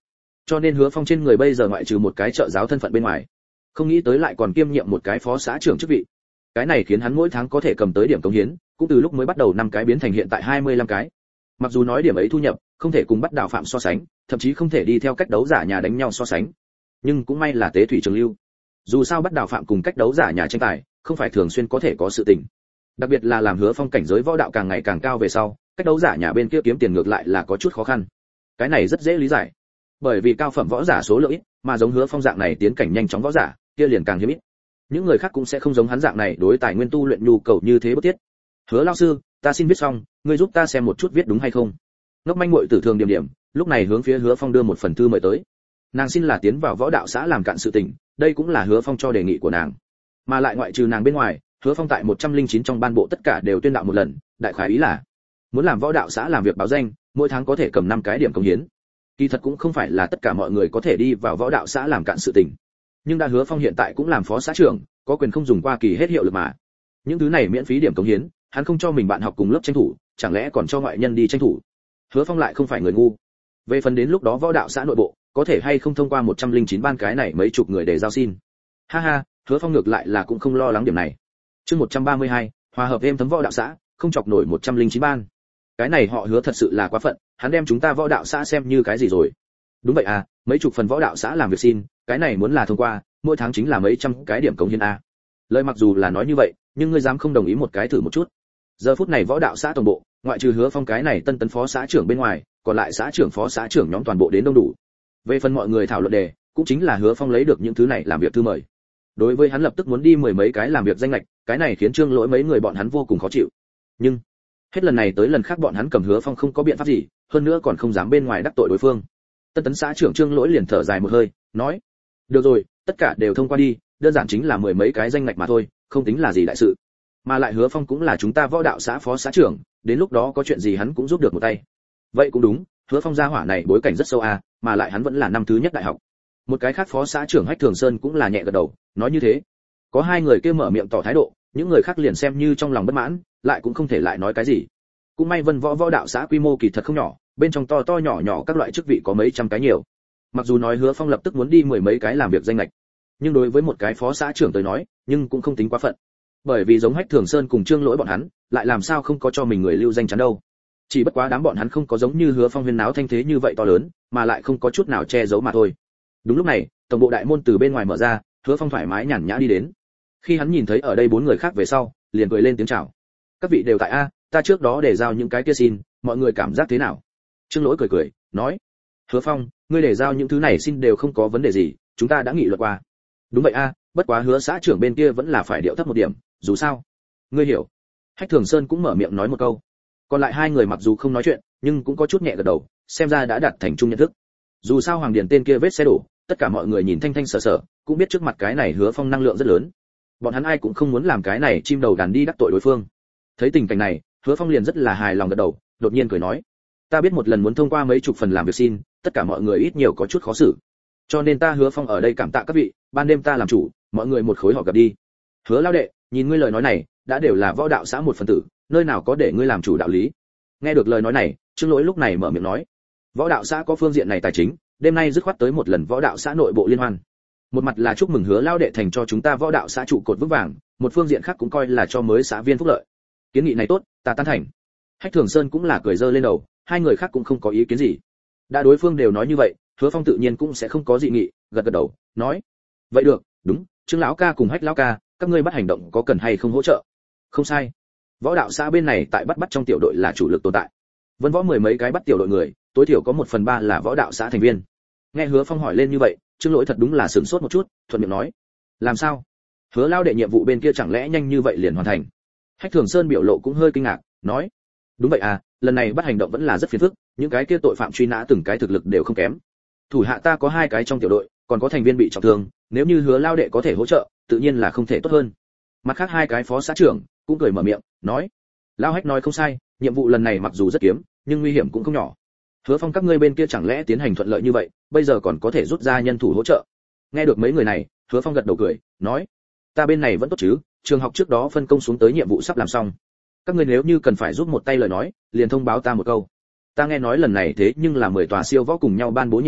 Speaker 1: Cho nên Hứa Phong trên người bây giờ ngoại trừ một cái trợ giáo thân phận bên ngoài, không nghĩ tới lại còn kiêm nhiệm một cái phó xã trưởng chức vị. Cái này khiến hắn mỗi tháng có thể cầm tới điểm cống hiến, cũng từ lúc mới bắt đầu 5 cái biến thành hiện tại 25 cái. Mặc dù nói điểm ấy thu nhập không thể cùng bắt đạo phạm so sánh, thậm chí không thể đi theo cách đấu giả nhà đánh nhau so sánh, nhưng cũng may là tế thủy trường lưu. Dù sao bắt đạo phạm cùng cách đấu giả nhà tranh tài, không phải thường xuyên có thể có sự tình. Đặc biệt là làm Hứa Phong cảnh giới võ đạo càng ngày càng cao về sau, cách đấu giả nhà bên kia kiếm tiền ngược lại là có chút khó khăn. Cái này rất dễ lý giải, bởi vì cao phẩm võ giả số lượng ít, mà giống Hứa Phong dạng này tiến cảnh nhanh chóng võ giả, kia liền càng hiếm ít. Những người khác cũng sẽ không giống hắn dạng này đối tài nguyên tu luyện nhu cầu như thế bất thiết. Hứa lão sư, ta xin viết xong, ngươi giúp ta xem một chút viết đúng hay không? Ngốc manh muội tử thường điểm điểm, lúc này hướng phía Hứa Phong đưa một phần thư mời tới. Nàng xin là tiến vào võ đạo xã làm cạn sự tình, đây cũng là Hứa Phong cho đề nghị của nàng. Mà lại ngoại trừ nàng bên ngoài, Hứa Phong tại 109 trong ban bộ tất cả đều tuyên đạo một lần, đại khái ý là muốn làm võ đạo xã làm việc báo danh, mỗi tháng có thể cầm 5 cái điểm công hiến. Kỳ thật cũng không phải là tất cả mọi người có thể đi vào võ đạo xã làm cạn sự tình. Nhưng đã Hứa Phong hiện tại cũng làm phó xã trưởng, có quyền không dùng qua kỳ hết hiệu lực mà. Những thứ này miễn phí điểm công hiến, hắn không cho mình bạn học cùng lớp tranh thủ, chẳng lẽ còn cho ngoại nhân đi tranh thủ? Hứa Phong lại không phải người ngu. Về phần đến lúc đó võ đạo xã nội bộ, có thể hay không thông qua 109 ban cái này mấy chục người để giao xin. Ha ha, Hứa Phong ngược lại là cũng không lo lắng điểm này. Chương 132, hòa hợp êm thấm võ đạo xã, không chọc nổi 109 ban. Cái này họ Hứa thật sự là quá phận, hắn đem chúng ta võ đạo xã xem như cái gì rồi? Đúng vậy à, mấy chục phần võ đạo xã làm việc xin, cái này muốn là thông qua, mỗi tháng chính là mấy trăm cái điểm cống hiến a. Lời mặc dù là nói như vậy, nhưng ngươi dám không đồng ý một cái thử một chút? Giờ phút này võ đạo xã toàn bộ, ngoại trừ Hứa Phong cái này tân tấn phó xã trưởng bên ngoài, còn lại xã trưởng phó xã trưởng nhóm toàn bộ đến đông đủ. Về phần mọi người thảo luận đề, cũng chính là Hứa Phong lấy được những thứ này làm việc thư mời. Đối với hắn lập tức muốn đi 10 mấy cái làm việc danh lệch, cái này khiến Trương Lỗi mấy người bọn hắn vô cùng khó chịu. Nhưng hết lần này tới lần khác bọn hắn cầm Hứa Phong không có biện pháp gì, hơn nữa còn không dám bên ngoài đắc tội đối phương. Tân tấn xã trưởng Trương Lỗi liền thở dài một hơi, nói: "Được rồi, tất cả đều thông qua đi, đơn giản chính là 10 mấy cái danh ngạch mà thôi, không tính là gì đại sự. Mà lại Hứa Phong cũng là chúng ta võ đạo xã phó xã trưởng, đến lúc đó có chuyện gì hắn cũng giúp được một tay." Vậy cũng đúng, Hứa Phong gia hỏa này bối cảnh rất sâu a, mà lại hắn vẫn là năm thứ nhất đại học. Một cái khác phó xã trưởng Hách Thường Sơn cũng là nhẹ gật đầu, nói như thế. Có hai người kia mở miệng tỏ thái độ, những người khác liền xem như trong lòng bất mãn, lại cũng không thể lại nói cái gì. Cũng may Vân Võ võ đạo xã quy mô kỳ thật không nhỏ, bên trong to to nhỏ nhỏ các loại chức vị có mấy trăm cái nhiều. Mặc dù nói Hứa Phong lập tức muốn đi 10 mấy cái làm việc danh lệch, nhưng đối với một cái phó xã trưởng tới nói, nhưng cũng không tính quá phận. Bởi vì giống Hách Thường Sơn cùng Trương Lỗi bọn hắn, lại làm sao không có cho mình người lưu danh chắn đâu. Chỉ bất quá đám bọn hắn không có giống như Hứa Phong huyên náo thanh thế như vậy to lớn, mà lại không có chút nào che giấu mà thôi. Đúng lúc này, tổng bộ đại môn từ bên ngoài mở ra, Hứa Phong thoải mái nhàn nhã đi đến. Khi hắn nhìn thấy ở đây 4 người khác về sau, liền cười lên tiếng chào. "Các vị đều tại a, ta trước đó để giao những cái kia xin, mọi người cảm giác thế nào?" Trương Lỗi cười cười, nói: "Hứa Phong, ngươi để giao những thứ này xin đều không có vấn đề gì, chúng ta đã nghị luận qua." "Đúng vậy a, bất quá Hứa xã trưởng bên kia vẫn là phải điệu thấp một điểm, dù sao." "Ngươi hiểu." Hách Thường Sơn cũng mở miệng nói một câu. Còn lại hai người mặc dù không nói chuyện, nhưng cũng có chút nhẹ gật đầu, xem ra đã đạt thành chung nhận thức. Dù sao Hoàng Điền tên kia vết xe đổ, tất cả mọi người nhìn thanh thanh sở sở, cũng biết trước mặt cái này Hứa Phong năng lượng rất lớn. Bọn hắn ai cũng không muốn làm cái này chim đầu đàn đi đắc tội đối phương. Thấy tình cảnh này, Hứa Phong liền rất là hài lòng gật đầu, đột nhiên cười nói: "Ta biết một lần muốn thông qua mấy chục phần làm việc xin, tất cả mọi người ít nhiều có chút khó xử. Cho nên ta Hứa Phong ở đây cảm tạ các vị, ban đêm ta làm chủ, mọi người một khối họp gặp đi." "Hứa lão đệ, nhìn ngươi lời nói này, đã đều là võ đạo xã một phần tử, nơi nào có để ngươi làm chủ đạo lý." Nghe được lời nói này, Trương Lỗi lúc này mở miệng nói: "Võ đạo xã có phương diện này tài chính, đêm nay dứt khoát tới một lần võ đạo xã nội bộ liên hoan. Một mặt là chúc mừng Hứa lão đệ thành cho chúng ta võ đạo xã trụ cột vững vàng, một phương diện khác cũng coi là cho mới xã viên phúc lợi. Kiến nghị này tốt, ta tán thành." Hách Thường Sơn cũng là cười giơ lên đầu, hai người khác cũng không có ý kiến gì. Đã đối phương đều nói như vậy, Hứa Phong tự nhiên cũng sẽ không có dị nghị, gật gật đầu, nói: "Vậy được, đúng, Trương lão ca cùng Hách lão ca, các ngươi bắt hành động có cần hay không hỗ trợ?" "Không sai. Võ đạo xã bên này tại bắt trong tiểu đội là chủ lực tồn tại. Vân Võ 10 mấy cái bắt tiểu đội người, tối thiểu có 1/3 là võ đạo xã thành viên." Nghe Hứa Phong hỏi lên như vậy, Trương Lỗi thật đúng là sửng sốt một chút, thuận miệng nói: "Làm sao? Hứa lao đệ nhiệm vụ bên kia chẳng lẽ nhanh như vậy liền hoàn thành?" Hách Thường Sơn biểu lộ cũng hơi kinh ngạc, nói: "Đúng vậy à, lần này bắt hành động vẫn là rất phiền phức, những cái kia tội phạm truy nã từng cái thực lực đều không kém. Thủ hạ ta có 2 cái trong tiểu đội, còn có thành viên bị trọng thương, nếu như Hứa lao đệ có thể hỗ trợ, tự nhiên là không thể tốt hơn." Mặt khác 2 cái phó xã trưởng cũng cười mở miệng, nói: "Lão Hách nói không sai, nhiệm vụ lần này mặc dù rất kiếm, nhưng nguy hiểm cũng không nhỏ. Hứa Phong các ngươi bên kia chẳng lẽ tiến hành thuận lợi như vậy, bây giờ còn có thể rút ra nhân thủ hỗ trợ?" Nghe được mấy người này, Hứa Phong gật đầu cười, nói: "Ta bên này vẫn tốt chứ, trường học trước đó phân công xuống tới nhiệm vụ sắp làm xong. Các ngươi nếu như cần phải giúp một tay lời nói, liền thông báo ta một câu. Ta nghe nói lần này thế nhưng là 10 tòa siêu võ cùng nhau ban bố nhiệm vụ,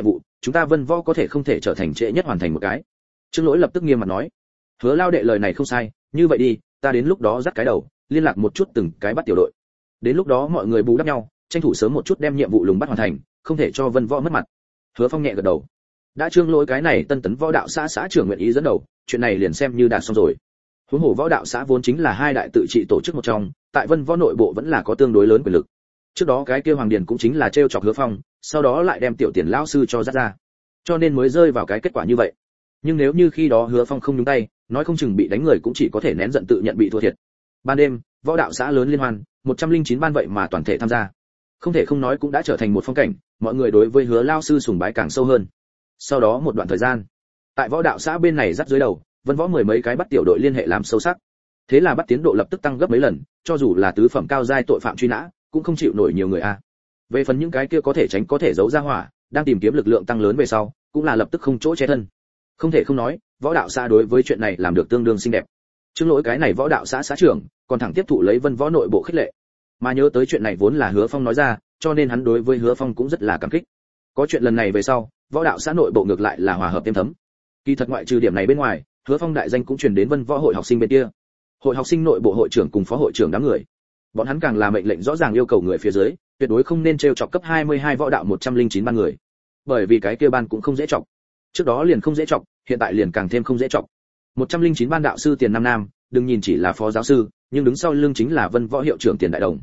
Speaker 1: chúng ta Vân Võ có thể không thể trở thành trễ nhất hoàn thành một cái. Trương Lỗi lập tức nghiêm mặt nói, Hứa lao đệ lời này không sai, như vậy đi, ta đến lúc đó dắt cái đầu, liên lạc một chút từng cái bắt tiểu đội. Đến lúc đó mọi người bù đắp nhau, tranh thủ sớm một chút đem nhiệm vụ lùng bắt hoàn thành, không thể cho Vân Võ mất mặt. Hứa Phong nhẹ gật đầu. Đã Trương Lỗi cái này tân tấn võ đạo xã trưởng nguyện ý dẫn đầu, chuyện này liền xem như đạt xong rồi. Huống hồ võ đạo xã vốn chính là hai đại tự trị tổ chức một trong, tại Vân Võ nội bộ vẫn là có tương đối lớn quyền lực. Trước đó cái kia Hoàng Điền cũng chính là trêu chọc Hứa Phong, sau đó lại đem tiểu tiền lão sư cho dắt ra, cho nên mới rơi vào cái kết quả như vậy. Nhưng nếu như khi đó Hứa Phong không nhúng tay, nói không chừng bị đánh người cũng chỉ có thể nén giận tự nhận bị thua thiệt. Ban đêm, võ đạo xã lớn liên hoan, 109 ban vậy mà toàn thể tham gia. Không thể không nói cũng đã trở thành một phong cảnh, mọi người đối với Hứa lão sư sùng bái càng sâu hơn. Sau đó một đoạn thời gian, tại võ đạo xã bên này dắt dưới đầu, Vân Võ mười mấy cái bắt tiểu đội liên hệ làm sâu sắc. Thế là bắt tiến độ lập tức tăng gấp mấy lần, cho dù là tứ phẩm cao giai tội phạm truy nã, cũng không chịu nổi nhiều người a. Về phần những cái kia có thể tránh có thể giấu ra hỏa, đang tìm kiếm lực lượng tăng lớn về sau, cũng là lập tức không chỗ che thân. Không thể không nói, võ đạo xã đối với chuyện này làm được tương đương xinh đẹp. Trương Lỗi cái này võ đạo xã xã trưởng, còn thẳng tiếp thụ lấy Vân Võ nội bộ khích lệ. Mà nhớ tới chuyện này vốn là Hứa Phong nói ra, cho nên hắn đối với Hứa Phong cũng rất là cảm kích. Có chuyện lần này về sau, võ đạo xã nội bộ ngược lại là hòa hợp êm thấm. Kỳ thật ngoại trừ điểm này bên ngoài, Hứa Phong đại danh cũng truyền đến Vân Võ hội học sinh bên kia. Hội học sinh nội bộ hội trưởng cùng phó hội trưởng đám người, bọn hắn càng là mệnh lệnh rõ ràng yêu cầu người phía dưới, tuyệt đối không nên trêu chọc cấp 22 võ đạo 109 ban người. Bởi vì cái kia ban cũng không dễ chọc. Trước đó liền không dễ chọc, hiện tại liền càng thêm không dễ chọc. 109 ban đạo sư Tiền Nam Nam, đừng nhìn chỉ là phó giáo sư, nhưng đứng sau lưng chính là Vân Võ hiệu trưởng Tiền Đại Đồng.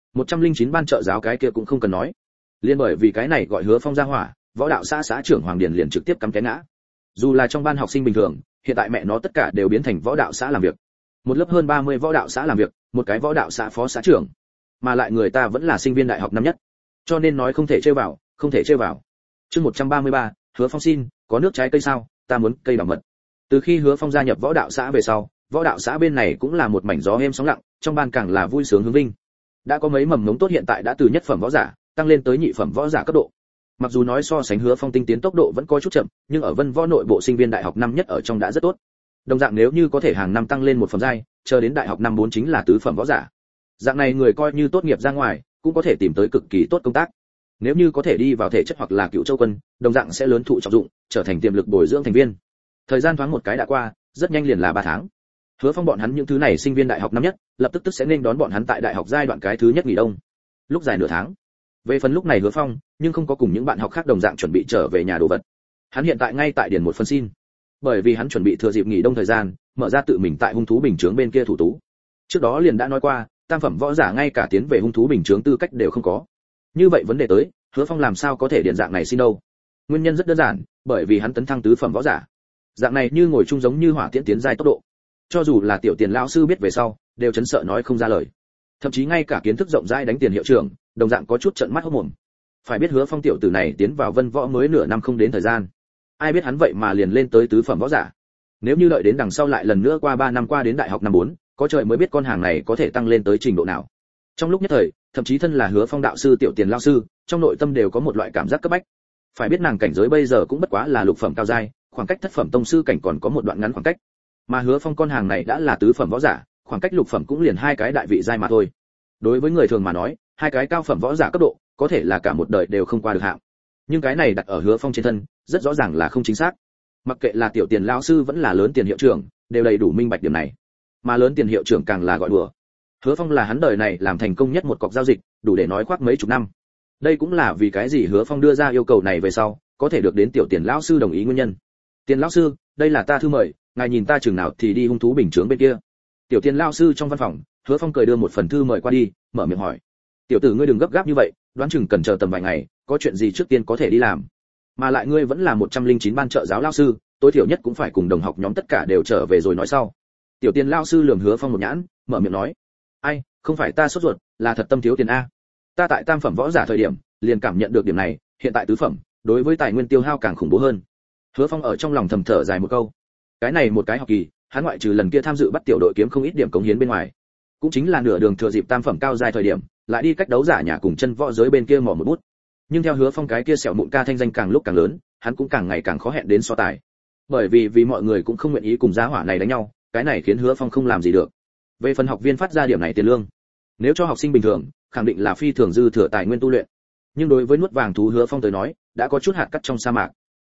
Speaker 1: 109 ban trợ giáo cái kia cũng không cần nói. Liên bởi vì cái này gọi Hứa Phong ra hỏa, võ đạo xã xã trưởng Hoàng Điền liền trực tiếp cắm cái ngã. Dù là trong ban học sinh bình thường, hiện tại mẹ nó tất cả đều biến thành võ đạo xã làm việc. Một lớp hơn 30 võ đạo xã làm việc, một cái võ đạo xã phó xã trưởng, mà lại người ta vẫn là sinh viên đại học năm nhất, cho nên nói không thể chơi vào, không thể chơi vào. Chương 133, Hứa Phong xin, có nước trái cây sao, ta muốn cây đào mật. Từ khi Hứa Phong gia nhập võ đạo xã về sau, võ đạo xã bên này cũng là một mảnh gió êm sóng lặng, trong ban càng là vui sướng hứng vinh. Đã có mấy mầm ngống tốt hiện tại đã từ nhất phẩm võ giả tăng lên tới nhị phẩm võ giả cấp độ. Mặc dù nói so sánh Hứa Phong tinh tiến tốc độ vẫn có chút chậm, nhưng ở Vân Võ nội bộ sinh viên đại học năm nhất ở trong đã rất tốt. Đồng dạng nếu như có thể hàng năm tăng lên một phẩm giai, chờ đến đại học năm 4 chính là tứ phẩm võ giả. Dạng này người coi như tốt nghiệp ra ngoài, cũng có thể tìm tới cực kỳ tốt công tác. Nếu như có thể đi vào thể chất hoặc là Cựu Châu quân, đồng dạng sẽ lớn thụ trọng dụng, trở thành tiềm lực bồi dưỡng thành viên. Thời gian thoáng một cái đã qua, rất nhanh liền là 3 tháng. Hứa Phong bọn hắn những thứ này sinh viên đại học năm nhất, lập tức sẽ nên đón bọn hắn tại đại học giai đoạn cái thứ nhất nghỉ đông. Lúc dài nửa tháng. Về phần lúc này Hứa Phong, nhưng không có cùng những bạn học khác đồng dạng chuẩn bị trở về nhà đồ vật. Hắn hiện tại ngay tại điền một phần xin, bởi vì hắn chuẩn bị thừa dịp nghỉ đông thời gian, mở ra tự mình tại hung thú bình chướng bên kia thủ tú. Trước đó liền đã nói qua, tam phẩm võ giả ngay cả tiến về hung thú bình chướng tư cách đều không có. Như vậy vấn đề tới, Hứa Phong làm sao có thể điền dạng này xin đâu? Nguyên nhân rất đơn giản, bởi vì hắn tấn thăng tứ phẩm võ giả. Dạng này như ngồi chung giống như hỏa tiễn tiến giai tốc độ. Cho dù là tiểu Tiền lão sư biết về sau, đều chấn sợ nói không ra lời. Thậm chí ngay cả kiến thức rộng rãi đánh Tiền hiệu trưởng, đồng dạng có chút trợn mắt hốt mồm. Phải biết Hứa Phong tiểu tử này tiến vào Vân Võ mới nửa năm không đến thời gian. Ai biết hắn vậy mà liền lên tới tứ phẩm võ giả. Nếu như đợi đến đằng sau lại lần nữa qua 3 năm qua đến đại học năm 4, có trời mới biết con hàng này có thể tăng lên tới trình độ nào. Trong lúc nhất thời, thậm chí thân là Hứa Phong đạo sư tiểu Tiền lão sư, trong nội tâm đều có một loại cảm giác cấp bách. Phải biết nàng cảnh giới bây giờ cũng bất quá là lục phẩm cao giai, khoảng cách thất phẩm tông sư cảnh còn có một đoạn ngắn khoảng cách. Mà Hứa Phong con hàng này đã là tứ phẩm võ giả, khoảng cách lục phẩm cũng liền 2 cái đại vị giai mà thôi. Đối với người thường mà nói, 2 cái cao phẩm võ giả cấp độ, có thể là cả một đời đều không qua được hạng. Nhưng cái này đặt ở Hứa Phong trên thân, rất rõ ràng là không chính xác. Mặc kệ là tiểu Tiền lão sư vẫn là lớn Tiền hiệu trưởng, đều đầy đủ minh bạch điểm này. Mà lớn Tiền hiệu trưởng càng là gọi đùa. Hứa Phong là hắn đời này làm thành công nhất một cọc giao dịch, đủ để nói khoác mấy chục năm. Đây cũng là vì cái gì Hứa Phong đưa ra yêu cầu này về sau, có thể được đến tiểu Tiền lão sư đồng ý nguyên nhân. Tiền lão sư, đây là ta thư mời, ngài nhìn ta chừng nào thì đi hung thú bình chướng bên kia. Tiểu Tiền lão sư trong văn phòng, Hứa Phong cười đưa một phần thư mời qua đi, mở miệng hỏi: "Tiểu tử ngươi đừng gấp gáp như vậy, đoán chừng cần chờ tầm vài ngày, có chuyện gì trước tiên có thể đi làm. Mà lại ngươi vẫn là 109 ban trợ giáo lão sư, tối thiểu nhất cũng phải cùng đồng học nhóm tất cả đều trở về rồi nói sau." Tiểu Tiền lão sư lườm Hứa Phong một nhãn, mở miệng nói: "Ai, không phải ta sốt ruột, là thật tâm thiếu tiền a. Ta tại tam phẩm võ giả thời điểm, liền cảm nhận được điểm này, hiện tại tứ phẩm, đối với tài nguyên tiêu hao càng khủng bố hơn." Hứa Phong ở trong lòng thầm thở dài một câu. Cái này một cái học kỳ, hắn ngoại trừ lần kia tham dự bắt tiểu đội kiếm không ít điểm cống hiến bên ngoài, cũng chính là nửa đường thừa dịp tam phẩm cao giai thời điểm, lại đi cách đấu giả nhà cùng chân võ giới bên kia mò một bút. Nhưng theo Hứa Phong cái kia sẹo mụn ca thanh danh càng lúc càng lớn, hắn cũng càng ngày càng khó hẹn đến so tài. Bởi vì mọi người cũng không nguyện ý cùng giá hỏa này đánh nhau, cái này khiến Hứa Phong không làm gì được. Về phần học viên phát ra điểm này tiền lương, nếu cho học sinh bình thường, khẳng định là phi thường dư thừa tài nguyên tu luyện. Nhưng đối với nuốt vàng thú Hứa Phong tới nói, đã có chút hạt cát trong sa mạc.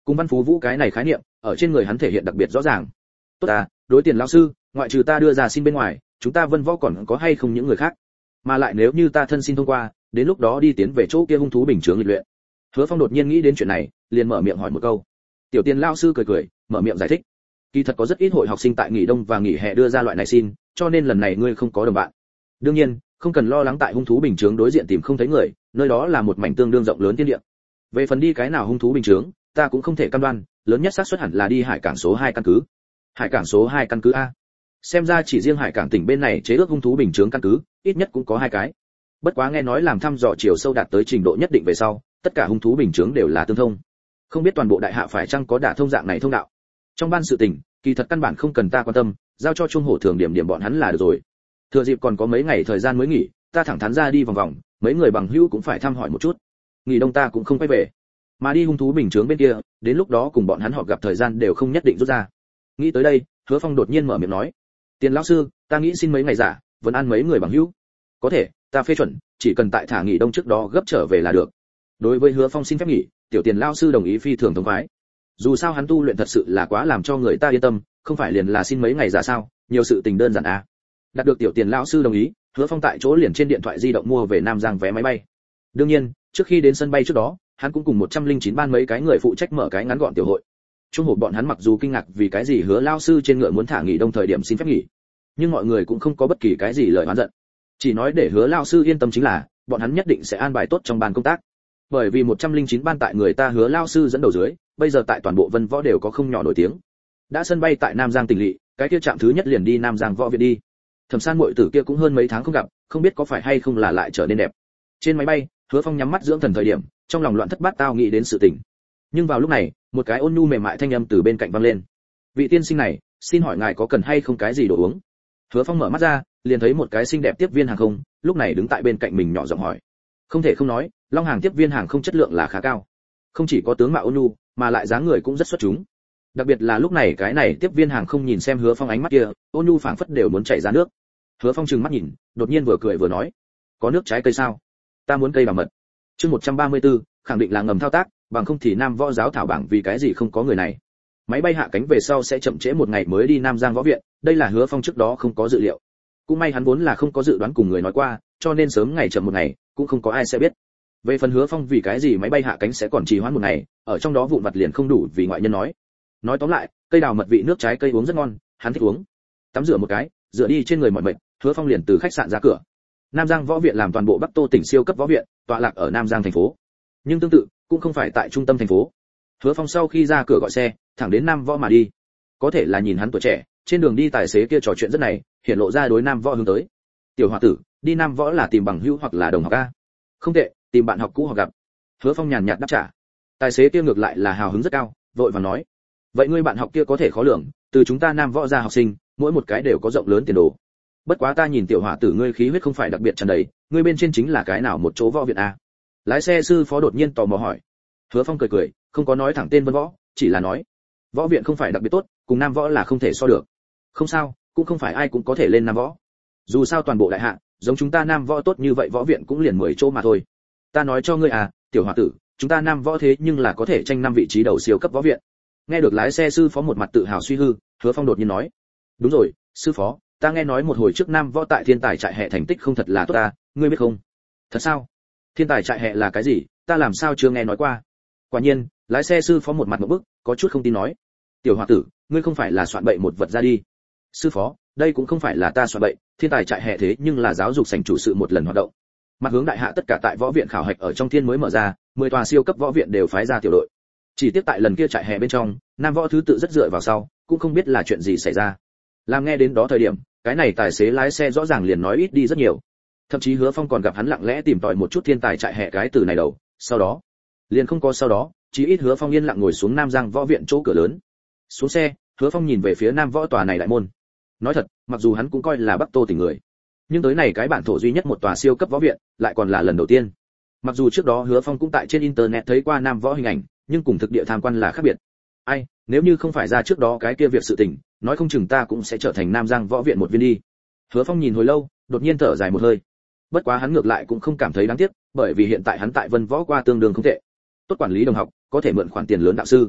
Speaker 1: Cùng Văn Phú Vũ cái này khái niệm ở trên người hắn thể hiện đặc biệt rõ ràng. Tốt à, đối tiền lão sư, ngoại trừ ta đưa ra xin bên ngoài, chúng ta Vân Võ còn có hay không những người khác? Mà lại nếu như ta thân xin thông qua, đến lúc đó đi tiến về chỗ kia hung thú bình chướng lịch luyện. Hứa Phong đột nhiên nghĩ đến chuyện này, liền mở miệng hỏi một câu. Tiểu Tiền lão sư cười cười, mở miệng giải thích. Kỳ thật có rất ít hội học sinh tại nghỉ đông và nghỉ hè đưa ra loại này xin, cho nên lần này ngươi không có đồng bạn. Đương nhiên, không cần lo lắng tại hung thú bình chướng đối diện tìm không thấy người, nơi đó là một mảnh tương đương rộng lớn thiên địa. Về phần đi cái nào hung thú bình chướng, ta cũng không thể cam đoan, lớn nhất xác suất hẳn là đi hải cảng số 2 căn cứ. Hải cảng số 2 căn cứ a? Xem ra chỉ riêng hải cảng tỉnh bên này chế ước hung thú bình chướng căn cứ, ít nhất cũng có 2 cái. Bất quá nghe nói làm thăm dò chiều sâu đạt tới trình độ nhất định về sau, tất cả hung thú bình chướng đều là tương thông. Không biết toàn bộ đại hạ phải chăng có đả thông dạng này thông đạo. Trong ban sự tình, kỳ thật căn bản không cần ta quan tâm, giao cho Trung Hổ Thường điểm điểm bọn hắn là được rồi. Thừa dịp còn có mấy ngày thời gian mới nghỉ, ta thẳng thắn ra đi vòng vòng, mấy người bằng hữu cũng phải thăm hỏi một chút. Nghỉ đông ta cũng không quay về, mà đi hung thú bình chướng bên kia, đến lúc đó cùng bọn hắn họp gặp thời gian đều không nhất định rút ra. Nghĩ tới đây, Hứa Phong đột nhiên mở miệng nói: "Tiền lão sư, ta nghĩ xin mấy ngày giả, vẫn ăn mấy người bằng hữu." "Có thể, ta phê chuẩn, chỉ cần tại thả nghỉ đông trước đó gấp trở về là được." Đối với Hứa Phong xin phép nghỉ, tiểu Tiền lão sư đồng ý phi thường thống khoái. Dù sao hắn tu luyện thật sự là quá làm cho người ta yên tâm, không phải liền là xin mấy ngày giả sao, nhiều sự tình đơn giản à. Đạt được tiểu Tiền lão sư đồng ý, Hứa Phong tại chỗ liền trên điện thoại di động mua về Nam Giang vé máy bay. Đương nhiên, trước khi đến sân bay trước đó, hắn cũng cùng 109 ban mấy cái người phụ trách mở cái ngắn gọn tiểu hội. Trung hổ bọn hắn mặc dù kinh ngạc vì cái gì Hứa lão sư trên ngựa muốn thả nghỉ đông thời điểm xin phép nghỉ, nhưng mọi người cũng không có bất kỳ cái gì lời oán giận. Chỉ nói để Hứa lão sư yên tâm chính là, bọn hắn nhất định sẽ an bài tốt trong ban công tác. Bởi vì 109 ban tại người ta Hứa lão sư dẫn đầu dưới, bây giờ tại toàn bộ Vân Võ đều có không nhỏ nổi tiếng. Đã sân bay tại Nam Giang tỉnh lỵ, cái kia trạm thứ nhất liền đi Nam Giang Võ viện đi. Thẩm San muội tử kia cũng hơn mấy tháng không gặp, không biết có phải hay không là lại trở nên đẹp. Trên máy bay, Hứa Phong nhắm mắt dưỡng thần thời điểm, trong lòng loạn thất bát tao nghĩ đến sự tình. Nhưng vào lúc này, một cái ôn nhu mềm mại thanh âm từ bên cạnh vang lên. "Vị tiên sinh này, xin hỏi ngài có cần hay không cái gì đồ uống?" Hứa Phong mở mắt ra, liền thấy một cái xinh đẹp tiếp viên hàng không, lúc này đứng tại bên cạnh mình nhỏ giọng hỏi. Không thể không nói, Long Hàng tiếp viên hàng không chất lượng là khá cao. Không chỉ có tướng mạo ôn nhu, mà lại dáng người cũng rất xuất chúng. Đặc biệt là lúc này cái này tiếp viên hàng không nhìn xem Hứa Phong ánh mắt kia, ôn nhu phảng phất đều muốn chảy ra nước. Hứa Phong trừng mắt nhìn, đột nhiên vừa cười vừa nói: "Có nước trái cây sao? Ta muốn cây đào mật." Chương 134, khẳng định là ngầm thao tác, bằng không thì Nam Võ giáo thảo bảng vì cái gì không có người này. Máy bay hạ cánh về sau sẽ chậm trễ một ngày mới đi Nam Giang Võ viện, đây là Hứa Phong trước đó không có dự liệu. Cũng may hắn vốn là không có dự đoán cùng người nói qua, cho nên sớm ngày chậm một ngày, cũng không có ai sẽ biết. Về phần Hứa Phong vì cái gì máy bay hạ cánh sẽ còn trì hoãn một ngày, ở trong đó vụn vặt liền không đủ vì ngoại nhân nói. Nói tóm lại, cây đào mật vị nước trái cây uống rất ngon, hắn thích uống. Tắm rửa một cái, rửa đi trên người mỏi mệt, Hứa Phong liền từ khách sạn ra cửa. Nam Giang Võ viện làm toàn bộ Bắc Tô tỉnh siêu cấp võ viện, tọa lạc ở Nam Giang thành phố. Nhưng tương tự, cũng không phải tại trung tâm thành phố. Hứa Phong sau khi ra cửa gọi xe, thẳng đến Nam Võ mà đi. Có thể là nhìn hắn tuổi trẻ, trên đường đi tài xế kia trò chuyện rất này, hiện lộ ra đối Nam Võ hướng tới. "Tiểu hòa tử, đi Nam Võ là tìm bằng hữu hoặc là đồng học a?" "Không tệ, tìm bạn học cũ họ gặp." Hứa Phong nhàn nhạt đáp trả. Tài xế kia ngược lại là hào hứng rất cao, vội vàng nói: "Vậy ngươi bạn học kia có thể khó lường, từ chúng ta Nam Võ ra học sinh, mỗi một cái đều có rộng lớn tiền đồ. Bất quá ta nhìn tiểu hỏa tử ngươi khí huyết không phải đặc biệt tràn đầy, ngươi bên trên chính là cái nào một chỗ võ viện a?" Lái xe sư phó đột nhiên tò mò hỏi. Hứa Phong cười cười, không có nói thẳng tên Vân Võ, chỉ là nói: "Võ viện không phải đặc biệt tốt, cùng Nam Võ là không thể so được." "Không sao, cũng không phải ai cũng có thể lên Nam Võ. Dù sao toàn bộ đại hạ, giống chúng ta Nam Võ tốt như vậy võ viện cũng liền 10 chỗ mà thôi. Ta nói cho ngươi à, tiểu hòa tử, chúng ta Nam Võ thế nhưng là có thể tranh 5 vị trí đầu siêu cấp võ viện." Nghe được lái xe sư phó một mặt tự hào suy hư, Hứa Phong đột nhiên nói: "Đúng rồi, sư phó, ta nghe nói một hồi trước Nam Võ tại Thiên Tài trại hệ thành tích không thật là tốt ta, ngươi biết không?" "Thật sao? Thiên Tài trại hệ là cái gì, ta làm sao chưa nghe nói qua?" Quả nhiên, lái xe sư phó một mặt ngộp bức, có chút không tin nói: "Tiểu hòa tử, ngươi không phải là soạn bậy một vật ra đi?" "Sư phó, đây cũng không phải là ta soạn bậy, Thiên Tài trại hệ thế nhưng là giáo dục sảnh chủ sự một lần hoạt động. Mặt hướng đại hạ tất cả tại võ viện khảo hạch ở trong thiên mới mở ra, 10 tòa siêu cấp võ viện đều phái ra tiểu đội. Chỉ tiếc tại lần kia trại hè bên trong, Nam Võ thứ tự rất dựa vào sau, cũng không biết là chuyện gì xảy ra." Làm nghe đến đó thời điểm, cái này tài xế lái xe rõ ràng liền nói ít đi rất nhiều. Thậm chí Hứa Phong còn gặp hắn lặng lẽ tìm tòi một chút Thiên Tài trại hè cái từ này đầu, sau đó liền không có sau đó, chỉ ít Hứa Phong yên lặng ngồi xuống Nam Giang Võ viện chỗ cửa lớn. Xuống xe, Hứa Phong nhìn về phía Nam Võ tòa này đại môn. Nói thật, mặc dù hắn cũng coi là Bắc Tô tỉnh người, nhưng tới này cái bản thổ duy nhất một tòa siêu cấp võ viện, lại còn là lần đầu tiên. Mặc dù trước đó Hứa Phong cũng tại trên internet thấy qua Nam Võ hình ảnh, nhưng cùng thực địa tham quan là khác biệt. Ai, nếu như không phải ra trước đó cái kia việc sự tình, nói không chừng ta cũng sẽ trở thành Nam Giang Võ viện một viên đi. Hứa Phong nhìn hồi lâu, đột nhiên thở dài một hơi. Bất quá hắn ngược lại cũng không cảm thấy đáng tiếc, bởi vì hiện tại hắn tại Vân Võ qua tương đương không tệ. Tốt quản lý đồng học, có thể mượn khoản tiền lớn đạo sư.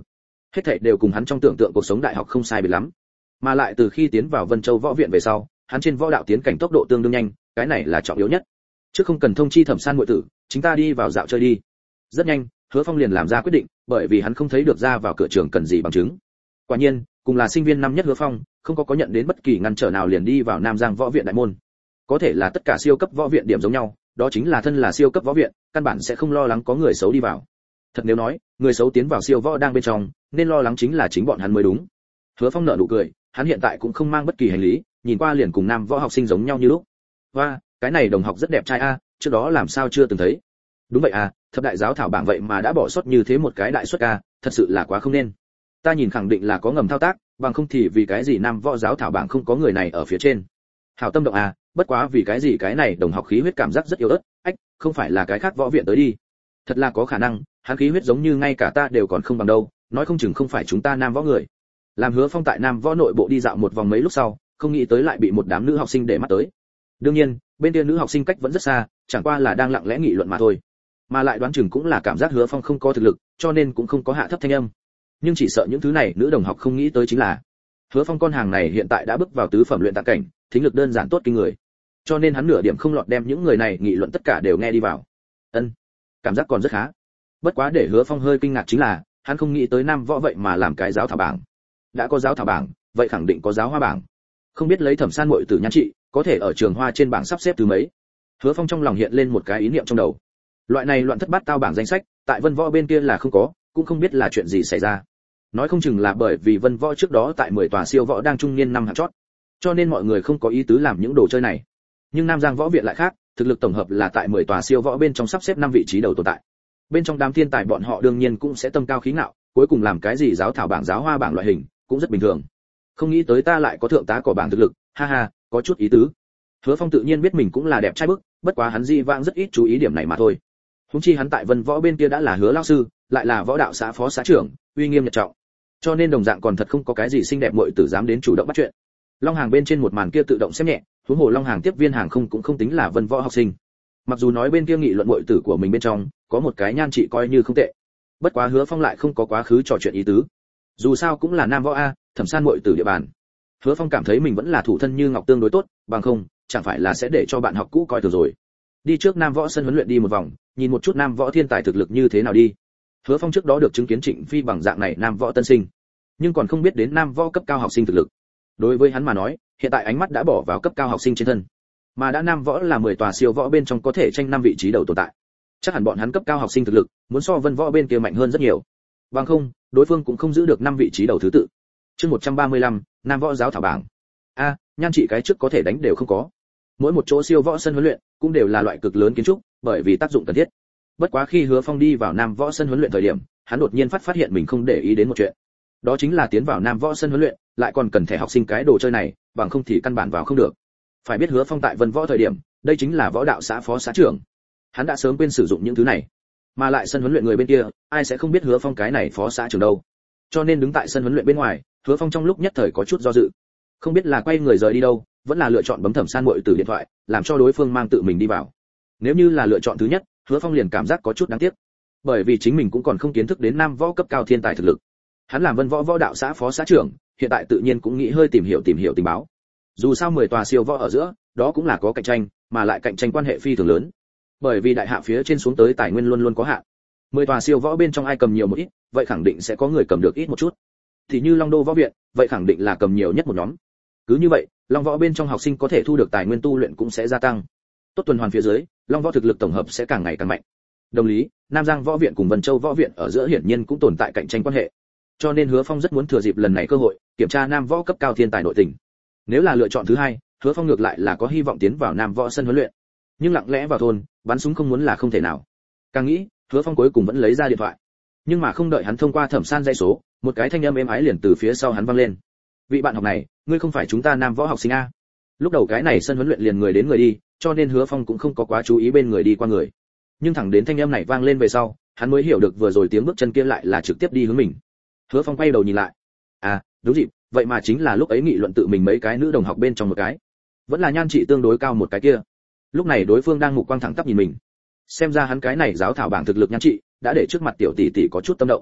Speaker 1: Hết thảy đều cùng hắn trong tưởng tượng cuộc sống đại học không sai biệt lắm. Mà lại từ khi tiến vào Vân Châu võ viện về sau, hắn trên võ đạo tiến cảnh tốc độ tương đương nhanh, cái này là trọng yếu nhất. Chứ không cần thông chi Thẩm San muội tử, chúng ta đi vào dạo chơi đi. Rất nhanh, Hứa Phong liền làm ra quyết định, bởi vì hắn không thấy được ra vào cửa trường cần gì bằng chứng. Quả nhiên, cùng là sinh viên năm nhất Hứa Phong, không có nhận đến bất kỳ ngăn trở nào liền đi vào Nam Giang võ viện đại môn. Có thể là tất cả siêu cấp võ viện điểm giống nhau, đó chính là thân là siêu cấp võ viện, căn bản sẽ không lo lắng có người xấu đi vào. Thật nếu nói, người xấu tiến vào siêu võ đang bên trong, nên lo lắng chính là chính bọn hắn mới đúng. Hứa Phong nở nụ cười, hắn hiện tại cũng không mang bất kỳ hành lý, nhìn qua liền cùng nam võ học sinh giống nhau như lúc. Và, cái này đồng học rất đẹp trai a, trước đó làm sao chưa từng thấy. Đúng vậy à, thập đại giáo thảo bảng vậy mà đã bỏ sót như thế một cái đại suất a, thật sự là quá không nên. Ta nhìn khẳng định là có ngầm thao tác, bằng không thì vì cái gì nam võ giáo thảo bảng không có người này ở phía trên. Hảo tâm động à, bất quá vì cái gì cái này đồng học khí huyết cảm giác rất yếu ớt, ách, không phải là cái khác võ viện tới đi. Thật là có khả năng, hắn khí huyết giống như ngay cả ta đều còn không bằng đâu, nói không chừng không phải chúng ta nam võ người. Làm Hứa Phong tại nam võ nội bộ đi dạo một vòng mấy lúc sau, không nghĩ tới lại bị một đám nữ học sinh để mắt tới. Đương nhiên, bên kia nữ học sinh cách vẫn rất xa, chẳng qua là đang lặng lẽ nghị luận mà thôi. Mà lại đoán chừng cũng là cảm giác Hứa Phong không có thực lực, cho nên cũng không có hạ thấp thanh âm. Nhưng chỉ sợ những thứ này nữ đồng học không nghĩ tới chính là, Hứa Phong con hàng này hiện tại đã bước vào tứ phẩm luyện tạng cảnh, thính lực đơn giản tốt kinh người. Cho nên hắn nửa điểm không lọt đem những người này nghị luận tất cả đều nghe đi vào. Ân, cảm giác còn rất khá. Bất quá để Hứa Phong hơi kinh ngạc chính là, hắn không nghĩ tới nam võ vậy mà làm cái giáo thảo bảng. Đã có giáo thảo bảng, vậy khẳng định có giáo hoa bảng. Không biết lấy Thẩm San muội tử nhan trị, có thể ở trường hoa trên bảng sắp xếp thứ mấy. Hứa Phong trong lòng hiện lên một cái ý niệm trong đầu. Loại này loạn thất bát tao bảng danh sách, tại Vân Võ bên kia là không có, cũng không biết là chuyện gì xảy ra. Nói không chừng là bởi vì Vân Võ trước đó tại 10 tòa siêu võ đang trung niên năm hạng chót, cho nên mọi người không có ý tứ làm những đồ chơi này. Nhưng Nam Giang võ viện lại khác, thực lực tổng hợp là tại 10 tòa siêu võ bên trong sắp xếp 5 vị trí đầu tồn tại. Bên trong đám thiên tài bọn họ đương nhiên cũng sẽ tâm cao khí ngạo, cuối cùng làm cái gì giáo thảo bảng giáo hoa bảng loại hình, cũng rất bình thường. Không nghĩ tới ta lại có thượng tá cỏ bảng thực lực, ha ha, có chút ý tứ. Hứa Phong tự nhiên biết mình cũng là đẹp trai bức, bất quá hắn di vãng rất ít chú ý điểm này mà thôi. Huống chi hắn tại Vân Võ bên kia đã là Hứa lão sư, lại là võ đạo xã phó xã trưởng, uy nghiêm nhật trọng. Cho nên đồng dạng còn thật không có cái gì xinh đẹp muội tử dám đến chủ động bắt chuyện. Long Hàng bên trên một màn kia tự động xem nhẹ, huống hồ Long Hàng tiếp viên hàng không cũng không tính là Vân Võ học sinh. Mặc dù nói bên kia nghị luận muội tử của mình bên trong có một cái nhan trị coi như không tệ, bất quá Hứa Phong lại không có quá khứ trò chuyện ý tứ. Dù sao cũng là nam võ a, Thẩm San muội tử địa bàn. Hứa Phong cảm thấy mình vẫn là thủ thân như ngọc tương đối tốt, bằng không, chẳng phải là sẽ để cho bạn học cũ coi thường rồi. Đi trước nam võ sân huấn luyện đi một vòng, nhìn một chút nam võ thiên tài thực lực như thế nào đi. Hứa Phong trước đó được chứng kiến Trịnh Phi bằng dạng này nam võ tân sinh, nhưng còn không biết đến nam võ cấp cao học sinh thực lực. Đối với hắn mà nói, hiện tại ánh mắt đã bỏ vào cấp cao học sinh trên thân, mà đã nam võ là 10 tòa siêu võ bên trong có thể tranh 5 vị trí đầu tồn tại. Chắc hẳn bọn hắn cấp cao học sinh thực lực muốn so Vân Võ bên kia mạnh hơn rất nhiều. Bằng không, đối phương cũng không giữ được 5 vị trí đầu thứ tự. Chương 135, nam võ giáo thảo bảng. A, nhan trị cái trước có thể đánh đều không có. Mỗi một chỗ siêu võ sân huấn luyện cũng đều là loại cực lớn kiến trúc, bởi vì tác dụng cần thiết. Bất quá khi Hứa Phong đi vào nam võ sân huấn luyện thời điểm, hắn đột nhiên phát hiện mình không để ý đến một chuyện. Đó chính là tiến vào nam võ sân huấn luyện, lại còn cần thẻ học sinh cái đồ chơi này, bằng không thì căn bản vào không được. Phải biết Hứa Phong tại Vân Võ thời điểm, đây chính là võ đạo xã phó xã trưởng. Hắn đã sớm quên sử dụng những thứ này. Mà lại sân huấn luyện người bên kia, ai sẽ không biết Hứa Phong cái này phó xã trưởng đâu. Cho nên đứng tại sân huấn luyện bên ngoài, Hứa Phong trong lúc nhất thời có chút do dự. Không biết là quay người rời đi đâu, vẫn là lựa chọn bấm Thẩm San muội tử điện thoại, làm cho đối phương mang tự mình đi vào. Nếu như là lựa chọn thứ nhất, Hứa Phong liền cảm giác có chút đáng tiếc. Bởi vì chính mình cũng còn không kiến thức đến nam võ cấp cao thiên tài thực lực. Hắn làm Vân Võ võ đạo xã phó xã trưởng, hiện tại tự nhiên cũng nghĩ hơi tìm hiểu tình báo. Dù sao 10 tòa siêu võ ở giữa, đó cũng là có cạnh tranh, mà lại cạnh tranh quan hệ phi thường lớn. Bởi vì đại hạ phía trên xuống tới tài nguyên luôn luôn có hạn. 10 tòa siêu võ bên trong ai cầm nhiều một ít, vậy khẳng định sẽ có người cầm được ít một chút. Thì như Long Đô võ viện, vậy khẳng định là cầm nhiều nhất một nhóm. Cứ như vậy, Long Võ bên trong học sinh có thể thu được tài nguyên tu luyện cũng sẽ gia tăng. Tốt tuần hoàn phía dưới, Long Võ thực lực tổng hợp sẽ càng ngày càng mạnh. Đồng lý, Nam Giang võ viện cùng Vân Châu võ viện ở giữa hiển nhiên cũng tồn tại cạnh tranh quan hệ. Cho nên Hứa Phong rất muốn thừa dịp lần này cơ hội, kiểm tra nam võ cấp cao thiên tài nội tình. Nếu là lựa chọn thứ hai, Hứa Phong ngược lại là có hy vọng tiến vào nam võ sân huấn luyện. Nhưng lặng lẽ vào thôn, bắn súng không muốn là không thể nào. Càng nghĩ, Hứa Phong cuối cùng vẫn lấy ra điện thoại. Nhưng mà không đợi hắn thông qua Thẩm San dây số, một cái thanh âm êm ái liền từ phía sau hắn vang lên. Vị bạn học này, ngươi không phải chúng ta nam võ học sinh a? Lúc đầu cái này sân huấn luyện liền người đến người đi, cho nên Hứa Phong cũng không có quá chú ý bên người đi qua người. Nhưng thẳng đến thanh âm này vang lên về sau, hắn mới hiểu được vừa rồi tiếng bước chân kia lại là trực tiếp đi hướng mình. Hứa Phong quay đầu nhìn lại. À, đúng dịp, vậy mà chính là lúc ấy nghị luận tự mình mấy cái nữ đồng học bên trong một cái. Vẫn là nhan trị tương đối cao một cái kia. Lúc này đối phương đang mục quang thẳng tắp nhìn mình. Xem ra hắn cái này giáo thảo bảng thực lực nhan trị, đã để trước mặt tiểu tỷ tỷ có chút tâm động.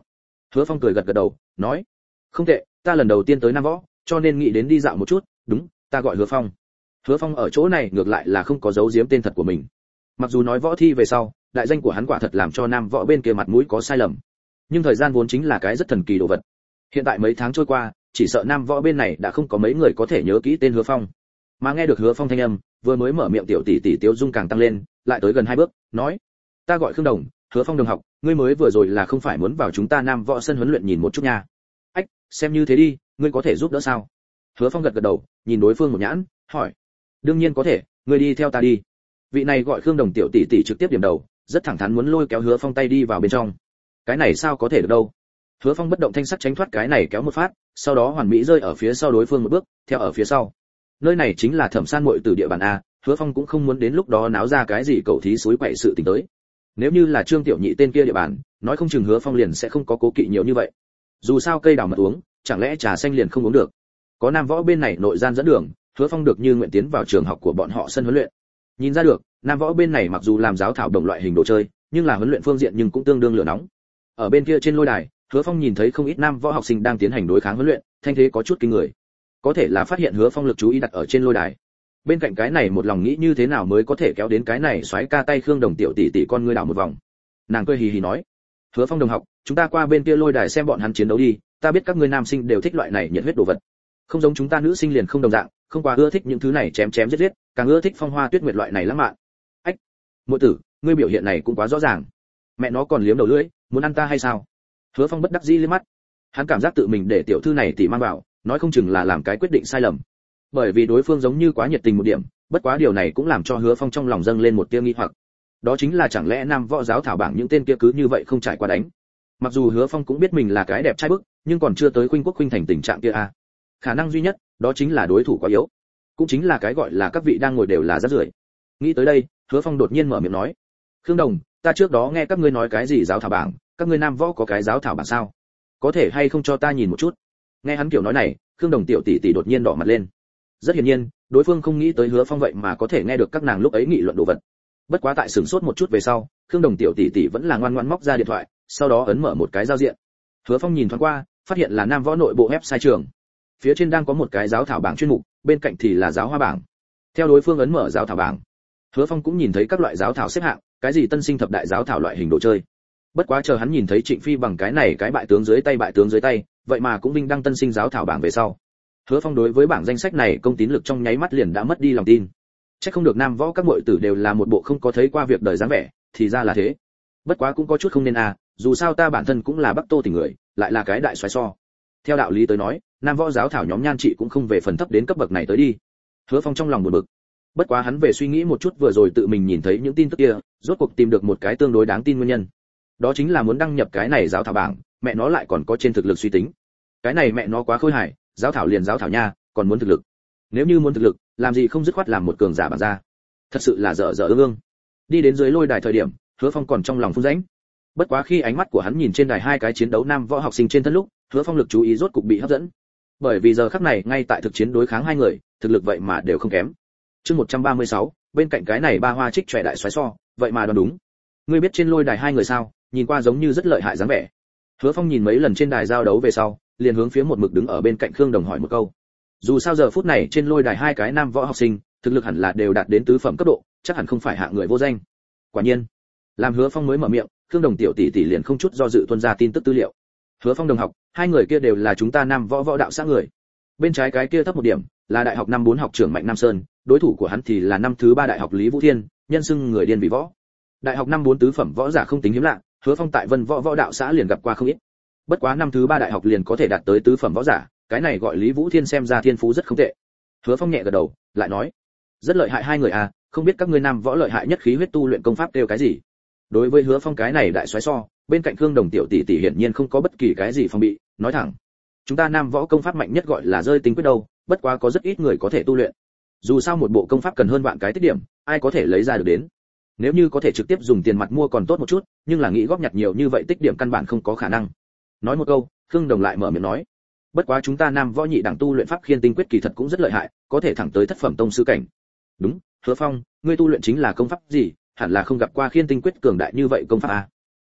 Speaker 1: Hứa Phong cười gật gật đầu, nói: "Không tệ, ta lần đầu tiên tới Nam Võ, cho nên nghĩ đến đi dạo một chút, đúng, ta gọi Hứa Phong." Hứa Phong ở chỗ này ngược lại là không có giấu giếm tên thật của mình. Mặc dù nói võ thi về sau, đại danh của hắn quả thật làm cho Nam Võ bên kia mặt mũi có sai lầm. Nhưng thời gian vốn chính là cái rất thần kỳ đồ vật. Hiện tại mấy tháng trôi qua, chỉ sợ Nam Võ bên này đã không có mấy người có thể nhớ kỹ tên Hứa Phong. Mà nghe được Hứa Phong thanh âm, vừa mới mở miệng tiểu tỷ tỷ Tiêu Dung càng tăng lên, lại tới gần 2 bước, nói: "Ta gọi Khương Đồng, Hứa Phong đồng học, ngươi mới vừa rồi là không phải muốn vào chúng ta Nam Võ sân huấn luyện nhìn một chút nha?" "Ách, xem như thế đi, ngươi có thể giúp đỡ sao?" Hứa Phong gật gật đầu, nhìn đối phương một nhãn, hỏi: "Đương nhiên có thể, ngươi đi theo ta đi." Vị này gọi Khương Đồng tiểu tỷ tỷ trực tiếp điểm đầu, rất thẳng thắn muốn lôi kéo Hứa Phong tay đi vào bên trong. Cái này sao có thể được đâu? Hứa Phong bất động thanh sắc tránh thoát cái này kéo một phát, sau đó hoàn mỹ rơi ở phía sau đối phương một bước, theo ở phía sau. Nơi này chính là Thẩm San muội từ địa bàn a, Hứa Phong cũng không muốn đến lúc đó náo ra cái gì cầu thí suối quậy sự tình tới. Nếu như là Trương Tiểu Nhị tên kia địa bàn, nói không chừng Hứa Phong liền sẽ không có cố kỵ nhiều như vậy. Dù sao cây đào mật uống, chẳng lẽ trà xanh liền không uống được? Có Nam Võ bên này nội gian dẫn đường, Hứa Phong được như nguyện tiến vào trường học của bọn họ sân huấn luyện. Nhìn ra được, Nam Võ bên này mặc dù làm giáo thảo đồng loại hình đồ chơi, nhưng là huấn luyện phương diện nhưng cũng tương đương lửa nóng. Ở bên kia trên lôi đài, Hứa Phong nhìn thấy không ít Nam Võ học sinh đang tiến hành đối kháng huấn luyện, thanh thế có chút kinh người. Có thể là phát hiện Hứa Phong lực chú ý đặt ở trên lôi đài. Bên cạnh cái này một lòng nghĩ như thế nào mới có thể kéo đến cái này xoáy ca tay Khương Đồng tiểu tỷ tỷ con ngươi đảo một vòng. Nàng cười hì hì nói: "Hứa Phong đồng học, chúng ta qua bên kia lôi đài xem bọn hắn chiến đấu đi, ta biết các ngươi nam sinh đều thích loại này nhiệt huyết đồ vật. Không giống chúng ta nữ sinh liền không đồng dạng, không quá ưa thích những thứ này chém chém giết giết, càng ưa thích phong hoa tuyết nguyệt loại này lãng mạn." "Ách, muội tử, ngươi biểu hiện này cũng quá rõ ràng. Mẹ nó còn liếm đầu lưỡi, muốn ăn ta hay sao?" Hứa Phong bất đắc dĩ liếc mắt. Hắn cảm giác tự mình để tiểu thư này tỉ mang vào, nói không chừng là làm cái quyết định sai lầm. Bởi vì đối phương giống như quá nhiệt tình một điểm, bất quá điều này cũng làm cho Hứa Phong trong lòng dâng lên một tia nghi hoặc. Đó chính là chẳng lẽ Nam Võ giáo thảo bảng những tên kia cứ như vậy không trải qua đánh. Mặc dù Hứa Phong cũng biết mình là cái đẹp trai bức, nhưng còn chưa tới khuynh quốc khuynh thành tình trạng kia a. Khả năng duy nhất, đó chính là đối thủ quá yếu. Cũng chính là cái gọi là các vị đang ngồi đều là rác rưởi. Nghĩ tới đây, Hứa Phong đột nhiên mở miệng nói: "Khương Đồng, ta trước đó nghe các ngươi nói cái gì giáo thảo bảng, các ngươi Nam Võ có cái giáo thảo bảng sao? Có thể hay không cho ta nhìn một chút?" Nghe hắn kiểu nói này, Khương Đồng tiểu tỷ tỷ đột nhiên đỏ mặt lên. Rất hiển nhiên, đối phương không nghĩ tới Hứa Phong vậy mà có thể nghe được các nàng lúc ấy nghị luận đồ vật. Bất quá tại sửng sốt một chút về sau, Khương Đồng tiểu tỷ tỷ vẫn là ngoan ngoãn móc ra điện thoại, sau đó ấn mở một cái giao diện. Hứa Phong nhìn thoáng qua, phát hiện là Nam Võ nội bộ website trường. Phía trên đang có một cái giáo thảo bảng chuyên mục, bên cạnh thì là giáo hoa bảng. Theo đối phương ấn mở giáo thảo bảng, Hứa Phong cũng nhìn thấy các loại giáo thảo xếp hạng, cái gì tân sinh thập đại giáo thảo loại hình đồ chơi. Bất quá chờ hắn nhìn thấy Trịnh Phi bằng cái này cái bại tướng dưới tay, vậy mà cũng vinh đăng tân sinh giáo thảo bảng về sau. Hứa Phong đối với bảng danh sách này công tín lực trong nháy mắt liền đã mất đi lòng tin. Chắc không được Nam Võ các muội tử đều là một bộ không có thấy qua việc đời dáng vẻ, thì ra là thế. Bất quá cũng có chút không nên à, dù sao ta bản thân cũng là Bắc Tô tỉnh người, lại là cái đại xoáy so. Theo đạo lý tới nói, Nam Võ giáo thảo nhóm nhan trị cũng không về phần thấp đến cấp bậc này tới đi. Hứa Phong trong lòng buồn bực. Bất quá hắn về suy nghĩ một chút vừa rồi tự mình nhìn thấy những tin tức kia, rốt cuộc tìm được một cái tương đối đáng tin nguyên nhân. Đó chính là muốn đăng nhập cái này giáo thảo bảng, mẹ nó lại còn có trên thực lực suy tính. Cái này mẹ nó quá khôi hài, giáo thảo liền giáo thảo nha, còn muốn thực lực. Nếu như muốn thực lực, làm gì không dứt khoát làm một cường giả bảng ra. Thật sự là dở dở ương. Đi đến dưới lôi đài thời điểm, Hứa Phong còn trong lòng phun rãnh. Bất quá khi ánh mắt của hắn nhìn trên đài hai cái chiến đấu Nam Võ học sinh trên thân lúc, Hứa Phong lực chú ý rốt cục bị hấp dẫn. Bởi vì giờ khắc này ngay tại thực chiến đối kháng hai người, thực lực vậy mà đều không kém. Chương 136, bên cạnh cái này ba hoa trích trẻ đại xoáy so, vậy mà đoán đúng. Ngươi biết trên lôi đài hai người sao? Nhìn qua giống như rất lợi hại dáng vẻ. Hứa Phong nhìn mấy lần trên đài giao đấu về sau, liền hướng phía một mực đứng ở bên cạnh Khương Đồng hỏi một câu. Dù sao giờ phút này trên lôi đài hai cái Nam Võ học sinh, thực lực hẳn là đều đạt đến tứ phẩm cấp độ, chắc hẳn không phải hạng người vô danh. Quả nhiên, làm Hứa Phong mới mở miệng, Khương Đồng tiểu tỷ tỷ liền không chút do dự tuôn ra tin tức tư liệu. Hứa Phong đồng học, hai người kia đều là chúng ta Nam Võ võ đạo xã người. Bên trái cái kia thấp một điểm, là đại học năm 4 học trưởng Mạnh Nam Sơn, đối thủ của hắn thì là năm thứ 3 đại học Lý Vũ Thiên, nhân xưng người điên vì võ. Đại học năm 4 tứ phẩm võ giả không tính hiếm lạ, Hứa Phong tại Vân Võ võ đạo xã liền gặp qua không ít. Bất quá năm thứ 3 đại học liền có thể đạt tới tứ phẩm võ giả, cái này gọi Lý Vũ Thiên xem ra thiên phú rất không tệ. Hứa Phong nhẹ gật đầu, lại nói, rất lợi hại hai người à, không biết các ngươi Nam Võ lợi hại nhất khí huyết tu luyện công pháp đều cái gì. Đối với Hứa Phong cái này đại soái so, bên cạnh Khương Đồng tiểu tỷ tỷ hiển nhiên không có bất kỳ cái gì phòng bị, nói thẳng, chúng ta Nam Võ công pháp mạnh nhất gọi là rơi tinh quyết đâu, bất quá có rất ít người có thể tu luyện. Dù sao một bộ công pháp cần hơn vạn cái tích điểm, ai có thể lấy ra được đến. Nếu như có thể trực tiếp dùng tiền mặt mua còn tốt một chút, nhưng là nghĩ góp nhặt nhiều như vậy tích điểm căn bản không có khả năng. Nói một câu, Khương Đồng lại mở miệng nói, bất quá chúng ta Nam Võ nhị đẳng tu luyện pháp khiên tinh quyết kỳ thật cũng rất lợi hại, có thể thẳng tới thất phẩm tông sư cảnh. Đúng, Hứa Phong, ngươi tu luyện chính là công pháp gì, hẳn là không gặp qua khiên tinh quyết cường đại như vậy công pháp à?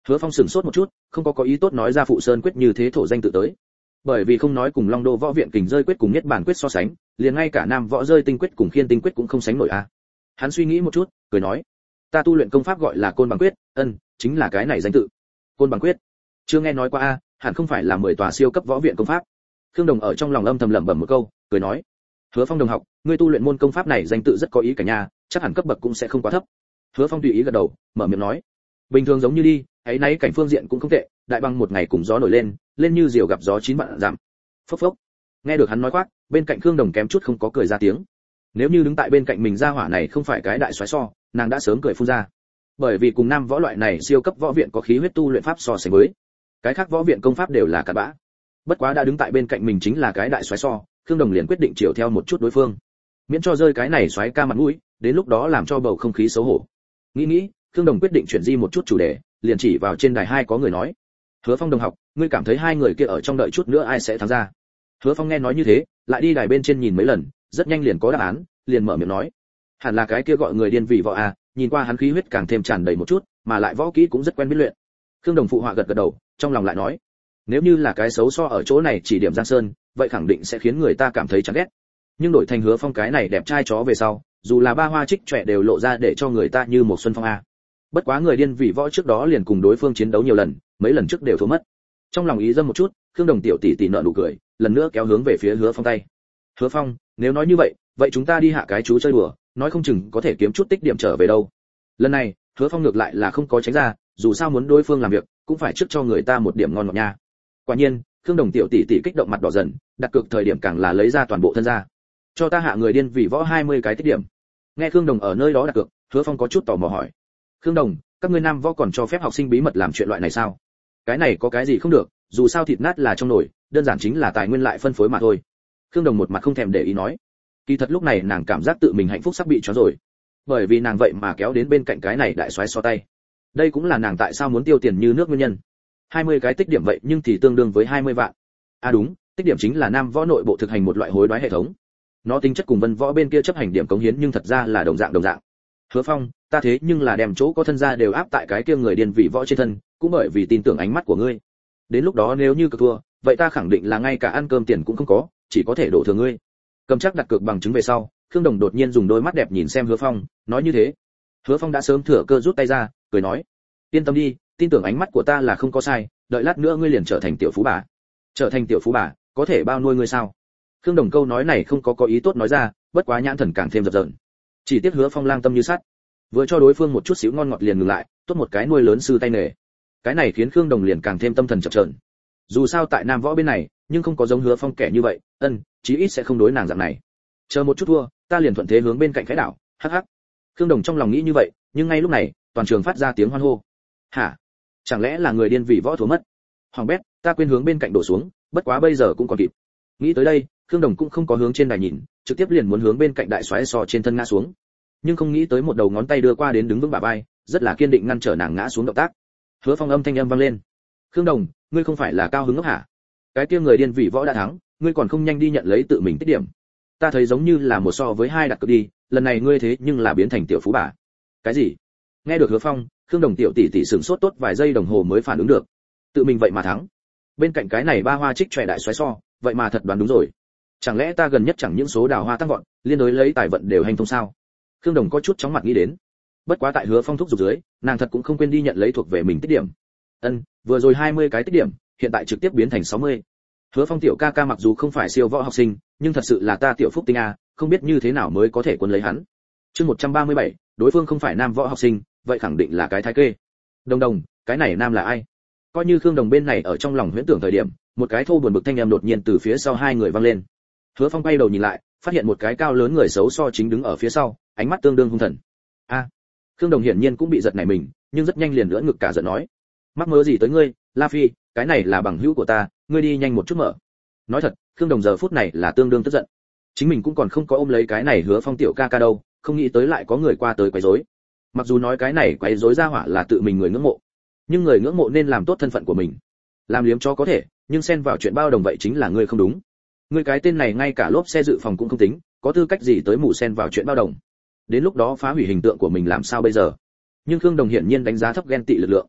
Speaker 1: Hứa Phong sửng sốt một chút, không có ý tốt nói ra Phụ Sơn quyết như thế thổ danh tự tới. Bởi vì không nói cùng Long Đô võ viện kình rơi quyết cùng Niết Bàn quyết so sánh, liền ngay cả Nam võ rơi tinh quyết cùng Khiên tinh quyết cũng không sánh nổi a. Hắn suy nghĩ một chút, cười nói: "Ta tu luyện công pháp gọi là Côn Bằng quyết, chính là cái này danh tự." Côn Bằng quyết? Chưa nghe nói qua a, hẳn không phải là 10 tòa siêu cấp võ viện công pháp. Khương Đồng ở trong lòng âm thầm lẩm bẩm một câu, cười nói: "Hứa Phong đồng học, ngươi tu luyện môn công pháp này danh tự rất có ý cả nhà, chắc hẳn cấp bậc cũng sẽ không quá thấp." Hứa Phong tùy ý gật đầu, mở miệng nói: "Bình thường giống như đi, ấy nấy cảnh phương diện cũng không tệ, đại băng một ngày cùng gió nổi lên, lên như diều gặp gió 9 vạn dặm." Phốc phốc. Nghe được hắn nói khoác, bên cạnh Khương Đồng kém chút không có cười ra tiếng. Nếu như đứng tại bên cạnh mình ra hỏa này không phải cái đại soái so, nàng đã sớm cười phun ra. Bởi vì cùng Nam võ loại này siêu cấp võ viện có khí huyết tu luyện pháp so sánh với, cái khác võ viện công pháp đều là cặn bã. Bất quá đã đứng tại bên cạnh mình chính là cái đại soái so, Khương Đồng liền quyết định chiều theo một chút đối phương, miễn cho rơi cái này soái ca mặt mũi, đến lúc đó làm cho bầu không khí xấu hổ. Nghĩ, Khương Đồng quyết định chuyển di một chút chủ đề, liền chỉ vào trên đài hai có người nói: "Hứa Phong đồng học, ngươi cảm thấy hai người kia ở trong đợi chút nữa ai sẽ thắng ra?" Hứa Phong nghe nói như thế, lại đi đài bên trên nhìn mấy lần, rất nhanh liền có đáp án, liền mở miệng nói: "Hẳn là cái kia gọi người điên vị võ a, nhìn qua hắn khí huyết càng thêm tràn đầy một chút, mà lại võ kỹ cũng rất quen biết luyện." Khương Đồng phụ họa gật gật đầu, trong lòng lại nói: "Nếu như là cái xấu so ở chỗ này chỉ điểm Giang Sơn, vậy khẳng định sẽ khiến người ta cảm thấy chán ghét. Nhưng đổi thành Hứa Phong cái này đẹp trai chó về sau, dù là ba hoa trích trẻ đều lộ ra để cho người ta như một xuân phong a." Bất quá người điên vị võ trước đó liền cùng đối phương chiến đấu nhiều lần, mấy lần trước đều thua mất. Trong lòng ý dâm một chút, Khương Đồng tiểu tỷ tỷ nở nụ cười, lần nữa kéo hướng về phía Hứa Phong tay. "Hứa Phong, nếu nói như vậy chúng ta đi hạ cái chú chơi đùa, nói không chừng có thể kiếm chút tích điểm trở về đâu." Lần này, Hứa Phong ngược lại là không có tránh ra, dù sao muốn đối phương làm việc, cũng phải trước cho người ta một điểm ngon ngọt nha. Quả nhiên, Khương Đồng tiểu tỷ tỷ kích động mặt đỏ dần, đặt cược thời điểm càng là lấy ra toàn bộ thân ra. "Cho ta hạ người điên vị võ 20 cái tích điểm." Nghe Khương Đồng ở nơi đó đặt cược, Hứa Phong có chút tò mò hỏi: "Khương Đồng, các ngươi Nam võ còn cho phép học sinh bí mật làm chuyện loại này sao?" "Cái này có cái gì không được, dù sao thịt nát là trong nồi, đơn giản chính là tài nguyên lại phân phối mà thôi." Khương Đồng một mặt không thèm để ý nói. Kỳ thật lúc này nàng cảm giác tự mình hạnh phúc sắp bị choáng rồi, bởi vì nàng vậy mà kéo đến bên cạnh cái này đại soái so tay. Đây cũng là nàng tại sao muốn tiêu tiền như nước nguyên nhân. 20 cái tích điểm vậy nhưng thì tương đương với 20 vạn. À đúng, tích điểm chính là Nam võ nội bộ thực hành một loại hối đoái hệ thống. Nó tính chất cùng Vân võ bên kia chấp hành điểm cống hiến nhưng thật ra là đồng dạng. Hứa Phong, ta thế nhưng là đem chỗ có thân gia đều áp tại cái kia người điên vị võ trên thân, cũng bởi vì tin tưởng ánh mắt của ngươi. Đến lúc đó nếu như cược thua, vậy ta khẳng định là ngay cả ăn cơm tiền cũng không có, chỉ có thể đổ thừa ngươi. Cầm chắc đặt cược bằng chứng về sau, Khương Đồng đột nhiên dùng đôi mắt đẹp nhìn xem Hứa Phong, nói như thế. Hứa Phong đã sớm thừa cơ rút tay ra, cười nói: "Yên tâm đi, tin tưởng ánh mắt của ta là không có sai, đợi lát nữa ngươi liền trở thành tiểu phú bà." "Trở thành tiểu phú bà, có thể bao nuôi ngươi sao?" Khương Đồng câu nói này không có ý tốt nói ra, bất quá nhãn thần càng thêm dập dờn. Chỉ tiếc Hứa Phong lang tâm như sắt, vừa cho đối phương một chút xíu ngon ngọt liền ngừng lại, tốt một cái nuôi lớn sư tay nghề. Cái này khiến Khương Đồng liền càng thêm tâm thần chập chờn. Dù sao tại Nam võ bên này, nhưng không có giống Hứa Phong kẻ như vậy, chí ít sẽ không đối nàng dạng này. Chờ một chút thua, ta liền thuận thế hướng bên cạnh khái đảo, hắc hắc. Khương Đồng trong lòng nghĩ như vậy, nhưng ngay lúc này, toàn trường phát ra tiếng hoan hô. Hả? Chẳng lẽ là người điên vị võ thua mất? Hoàng bét, ta quên hướng bên cạnh đổ xuống, bất quá bây giờ cũng còn kịp. Nghĩ tới đây, Khương Đồng cũng không có hướng trên đài nhìn, trực tiếp liền muốn hướng bên cạnh đại xoáy sò trên thân ngã xuống. Nhưng không nghĩ tới một đầu ngón tay đưa qua đến đứng vững bả vai, rất là kiên định ngăn trở nàng ngã xuống động tác. Hứa Phong âm thanh âm vang lên: "Khương Đồng, ngươi không phải là cao hứng ngốc hả? Cái kia người điên vị võ đã thắng, ngươi còn không nhanh đi nhận lấy tự mình tích điểm. Ta thấy giống như là một so với hai đặt cược đi, lần này ngươi thế nhưng là biến thành tiểu phú bà." "Cái gì?" Nghe được Hứa Phong, Khương Đồng tiểu tỷ tỷ sửng sốt tốt vài giây đồng hồ mới phản ứng được. Tự mình vậy mà thắng. Bên cạnh cái này ba hoa trích trẻ đại xoáy so, vậy mà thật đoán đúng rồi. Chẳng lẽ ta gần nhất chẳng những số đào hoa tăng vọt, liên đối lấy tài vận đều hành thông sao? Khương Đồng có chút chóng mặt nghĩ đến. Bất quá tại Hứa Phong thúc giục dưới, nàng thật cũng không quên đi nhận lấy thuộc về mình tích điểm. Vừa rồi 20 cái tích điểm, hiện tại trực tiếp biến thành 60. Hứa Phong tiểu ca ca mặc dù không phải siêu võ học sinh, nhưng thật sự là ta tiểu phúc tinh a, không biết như thế nào mới có thể quân lấy hắn. Chương 137, đối phương không phải nam võ học sinh, vậy khẳng định là cái thái kê. Đồng, cái này nam là ai? Coi như Khương Đồng bên này ở trong lòng huyễn tưởng thời điểm, một cái thô buồn bực thanh âm đột nhiên từ phía sau hai người vang lên. Hứa Phong quay đầu nhìn lại, phát hiện một cái cao lớn người xấu so chính đứng ở phía sau, ánh mắt tương đương hung thần. Khương Đồng hiển nhiên cũng bị giật nảy mình, nhưng rất nhanh liền lưỡn ngực cả giận nói: "Mắc mơ gì tới ngươi, La Phi, cái này là bằng hữu của ta, ngươi đi nhanh một chút mở." Nói thật, Khương Đồng giờ phút này là tương đương tức giận. Chính mình cũng còn không có ôm lấy cái này Hứa Phong tiểu ca ca đâu, không nghĩ tới lại có người qua tới quấy rối. Mặc dù nói cái này quấy rối ra hỏa là tự mình người ngưỡng mộ, nhưng người ngưỡng mộ nên làm tốt thân phận của mình. Làm liếm cho có thể, nhưng xen vào chuyện bao đồng vậy chính là ngươi không đúng. Ngươi cái tên này ngay cả lốp xe dự phòng cũng không tính, có tư cách gì tới mù xen vào chuyện bao đồng? Đến lúc đó phá hủy hình tượng của mình làm sao bây giờ? Nhưng Khương Đồng hiển nhiên đánh giá thấp ghen tị lực lượng.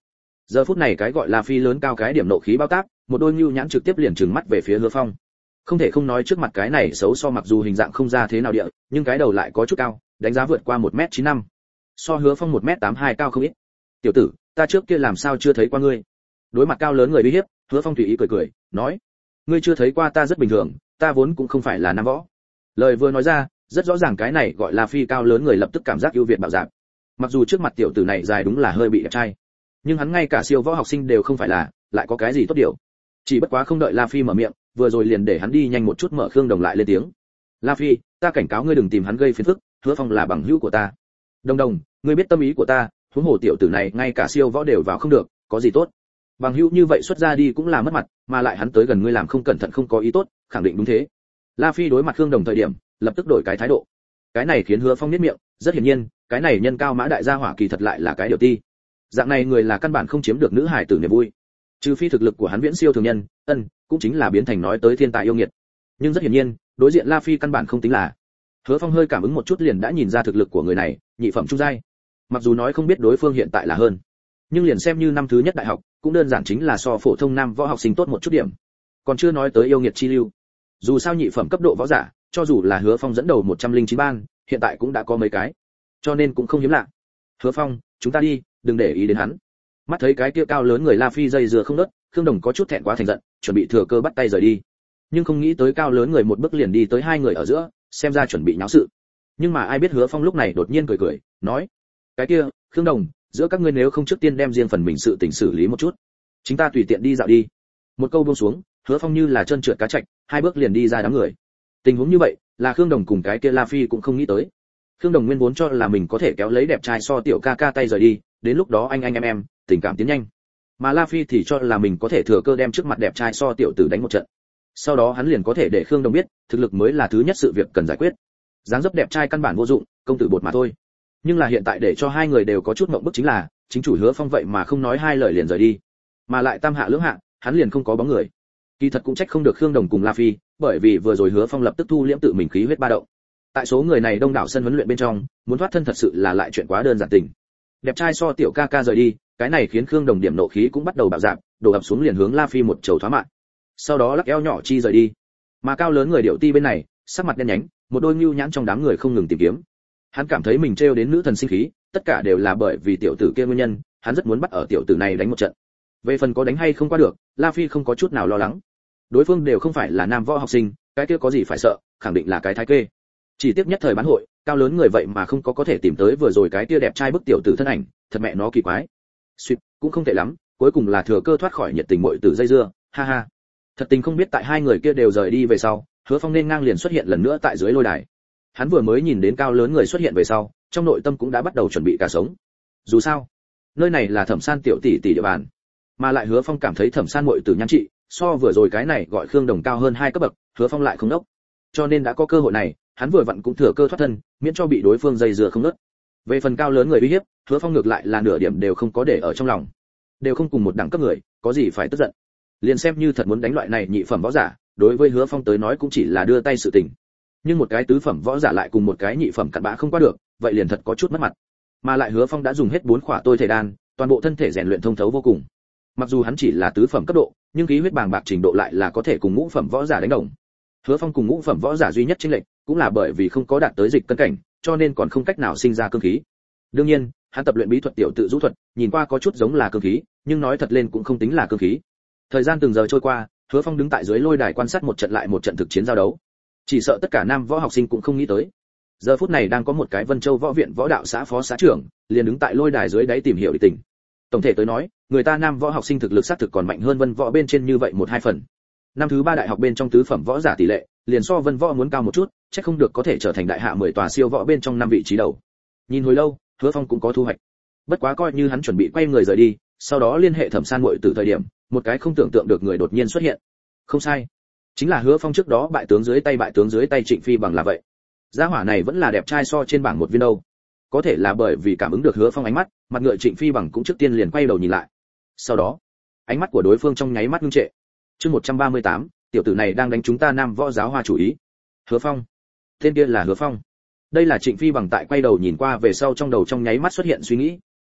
Speaker 1: Giờ phút này cái gọi là phi lớn cao cái điểm nộ khí bao tác, một đôi nhu nhãn trực tiếp liền trừng mắt về phía Hứa Phong. Không thể không nói trước mặt cái này xấu so mặc dù hình dạng không ra thế nào địa, nhưng cái đầu lại có chút cao, đánh giá vượt qua 1m95. So Hứa Phong 1m82 cao không ít. "Tiểu tử, ta trước kia làm sao chưa thấy qua ngươi?" Đối mặt cao lớn người uy hiếp, Hứa Phong tùy ý cười cười, nói: "Ngươi chưa thấy qua ta rất bình thường, ta vốn cũng không phải là nam võ." Lời vừa nói ra, rất rõ ràng cái này gọi là phi cao lớn người lập tức cảm giác ưu việt bạo dạn. Mặc dù trước mặt tiểu tử này dài đúng là hơi bị đẹp trai, nhưng hắn ngay cả siêu võ học sinh đều không phải là, lại có cái gì tốt điều. Chỉ bất quá không đợi La Phi mở miệng, vừa rồi liền để hắn đi nhanh một chút mở Khương Đồng lại lên tiếng. "La Phi, ta cảnh cáo ngươi đừng tìm hắn gây phiền phức, Hứa Phong là bằng hữu của ta." "Đồng Đồng, ngươi biết tâm ý của ta, huống hồ tiểu tử này ngay cả siêu võ đều vào không được, có gì tốt? Bằng hữu như vậy xuất ra đi cũng là mất mặt, mà lại hắn tới gần ngươi làm không cẩn thận không có ý tốt, khẳng định đúng thế." La Phi đối mặt Khương Đồng thời điểm, lập tức đổi cái thái độ. Cái này khiến Hứa Phong nhếch miệng, rất hiển nhiên, cái này nhân cao mã đại gia hỏa kỳ thật lại là cái điều ti. Dạng này người là căn bản không chiếm được nữ hải tử niềm vui. Trừ phi thực lực của hắn viễn siêu thường nhân, cũng chính là biến thành nói tới thiên tài yêu nghiệt. Nhưng rất hiển nhiên, đối diện La Phi căn bản không tính là. Hứa Phong hơi cảm ứng một chút liền đã nhìn ra thực lực của người này, nhị phẩm trung giai. Mặc dù nói không biết đối phương hiện tại là hơn, nhưng liền xem như năm thứ nhất đại học, cũng đơn giản chính là so phổ thông nam võ học sinh tốt một chút điểm. Còn chưa nói tới yêu nghiệt chi lưu. Dù sao nhị phẩm cấp độ võ giả, cho dù là Hứa Phong dẫn đầu 109 ban, hiện tại cũng đã có mấy cái, cho nên cũng không hiếm lạ. "Hứa Phong, chúng ta đi, đừng để ý đến hắn." Mắt thấy cái kia cao lớn người La Phi dây dưa không ngớt, Khương Đồng có chút thẹn quá thành giận, chuẩn bị thừa cơ bắt tay rời đi. Nhưng không nghĩ tới cao lớn người một bước liền đi tới hai người ở giữa, xem ra chuẩn bị nháo sự. Nhưng mà ai biết Hứa Phong lúc này đột nhiên cười cười, nói: "Cái kia, Khương Đồng, giữa các ngươi nếu không trước tiên đem riêng phần mình sự tình xử lý một chút, chúng ta tùy tiện đi dạo đi." Một câu buông xuống, Hứa Phong như là trơn trượt cá trạch, hai bước liền đi ra đám người. Tình huống như vậy, là Khương Đồng cùng cái kia La Phi cũng không nghĩ tới. Khương Đồng nguyên vốn cho là mình có thể kéo lấy đẹp trai so tiểu ca ca tay rời đi, đến lúc đó anh em, tình cảm tiến nhanh. Mà La Phi thì cho là mình có thể thừa cơ đem trước mặt đẹp trai so tiểu tử đánh một trận. Sau đó hắn liền có thể để Khương Đồng biết, thực lực mới là thứ nhất sự việc cần giải quyết. Dáng dấp đẹp trai căn bản vô dụng, công tử bột mà thôi. Nhưng là hiện tại để cho hai người đều có chút ngượng bức chính là, chính chủ Hứa Phong vậy mà không nói hai lời liền rời đi. Mà lại tam hạ lưỡng hạ, hắn liền không có bóng người. Kỳ thật cũng trách không được Khương Đồng cùng La Phi, bởi vì vừa rồi Hứa Phong lập tức thu liễm tự mình khí huyết ba động. Tại số người này đông đảo sân huấn luyện bên trong, muốn thoát thân thật sự là lại chuyện quá đơn giản tình. Đẹp trai so tiểu ca ca rời đi, cái này khiến Khương Đồng điểm nộ khí cũng bắt đầu bạo dạn, đổ ập xuống liền hướng La Phi một chầu thoá mạng. Sau đó lắc eo nhỏ chi rời đi. Mà cao lớn người điệu ti bên này, sắc mặt đen nhánh, một đôi nhu nhãn trong đám người không ngừng tìm kiếm. Hắn cảm thấy mình trêu đến nữ thần sinh khí, tất cả đều là bởi vì tiểu tử kia nguyên nhân, hắn rất muốn bắt ở tiểu tử này đánh một trận. Về phần có đánh hay không qua được, La Phi không có chút nào lo lắng. Đối phương đều không phải là nam võ học sinh, cái kia có gì phải sợ, khẳng định là cái thái kê. Chỉ tiếc nhất thời bán hội, cao lớn người vậy mà không có thể tìm tới vừa rồi cái kia đẹp trai bức tiểu tử thân ảnh, thật mẹ nó kỳ quái. Suýt, cũng không tệ lắm, cuối cùng là thừa cơ thoát khỏi nhiệt tình muội tử dây dưa, ha ha. Thật tình không biết tại hai người kia đều rời đi về sau, Hứa Phong nên ngang liền xuất hiện lần nữa tại dưới lôi đài. Hắn vừa mới nhìn đến cao lớn người xuất hiện về sau, trong nội tâm cũng đã bắt đầu chuẩn bị cả sống. Dù sao, nơi này là Thẩm San tiểu tỷ tỷ địa bàn, mà lại Hứa Phong cảm thấy Thẩm San muội tử nhan trị, so vừa rồi cái này gọi Khương Đồng cao hơn 2 cấp bậc, Hứa Phong lại không đốc. Cho nên đã có cơ hội này, hắn vừa vặn cũng thừa cơ thoát thân, miễn cho bị đối phương dây dưa không ngớt. Về phần cao lớn người uy hiếp, Hứa Phong ngược lại là nửa điểm đều không có để ở trong lòng. Đều không cùng một đẳng cấp người, có gì phải tức giận. Liền xem như thật muốn đánh loại này nhị phẩm võ giả, đối với Hứa Phong tới nói cũng chỉ là đưa tay sự tình. Nhưng một cái tứ phẩm võ giả lại cùng một cái nhị phẩm cặn bã không qua được, vậy liền thật có chút mất mặt. Mà lại Hứa Phong đã dùng hết 4 khỏa tôi thể đan, toàn bộ thân thể rèn luyện thông thấu vô cùng. Mặc dù hắn chỉ là tứ phẩm cấp độ, nhưng khí huyết bàng bạc trình độ lại là có thể cùng ngũ phẩm võ giả đánh đồng. Hứa Phong cùng ngũ phẩm võ giả duy nhất chênh lệch, cũng là bởi vì không có đạt tới dịch cân cảnh, cho nên còn không cách nào sinh ra cương khí. Đương nhiên, hắn tập luyện bí thuật tiểu tự rũ thuật, nhìn qua có chút giống là cương khí, nhưng nói thật lên cũng không tính là cương khí. Thời gian từng giờ trôi qua, Hứa Phong đứng tại dưới lôi đài quan sát một trận lại một trận thực chiến giao đấu. Chỉ sợ tất cả nam võ học sinh cũng không nghĩ tới. Giờ phút này đang có một cái Vân Châu võ viện võ đạo xã phó xã trưởng, liền đứng tại lôi đài dưới đáy tìm hiểu địch tình. Tổng thể tới nói, người ta nam võ học sinh thực lực xác thực còn mạnh hơn Vân võ bên trên như vậy 1-2 phần. Năm thứ 3 đại học bên trong tứ phẩm võ giả tỷ lệ, liền so Vân võ muốn cao một chút, chắc không được có thể trở thành đại hạ 10 tòa siêu võ bên trong 5 vị trí đầu. Nhìn hồi lâu, Hứa Phong cũng có thu hoạch. Bất quá coi như hắn chuẩn bị quay người rời đi, sau đó liên hệ Thẩm San muội từ thời điểm, một cái không tưởng tượng được người đột nhiên xuất hiện. Không sai, chính là Hứa Phong trước đó bại tướng dưới tay Trịnh Phi bằng là vậy. Gia hỏa này vẫn là đẹp trai so trên bảng một viên đâu. Có thể là bởi vì cảm ứng được Hứa Phong ánh mắt, mặt ngựa Trịnh Phi bằng cũng trước tiên liền quay đầu nhìn lại. Sau đó, ánh mắt của đối phương trong nháy mắt ngưng trệ. Chương 138, tiểu tử này đang đánh chúng ta nam võ giáo hoa chủ ý. Hứa Phong. Tên kia là Hứa Phong. Đây là Trịnh Phi bằng tại quay đầu nhìn qua về sau trong đầu trong nháy mắt xuất hiện suy nghĩ.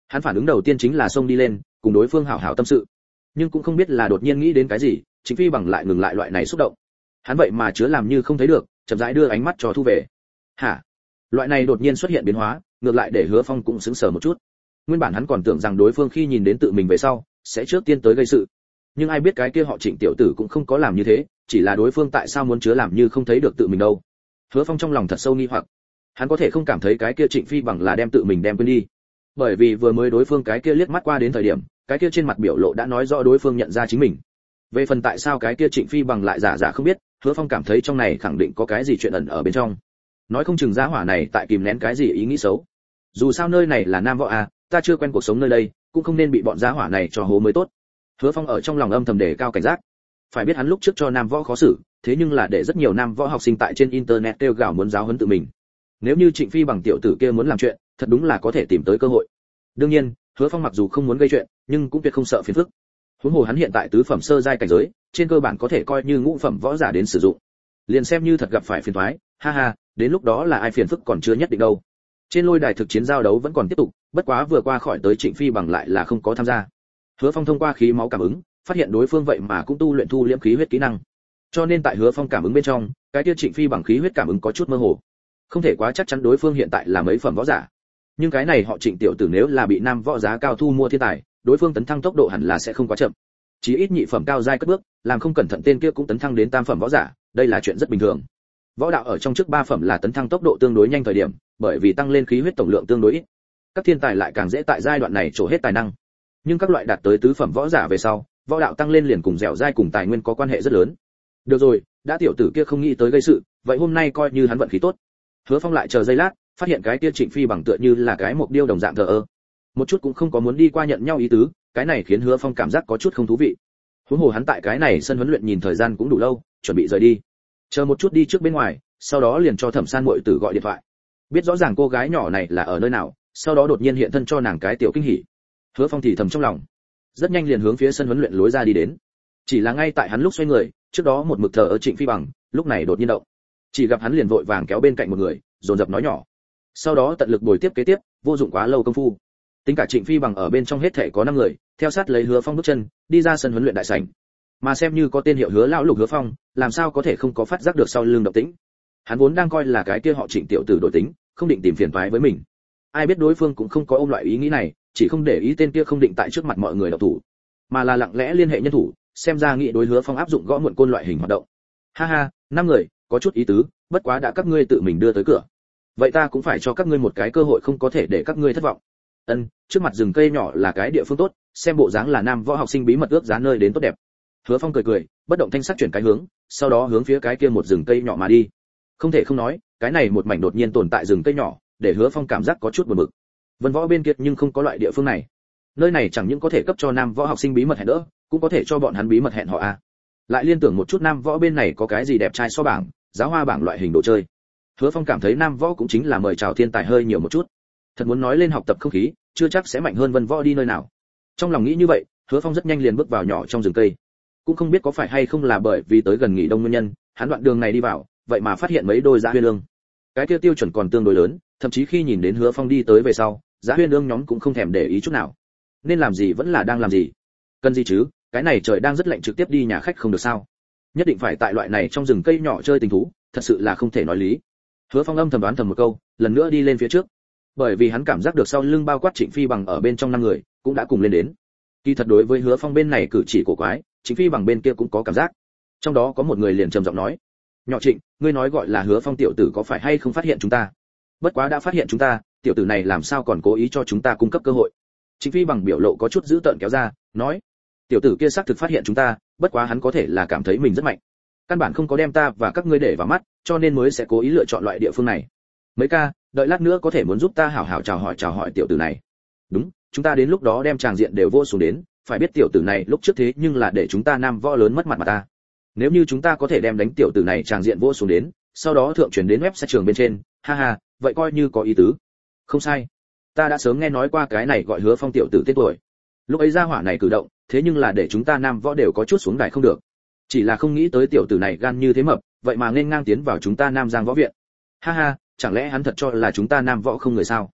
Speaker 1: Hắn phản ứng đầu tiên chính là xông đi lên cùng đối phương hảo hảo tâm sự, nhưng cũng không biết là đột nhiên nghĩ đến cái gì, Trịnh Phi Bằng lại ngừng lại loại này xúc động. Hắn vậy mà chứa làm như không thấy được, chậm rãi đưa ánh mắt cho thu về. Hả? Loại này đột nhiên xuất hiện biến hóa, ngược lại để Hứa Phong cũng sững sờ một chút. Nguyên bản hắn còn tưởng rằng đối phương khi nhìn đến tự mình về sau sẽ trước tiên tới gây sự, nhưng ai biết cái kia họ Trịnh tiểu tử cũng không có làm như thế, chỉ là đối phương tại sao muốn chứa làm như không thấy được tự mình đâu. Hứa Phong trong lòng thật sâu nghi hoặc. Hắn có thể không cảm thấy cái kia Trịnh Phi Bằng là đem tự mình đem quên đi, bởi vì vừa mới đối phương cái kia liếc mắt qua đến thời điểm, cái kia trên mặt biểu lộ đã nói rõ đối phương nhận ra chính mình. Về phần tại sao cái kia Trịnh Phi Bằng lại giả không biết, Hứa Phong cảm thấy trong này khẳng định có cái gì chuyện ẩn ở bên trong. Nói không chừng gia hỏa này tại kìm nén cái gì ý nghĩ xấu. Dù sao nơi này là Nam Võ à, ta chưa quen cuộc sống nơi đây, cũng không nên bị bọn gia hỏa này cho hố mới tốt. Hứa Phong ở trong lòng âm thầm đề cao cảnh giác. Phải biết hắn lúc trước cho Nam Võ khó xử, thế nhưng là để rất nhiều Nam Võ học sinh tại trên internet kêu gào muốn giáo huấn tự mình. Nếu như Trịnh Phi Bằng tiểu tử kia muốn làm chuyện, thật đúng là có thể tìm tới cơ hội. Đương nhiên, Hứa Phong mặc dù không muốn gây chuyện, nhưng cũng tuyệt không sợ phiền phức. Huống hồ hắn hiện tại tứ phẩm sơ giai cảnh giới, trên cơ bản có thể coi như ngũ phẩm võ giả đến sử dụng. Liền xem như thật gặp phải phiền toái, ha ha, đến lúc đó là ai phiền phức còn chưa nhất định đâu. Trên lôi đài thực chiến giao đấu vẫn còn tiếp tục, bất quá vừa qua khỏi tới Trịnh Phi Bằng lại là không có tham gia. Hứa Phong thông qua khí máu cảm ứng, phát hiện đối phương vậy mà cũng tu luyện thu liễm khí huyết kỹ năng. Cho nên tại Hứa Phong cảm ứng bên trong, cái kia Trịnh Phi Bằng khí huyết cảm ứng có chút mơ hồ. Không thể quá chắc chắn đối phương hiện tại là mấy phẩm võ giả. Nhưng cái này họ Trịnh tiểu tử nếu là bị Nam Võ giá cao thu mua thiên tài, đối phương tấn thăng tốc độ hẳn là sẽ không quá chậm. Chí ít nhị phẩm cao giai cất bước, làm không cẩn thận tên kia cũng tấn thăng đến tam phẩm võ giả, đây là chuyện rất bình thường. Võ đạo ở trong trước 3 phẩm là tấn thăng tốc độ tương đối nhanh thời điểm, bởi vì tăng lên khí huyết tổng lượng tương đối ít. Các thiên tài lại càng dễ tại giai đoạn này trổ hết tài năng. Nhưng các loại đạt tới tứ phẩm võ giả về sau, võ đạo tăng lên liền cùng dẻo dai cùng tài nguyên có quan hệ rất lớn. Được rồi, đã tiểu tử kia không nghĩ tới gây sự, vậy hôm nay coi như hắn vận khí tốt. Hứa Phong lại chờ giây lát, phát hiện cái kia Trịnh Phi Bằng tựa như là cái mục điêu đồng dạng thờ ơ, một chút cũng không có muốn đi qua nhận nhau ý tứ, cái này khiến Hứa Phong cảm giác có chút không thú vị. Huống hồ hắn tại cái này sân huấn luyện nhìn thời gian cũng đủ lâu, chuẩn bị rời đi. Chờ một chút đi trước bên ngoài, sau đó liền cho Thẩm San muội tử gọi điện thoại. Biết rõ ràng cô gái nhỏ này là ở nơi nào, sau đó đột nhiên hiện thân cho nàng cái tiểu kinh hỉ. Hứa Phong thì thầm trong lòng, rất nhanh liền hướng phía sân huấn luyện lối ra đi đến. Chỉ là ngay tại hắn lúc xoay người, trước đó một mực thờ ở Trịnh Phi Bằng, lúc này đột nhiên động. Chỉ gặp hắn liền vội vàng kéo bên cạnh một người, dồn dập nói nhỏ. Sau đó tận lực bồi tiếp kế tiếp, vô dụng quá lâu công phu. Tính cả Trịnh Phi Bằng ở bên trong hết thể có 5 người, theo sát lấy Hứa Phong bước chân, đi ra sân huấn luyện đại sảnh. Mà xem như có tên hiệu Hứa lão lục Hứa Phong, làm sao có thể không có phát giác được sau lưng động tĩnh. Hắn vốn đang coi là cái kia họ Trịnh tiểu tử đổi tính, không định tìm phiền toái với mình. Ai biết đối phương cũng không có ôm loại ý nghĩ này, chỉ không để ý tên kia không định tại trước mặt mọi người động thủ, mà là lặng lẽ liên hệ nhân thủ, xem ra nghĩ đối Hứa Phong áp dụng gõ muộn côn loại hình hoạt động. Ha ha, 5 người, có chút ý tứ, bất quá đã các ngươi tự mình đưa tới cửa, vậy ta cũng phải cho các ngươi một cái cơ hội, không có thể để các ngươi thất vọng. Trước mặt rừng cây nhỏ là cái địa phương tốt, xem bộ dáng là Nam Võ học sinh bí mật ước giá nơi đến tốt đẹp. Hứa Phong cười cười, bất động thanh sắc chuyển cái hướng, sau đó hướng phía cái kia một rừng cây nhỏ mà đi. Không thể không nói, cái này một mảnh đột nhiên tồn tại rừng cây nhỏ, để Hứa Phong cảm giác có chút buồn bực. Vân Võ bên kia nhưng không có loại địa phương này. Nơi này chẳng những có thể cấp cho Nam Võ học sinh bí mật hẹn đỡ, cũng có thể cho bọn hắn bí mật hẹn họ a. Lại liên tưởng một chút Nam Võ bên này có cái gì đẹp trai so bảng, giáo hoa bảng loại hình đồ chơi. Hứa Phong cảm thấy Nam Võ cũng chính là mời chào thiên tài hơi nhiều một chút. Thật muốn nói lên học tập không khí, chưa chắc sẽ mạnh hơn Vân Võ đi nơi nào. Trong lòng nghĩ như vậy, Hứa Phong rất nhanh liền bước vào nhỏ trong rừng cây. Cũng không biết có phải hay không là bởi vì tới gần nghỉ đông nguyên nhân, hắn đoạn đường này đi vào, vậy mà phát hiện mấy đôi dã huyên ương. Cái tiêu tiêu chuẩn còn tương đối lớn, thậm chí khi nhìn đến Hứa Phong đi tới về sau, dã huyên ương nhóm cũng không thèm để ý chút nào. Nên làm gì vẫn là đang làm gì. Cần gì chứ, cái này trời đang rất lạnh, trực tiếp đi nhà khách không được sao? Nhất định phải tại loại này trong rừng cây nhỏ chơi tình thú, thật sự là không thể nói lý. Hứa Phong âm thầm đoán thầm một câu, lần nữa đi lên phía trước. Bởi vì hắn cảm giác được sau lưng bao quát Trịnh Phi Bằng ở bên trong 5 người, cũng đã cùng lên đến. Kỳ thật đối với Hứa Phong bên này cử chỉ cổ quái, Trịnh Phi Bằng bên kia cũng có cảm giác. Trong đó có một người liền trầm giọng nói: "Nhỏ Trịnh, ngươi nói gọi là Hứa Phong tiểu tử có phải hay không phát hiện chúng ta? Bất quá đã phát hiện chúng ta, tiểu tử này làm sao còn cố ý cho chúng ta cung cấp cơ hội?" Trịnh Phi Bằng biểu lộ có chút dữ tợn kéo ra, nói: "Tiểu tử kia xác thực phát hiện chúng ta, bất quá hắn có thể là cảm thấy mình rất mạnh, căn bản không có đem ta và các ngươi để vào mắt, cho nên mới sẽ cố ý lựa chọn loại địa phương này. Mấy ca, đợi lát nữa có thể muốn giúp ta hảo hảo chào hỏi tiểu tử này." "Đúng, chúng ta đến lúc đó đem tràng diện đều vô xuống đến, phải biết tiểu tử này lúc trước thế nhưng là để chúng ta Nam Võ lớn mất mặt mà ta. Nếu như chúng ta có thể đem đánh tiểu tử này tràng diện vô xuống đến, sau đó thượng truyền đến website trường bên trên, ha ha, vậy coi như có ý tứ." "Không sai, ta đã sớm nghe nói qua cái này gọi Hứa Phong tiểu tử tên tuổi. Lúc ấy gia hỏa này cử động, thế nhưng là để chúng ta Nam Võ đều có chút xuống đài không được. Chỉ là không nghĩ tới tiểu tử này gan như thế mập, vậy mà nên ngang tiến vào chúng ta Nam Giang Võ viện. Ha ha, chẳng lẽ hắn thật cho là chúng ta Nam Võ không người sao?"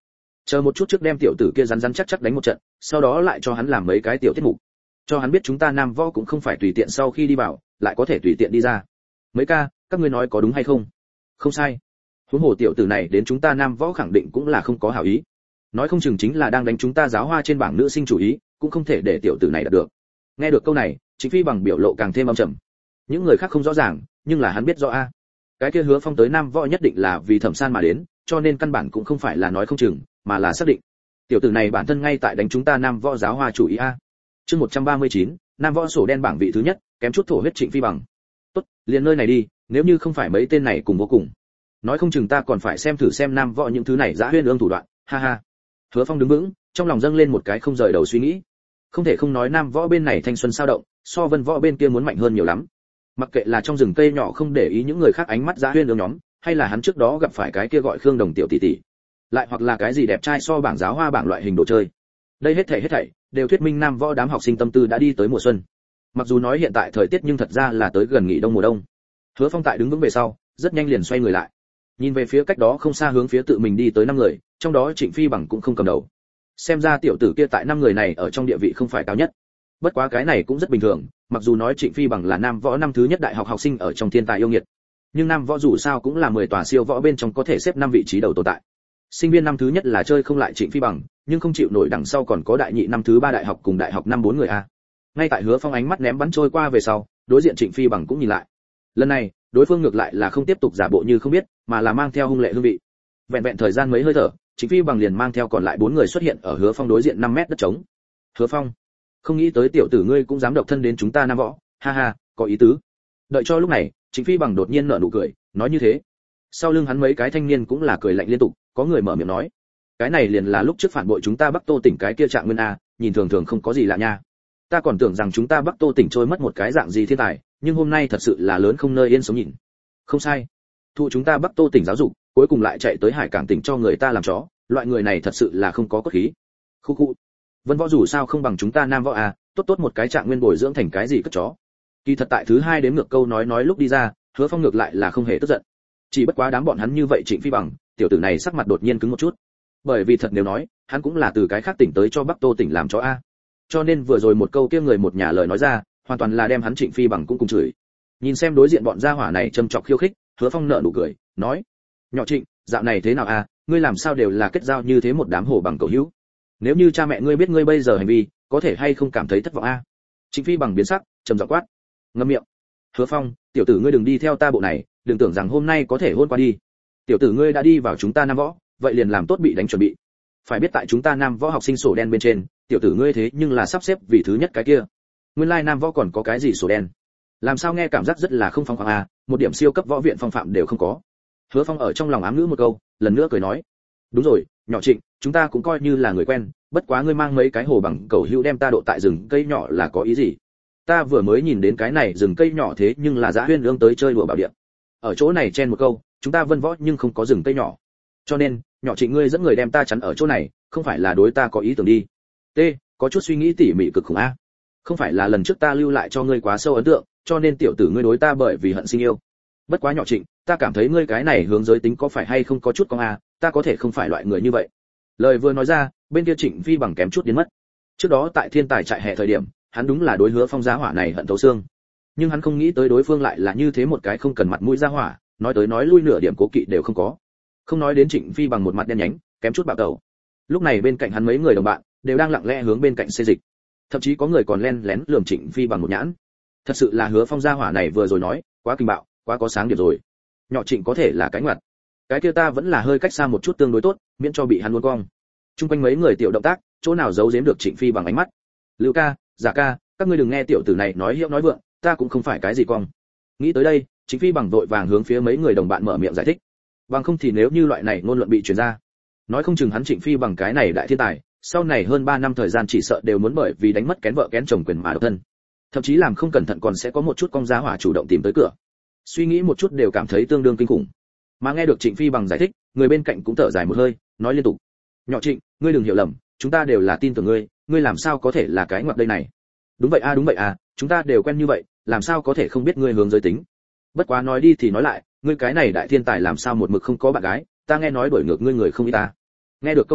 Speaker 1: Chờ một chút trước đem tiểu tử kia rắn rắn chắc chắc đánh một trận, sau đó lại cho hắn làm mấy cái tiểu tiết mục, cho hắn biết chúng ta Nam Võ cũng không phải tùy tiện sau khi đi vào lại có thể tùy tiện đi ra. Mấy ca, các ngươi nói có đúng hay không? Không sai. Huống hồ tiểu tử này đến chúng ta Nam Võ khẳng định cũng là không có hảo ý, nói không chừng chính là đang đánh chúng ta Giáo Hoa trên bảng nữ sinh chủ ý, cũng không thể để tiểu tử này đạt được. Nghe được câu này, Trịnh Phi bằng biểu lộ càng thêm âm trầm. Những người khác không rõ ràng, nhưng là hắn biết rõ a. Cái kia Hứa Phong tới Nam Võ nhất định là vì Thẩm San mà đến, cho nên căn bản cũng không phải là nói không chừng, mà là xác định. Tiểu tử này bản thân ngay tại đánh chúng ta Nam Võ Giáo Hoa chủ ý a. Chương 139, Nam Võ sổ đen bảng vị thứ nhất, kém chút thổ huyết Trịnh Phi bằng. Tốt, liền nơi này đi, nếu như không phải mấy tên này cùng vô cùng, nói không chừng ta còn phải xem thử xem Nam Võ những thứ này dã huyên ương thủ đoạn, ha ha. Hứa Phong đứng vững, trong lòng dâng lên một cái không rời đầu suy nghĩ. Không thể không nói Nam Võ bên này thanh xuân sao động, so Vân Võ bên kia muốn mạnh hơn nhiều lắm. Mặc kệ là trong rừng cây nhỏ không để ý những người khác ánh mắt dã huyên ương nhóm, hay là hắn trước đó gặp phải cái kia gọi Khương Đồng tiểu tỷ tỷ, lại hoặc là cái gì đẹp trai so bảng Giáo Hoa bảng loại hình đồ chơi. Đây hết thảy đều thuyết minh Nam Võ đám học sinh tâm tư đã đi tới mùa xuân. Mặc dù nói hiện tại thời tiết nhưng thật ra là tới gần nghỉ đông mùa đông. Hứa Phong tại đứng vững về sau, rất nhanh liền xoay người lại, nhìn về phía cách đó không xa hướng phía tự mình đi tới 5 người, trong đó Trịnh Phi bằng cũng không cầm đầu. Xem ra tiểu tử kia tại 5 người này ở trong địa vị không phải cao nhất. Bất quá cái này cũng rất bình thường, mặc dù nói Trịnh Phi bằng là Nam Võ năm thứ nhất đại học học sinh ở trong thiên tài yêu nghiệt, nhưng Nam Võ dù sao cũng là 10 tòa siêu võ bên trong có thể xếp 5 vị trí đầu tồn tại. Sinh viên năm thứ nhất là chơi không lại Trịnh Phi bằng, nhưng không chịu nổi đằng sau còn có đại nhị năm thứ 3 đại học cùng đại học năm 4 người a. Ngay tại Hứa Phong ánh mắt ném bắn trôi qua về sau, đối diện Trịnh Phi bằng cũng nhìn lại. Lần này, đối phương ngược lại là không tiếp tục giả bộ như không biết, mà là mang theo hung lệ hương vị. Vẹn vẹn thời gian mấy hơi thở, Trịnh Phi bằng liền mang theo còn lại 4 người xuất hiện ở Hứa Phong đối diện 5 mét đất trống. Hứa Phong, không nghĩ tới tiểu tử ngươi cũng dám độc thân đến chúng ta Nam Võ, ha ha, có ý tứ. Đợi cho lúc này, Trịnh Phi bằng đột nhiên nở nụ cười, nói như thế. Sau lưng hắn mấy cái thanh niên cũng là cười lạnh liên tục, có người mở miệng nói, cái này liền là lúc trước phản bội chúng ta Bắc Tô tỉnh cái kia Trạng Nguyên a, nhìn thường thường không có gì lạ nha. Ta còn tưởng rằng chúng ta Bắc Tô tỉnh trôi mất một cái dạng gì thiên tài, nhưng hôm nay thật sự là lớn không nơi yên sống nhìn. Không sai, thụ chúng ta Bắc Tô tỉnh giáo dục, cuối cùng lại chạy tới Hải Cảng tỉnh cho người ta làm chó, loại người này thật sự là không có cốt khí. Khu khu. Vân Võ dù sao không bằng chúng ta Nam Võ à, tốt một cái Trạng Nguyên bồi dưỡng thành cái gì cất chó. Kỳ thật tại thứ 2 đếm ngược câu nói lúc đi ra, Hứa Phong ngược lại là không hề tức giận. Chỉ bất quá đám bọn hắn như vậy Trịnh Phi bằng, tiểu tử này sắc mặt đột nhiên cứng một chút. Bởi vì thật nếu nói, hắn cũng là từ cái khác tỉnh tới cho Bắc Tô tỉnh làm chó a. Cho nên vừa rồi một câu kia người một nhà lời nói ra, hoàn toàn là đem hắn Trịnh Phi bằng cũng cùng chửi. Nhìn xem đối diện bọn gia hỏa này châm chọc khiêu khích, Hứa Phong nở nụ cười, nói: "Nhỏ Trịnh, dạo này thế nào a, ngươi làm sao đều là kết giao như thế một đám hổ bằng cầu hữu? Nếu như cha mẹ ngươi biết ngươi bây giờ hành vi, có thể hay không cảm thấy thất vọng a?" Trịnh Phi bằng biến sắc, trầm giọng quát: "Ngậm miệng." Hứa Phong, tiểu tử ngươi đừng đi theo ta bộ này, đừng tưởng rằng hôm nay có thể hôn qua đi. Tiểu tử ngươi đã đi vào chúng ta Nam Võ, vậy liền làm tốt bị đánh chuẩn bị. Phải biết tại chúng ta Nam Võ học sinh sổ đen bên trên, tiểu tử ngươi thế nhưng là sắp xếp vị thứ nhất cái kia. Nguyên lai Nam Võ còn có cái gì sổ đen? Làm sao nghe cảm giác rất là không phong khoáng a, một điểm siêu cấp võ viện phong phạm đều không có. Hứa Phong ở trong lòng ám ngữ một câu, lần nữa cười nói: "Đúng rồi, nhỏ Trịnh, chúng ta cũng coi như là người quen, bất quá ngươi mang mấy cái hồ bằng cầu hữu đem ta độ tại rừng cây nhỏ là có ý gì? Ta vừa mới nhìn đến cái này rừng cây nhỏ thế nhưng là dã huyên ương tới chơi đùa bảo địa. Ở chỗ này chen một câu, chúng ta Vân Võ nhưng không có rừng cây nhỏ. Cho nên, nhỏ Trịnh ngươi dẫn người đem ta chắn ở chỗ này, không phải là đối ta có ý tưởng đi. T, có chút suy nghĩ tỉ mỉ cực khủng a. Không phải là lần trước ta lưu lại cho ngươi quá sâu ấn tượng, cho nên tiểu tử ngươi đối ta bởi vì hận sinh yêu. Bất quá nhỏ Trịnh, ta cảm thấy ngươi cái này hướng giới tính có phải hay không có chút con a, ta có thể không phải loại người như vậy." Lời vừa nói ra, bên kia Trịnh Phi bằng kém chút biến mất. Trước đó tại Thiên Tài trại hè thời điểm, hắn đúng là đối Hứa Phong giá hỏa này hận thấu xương. Nhưng hắn không nghĩ tới đối phương lại là như thế một cái không cần mặt mũi giá hỏa, nói tới nói lui nửa điểm cố kỵ đều không có. Không nói đến Trịnh Phi bằng một mặt đen nhánh, kém chút bạo tẩu. Lúc này bên cạnh hắn mấy người đồng bạn đều đang lặng lẽ hướng bên cạnh xê dịch. Thậm chí có người còn len lén lườm Trịnh Phi bằng một nhãn. Thật sự là Hứa Phong gia hỏa này vừa rồi nói, quá kinh bạo, quá có sáng điểm rồi. Nhỏ Trịnh có thể là cánh mặt. Cái kia ta vẫn là hơi cách xa một chút tương đối tốt, miễn cho bị hắn uốn cong. Trung quanh mấy người tiểu động tác, chỗ nào giấu giếm được Trịnh Phi bằng ánh mắt. Lưu ca, Giả ca, các ngươi đừng nghe tiểu tử này nói hiệu nói vượng, ta cũng không phải cái gì cong. Nghĩ tới đây, Trịnh Phi bằng vội vàng hướng phía mấy người đồng bạn mở miệng giải thích. Bằng không thì nếu như loại này ngôn luận bị truyền ra, nói không chừng hắn Trịnh Phi bằng cái này đại thiên tài, sau này hơn 3 năm thời gian chỉ sợ đều muốn bởi vì đánh mất kén vợ kén chồng quyền mà độc thân. Thậm chí làm không cẩn thận còn sẽ có một chút cong giá hỏa chủ động tìm tới cửa. Suy nghĩ một chút đều cảm thấy tương đương kinh khủng. Mà nghe được Trịnh Phi bằng giải thích, người bên cạnh cũng thở dài một hơi, nói liên tục: "Nhỏ Trịnh, ngươi đừng hiểu lầm, chúng ta đều là tin tưởng ngươi, ngươi làm sao có thể là cái ngoặc đây này?" Đúng vậy a, chúng ta đều quen như vậy, làm sao có thể không biết ngươi hướng giới tính. Bất quá nói đi thì nói lại, ngươi cái này đại thiên tài làm sao một mực không có bạn gái, ta nghe nói đổi ngược ngươi người không ít ta. Nghe được câu này,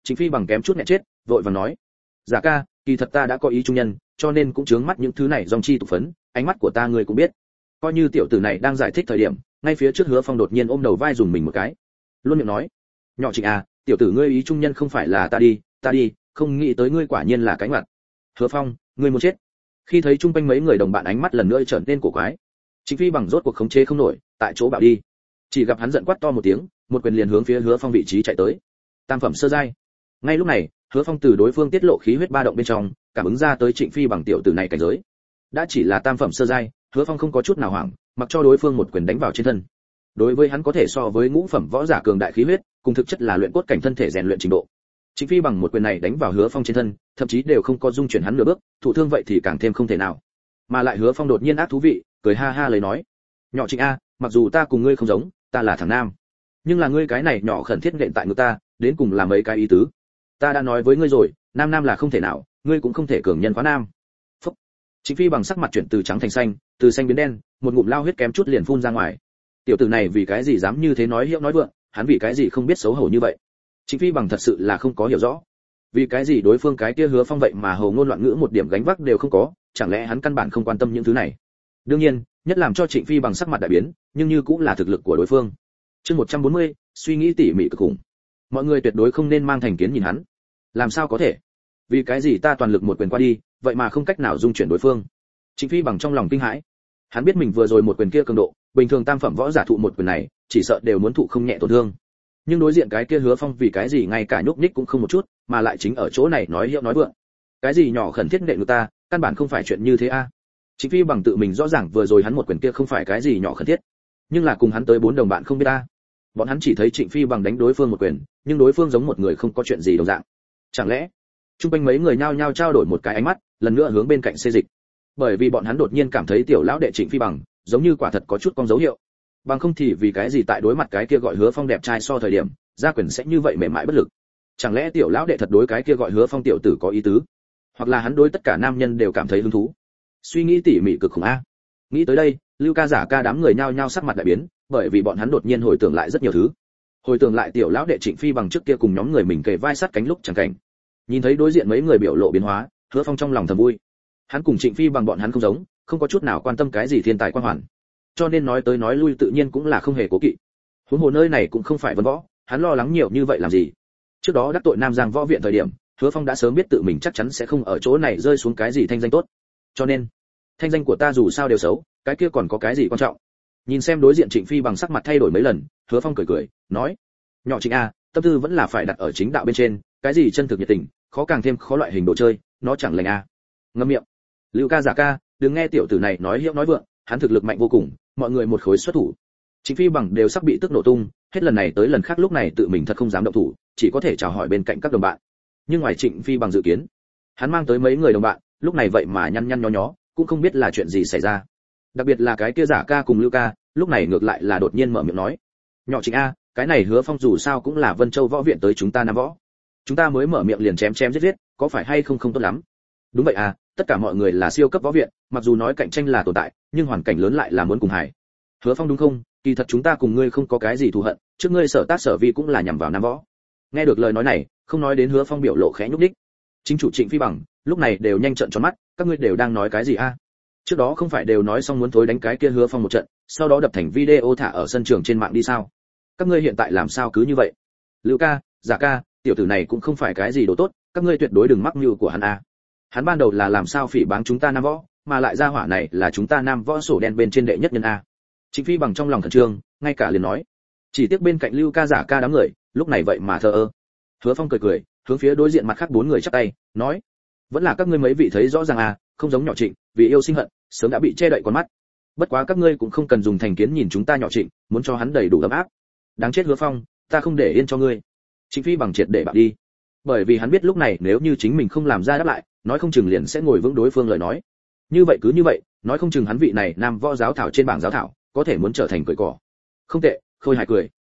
Speaker 1: Trịnh Phi bằng kém chút nghẹn chết, vội vàng nói: "Giả ca, kỳ thật ta đã có ý trung nhân, cho nên cũng chướng mắt những thứ này dòng chi tục phấn, ánh mắt của ta ngươi cũng biết." Coi như tiểu tử này đang giải thích thời điểm, ngay phía trước Hứa Phong đột nhiên ôm đầu vai dùng mình một cái. Luôn miệng nói: "Nhỏ Trịnh à, tiểu tử ngươi ý trung nhân không phải là ta đi, không nghĩ tới ngươi quả nhiên là cái ngoặt." "Hứa Phong, ngươi muốn chết." Khi thấy chung quanh mấy người đồng bạn ánh mắt lần nữa trở nên cổ quái, Trịnh Phi bằng rốt cuộc khống chế không nổi, tại chỗ bạo đi. Chỉ gặp hắn giận quát to một tiếng, một quyền liền hướng phía Hứa Phong vị trí chạy tới. Tam phẩm sơ giai. Ngay lúc này, Hứa Phong từ đối phương tiết lộ khí huyết ba động bên trong, cảm ứng ra tới Trịnh Phi bằng tiểu tử này cảnh giới. Đã chỉ là tam phẩm sơ giai, Hứa Phong không có chút nào hoảng, mặc cho đối phương một quyền đánh vào trên thân. Đối với hắn có thể so với ngũ phẩm võ giả cường đại khí huyết, cùng thực chất là luyện cốt cảnh thân thể rèn luyện trình độ. Trịnh Phi bằng một quyền này đánh vào Hứa Phong trên thân, thậm chí đều không có dung chuyển hắn nửa bước, thụ thương vậy thì càng thêm không thể nào. Mà lại Hứa Phong đột nhiên ác thú vị, cười ha ha lấy nói: "Nhỏ Trịnh a, mặc dù ta cùng ngươi không giống, ta là thằng nam, nhưng là ngươi cái này nhỏ khẩn thiết nện tại ngực ta, đến cùng là mấy cái ý tứ? Ta đã nói với ngươi rồi, nam nam là không thể nào, ngươi cũng không thể cường nhân quá nam." Phúc. Trịnh Phi bằng sắc mặt chuyển từ trắng thành xanh, từ xanh biến đen, một ngụm lao huyết kém chút liền phun ra ngoài. Tiểu tử này vì cái gì dám như thế nói hiệu nói vượng, hắn vì cái gì không biết xấu hổ như vậy? Trịnh Phi bằng thật sự là không có hiểu rõ. Vì cái gì đối phương cái kia Hứa Phong vậy mà hồ ngôn loạn ngữ một điểm gánh vác đều không có, chẳng lẽ hắn căn bản không quan tâm những thứ này? Đương nhiên, nhất làm cho Trịnh Phi bằng sắc mặt đại biến, nhưng như cũng là thực lực của đối phương. Chương 140, suy nghĩ tỉ mỉ cực khủng. Mọi người tuyệt đối không nên mang thành kiến nhìn hắn. Làm sao có thể? Vì cái gì ta toàn lực một quyền qua đi, vậy mà không cách nào dung chuyển đối phương? Trịnh Phi bằng trong lòng kinh hãi. Hắn biết mình vừa rồi một quyền kia cường độ, bình thường tam phẩm võ giả thụ một quyền này, chỉ sợ đều muốn thụ không nhẹ tổn thương. Nhưng đối diện cái kia Hứa Phong vì cái gì ngay cả nhúc nhích cũng không một chút, mà lại chính ở chỗ này nói hiệu nói vượng. Cái gì nhỏ khẩn thiết nện người ta, căn bản không phải chuyện như thế a. Trịnh Phi bằng tự mình rõ ràng vừa rồi hắn một quyền kia không phải cái gì nhỏ khẩn thiết, nhưng là cùng hắn tới bốn đồng bạn không biết a. Bọn hắn chỉ thấy Trịnh Phi bằng đánh đối phương một quyền, nhưng đối phương giống một người không có chuyện gì đồng dạng. Chẳng lẽ? Trung quanh mấy người nhao nhao trao đổi một cái ánh mắt, lần nữa hướng bên cạnh xê dịch. Bởi vì bọn hắn đột nhiên cảm thấy tiểu lão đệ Trịnh Phi bằng, giống như quả thật có chút con dấu hiệu. Bằng không thì vì cái gì tại đối mặt cái kia gọi Hứa Phong đẹp trai so thời điểm, ra quyền sẽ như vậy mềm mại bất lực. Chẳng lẽ tiểu lão đệ thật đối cái kia gọi Hứa Phong tiểu tử có ý tứ? Hoặc là hắn đối tất cả nam nhân đều cảm thấy hứng thú? Suy nghĩ tỉ mỉ cực khủng a. Nghĩ tới đây, Lưu Ca Giả Ca đám người nhao nhao sắc mặt đại biến, bởi vì bọn hắn đột nhiên hồi tưởng lại rất nhiều thứ. Hồi tưởng lại tiểu lão đệ Trịnh Phi bằng trước kia cùng nhóm người mình kề vai sát cánh lúc chẳng cảnh. Nhìn thấy đối diện mấy người biểu lộ biến hóa, Hứa Phong trong lòng thầm vui. Hắn cùng Trịnh Phi bằng bọn hắn không giống, không có chút nào quan tâm cái gì thiên tài quan hoàn. Cho nên nói tới nói lui tự nhiên cũng là không hề cố kỵ. Huống hồ nơi này cũng không phải vân võ, hắn lo lắng nhiều như vậy làm gì? Trước đó đắc tội Nam Giang võ viện thời điểm, Hứa Phong đã sớm biết tự mình chắc chắn sẽ không ở chỗ này rơi xuống cái gì thanh danh tốt. Cho nên, thanh danh của ta dù sao đều xấu, cái kia còn có cái gì quan trọng? Nhìn xem đối diện Trịnh Phi bằng sắc mặt thay đổi mấy lần, Hứa Phong cười cười, nói: "Nhỏ Trịnh a, tâm tư vẫn là phải đặt ở chính đạo bên trên, cái gì chân thực nhiệt tình, khó càng thêm khó loại hình đồ chơi, nó chẳng lành a." Ngậm miệng. Lưu Ca Giả Ca, đừng nghe tiểu tử này nói hiệu nói vượng, hắn thực lực mạnh vô cùng, mọi người một khối xuất thủ. Trịnh Phi bằng đều sắp bị tức nổ tung, hết lần này tới lần khác lúc này tự mình thật không dám động thủ, chỉ có thể chào hỏi bên cạnh các đồng bạn. Nhưng ngoài Trịnh Phi bằng dự kiến, hắn mang tới mấy người đồng bạn, lúc này vậy mà nhăn nhăn nhó nhó, cũng không biết là chuyện gì xảy ra. Đặc biệt là cái kia Giả Ca cùng Lưu Ca, lúc này ngược lại là đột nhiên mở miệng nói: "Nhỏ Trịnh a, cái này Hứa Phong dù sao cũng là Vân Châu võ viện tới chúng ta Nam võ. Chúng ta mới mở miệng liền chém chém giết giết, có phải hay không tốt lắm?" Đúng vậy à, tất cả mọi người là siêu cấp võ viện, mặc dù nói cạnh tranh là tồn tại, nhưng hoàn cảnh lớn lại là muốn cùng hải. Hứa Phong đúng không? Kỳ thật chúng ta cùng ngươi không có cái gì thù hận, trước ngươi sở tác sở vi cũng là nhằm vào Nam võ. Nghe được lời nói này, không nói đến Hứa Phong biểu lộ khẽ nhúc nhích. Chính chủ Trịnh Phi bằng, lúc này đều nhanh trợn tròn mắt, các ngươi đều đang nói cái gì a? Trước đó không phải đều nói xong muốn thối đánh cái kia Hứa Phong một trận, sau đó đập thành video thả ở sân trường trên mạng đi sao? Các ngươi hiện tại làm sao cứ như vậy? Lưu Ca, Giả Ca, tiểu tử này cũng không phải cái gì đồ tốt, các ngươi tuyệt đối đừng mắc mưu của hắn a. Hắn ban đầu là làm sao phỉ báng chúng ta Nam võ, mà lại ra hỏa này là chúng ta Nam võ sổ đen bên trên đệ nhất nhân a. Trịnh Phi bằng trong lòng khẩn trương, ngay cả liền nói. Chỉ tiếc bên cạnh Lưu Ca Giả Ca đám người, lúc này vậy mà thờ ơ. Hứa Phong cười cười, hướng phía đối diện mặt khác bốn người chắp tay, nói: "Vẫn là các ngươi mấy vị thấy rõ ràng à, không giống nhỏ Trịnh, vì yêu sinh hận, sớm đã bị che đậy con mắt. Bất quá các ngươi cũng không cần dùng thành kiến nhìn chúng ta nhỏ Trịnh, muốn cho hắn đầy đủ ấm áp. Đáng chết Hứa Phong, ta không để yên cho ngươi." Trịnh Phi bằng triệt để bạo đi. Bởi vì hắn biết lúc này nếu như chính mình không làm ra đáp lại, nói không chừng liền sẽ ngồi vững đối phương lời nói. Như vậy, nói không chừng hắn vị này Nam võ giáo thảo trên bảng giáo thảo, có thể muốn trở thành cười cỏ. Không tệ, khôi hài cười.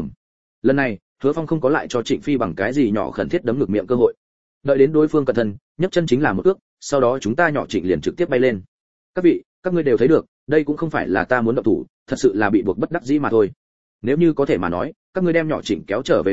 Speaker 1: Lần này, Hứa Phong không có lại cho Trịnh Phi bằng cái gì nhỏ khẩn thiết đấm ngực miệng cơ hội. Đợi đến đối phương cẩn thận, nhấc chân chính là một cước, sau đó chúng ta nhỏ Trịnh liền trực tiếp bay lên. Các vị, các ngươi đều thấy được, đây cũng không phải là ta muốn động thủ, thật sự là bị buộc bất đắc dĩ mà thôi. Nếu như có thể mà nói, các ngươi đem nhỏ Trịnh kéo trở về đi,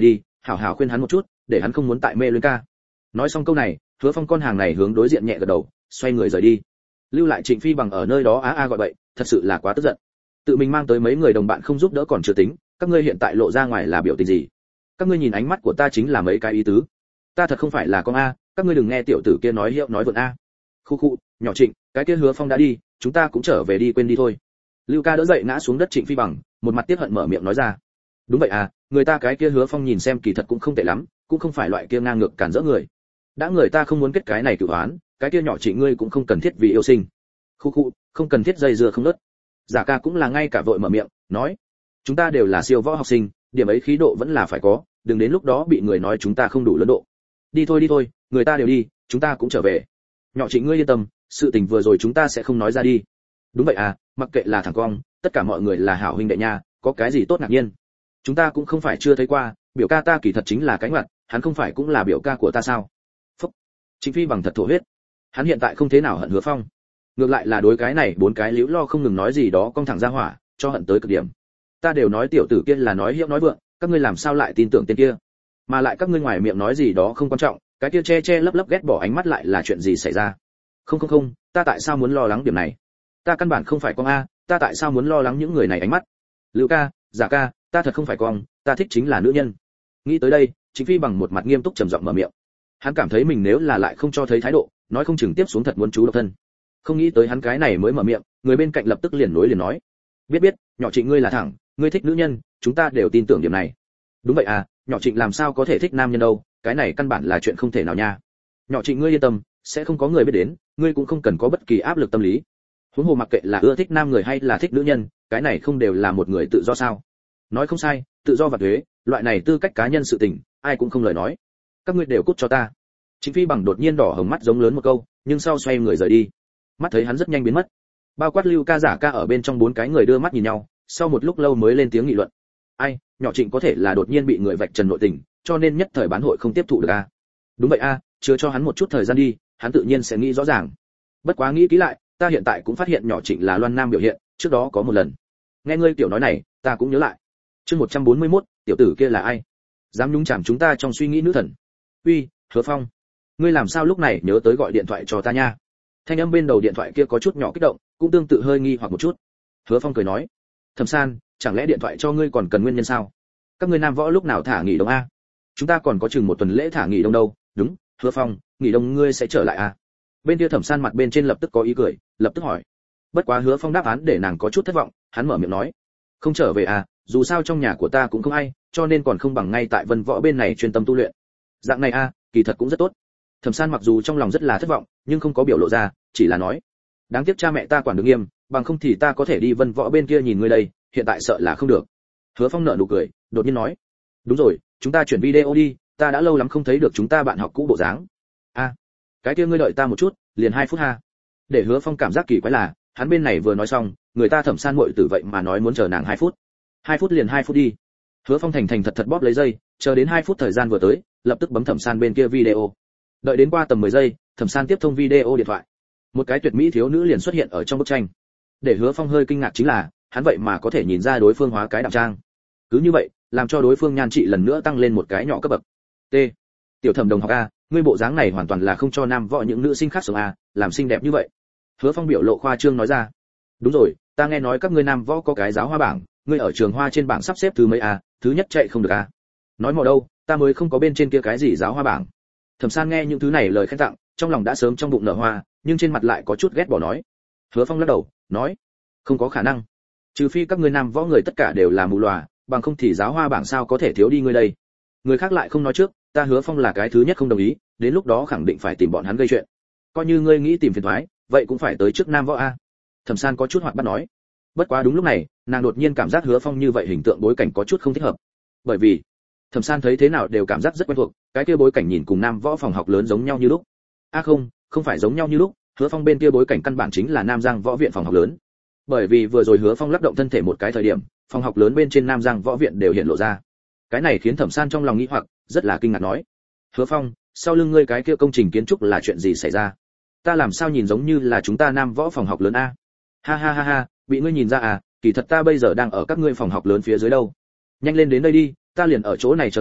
Speaker 1: hảo hảo khuyên hắn một chút, để hắn không muốn tại mê luyến ca. Nói xong câu này, Hứa Phong con hàng này hướng đối diện nhẹ gật đầu, xoay người rời đi. Lưu lại Trịnh Phi Bằng ở nơi đó gọi bậy, thật sự là quá tức giận. Tự mình mang tới mấy người đồng bạn không giúp đỡ còn chưa tính, các ngươi hiện tại lộ ra ngoài là biểu tình gì? Các ngươi nhìn ánh mắt của ta chính là mấy cái ý tứ. Ta thật không phải là con a, các ngươi đừng nghe tiểu tử kia nói hiệu nói vượn a. Khu khu, nhỏ Trịnh, cái kia Hứa Phong đã đi, chúng ta cũng trở về đi, quên đi thôi. Lưu Ca đỡ dậy ngã xuống đất Trịnh Phi Bằng, một mặt tiếc hận mở miệng nói ra. Đúng vậy à, người ta cái kia Hứa Phong nhìn xem kỳ thật cũng không tệ lắm, cũng không phải loại kia ngang ngược cản rỡ người. Đã người ta không muốn kết cái này cửu oán, cái kia nhỏ Trịnh ngươi cũng không cần thiết vì yêu sinh. Khu khu, không cần thiết dây dưa không nớt. Giả Ca cũng là ngay cả vội mở miệng, nói, chúng ta đều là siêu võ học sinh, điểm ấy khí độ vẫn là phải có, đừng đến lúc đó bị người nói chúng ta không đủ lớn độ. Đi thôi, người ta đều đi, chúng ta cũng trở về. Nhỏ Trịnh ngươi yên tâm, sự tình vừa rồi chúng ta sẽ không nói ra đi. Đúng vậy à, mặc kệ là thằng cong, tất cả mọi người là hảo huynh đệ nha, có cái gì tốt ngạc nhiên. Chúng ta cũng không phải chưa thấy qua, biểu ca ta kỳ thật chính là cánh mặt, hắn không phải cũng là biểu ca của ta sao? Phúc. Trịnh Phi Bằng thật thổ huyết. Hắn hiện tại không thế nào hận Hứa Phong, ngược lại là đối cái này bốn cái liễu lo không ngừng nói gì đó cong thẳng ra hỏa, cho hận tới cực điểm. Ta đều nói tiểu tử kia là nói hiệu nói vượng, các ngươi làm sao lại tin tưởng tên kia? Mà lại các ngươi ngoài miệng nói gì đó không quan trọng, cái kia che lấp ghét bỏ ánh mắt lại là chuyện gì xảy ra? Không, ta tại sao muốn lo lắng điểm này? Ta căn bản không phải con a, ta tại sao muốn lo lắng những người này ánh mắt? Lưu ca, Giả ca, ta thật không phải con, ta thích chính là nữ nhân. Nghĩ tới đây, Trịnh Phi Bằng một mặt nghiêm túc trầm giọng mở miệng. Hắn cảm thấy mình nếu là lại không cho thấy thái độ, nói không chừng tiếp xuống thật muốn chú độc thân. Không nghĩ tới hắn cái này mới mở miệng, người bên cạnh lập tức liền nói. Biết, nhỏ Trịnh ngươi là thẳng, ngươi thích nữ nhân, chúng ta đều tin tưởng điểm này. Đúng vậy à, nhỏ Trịnh làm sao có thể thích nam nhân đâu, cái này căn bản là chuyện không thể nào nha. Nhỏ Trịnh ngươi yên tâm, sẽ không có người biết đến, ngươi cũng không cần có bất kỳ áp lực tâm lý. Huống hồ mặc kệ là ưa thích nam người hay là thích nữ nhân, cái này không đều là một người tự do sao? Nói không sai, tự do và thuế, loại này tư cách cá nhân sự tình, ai cũng không lời nói. Các ngươi đều cút cho ta. Trịnh Phi Bằng đột nhiên đỏ hồng mắt giống lớn một câu, nhưng sau xoay người rời đi. Mắt thấy hắn rất nhanh biến mất. Bao quát Lưu Ca Giả Ca ở bên trong bốn cái người đưa mắt nhìn nhau, sau một lúc lâu mới lên tiếng nghị luận. Ai, nhỏ Trịnh có thể là đột nhiên bị người vạch trần nội tình, cho nên nhất thời bán hội không tiếp thụ được a. Đúng vậy a, chưa cho hắn một chút thời gian đi, hắn tự nhiên sẽ nghĩ rõ ràng. Bất quá nghĩ kỹ lại, ta hiện tại cũng phát hiện nhỏ Trịnh là loan nam biểu hiện, trước đó có một lần. Nghe ngươi tiểu nói này, ta cũng nhớ lại. Chương 141, tiểu tử kia là ai? Dám nhúng chàm chúng ta trong suy nghĩ nữ thần. Uy, Hứa Phong, ngươi làm sao lúc này nhớ tới gọi điện thoại cho ta nha? Thanh âm bên đầu điện thoại kia có chút nhỏ kích động, cũng tương tự hơi nghi hoặc một chút. Hứa Phong cười nói, Thẩm San, chẳng lẽ điện thoại cho ngươi còn cần nguyên nhân sao? Các ngươi nam võ lúc nào thả nghỉ đông a? Chúng ta còn có chừng một tuần lễ thả nghỉ đông đâu. Đúng, Hứa Phong, nghỉ đông ngươi sẽ trở lại a? Bên kia Thẩm San mặt bên trên lập tức có ý cười, lập tức hỏi. Bất quá Hứa Phong đáp án để nàng có chút thất vọng, hắn mở miệng nói, không trở về à, dù sao trong nhà của ta cũng không ai, cho nên còn không bằng ngay tại Vân Võ bên này chuyên tâm tu luyện. Dạng này a, kỳ thật cũng rất tốt. Thẩm San mặc dù trong lòng rất là thất vọng, nhưng không có biểu lộ ra, chỉ là nói, đáng tiếc cha mẹ ta quản được nghiêm, bằng không thì ta có thể đi Vân Võ bên kia nhìn ngươi đây, hiện tại sợ là không được. Hứa Phong nở nụ cười, đột nhiên nói, đúng rồi, chúng ta chuyển video đi, ta đã lâu lắm không thấy được chúng ta bạn học cũ bộ dáng. A, cái kia ngươi đợi ta một chút, liền 2 phút ha. Để Hứa Phong cảm giác kỳ quái là, hắn bên này vừa nói xong, người ta Thẩm San muội tử vậy mà nói muốn chờ nàng 2 phút. 2 phút liền 2 phút đi. Hứa Phong thành thật bóp lấy dây, chờ đến 2 phút thời gian vừa tới, lập tức bấm Thẩm San bên kia video. Đợi đến qua tầm 10 giây, Thẩm San tiếp thông video điện thoại. Một cái tuyệt mỹ thiếu nữ liền xuất hiện ở trong bức tranh. Để Hứa Phong hơi kinh ngạc chính là, hắn vậy mà có thể nhìn ra đối phương hóa cái đạm trang. Cứ như vậy, làm cho đối phương nhan trị lần nữa tăng lên một cái nhỏ cấp bậc. T. Tiểu Thẩm đồng học a, ngươi bộ dáng này hoàn toàn là không cho nam võ những nữ sinh khác sống a, làm xinh đẹp như vậy. Hứa Phong biểu lộ khoa trương nói ra. Đúng rồi, ta nghe nói các ngươi nam võ có cái giáo hoa bảng, ngươi ở trường hoa trên bảng sắp xếp thứ mấy a, thứ nhất chạy không được a. Nói mò đâu, ta mới không có bên trên kia cái gì giáo hoa bảng. Thẩm San nghe những thứ này lời khen tặng, trong lòng đã sớm trong bụng nở hoa, nhưng trên mặt lại có chút ghét bỏ nói. Hứa Phong lắc đầu, nói, không có khả năng. Trừ phi các ngươi nam võ người tất cả đều là mù lòa, bằng không thì giáo hoa bảng sao có thể thiếu đi ngươi đây. Người khác lại không nói trước, ta Hứa Phong là cái thứ nhất không đồng ý, đến lúc đó khẳng định phải tìm bọn hắn gây chuyện. Coi như ngươi nghĩ tìm phiền toái, vậy cũng phải tới trước nam võ a. Thẩm San có chút hoạt bát nói. Bất quá đúng lúc này, nàng đột nhiên cảm giác Hứa Phong như vậy hình tượng bối cảnh có chút không thích hợp. Bởi vì, Thẩm San thấy thế nào đều cảm giác rất quen thuộc, cái kia bối cảnh nhìn cùng nam võ phòng học lớn giống nhau như lúc. A không phải giống nhau như lúc, Hứa Phong bên kia bối cảnh căn bản chính là Nam Giang Võ viện phòng học lớn. Bởi vì vừa rồi Hứa Phong lắc động thân thể một cái thời điểm, phòng học lớn bên trên Nam Giang Võ viện đều hiện lộ ra. Cái này khiến Thẩm San trong lòng nghĩ hoặc, rất là kinh ngạc nói: "Hứa Phong, sau lưng ngươi cái kia công trình kiến trúc là chuyện gì xảy ra? Ta làm sao nhìn giống như là chúng ta Nam Võ phòng học lớn a?" Ha ha ha ha, bị ngươi nhìn ra à, kỳ thật ta bây giờ đang ở các ngươi phòng học lớn phía dưới đâu. Nhanh lên đến đây đi, ta liền ở chỗ này chờ ngươi,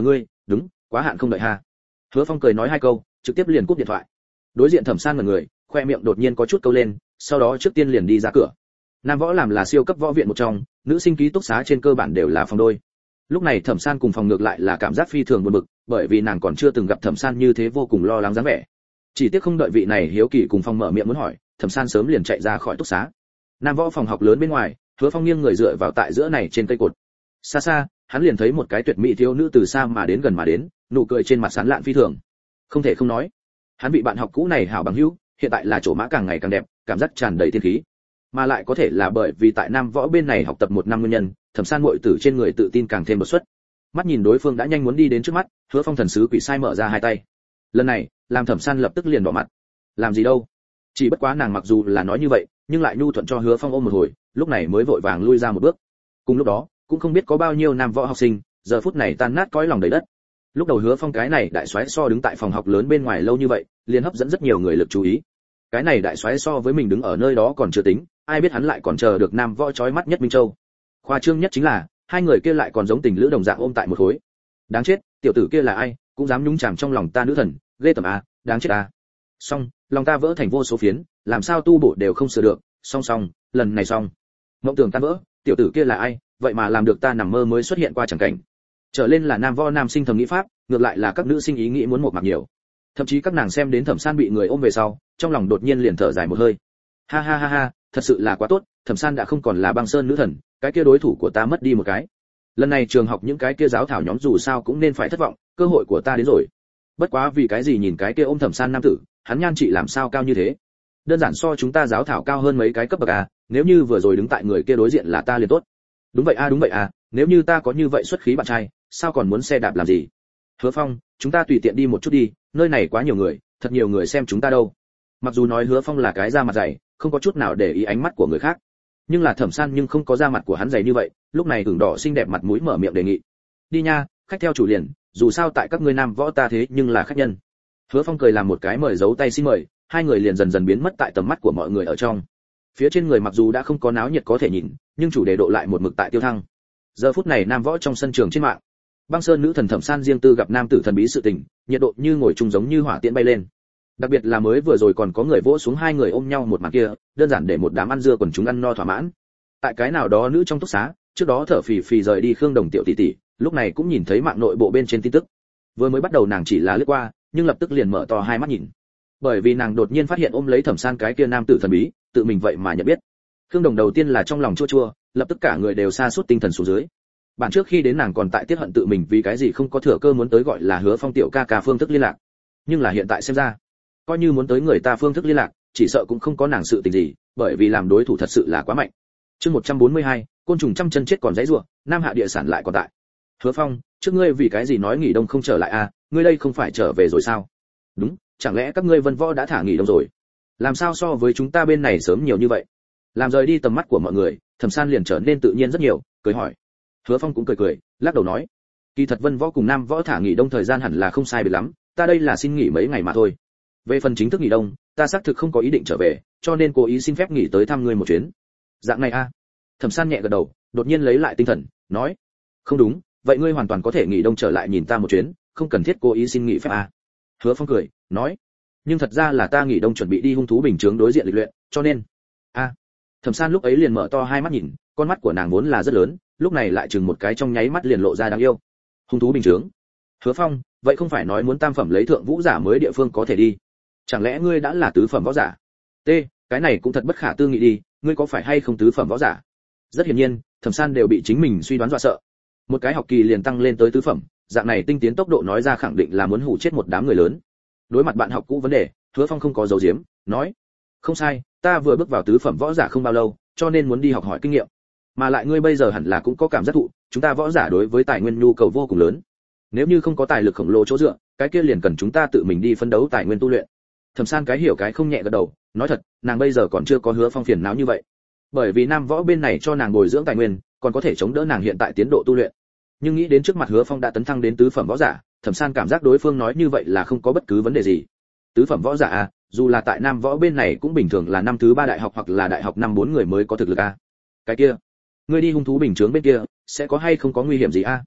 Speaker 1: đúng, quá hạn không đợi ha. Hứa Phong cười nói hai câu, trực tiếp liền cúp điện thoại. Đối diện Thẩm San ngẩn người, khoe miệng đột nhiên có chút câu lên, sau đó trước tiên liền đi ra cửa. Nam Võ làm là siêu cấp võ viện một trong, nữ sinh ký túc xá trên cơ bản đều là phòng đôi. Lúc này Thẩm San cùng phòng ngược lại là cảm giác phi thường buồn bực, bởi vì nàng còn chưa từng gặp Thẩm San như thế vô cùng lo lắng dáng vẻ. Chỉ tiếc không đợi vị này hiếu kỳ cùng phòng mở miệng muốn hỏi, Thẩm San sớm liền chạy ra khỏi túc xá. Nam Võ phòng học lớn bên ngoài, Hứa Phong nghiêng người dựa vào tại giữa này trên cây cột. Xa xa, hắn liền thấy một cái tuyệt mỹ thiếu nữ từ xa mà đến gần mà đến, nụ cười trên mặt sán lạn phi thường. Không thể không nói, hắn bị bạn học cũ này hảo bằng hữu, hiện tại là chỗ mã càng ngày càng đẹp, cảm giác tràn đầy tiên khí. Mà lại có thể là bởi vì tại Nam Võ bên này học tập một năm nguyên nhân, Thẩm San muội tử trên người tự tin càng thêm đột xuất. Mắt nhìn đối phương đã nhanh muốn đi đến trước mắt, Hứa Phong thần sứ quỷ sai mở ra hai tay. Lần này, làm Thẩm San lập tức liền đỏ mặt. Làm gì đâu? Chỉ bất quá nàng mặc dù là nói như vậy, nhưng lại nhu thuận cho Hứa Phong ôm một hồi, lúc này mới vội vàng lui ra một bước. Cùng lúc đó, cũng không biết có bao nhiêu Nam Võ học sinh, giờ phút này tan nát cõi lòng đầy đất. Lúc đầu Hứa Phong cái này đại soái so đứng tại phòng học lớn bên ngoài lâu như vậy, liền hấp dẫn rất nhiều người lực chú ý. Cái này đại soái so với mình đứng ở nơi đó còn chưa tính, ai biết hắn lại còn chờ được Nam Võ chói mắt nhất Minh Châu. Khoa trương nhất chính là, hai người kia lại còn giống tình lữ đồng dạng ôm tại một khối. Đáng chết, tiểu tử kia là ai, cũng dám nhúng chàm trong lòng ta nữ thần, ghê tởm a, đáng chết a. Xong, lòng ta vỡ thành vô số phiến, làm sao tu bổ đều không sửa được, xong, lần này xong. Mộng tưởng tan vỡ, tiểu tử kia là ai, vậy mà làm được ta nằm mơ mới xuất hiện qua chẳng cảnh. Trở lên là Nam Võ nam sinh thầm nghĩ pháp, ngược lại là các nữ sinh ý nghĩ muốn một mặc nhiều. Thậm chí các nàng xem đến Thẩm San bị người ôm về sau, trong lòng đột nhiên liền thở dài một hơi. Ha ha ha ha, thật sự là quá tốt, Thẩm San đã không còn là băng sơn nữ thần, cái kia đối thủ của ta mất đi một cái. Lần này trường học những cái kia giáo thảo nhóm dù sao cũng nên phải thất vọng, cơ hội của ta đến rồi. Bất quá vì cái gì nhìn cái kia ôm Thẩm San nam tử, hắn nhan trị làm sao cao như thế? Đơn giản so chúng ta giáo thảo cao hơn mấy cái cấp bậc à, nếu như vừa rồi đứng tại người kia đối diện là ta liền tốt. Đúng vậy à, nếu như ta có như vậy xuất khí bạn trai, sao còn muốn xe đạp làm gì? Hứa Phong, chúng ta tùy tiện đi một chút đi, nơi này quá nhiều người, thật nhiều người xem chúng ta đâu. Mặc dù nói Hứa Phong là cái da mặt dày, không có chút nào để ý ánh mắt của người khác, nhưng là Thẩm San nhưng không có da mặt của hắn dày như vậy, lúc này ửng đỏ xinh đẹp mặt mũi mở miệng đề nghị. Đi nha, khách theo chủ liền, dù sao tại các ngươi Nam Võ ta thế nhưng là khách nhân. Hứa Phong cười làm một cái mời giấu tay xin mời, hai người liền dần dần biến mất tại tầm mắt của mọi người ở trong. Phía trên người mặc dù đã không có náo nhiệt có thể nhìn, nhưng chủ đề độ lại một mực tại tiêu thăng. Giờ phút này Nam Võ trong sân trường trên mạng, băng sơn nữ thần Thẩm San riêng tư gặp nam tử thần bí sự tình, nhiệt độ như ngồi chung giống như hỏa tiễn bay lên. Đặc biệt là mới vừa rồi còn có người vỗ xuống hai người ôm nhau một màn kia, đơn giản để một đám ăn dưa quần chúng ăn no thỏa mãn. Tại cái nào đó nữ trong túc xá, trước đó thở phì phì rời đi Khương Đồng tiểu tỷ tỷ, lúc này cũng nhìn thấy mạng nội bộ bên trên tin tức. Vừa mới bắt đầu nàng chỉ là lướt qua, nhưng lập tức liền mở to hai mắt nhìn. Bởi vì nàng đột nhiên phát hiện ôm lấy Thẩm San cái kia nam tử thần bí, tự mình vậy mà nhận biết. Khương Đồng đầu tiên là trong lòng chua chua, lập tức cả người đều sa sút tinh thần xuống dưới. Bản trước khi đến nàng còn tại tiết hận tự mình vì cái gì không có thừa cơ muốn tới gọi là Hứa Phong tiểu ca ca phương thức liên lạc. Nhưng là hiện tại xem ra, coi như muốn tới người ta phương thức liên lạc, chỉ sợ cũng không có nàng sự tình gì, bởi vì làm đối thủ thật sự là quá mạnh. Chương 142, côn trùng trăm chân chết còn dãy rủa, Nam Hạ địa sản lại còn tại. Hứa Phong, trước ngươi vì cái gì nói nghỉ đông không trở lại à, ngươi đây không phải trở về rồi sao? Đúng, chẳng lẽ các ngươi Vân Võ đã thả nghỉ đông rồi? Làm sao so với chúng ta bên này sớm nhiều như vậy? Làm rời đi tầm mắt của mọi người, Thẩm San liền trở nên tự nhiên rất nhiều, cười hỏi. Hứa Phong cũng cười, lắc đầu nói, kỳ thật Vân Võ cùng Nam Võ thả nghỉ đông thời gian hẳn là không sai biệt lắm, ta đây là xin nghỉ mấy ngày mà thôi. Về phần chính thức nghỉ đông, ta xác thực không có ý định trở về, cho nên cố ý xin phép nghỉ tới thăm ngươi một chuyến. Dạng này a? Thẩm San nhẹ gật đầu, đột nhiên lấy lại tinh thần, nói, không đúng, vậy ngươi hoàn toàn có thể nghỉ đông trở lại nhìn ta một chuyến, không cần thiết cố ý xin nghỉ phép a. Hứa Phong cười, nói, nhưng thật ra là ta nghỉ đông chuẩn bị đi hung thú bình chướng đối diện lịch luyện, cho nên a. Thẩm San lúc ấy liền mở to hai mắt nhìn, con mắt của nàng vốn là rất lớn, lúc này lại chừng một cái trong nháy mắt liền lộ ra đáng yêu. Hung thú bình chướng? Hứa Phong, vậy không phải nói muốn tam phẩm lấy thượng vũ giả mới địa phương có thể đi? Chẳng lẽ ngươi đã là tứ phẩm võ giả? T, cái này cũng thật bất khả tư nghị đi, ngươi có phải hay không tứ phẩm võ giả? Rất hiển nhiên, Thẩm San đều bị chính mình suy đoán dọa sợ. Một cái học kỳ liền tăng lên tới tứ phẩm, dạng này tinh tiến tốc độ nói ra khẳng định là muốn hủ chết một đám người lớn. Đối mặt bạn học cũ vấn đề, Hứa Phong không có giấu giếm, nói, không sai, ta vừa bước vào tứ phẩm võ giả không bao lâu, cho nên muốn đi học hỏi kinh nghiệm. Mà lại ngươi bây giờ hẳn là cũng có cảm giác thụ, chúng ta võ giả đối với tài nguyên nhu cầu vô cùng lớn. Nếu như không có tài lực khổng lồ chỗ dựa, cái kia liền cần chúng ta tự mình đi phân đấu tài nguyên tu luyện. Thẩm San cái hiểu cái không nhẹ gật đầu, nói thật, nàng bây giờ còn chưa có Hứa Phong phiền não như vậy. Bởi vì Nam Võ bên này cho nàng bồi dưỡng tài nguyên, còn có thể chống đỡ nàng hiện tại tiến độ tu luyện. Nhưng nghĩ đến trước mặt Hứa Phong đã tấn thăng đến tứ phẩm võ giả, Thẩm San cảm giác đối phương nói như vậy là không có bất cứ vấn đề gì. Tứ phẩm võ giả à, dù là tại Nam Võ bên này cũng bình thường là năm thứ 3 đại học hoặc là đại học năm 4 người mới có thực lực a. Cái kia, ngươi đi hung thú bình chướng bên kia, sẽ có hay không có nguy hiểm gì a?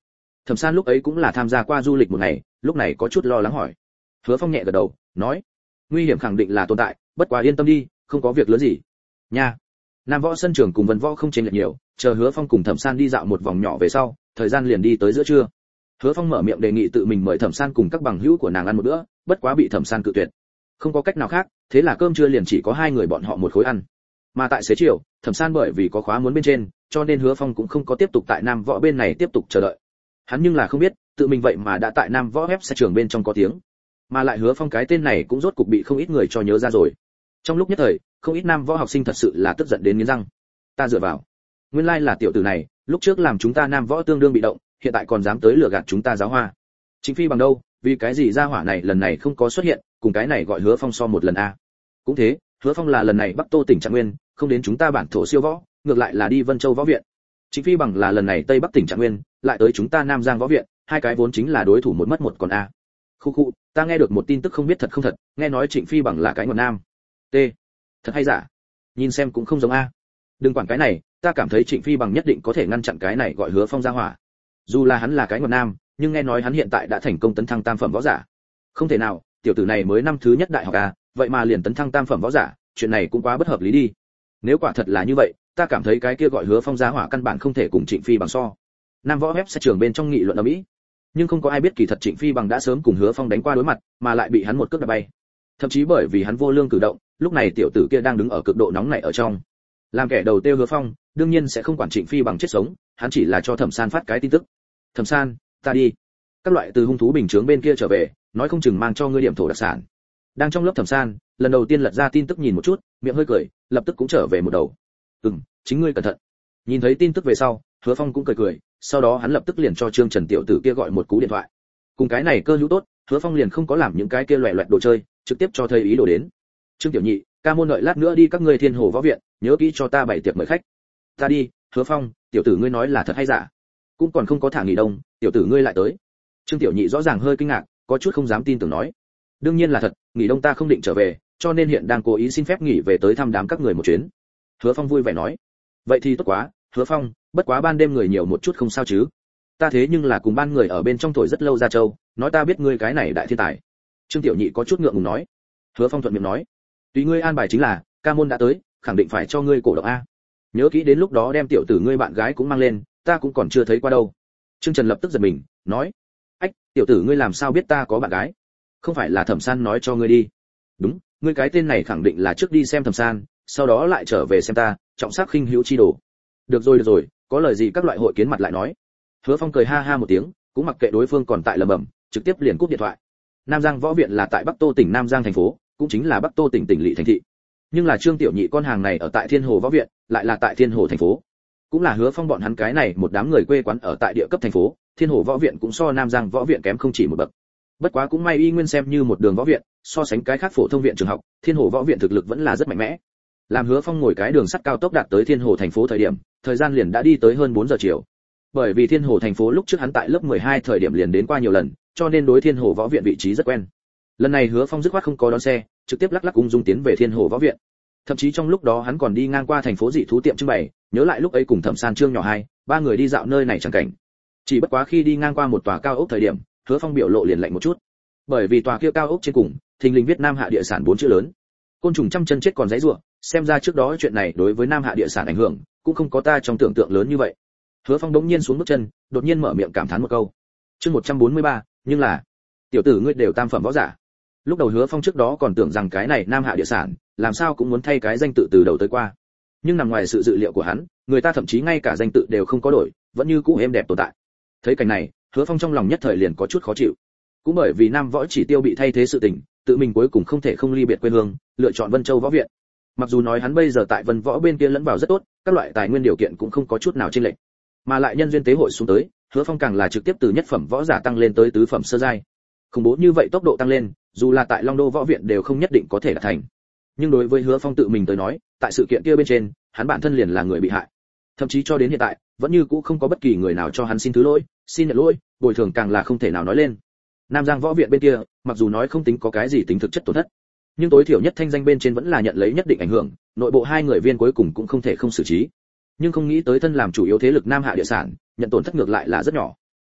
Speaker 1: Thẩm San lúc ấy cũng là tham gia qua du lịch một ngày, lúc này có chút lo lắng hỏi. Hứa Phong nhẹ gật đầu, nói, nguy hiểm khẳng định là tồn tại, bất quá yên tâm đi, không có việc lớn gì. Nha. Nam Võ sân trường cùng Vân Võ không chênh lệch nhiều, chờ Hứa Phong cùng Thẩm San đi dạo một vòng nhỏ về sau, thời gian liền đi tới giữa trưa. Hứa Phong mở miệng đề nghị tự mình mời Thẩm San cùng các bằng hữu của nàng ăn một bữa, bất quá bị Thẩm San cự tuyệt. Không có cách nào khác, thế là cơm trưa liền chỉ có hai người bọn họ một khối ăn. Mà tại xế chiều, Thẩm San bởi vì có khóa muốn bên trên, cho nên Hứa Phong cũng không có tiếp tục tại Nam Võ bên này tiếp tục chờ đợi. Hắn nhưng là không biết, tự mình vậy mà đã tại Nam Võ website trường bên trong có tiếng. Mà lại Hứa Phong cái tên này cũng rốt cục bị không ít người cho nhớ ra rồi. Trong lúc nhất thời, không ít Nam Võ học sinh thật sự là tức giận đến nghiến răng. Ta dựa vào, nguyên lai là tiểu tử này, lúc trước làm chúng ta Nam Võ tương đương bị động, hiện tại còn dám tới lừa gạt chúng ta giáo hoa. Chính Phi bằng đâu, vì cái gì gia hỏa này lần này không có xuất hiện, cùng cái này gọi Hứa Phong so một lần a. Cũng thế, Hứa Phong là lần này Bắc Tô tỉnh Trạng Nguyên, không đến chúng ta bản thổ siêu võ, ngược lại là đi Vân Châu võ viện. Chính Phi bằng là lần này Tây Bắc tỉnh Trạng Nguyên, lại tới chúng ta Nam Giang võ viện, hai cái vốn chính là đối thủ một mất một còn a. Khu khu, ta nghe được một tin tức không biết thật không thật, nghe nói Trịnh Phi bằng là cái ngọn nam. T. Thật hay giả? Nhìn xem cũng không giống a. Đừng quản cái này, ta cảm thấy Trịnh Phi bằng nhất định có thể ngăn chặn cái này gọi Hứa Phong ra hỏa. Dù là hắn là cái ngọn nam, nhưng nghe nói hắn hiện tại đã thành công tấn thăng tam phẩm võ giả. Không thể nào, tiểu tử này mới năm thứ nhất đại học a, vậy mà liền tấn thăng tam phẩm võ giả, chuyện này cũng quá bất hợp lý đi. Nếu quả thật là như vậy, ta cảm thấy cái kia gọi Hứa Phong ra hỏa căn bản không thể cùng Trịnh Phi bằng so. Nam Võ website trường bên trong nghị luận ở Mỹ, nhưng không có ai biết kỳ thật Trịnh Phi bằng đã sớm cùng Hứa Phong đánh qua đối mặt, mà lại bị hắn một cước đạp bay. Thậm chí bởi vì hắn vô lương cử động, lúc này tiểu tử kia đang đứng ở cực độ nóng này ở trong. Làm kẻ đầu tiêu Hứa Phong, đương nhiên sẽ không quản Trịnh Phi bằng chết sống, hắn chỉ là cho Thẩm San phát cái tin tức. Thẩm San, ta đi. Các loại từ hung thú bình chướng bên kia trở về, nói không chừng mang cho ngươi điểm thổ đặc sản. Đang trong lớp Thẩm San, lần đầu tiên lật ra tin tức nhìn một chút, miệng hơi cười, lập tức cũng trở về một đầu. Chính ngươi cẩn thận. Nhìn thấy tin tức về sau, Hứa Phong cũng cười cười, sau đó hắn lập tức liền cho Trương Trần tiểu tử kia gọi một cú điện thoại. Cùng cái này cơ hữu tốt, Hứa Phong liền không có làm những cái kia loẻ loẹt đồ chơi, trực tiếp cho thầy ý đồ đến. Trương tiểu nhị, ca môn đợi lát nữa đi các ngươi Thiên Hồ võ viện, nhớ kỹ cho ta bảy tiệc mời khách. Ta đi. Hứa Phong, tiểu tử ngươi nói là thật hay giả? Cũng còn không có thả nghỉ đông, tiểu tử ngươi lại tới. Trương tiểu nhị rõ ràng hơi kinh ngạc, có chút không dám tin tưởng nói. Đương nhiên là thật, nghỉ đông ta không định trở về, cho nên hiện đang cố ý xin phép nghỉ về tới thăm đám các người một chuyến. Hứa Phong vui vẻ nói. Vậy thì tốt quá, Hứa Phong, bất quá ban đêm người nhiều một chút không sao chứ? Ta thế nhưng là cùng ban người ở bên trong tuổi rất lâu ra châu, nói ta biết ngươi cái này đại thiên tài. Trương tiểu nhị có chút ngượng ngùng nói. Hứa Phong thuận miệng nói. Tùy ngươi an bài chính là, ca môn đã tới, khẳng định phải cho ngươi cổ động a. Nhớ kỹ đến lúc đó đem tiểu tử ngươi bạn gái cũng mang lên, ta cũng còn chưa thấy qua đâu. Trương Trần lập tức giật mình, nói. Ách, tiểu tử ngươi làm sao biết ta có bạn gái? Không phải là Thẩm San nói cho ngươi đi? Đúng, ngươi cái tên này khẳng định là trước đi xem Thẩm San, sau đó lại trở về xem ta, trọng sắc khinh hữu chi đồ. Được rồi, có lời gì các loại hội kiến mặt lại nói. Hứa Phong cười ha ha một tiếng, cũng mặc kệ đối phương còn tại lẩm bẩm, trực tiếp liền cúp điện thoại. Nam Giang võ viện là tại Bắc Tô tỉnh Nam Giang thành phố, cũng chính là Bắc Tô tỉnh tỉnh lỵ thành thị. Nhưng là Trương tiểu nhị con hàng này ở tại Thiên Hồ võ viện, lại là tại Thiên Hồ thành phố. Cũng là Hứa Phong bọn hắn cái này một đám người quê quán ở tại địa cấp thành phố, Thiên Hồ võ viện cũng so Nam Giang võ viện kém không chỉ một bậc. Bất quá cũng may y nguyên xem như một đường võ viện, so sánh cái khác phổ thông viện trường học, Thiên Hồ võ viện thực lực vẫn là rất mạnh mẽ. Làm Hứa Phong ngồi cái đường sắt cao tốc đạt tới Thiên Hồ thành phố thời điểm, thời gian liền đã đi tới hơn 4 giờ chiều. Bởi vì Thiên Hồ thành phố lúc trước hắn tại lớp 12 thời điểm liền đến qua nhiều lần, cho nên đối Thiên Hồ võ viện vị trí rất quen. Lần này Hứa Phong dứt khoát không có đón xe, trực tiếp lắc lắc ung dung tiến về Thiên Hồ võ viện. Thậm chí trong lúc đó hắn còn đi ngang qua thành phố dị thú tiệm trưng bày, nhớ lại lúc ấy cùng Thẩm San Trương nhỏ hai, ba người đi dạo nơi này chẳng cảnh. Chỉ bất quá khi đi ngang qua một tòa cao ốc thời điểm, Hứa Phong biểu lộ liền lạnh một chút. Bởi vì tòa kia cao ốc trên cùng, thình lình viết Nam Hạ địa sản 4 chữ lớn. Côn trùng trăm chân chết còn dãy rủa, xem ra trước đó chuyện này đối với Nam Hạ địa sản ảnh hưởng cũng không có ta trong tưởng tượng lớn như vậy. Hứa Phong đống nhiên xuống bước chân, đột nhiên mở miệng cảm thán một câu. Chương 143, nhưng là, tiểu tử ngươi đều tam phẩm võ giả. Lúc đầu Hứa Phong trước đó còn tưởng rằng cái này Nam Hạ địa sản, làm sao cũng muốn thay cái danh tự từ đầu tới qua. Nhưng nằm ngoài sự dự liệu của hắn, người ta thậm chí ngay cả danh tự đều không có đổi, vẫn như cũ êm đẹp tồn tại. Thấy cảnh này, Hứa Phong trong lòng nhất thời liền có chút khó chịu. Cũng bởi vì Nam Võ chỉ tiêu bị thay thế sự tình, tự mình cuối cùng không thể không ly biệt quê hương, lựa chọn Vân Châu võ viện. Mặc dù nói hắn bây giờ tại Vân Võ bên kia lẫn vào rất tốt, các loại tài nguyên điều kiện cũng không có chút nào chênh lệch. Mà lại nhân duyên tế hội xuống tới, Hứa Phong càng là trực tiếp từ nhất phẩm võ giả tăng lên tới tứ phẩm sơ giai. Khủng bố như vậy tốc độ tăng lên, dù là tại Long Đô võ viện đều không nhất định có thể đạt thành. Nhưng đối với Hứa Phong tự mình tới nói, tại sự kiện kia bên trên, hắn bản thân liền là người bị hại. Thậm chí cho đến hiện tại, vẫn như cũ không có bất kỳ người nào cho hắn xin thứ lỗi, xin nhận lỗi, bồi thường càng là không thể nào nói lên. Nam Giang võ viện bên kia, mặc dù nói không tính có cái gì tính thực chất tổn thất, nhưng tối thiểu nhất thanh danh bên trên vẫn là nhận lấy nhất định ảnh hưởng, nội bộ hai người viên cuối cùng cũng không thể không xử trí. Nhưng không nghĩ tới thân làm chủ yếu thế lực Nam Hạ địa sản, nhận tổn thất ngược lại là rất nhỏ.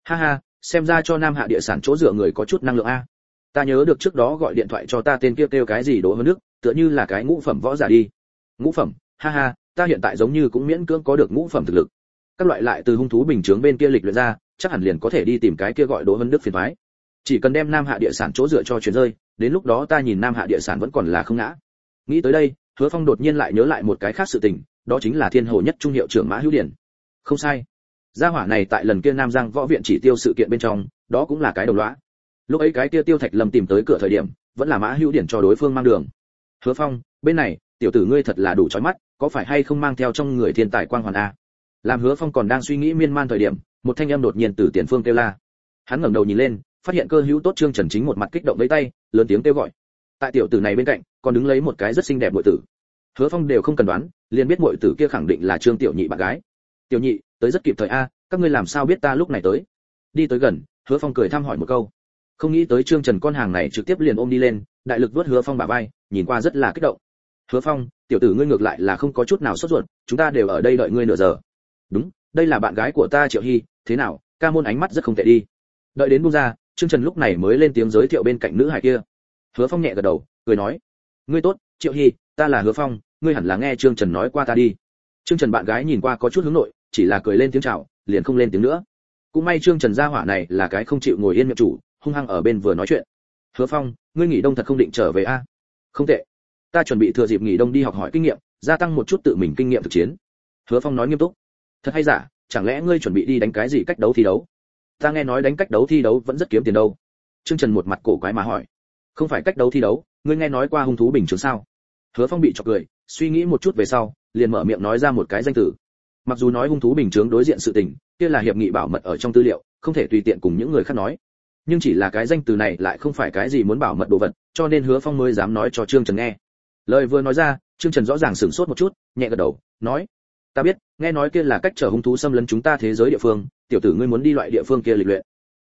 Speaker 1: Ha ha, xem ra cho Nam Hạ địa sản chỗ dựa người có chút năng lượng a. Ta nhớ được trước đó gọi điện thoại cho ta tên kia kêu cái gì Đỗ Hơn Đức, tựa như là cái ngũ phẩm võ giả đi. Ngũ phẩm? Ha ha, ta hiện tại giống như cũng miễn cưỡng có được ngũ phẩm thực lực. Các loại lại từ hung thú bình chướng bên kia lịch luyện ra, chắc hẳn liền có thể đi tìm cái kia gọi Đỗ Hơn Đức phiền toái. Chỉ cần đem Nam Hạ địa sản chỗ dựa cho chuyển rơi, đến lúc đó ta nhìn Nam Hạ địa sản vẫn còn là không ngã. Nghĩ tới đây, Hứa Phong đột nhiên lại nhớ lại một cái khác sự tình, đó chính là Thiên Hồ nhất trung hiệu trưởng Mã Hữu Điển. Không sai, gia hỏa này tại lần kia Nam Giang võ viện chỉ tiêu sự kiện bên trong, đó cũng là cái đầu lõa. Lúc ấy cái kia Tiêu Thạch Lâm tìm tới cửa thời điểm, vẫn là Mã Hữu Điển cho đối phương mang đường. Hứa Phong, bên này, tiểu tử ngươi thật là đủ chói mắt, có phải hay không mang theo trong người thiên tài quang hoàn a? Làm Hứa Phong còn đang suy nghĩ miên man thời điểm, một thanh âm đột nhiên từ tiền phương kêu la. Hắn ngẩng đầu nhìn lên, phát hiện Cơ Hữu Tốt Trương Trần chính một mặt kích động với tay, lớn tiếng kêu gọi. Tại tiểu tử này bên cạnh, còn đứng lấy một cái rất xinh đẹp muội tử. Hứa Phong đều không cần đoán, liền biết muội tử kia khẳng định là Trương Tiểu Nhị bạn gái. Tiểu Nhị, tới rất kịp thời a, các ngươi làm sao biết ta lúc này tới? Đi tới gần, Hứa Phong cười thăm hỏi một câu. Không nghĩ tới Trương Trần con hàng này trực tiếp liền ôm đi lên, đại lực vuốt Hứa Phong bả vai, nhìn qua rất là kích động. Hứa Phong, tiểu tử ngươi ngược lại là không có chút nào sốt ruột, chúng ta đều ở đây đợi ngươi nửa giờ. Đúng, đây là bạn gái của ta Triệu Hi, thế nào, ca môn ánh mắt rất không tệ đi. Đợi đến buông ra, Trương Trần lúc này mới lên tiếng giới thiệu bên cạnh nữ hài kia. Hứa Phong nhẹ gật đầu, cười nói: "Ngươi tốt, Triệu Hi, ta là Hứa Phong, ngươi hẳn là nghe Trương Trần nói qua ta đi." Trương Trần bạn gái nhìn qua có chút hướng nội, chỉ là cười lên tiếng chào, liền không lên tiếng nữa. Cũng may Trương Trần gia hỏa này là cái không chịu ngồi yên miệng chủ, hung hăng ở bên vừa nói chuyện. "Hứa Phong, ngươi nghỉ đông thật không định trở về a?" "Không tệ, ta chuẩn bị thừa dịp nghỉ đông đi học hỏi kinh nghiệm, gia tăng một chút tự mình kinh nghiệm thực chiến." Hứa Phong nói nghiêm túc. "Thật hay giả, chẳng lẽ ngươi chuẩn bị đi đánh cái gì cách đấu thi đấu?" "Ta nghe nói đánh cách đấu thi đấu vẫn rất kiếm tiền đâu." Trương Trần một mặt cổ quái mà hỏi. "Không phải cách đấu thi đấu, ngươi nghe nói qua hung thú bình chướng sao?" Hứa Phong bị chọc cười, suy nghĩ một chút về sau, liền mở miệng nói ra một cái danh từ. Mặc dù nói hung thú bình chướng đối diện sự tình, kia là hiệp nghị bảo mật ở trong tư liệu, không thể tùy tiện cùng những người khác nói. Nhưng chỉ là cái danh từ này lại không phải cái gì muốn bảo mật đồ vật, cho nên Hứa Phong mới dám nói cho Trương Trần nghe. Lời vừa nói ra, Trương Trần rõ ràng sửng sốt một chút, nhẹ gật đầu, nói: "Ta biết, nghe nói kia là cách trở hung thú xâm lấn chúng ta thế giới địa phương, tiểu tử ngươi muốn đi loại địa phương kia lịch luyện."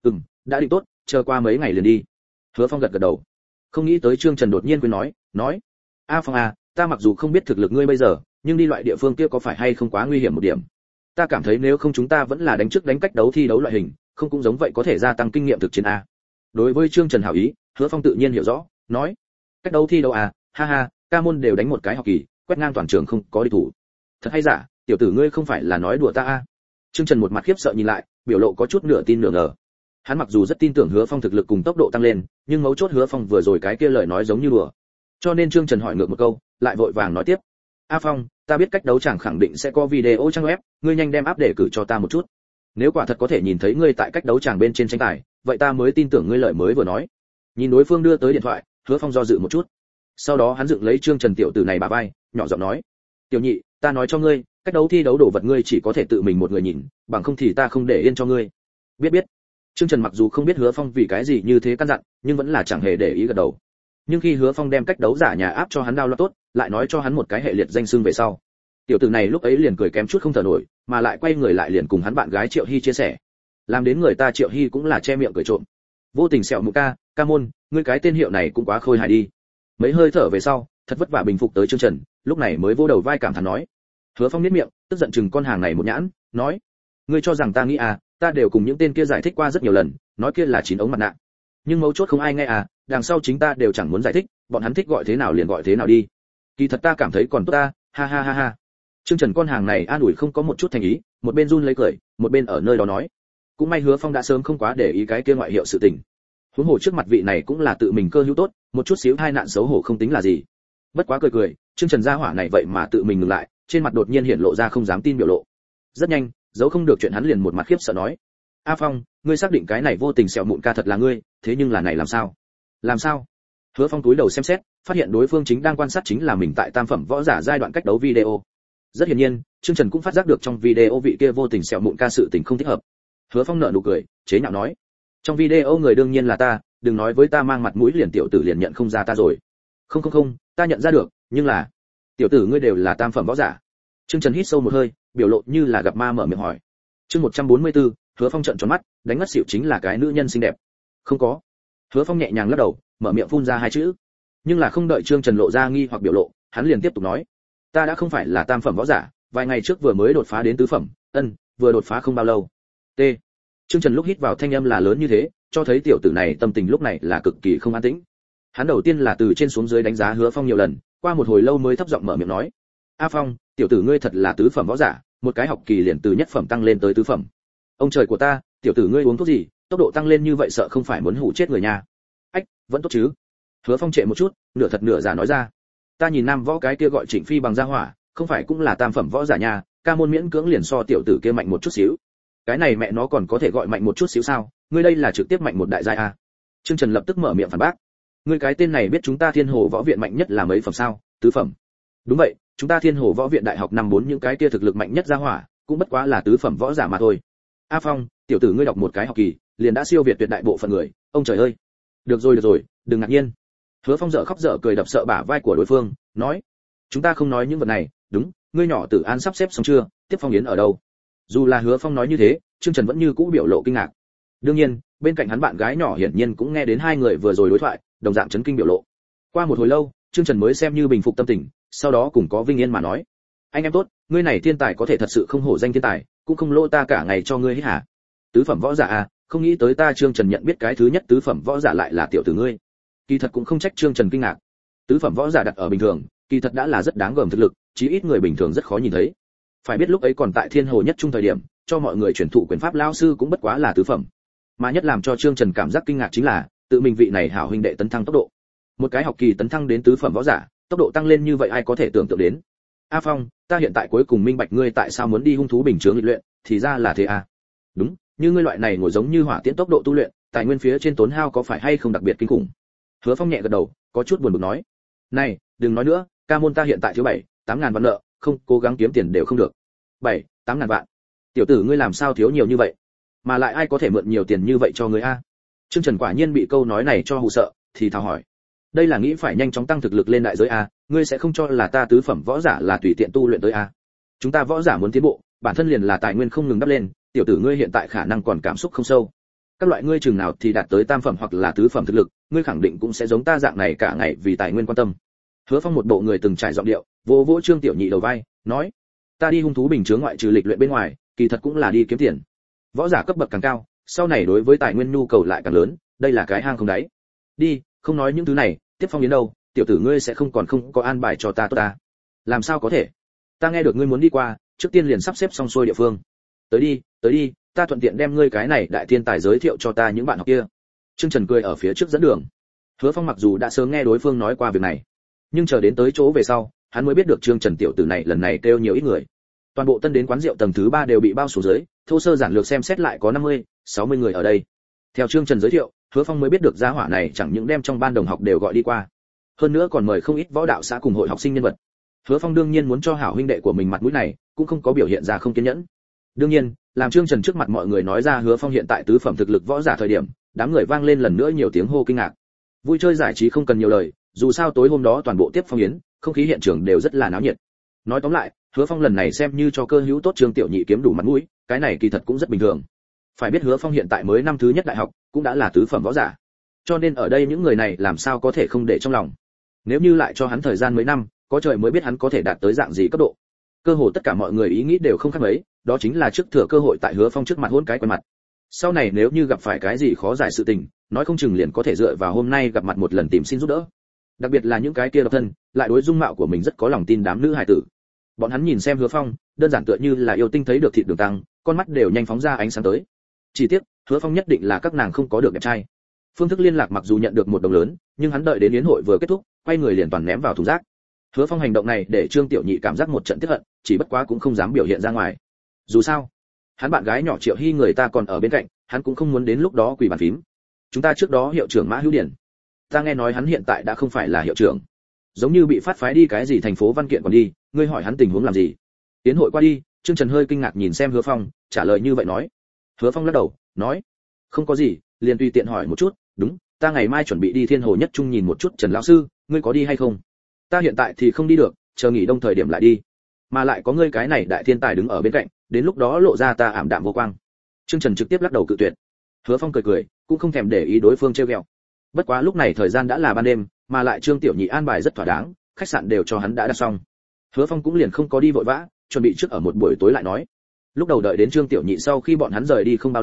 Speaker 1: Đã định tốt, chờ qua mấy ngày liền đi." Hứa Phong gật gật đầu. Không nghĩ tới Trương Trần đột nhiên quên nói: "A Phong à, ta mặc dù không biết thực lực ngươi bây giờ, nhưng đi loại địa phương kia có phải hay không quá nguy hiểm một điểm? Ta cảm thấy nếu không chúng ta vẫn là đánh trước đánh cách đấu thi đấu loại hình, không cũng giống vậy có thể gia tăng kinh nghiệm thực chiến a." Đối với Trương Trần hảo ý, Hứa Phong tự nhiên hiểu rõ, nói: "Cách đấu thi đấu à, ha ha, ca môn đều đánh một cái học kỳ, quét ngang toàn trường không có địch thủ. Thật hay giả, tiểu tử ngươi không phải là nói đùa ta a?" Trương Trần một mặt khiếp sợ nhìn lại, biểu lộ có chút nửa tin nửa ngờ. Hắn mặc dù rất tin tưởng Hứa Phong thực lực cùng tốc độ tăng lên, nhưng mấu chốt Hứa Phong vừa rồi cái kia lời nói giống như đùa. Cho nên Trương Trần hỏi ngược một câu, lại vội vàng nói tiếp: "A Phong, ta biết cách đấu chẳng khẳng định sẽ có video trang web, ngươi nhanh đem áp để cử cho ta một chút. Nếu quả thật có thể nhìn thấy ngươi tại cách đấu tràng bên trên tranh tài, vậy ta mới tin tưởng ngươi lời mới vừa nói." Nhìn đối phương đưa tới điện thoại, Hứa Phong do dự một chút. Sau đó hắn dựng lấy Trương Trần tiểu tử này bả vai, nhỏ giọng nói: "Tiểu Nhị, ta nói cho ngươi, cách đấu thi đấu đồ vật ngươi chỉ có thể tự mình một người nhìn, bằng không thì ta không để yên cho ngươi." Biết. Trương Trần mặc dù không biết Hứa Phong vì cái gì như thế căn dặn, nhưng vẫn là chẳng hề để ý gật đầu. Nhưng khi Hứa Phong đem cách đấu giả nhà áp cho hắn download tốt, lại nói cho hắn một cái hệ liệt danh xưng về sau, tiểu tử này lúc ấy liền cười kém chút không thở nổi, mà lại quay người lại liền cùng hắn bạn gái Triệu Hi chia sẻ. Làm đến người ta Triệu Hi cũng là che miệng cười trộm. Vô tình sẹo mụ ca môn, ngươi cái tên hiệu này cũng quá khôi hài đi. Mấy hơi thở về sau, thật vất vả bình phục tới Trương Trần, lúc này mới vô đầu vai cảm thán nói. Hứa Phong nhếch miệng, tức giận chừng con hàng này một nhãn, nói: "Ngươi cho rằng ta nghĩ à, ta đều cùng những tên kia giải thích qua rất nhiều lần, nói kia là 9 ống mặt nạ. Nhưng mấu chốt không ai nghe à, đằng sau chính ta đều chẳng muốn giải thích, bọn hắn thích gọi thế nào liền gọi thế nào đi. Kỳ thật ta cảm thấy còn tốt ta, ha ha ha ha." Trương Trần con hàng này an ủi không có một chút thành ý, một bên run lấy cười, một bên ở nơi đó nói. Cũng may Hứa Phong đã sớm không quá để ý cái kia ngoại hiệu sự tình. Huống hồ trước mặt vị này cũng là tự mình cơ hữu tốt, một chút xíu hai nạn xấu hổ không tính là gì. Bất quá cười, Trương Trần gia hỏa này vậy mà tự mình ngừng lại, trên mặt đột nhiên hiện lộ ra không dám tin biểu lộ. Rất nhanh, giấu không được chuyện hắn liền một mặt khiếp sợ nói: "A Phong, ngươi xác định cái này vô tình sẹo mụn ca thật là ngươi, thế nhưng là này làm sao?" "Làm sao?" Hứa Phong túi đầu xem xét, phát hiện đối phương chính đang quan sát chính là mình tại tam phẩm võ giả giai đoạn cách đấu video. Rất hiển nhiên, Trương Trần cũng phát giác được trong video vị kia vô tình sẹo mụn ca sự tình không thích hợp. Hứa Phong nở nụ cười, chế nhạo nói: "Trong video người đương nhiên là ta, đừng nói với ta mang mặt mũi liền tiểu tử liền nhận không ra ta rồi." Không, ta nhận ra được, nhưng là tiểu tử ngươi đều là tam phẩm võ giả." Trương Trần hít sâu một hơi, biểu lộ như là gặp ma mở miệng hỏi. Chương 144, Hứa Phong trợn tròn mắt, đánh ngất xỉu chính là cái nữ nhân xinh đẹp. "Không có." Hứa Phong nhẹ nhàng lắc đầu, mở miệng phun ra hai chữ. Nhưng là không đợi Trương Trần lộ ra nghi hoặc biểu lộ, hắn liền tiếp tục nói: "Ta đã không phải là tam phẩm võ giả, vài ngày trước vừa mới đột phá đến tứ phẩm, vừa đột phá không bao lâu." Trương Trần lúc hít vào thanh âm là lớn như thế, cho thấy tiểu tử này tâm tình lúc này là cực kỳ không an tĩnh. Hắn đầu tiên là từ trên xuống dưới đánh giá Hứa Phong nhiều lần, qua một hồi lâu mới thấp giọng mở miệng nói: "A Phong, tiểu tử ngươi thật là tứ phẩm võ giả, một cái học kỳ liền từ nhất phẩm tăng lên tới tứ phẩm. Ông trời của ta, tiểu tử ngươi uống thuốc gì, tốc độ tăng lên như vậy sợ không phải muốn hủ chết người nha." "Ách, vẫn tốt chứ?" Hứa Phong trệ một chút, nửa thật nửa giả nói ra: "Ta nhìn nam võ cái kia gọi Trịnh Phi bằng gia hỏa, không phải cũng là tam phẩm võ giả nha, ca môn miễn cưỡng liền so tiểu tử kia mạnh một chút xíu. Cái này mẹ nó còn có thể gọi mạnh một chút xíu sao, ngươi đây là trực tiếp mạnh một đại giai a." Trương Trần lập tức mở miệng phản bác: "Ngươi cái tên này biết chúng ta Thiên Hồ võ viện mạnh nhất là mấy phẩm sao? Tứ phẩm." "Đúng vậy, chúng ta Thiên Hồ võ viện đại học năm 4 những cái kia thực lực mạnh nhất gia hỏa, cũng bất quá là tứ phẩm võ giả mà thôi. A Phong, tiểu tử ngươi đọc một cái học kỳ, liền đã siêu việt tuyệt đại bộ phận người, ông trời ơi." Được rồi, đừng ngạc nhiên." Hứa Phong dở khóc dở cười đập sợ bả vai của đối phương, nói: "Chúng ta không nói những vật này, đúng, ngươi nhỏ Tử An sắp xếp xong chưa, tiếp phong yến ở đâu?" Dù là Hứa Phong nói như thế, Trương Trần vẫn như cũ biểu lộ kinh ngạc. Đương nhiên, bên cạnh hắn bạn gái nhỏ hiển nhiên cũng nghe đến hai người vừa rồi đối thoại, đồng dạng chấn kinh biểu lộ. Qua một hồi lâu, Trương Trần mới xem như bình phục tâm tình, sau đó cùng có Vinh Yên mà nói: "Anh em tốt, ngươi này thiên tài có thể thật sự không hổ danh thiên tài, cũng không lỗ ta cả ngày cho ngươi hết hả? Tứ phẩm võ giả à, không nghĩ tới ta Trương Trần nhận biết cái thứ nhất tứ phẩm võ giả lại là tiểu tử ngươi." Kỳ thật cũng không trách Trương Trần kinh ngạc. Tứ phẩm võ giả đặt ở bình thường, kỳ thật đã là rất đáng gờm thực lực, chí ít người bình thường rất khó nhìn thấy. Phải biết lúc ấy còn tại Thiên Hồ nhất trung thời điểm, cho mọi người truyền thụ quyền pháp lão sư cũng bất quá là tứ phẩm. Mà nhất làm cho Trương Trần cảm giác kinh ngạc chính là, tự mình vị này hảo huynh đệ tấn thăng tốc độ. Một cái học kỳ tấn thăng đến tứ phẩm võ giả, tốc độ tăng lên như vậy ai có thể tưởng tượng đến. "A Phong, ta hiện tại cuối cùng minh bạch ngươi tại sao muốn đi hung thú bình chướng lịch luyện, thì ra là thế à. Đúng, như ngươi loại này ngồi giống như hỏa tiễn tốc độ tu luyện, tài nguyên phía trên tốn hao có phải hay không đặc biệt kinh khủng?" Hứa Phong nhẹ gật đầu, có chút buồn bực nói: "Này, đừng nói nữa, ca môn ta hiện tại thiếu 7-8 ngàn vạn nợ, không cố gắng kiếm tiền đều không được." 7-8 ngàn vạn? Tiểu tử ngươi làm sao thiếu nhiều như vậy? Mà lại ai có thể mượn nhiều tiền như vậy cho ngươi a? Trương Trần quả nhiên bị câu nói này cho hù sợ, thì thào hỏi: "Đây là nghĩ phải nhanh chóng tăng thực lực lên đại giới a, ngươi sẽ không cho là ta tứ phẩm võ giả là tùy tiện tu luyện tới a? Chúng ta võ giả muốn tiến bộ, bản thân liền là tài nguyên không ngừng đắp lên, tiểu tử ngươi hiện tại khả năng còn cảm xúc không sâu. Các loại ngươi chừng nào thì đạt tới tam phẩm hoặc là tứ phẩm thực lực, ngươi khẳng định cũng sẽ giống ta dạng này cả ngày vì tài nguyên quan tâm." Hứa Phong một bộ người từng trải giọng điệu, vỗ vỗ Trương Tiểu Nhị đầu vai, nói: "Ta đi hung thú bình chướng ngoại trừ lịch luyện bên ngoài, kỳ thật cũng là đi kiếm tiền. Võ giả cấp bậc càng cao, sau này đối với tài nguyên nhu cầu lại càng lớn, đây là cái hang không đáy. Đi, không nói những thứ này, tiếp phong yến đâu, tiểu tử ngươi sẽ không có an bài cho ta tốt ta?" "Làm sao có thể? Ta nghe được ngươi muốn đi qua, trước tiên liền sắp xếp xong xuôi địa phương. Tới đi, ta thuận tiện đem ngươi cái này đại thiên tài giới thiệu cho ta những bạn học kia." Trương Trần cười ở phía trước dẫn đường. Hứa Phong mặc dù đã sớm nghe đối phương nói qua việc này, nhưng chờ đến tới chỗ về sau, hắn mới biết được Trương Trần tiểu tử này lần này kêu nhiều ít người. Toàn bộ tân đến quán rượu tầng thứ 3 đều bị bao xuống dưới, thô sơ giản lược xem xét lại có 50-60 người ở đây. Theo Trương Trần giới thiệu, Hứa Phong mới biết được gia hỏa này chẳng những đem trong ban đồng học đều gọi đi qua, hơn nữa còn mời không ít võ đạo xã cùng hội học sinh nhân vật. Hứa Phong đương nhiên muốn cho hảo huynh đệ của mình mặt mũi này, cũng không có biểu hiện ra không kiên nhẫn. Đương nhiên, làm Trương Trần trước mặt mọi người nói ra Hứa Phong hiện tại tứ phẩm thực lực võ giả thời điểm, đám người vang lên lần nữa nhiều tiếng hô kinh ngạc. Vui chơi giải trí không cần nhiều lời, dù sao tối hôm đó toàn bộ tiếp phong yến, không khí hiện trường đều rất là náo nhiệt. Nói tóm lại, Hứa Phong lần này xem như cho cơ hữu tốt Trương Tiểu Nhị kiếm đủ mặt mũi, cái này kỳ thật cũng rất bình thường. Phải biết Hứa Phong hiện tại mới năm thứ nhất đại học, cũng đã là tứ phẩm võ giả. Cho nên ở đây những người này làm sao có thể không để trong lòng. Nếu như lại cho hắn thời gian mấy năm, có trời mới biết hắn có thể đạt tới dạng gì cấp độ. Cơ hồ tất cả mọi người ý nghĩ đều không khác mấy, đó chính là trước thừa cơ hội tại Hứa Phong trước mặt hôn cái quen mặt. Sau này nếu như gặp phải cái gì khó giải sự tình, nói không chừng liền có thể dựa vào hôm nay gặp mặt một lần tìm xin giúp đỡ. Đặc biệt là những cái kia độc thân, lại đối dung mạo của mình rất có lòng tin đám nữ hài tử. Bọn hắn nhìn xem Hứa Phong, đơn giản tựa như là yêu tinh thấy được thịt đường tăng, con mắt đều nhanh phóng ra ánh sáng tới. Chỉ tiếc, Hứa Phong nhất định là các nàng không có được đẹp trai. Phương thức liên lạc mặc dù nhận được một đồng lớn, nhưng hắn đợi đến yến hội vừa kết thúc, quay người liền toàn ném vào thùng rác. Hứa Phong hành động này để Trương Tiểu Nhị cảm giác một trận tiếc hận, chỉ bất quá cũng không dám biểu hiện ra ngoài. Dù sao, hắn bạn gái nhỏ Triệu Hy người ta còn ở bên cạnh, hắn cũng không muốn đến lúc đó quỳ bàn phím. Chúng ta trước đó hiệu trưởng Mã Hữu Điển, ta nghe nói hắn hiện tại đã không phải là hiệu trưởng, giống như bị phát phái đi cái gì thành phố văn kiện còn đi, ngươi hỏi hắn tình huống làm gì? Tiến hội qua đi, Trương Trần hơi kinh ngạc nhìn xem Hứa Phong, trả lời như vậy nói. Hứa Phong lắc đầu, nói, không có gì, liền tùy tiện hỏi một chút, đúng, ta ngày mai chuẩn bị đi Thiên Hồ Nhất Trung nhìn một chút Trần lão sư, ngươi có đi hay không? Ta hiện tại thì không đi được, chờ nghỉ đông thời điểm lại đi. Mà lại có ngươi cái này đại thiên tài đứng ở bên cạnh, đến lúc đó lộ ra ta ảm đạm vô quang. Trương Trần trực tiếp lắc đầu cự tuyệt. Hứa Phong cười cười, cũng không thèm để ý đối phương trêu ghẹo. Bất quá lúc này thời gian đã là ban đêm, mà lại Trương Tiểu Nhị an bài rất thỏa đáng, khách sạn đều cho hắn đã đặt xong. Hứa Phong cũng liền không có đi vội vã, chuẩn bị trước ở một buổi tối lại nói. Lúc đầu đợi đến Trương Tiểu Nhị sau khi bọn hắn rời đi không bao lâu,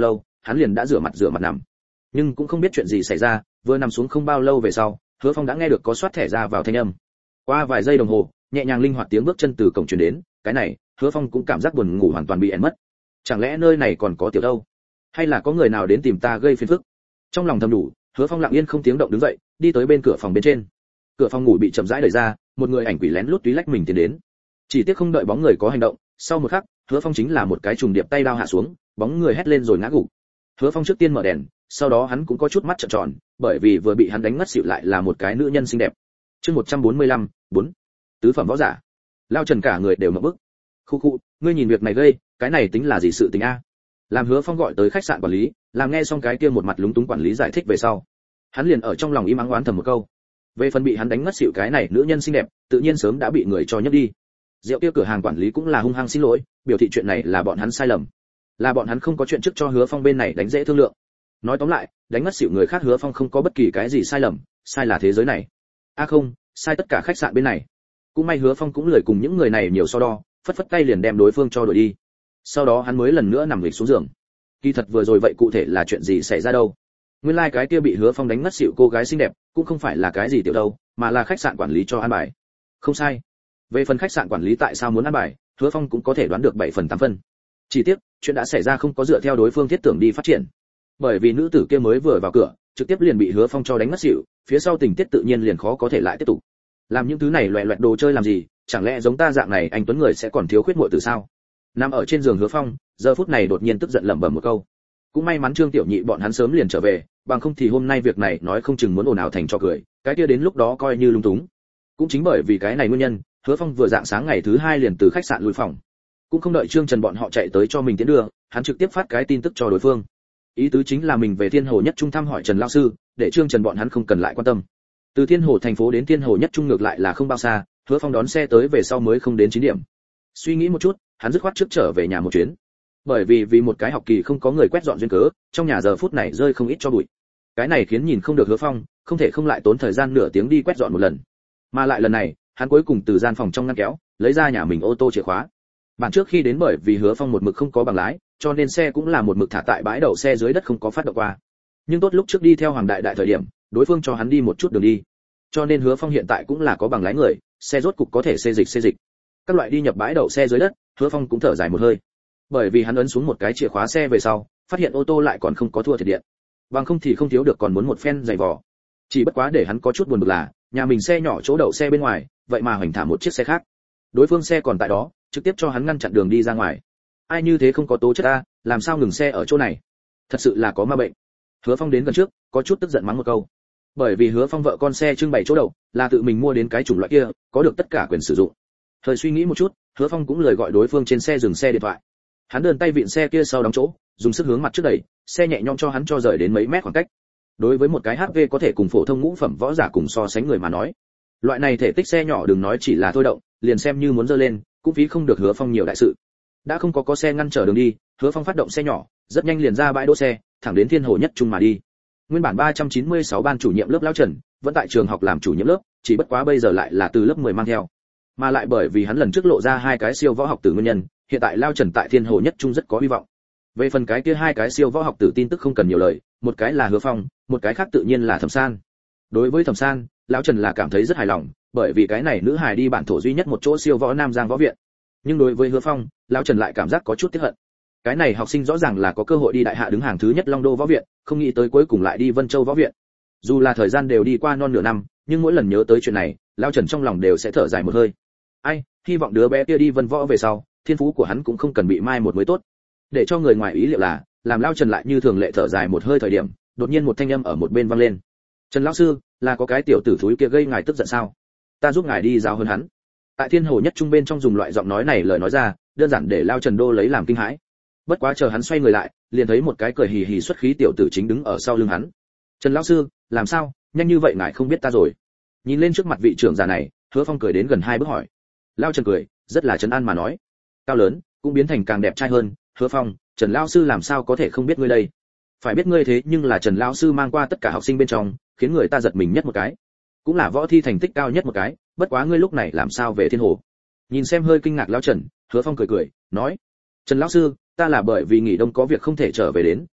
Speaker 1: hắn liền đã rửa mặt nằm. Nhưng cũng không biết chuyện gì xảy ra, vừa nằm xuống không bao lâu về sau, Hứa Phong đã nghe được có soát thẻ ra vào thanh âm. Qua vài giây đồng hồ, nhẹ nhàng linh hoạt tiếng bước chân từ cổng truyền đến, cái này, Hứa Phong cũng cảm giác buồn ngủ hoàn toàn bị ẻn mất. Chẳng lẽ nơi này còn có tiểu đâu? Hay là có người nào đến tìm ta gây phiền phức? Trong lòng thầm đủ, Hứa Phong lặng yên không tiếng động đứng dậy, đi tới bên cửa phòng bên trên. Cửa phòng ngủ bị chậm rãi đẩy ra, một người ảnh quỷ lén lút túy lách mình tiến đến. Chỉ tiếc không đợi bóng người có hành động, sau một khắc, Hứa Phong chính là một cái trùng điệp tay đao hạ xuống, bóng người hét lên rồi ngã gục. Hứa Phong trước tiên mở đèn, sau đó hắn cũng có chút mắt trợn tròn, bởi vì vừa bị hắn đánh ngất xỉu lại là một cái nữ nhân xinh đẹp. Chương 145, 4. Tứ phẩm võ giả. Lao Trần cả người đều ngậm bức. Khu, ngươi nhìn việc này gây, cái này tính là gì sự tình a? Làm Hứa Phong gọi tới khách sạn quản lý, làm nghe xong cái kia một mặt lúng túng quản lý giải thích về sau, hắn liền ở trong lòng im ắng oán thầm một câu. Về phần bị hắn đánh ngất xỉu cái này nữ nhân xinh đẹp, tự nhiên sớm đã bị người cho nhấc đi. Rượu kia cửa hàng quản lý cũng là hung hăng xin lỗi, biểu thị chuyện này là bọn hắn sai lầm, là bọn hắn không có chuyện trước cho Hứa Phong bên này đánh dễ thương lượng. Nói tóm lại, đánh ngất xỉu người khác Hứa Phong không có bất kỳ cái gì sai lầm, sai là thế giới này. Không, sai tất cả khách sạn bên này. Cũng may Hứa Phong cũng lười cùng những người này nhiều so đo, phất phất tay liền đem đối phương cho đuổi đi. Sau đó hắn mới lần nữa nằm nghịch xuống giường. Kỳ thật vừa rồi vậy cụ thể là chuyện gì xảy ra đâu? Nguyên lai cái kia bị Hứa Phong đánh ngất xỉu cô gái xinh đẹp, cũng không phải là cái gì tiểu đâu, mà là khách sạn quản lý cho an bài. Không sai. Về phần khách sạn quản lý tại sao muốn an bài, Hứa Phong cũng có thể đoán được 7 phần 8 phần. Chỉ tiếc, chuyện đã xảy ra không có dựa theo đối phương thiết tưởng đi phát triển. Bởi vì nữ tử kia mới vừa vào cửa, trực tiếp liền bị Hứa Phong cho đánh ngất xỉu, phía sau tình tiết tự nhiên liền khó có thể lại tiếp tục. Làm những thứ này loẹt loẹt đồ chơi làm gì, chẳng lẽ giống ta dạng này anh tuấn người sẽ còn thiếu khuyết muội tử sao? Nằm ở trên giường Hứa Phong, giờ phút này đột nhiên tức giận lẩm bẩm một câu. Cũng may mắn Trương Tiểu Nhị bọn hắn sớm liền trở về, bằng không thì hôm nay việc này nói không chừng muốn ồn ào thành trò cười, cái kia đến lúc đó coi như lung túng. Cũng chính bởi vì cái này nguyên nhân, Hứa Phong vừa dạng sáng ngày thứ 2 liền từ khách sạn lui phòng. Cũng không đợi Trương Trần bọn họ chạy tới cho mình tiến đưa, hắn trực tiếp phát cái tin tức cho đối phương. Ý tứ chính là mình về Thiên Hồ Nhất Trung thăm hỏi Trần lão sư, để Trương Trần bọn hắn không cần lại quan tâm. Từ Thiên Hồ thành phố đến Thiên Hồ Nhất Trung ngược lại là không bao xa, Hứa Phong đón xe tới về sau mới không đến 9 điểm. Suy nghĩ một chút, hắn dứt khoát trước trở về nhà một chuyến. Bởi vì một cái học kỳ không có người quét dọn duyên cớ, trong nhà giờ phút này rơi không ít cho bụi. Cái này khiến nhìn không được Hứa Phong, không thể không lại tốn thời gian nửa tiếng đi quét dọn một lần. Mà lại lần này, hắn cuối cùng từ gian phòng trong ngăn kéo, lấy ra nhà mình ô tô chìa khóa. Bản trước khi đến bởi vì Hứa Phong một mực không có bằng lái, cho nên xe cũng là một mực thả tại bãi đậu xe dưới đất không có phát động qua. Nhưng tốt lúc trước đi theo Hoàng Đại Đại thời điểm, đối phương cho hắn đi một chút đường đi. Cho nên Hứa Phong hiện tại cũng là có bằng lái người, xe rốt cục có thể xê dịch. Các loại đi nhập bãi đậu xe dưới đất, Hứa Phong cũng thở dài một hơi. Bởi vì hắn ấn xuống một cái chìa khóa xe về sau, phát hiện ô tô lại còn không có thua thiệt điện. Bằng không thì không thiếu được còn muốn một phen giày vò. Chỉ bất quá để hắn có chút buồn bực là, nhà mình xe nhỏ chỗ đậu xe bên ngoài, vậy mà hoành thả một chiếc xe khác. Đối phương xe còn tại đó, trực tiếp cho hắn ngăn chặn đường đi ra ngoài. Ai như thế không có tố chất a, làm sao ngừng xe ở chỗ này? Thật sự là có ma bệnh. Hứa Phong đến gần trước, có chút tức giận mắng một câu. Bởi vì Hứa Phong vợ con xe trưng bày chỗ đậu, là tự mình mua đến cái chủng loại kia, có được tất cả quyền sử dụng. Thời suy nghĩ một chút, Hứa Phong cũng lời gọi đối phương trên xe dừng xe điện thoại. Hắn đơn tay vịn xe kia sau đóng chỗ, dùng sức hướng mặt trước đẩy, xe nhẹ nhõm cho hắn cho rời đến mấy mét khoảng cách. Đối với một cái HP có thể cùng phổ thông ngũ phẩm võ giả cùng so sánh người mà nói, loại này thể tích xe nhỏ đừng nói chỉ là thôi động, liền xem như muốn dơ lên, cũng phí không được Hứa Phong nhiều đại sự. Đã không có xe ngăn trở đường đi, Hứa Phong phát động xe nhỏ, rất nhanh liền ra bãi đỗ xe, thẳng đến Thiên Hồ Nhất Trung mà đi. Nguyên bản 396 ban chủ nhiệm lớp Lão Trần, vẫn tại trường học làm chủ nhiệm lớp, chỉ bất quá bây giờ lại là từ lớp 10 mang theo. Mà lại bởi vì hắn lần trước lộ ra 2 cái siêu võ học tử nguyên nhân, hiện tại Lão Trần tại Thiên Hồ Nhất Trung rất có hy vọng. Về phần cái kia 2 cái siêu võ học tử tin tức không cần nhiều lời, một cái là Hứa Phong, một cái khác tự nhiên là Thẩm San. Đối với Thẩm San, Lão Trần là cảm thấy rất hài lòng, bởi vì cái này nữ hài đi bản thổ duy nhất một chỗ siêu võ Nam Giang võ viện. Nhưng đối với Hứa Phong, Lão Trần lại cảm giác có chút tiếc hận. Cái này học sinh rõ ràng là có cơ hội đi đại hạ đứng hàng thứ nhất Long Đô võ viện, không nghĩ tới cuối cùng lại đi Vân Châu võ viện. Dù là thời gian đều đi qua non nửa năm, nhưng mỗi lần nhớ tới chuyện này, Lão Trần trong lòng đều sẽ thở dài một hơi. Ai, hy vọng đứa bé kia đi Vân võ về sau, thiên phú của hắn cũng không cần bị mai một mới tốt. Để cho người ngoài ý liệu là, làm Lão Trần lại như thường lệ thở dài một hơi thời điểm, đột nhiên một thanh âm ở một bên vang lên. Trần lão sư, là có cái tiểu tử thúi kia gây ngài tức giận sao? Ta giúp ngài đi giáo hơn hắn. Tại Thiên Hồ Nhất Trung bên trong dùng loại giọng nói này lời nói ra, đơn giản để Lão Trần đô lấy làm kinh hãi. Bất quá chờ hắn xoay người lại, liền thấy một cái cười hì hì xuất khí tiểu tử chính đứng ở sau lưng hắn. Trần lão sư, làm sao, nhanh như vậy ngài không biết ta rồi? Nhìn lên trước mặt vị trưởng già này, Hứa Phong cười đến gần 2 bước hỏi. Lão Trần cười, rất là trấn an mà nói. Cao lớn, cũng biến thành càng đẹp trai hơn. Hứa Phong, Trần lão sư làm sao có thể không biết ngươi đây? Phải biết ngươi thế nhưng là Trần lão sư mang qua tất cả học sinh bên trong, khiến người ta giật mình nhất một cái. Cũng là võ thi thành tích cao nhất một cái, bất quá ngươi lúc này làm sao về Thiên Hồ? Nhìn xem hơi kinh ngạc Lão Trần, Hứa Phong cười cười, nói: "Trần lão sư, ta là bởi vì nghỉ đông có việc không thể trở về đến,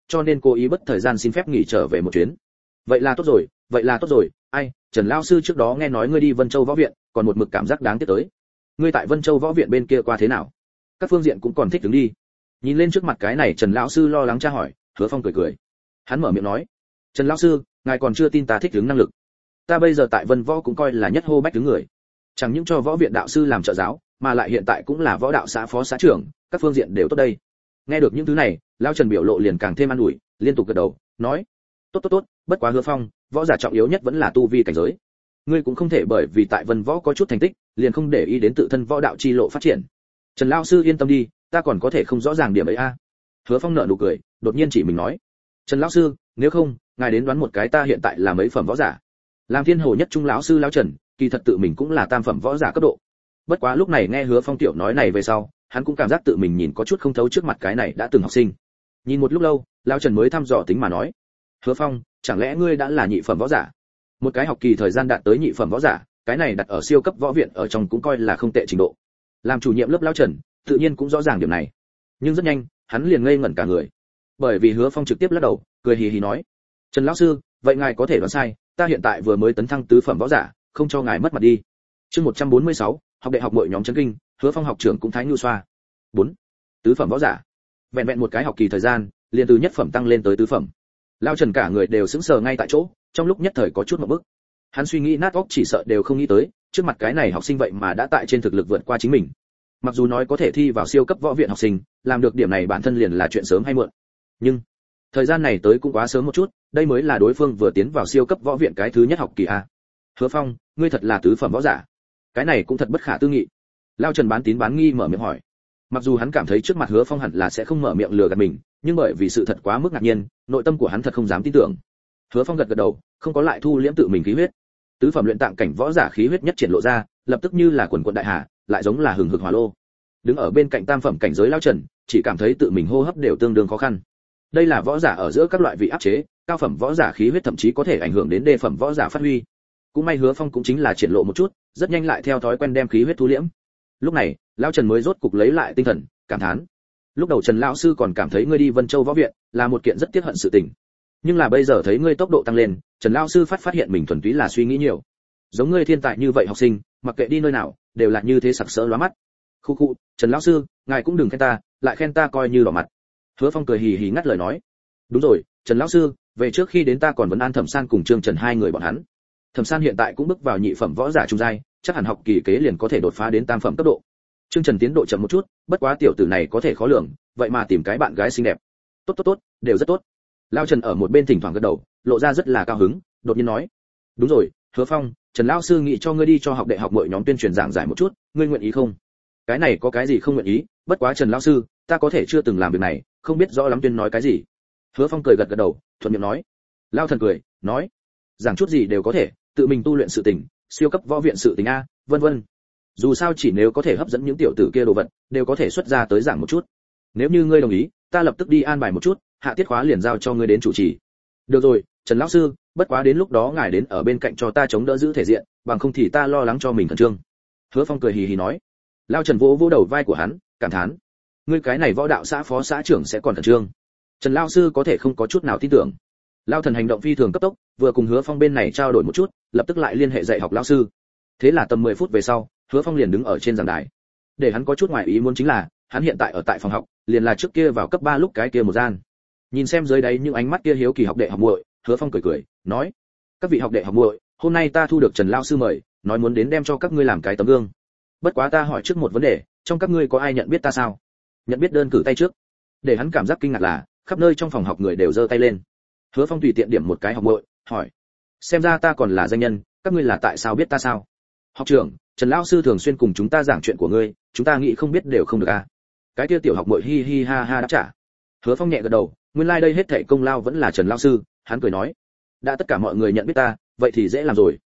Speaker 1: cho nên cố ý bất thời gian xin phép nghỉ trở về một chuyến. Vậy là tốt rồi. Ai, Trần lão sư trước đó nghe nói ngươi đi Vân Châu võ viện, còn một mực cảm giác đáng tiếc tới. Ngươi tại Vân Châu võ viện bên kia qua thế nào? Các phương diện cũng còn thích đứng đi. Nhìn lên trước mặt cái này, Trần lão sư lo lắng tra hỏi. Hứa Phong cười. Hắn mở miệng nói, Trần lão sư, ngài còn chưa tin ta thích đứng năng lực. Ta bây giờ tại Vân Võ cũng coi là nhất hô bách đứng người, chẳng những cho võ viện đạo sư làm trợ giáo, mà lại hiện tại cũng là võ đạo xã phó xã trưởng, các phương diện đều tốt đây. Nghe được những thứ này, lão Trần biểu lộ liền càng thêm an ủi, liên tục gật đầu, nói, tốt, bất quá Hứa Phong, võ giả trọng yếu nhất vẫn là tu vi cảnh giới. Ngươi cũng không thể bởi vì tại Vân Võ có chút thành tích, liền không để ý đến tự thân võ đạo chi lộ phát triển. Trần lão sư yên tâm đi, ta còn có thể không rõ ràng điểm ấy a. Hứa Phong nở nụ cười, đột nhiên chỉ mình nói, Trần lão sư, nếu không, ngài đến đoán một cái ta hiện tại là mấy phẩm võ giả. Làm thiên hồ nhất trung lão sư lão Trần, kỳ thật tự mình cũng là tam phẩm võ giả cấp độ. Bất quá lúc này nghe Hứa Phong tiểu nói này về sau, hắn cũng cảm giác tự mình nhìn có chút không thấu trước mặt cái này đã từng học sinh. Nhìn một lúc lâu, lão Trần mới thăm dò tính mà nói, Hứa Phong, chẳng lẽ ngươi đã là nhị phẩm võ giả? Một cái học kỳ thời gian đạt tới nhị phẩm võ giả, cái này đặt ở siêu cấp võ viện ở trong cũng coi là không tệ trình độ. Làm chủ nhiệm lớp lão Trần, tự nhiên cũng rõ ràng điểm này. Nhưng rất nhanh, hắn liền ngây ngẩn cả người. Bởi vì Hứa Phong trực tiếp lắc đầu, cười hì hì nói, Trần lão sư, vậy ngài có thể đoán sai, ta hiện tại vừa mới tấn thăng tứ phẩm võ giả, không cho ngài mất mặt đi. Chương 146, học đại học mọi nhóm chấn kinh, Hứa Phong học trưởng cũng thái nhu xoa. 4. Tứ phẩm võ giả. Vẹn một cái học kỳ thời gian, liền từ nhất phẩm tăng lên tới tứ phẩm. Lão Trần cả người đều sững sờ ngay tại chỗ, trong lúc nhất thời có chút ngộp bức. Hắn suy nghĩ nát óc chỉ sợ đều không nghĩ tới, trước mặt cái này học sinh vậy mà đã tại trên thực lực vượt qua chính mình. Mặc dù nói có thể thi vào siêu cấp võ viện học sinh, làm được điểm này bản thân liền là chuyện sớm hay muộn. Nhưng thời gian này tới cũng quá sớm một chút, đây mới là đối phương vừa tiến vào siêu cấp võ viện cái thứ nhất học kỳ a. Hứa Phong, ngươi thật là tứ phẩm võ giả? Cái này cũng thật bất khả tư nghị. Lão Trần bán tín bán nghi mở miệng hỏi. Mặc dù hắn cảm thấy trước mặt Hứa Phong hẳn là sẽ không mở miệng lừa gạt mình, nhưng bởi vì sự thật quá mức ngạc nhiên, nội tâm của hắn thật không dám tin tưởng. Hứa Phong gật đầu, không có lại thu liễm tự mình khí huyết. Tứ phẩm luyện tạng cảnh võ giả khí huyết nhất triển lộ ra, lập tức như là quần quần đại hà, lại giống là hừng hực hỏa lô. Đứng ở bên cạnh tam phẩm cảnh giới Lão Trần, chỉ cảm thấy tự mình hô hấp đều tương đương khó khăn. Đây là võ giả ở giữa các loại vị áp chế, cao phẩm võ giả khí huyết thậm chí có thể ảnh hưởng đến đê phẩm võ giả phát huy. Cũng may Hứa Phong cũng chính là triển lộ một chút, rất nhanh lại theo thói quen đem khí huyết thu liễm. Lúc này, Lão Trần mới rốt cục lấy lại tinh thần, cảm thán. Lúc đầu Trần lão sư còn cảm thấy ngươi đi Vân Châu võ viện là một kiện rất tiếc hận sự tình, nhưng là bây giờ thấy ngươi tốc độ tăng lên, Trần lão sư phát hiện mình thuần túy là suy nghĩ nhiều. Giống ngươi thiên tài như vậy học sinh, mặc kệ đi nơi nào, đều là như thế sặc sỡ lóa mắt. Khu, Trần lão sư, ngài cũng đừng khen ta, lại khen ta coi như đỏ mặt. Hứa Phong cười hì hì ngắt lời nói. Đúng rồi, Trần lão sư, về trước khi đến ta còn vấn an Thẩm San cùng Trương Trần hai người bọn hắn. Thẩm San hiện tại cũng bước vào nhị phẩm võ giả trung giai, chắc hẳn học kỳ kế liền có thể đột phá đến tam phẩm cấp độ. Trương Trần tiến độ chậm một chút, bất quá tiểu tử này có thể khó lường, vậy mà tìm cái bạn gái xinh đẹp. Tốt, đều rất tốt. Lão Trần ở một bên thỉnh thoảng gật đầu, lộ ra rất là cao hứng, đột nhiên nói: "Đúng rồi, Hứa Phong, Trần lão sư nghĩ cho ngươi đi cho học đại học mọi nhóm tuyên truyền giảng giải một chút, ngươi nguyện ý không?" Cái này có cái gì không nguyện ý, bất quá Trần lão sư, ta có thể chưa từng làm việc này, không biết rõ lắm tuyên nói cái gì. Hứa Phong cười gật đầu, thuận miệng nói. Lão Thần cười, nói: "Giảng chút gì đều có thể, tự mình tu luyện sự tình, siêu cấp võ viện sự tình a, vân vân. Dù sao chỉ nếu có thể hấp dẫn những tiểu tử kia đồ vật, đều có thể xuất ra tới giảng một chút. Nếu như ngươi đồng ý, ta lập tức đi an bài một chút, hạ tiết khóa liền giao cho ngươi đến chủ trì." "Được rồi, Trần lão sư, bất quá đến lúc đó ngài đến ở bên cạnh cho ta chống đỡ giữ thể diện, bằng không thì ta lo lắng cho mình khẩn trương." Hứa Phong cười hì hì nói. Lão Trần vỗ vỗ đầu vai của hắn, cảm thán: "Ngươi cái này võ đạo xã phó xã trưởng sẽ còn khẩn trương." Trần lão sư có thể không có chút nào tin tưởng. Lão Thần hành động phi thường cấp tốc, vừa cùng Hứa Phong bên này trao đổi một chút, lập tức lại liên hệ dạy học lão sư. Thế là tầm 10 phút về sau, Hứa Phong liền đứng ở trên giảng đài. Để hắn có chút ngoài ý muốn chính là, hắn hiện tại ở tại phòng học, liền là trước kia vào cấp 3 lúc cái kia một gian. Nhìn xem dưới đáy những ánh mắt kia hiếu kỳ học đệ học muội, Hứa Phong cười, nói: "Các vị học đệ học muội, hôm nay ta thu được Trần lão sư mời, nói muốn đến đem cho các ngươi làm cái tấm gương. Bất quá ta hỏi trước một vấn đề, trong các ngươi có ai nhận biết ta sao?" Nhận biết đơn cử tay trước. Để hắn cảm giác kinh ngạc là, khắp nơi trong phòng học người đều giơ tay lên. Hứa Phong tùy tiện điểm một cái học muội, hỏi: "Xem ra ta còn là danh nhân, các ngươi là tại sao biết ta sao?" "Học trưởng, Trần lão sư thường xuyên cùng chúng ta giảng chuyện của ngươi, chúng ta nghĩ không biết đều không được a." Cái kia tiểu học muội hi hi ha ha đáp trả. Hứa Phong nhẹ gật đầu, nguyên lai đây hết thảy công lao vẫn là Trần lão sư, hắn cười nói: "Đã tất cả mọi người nhận biết ta, vậy thì dễ làm rồi.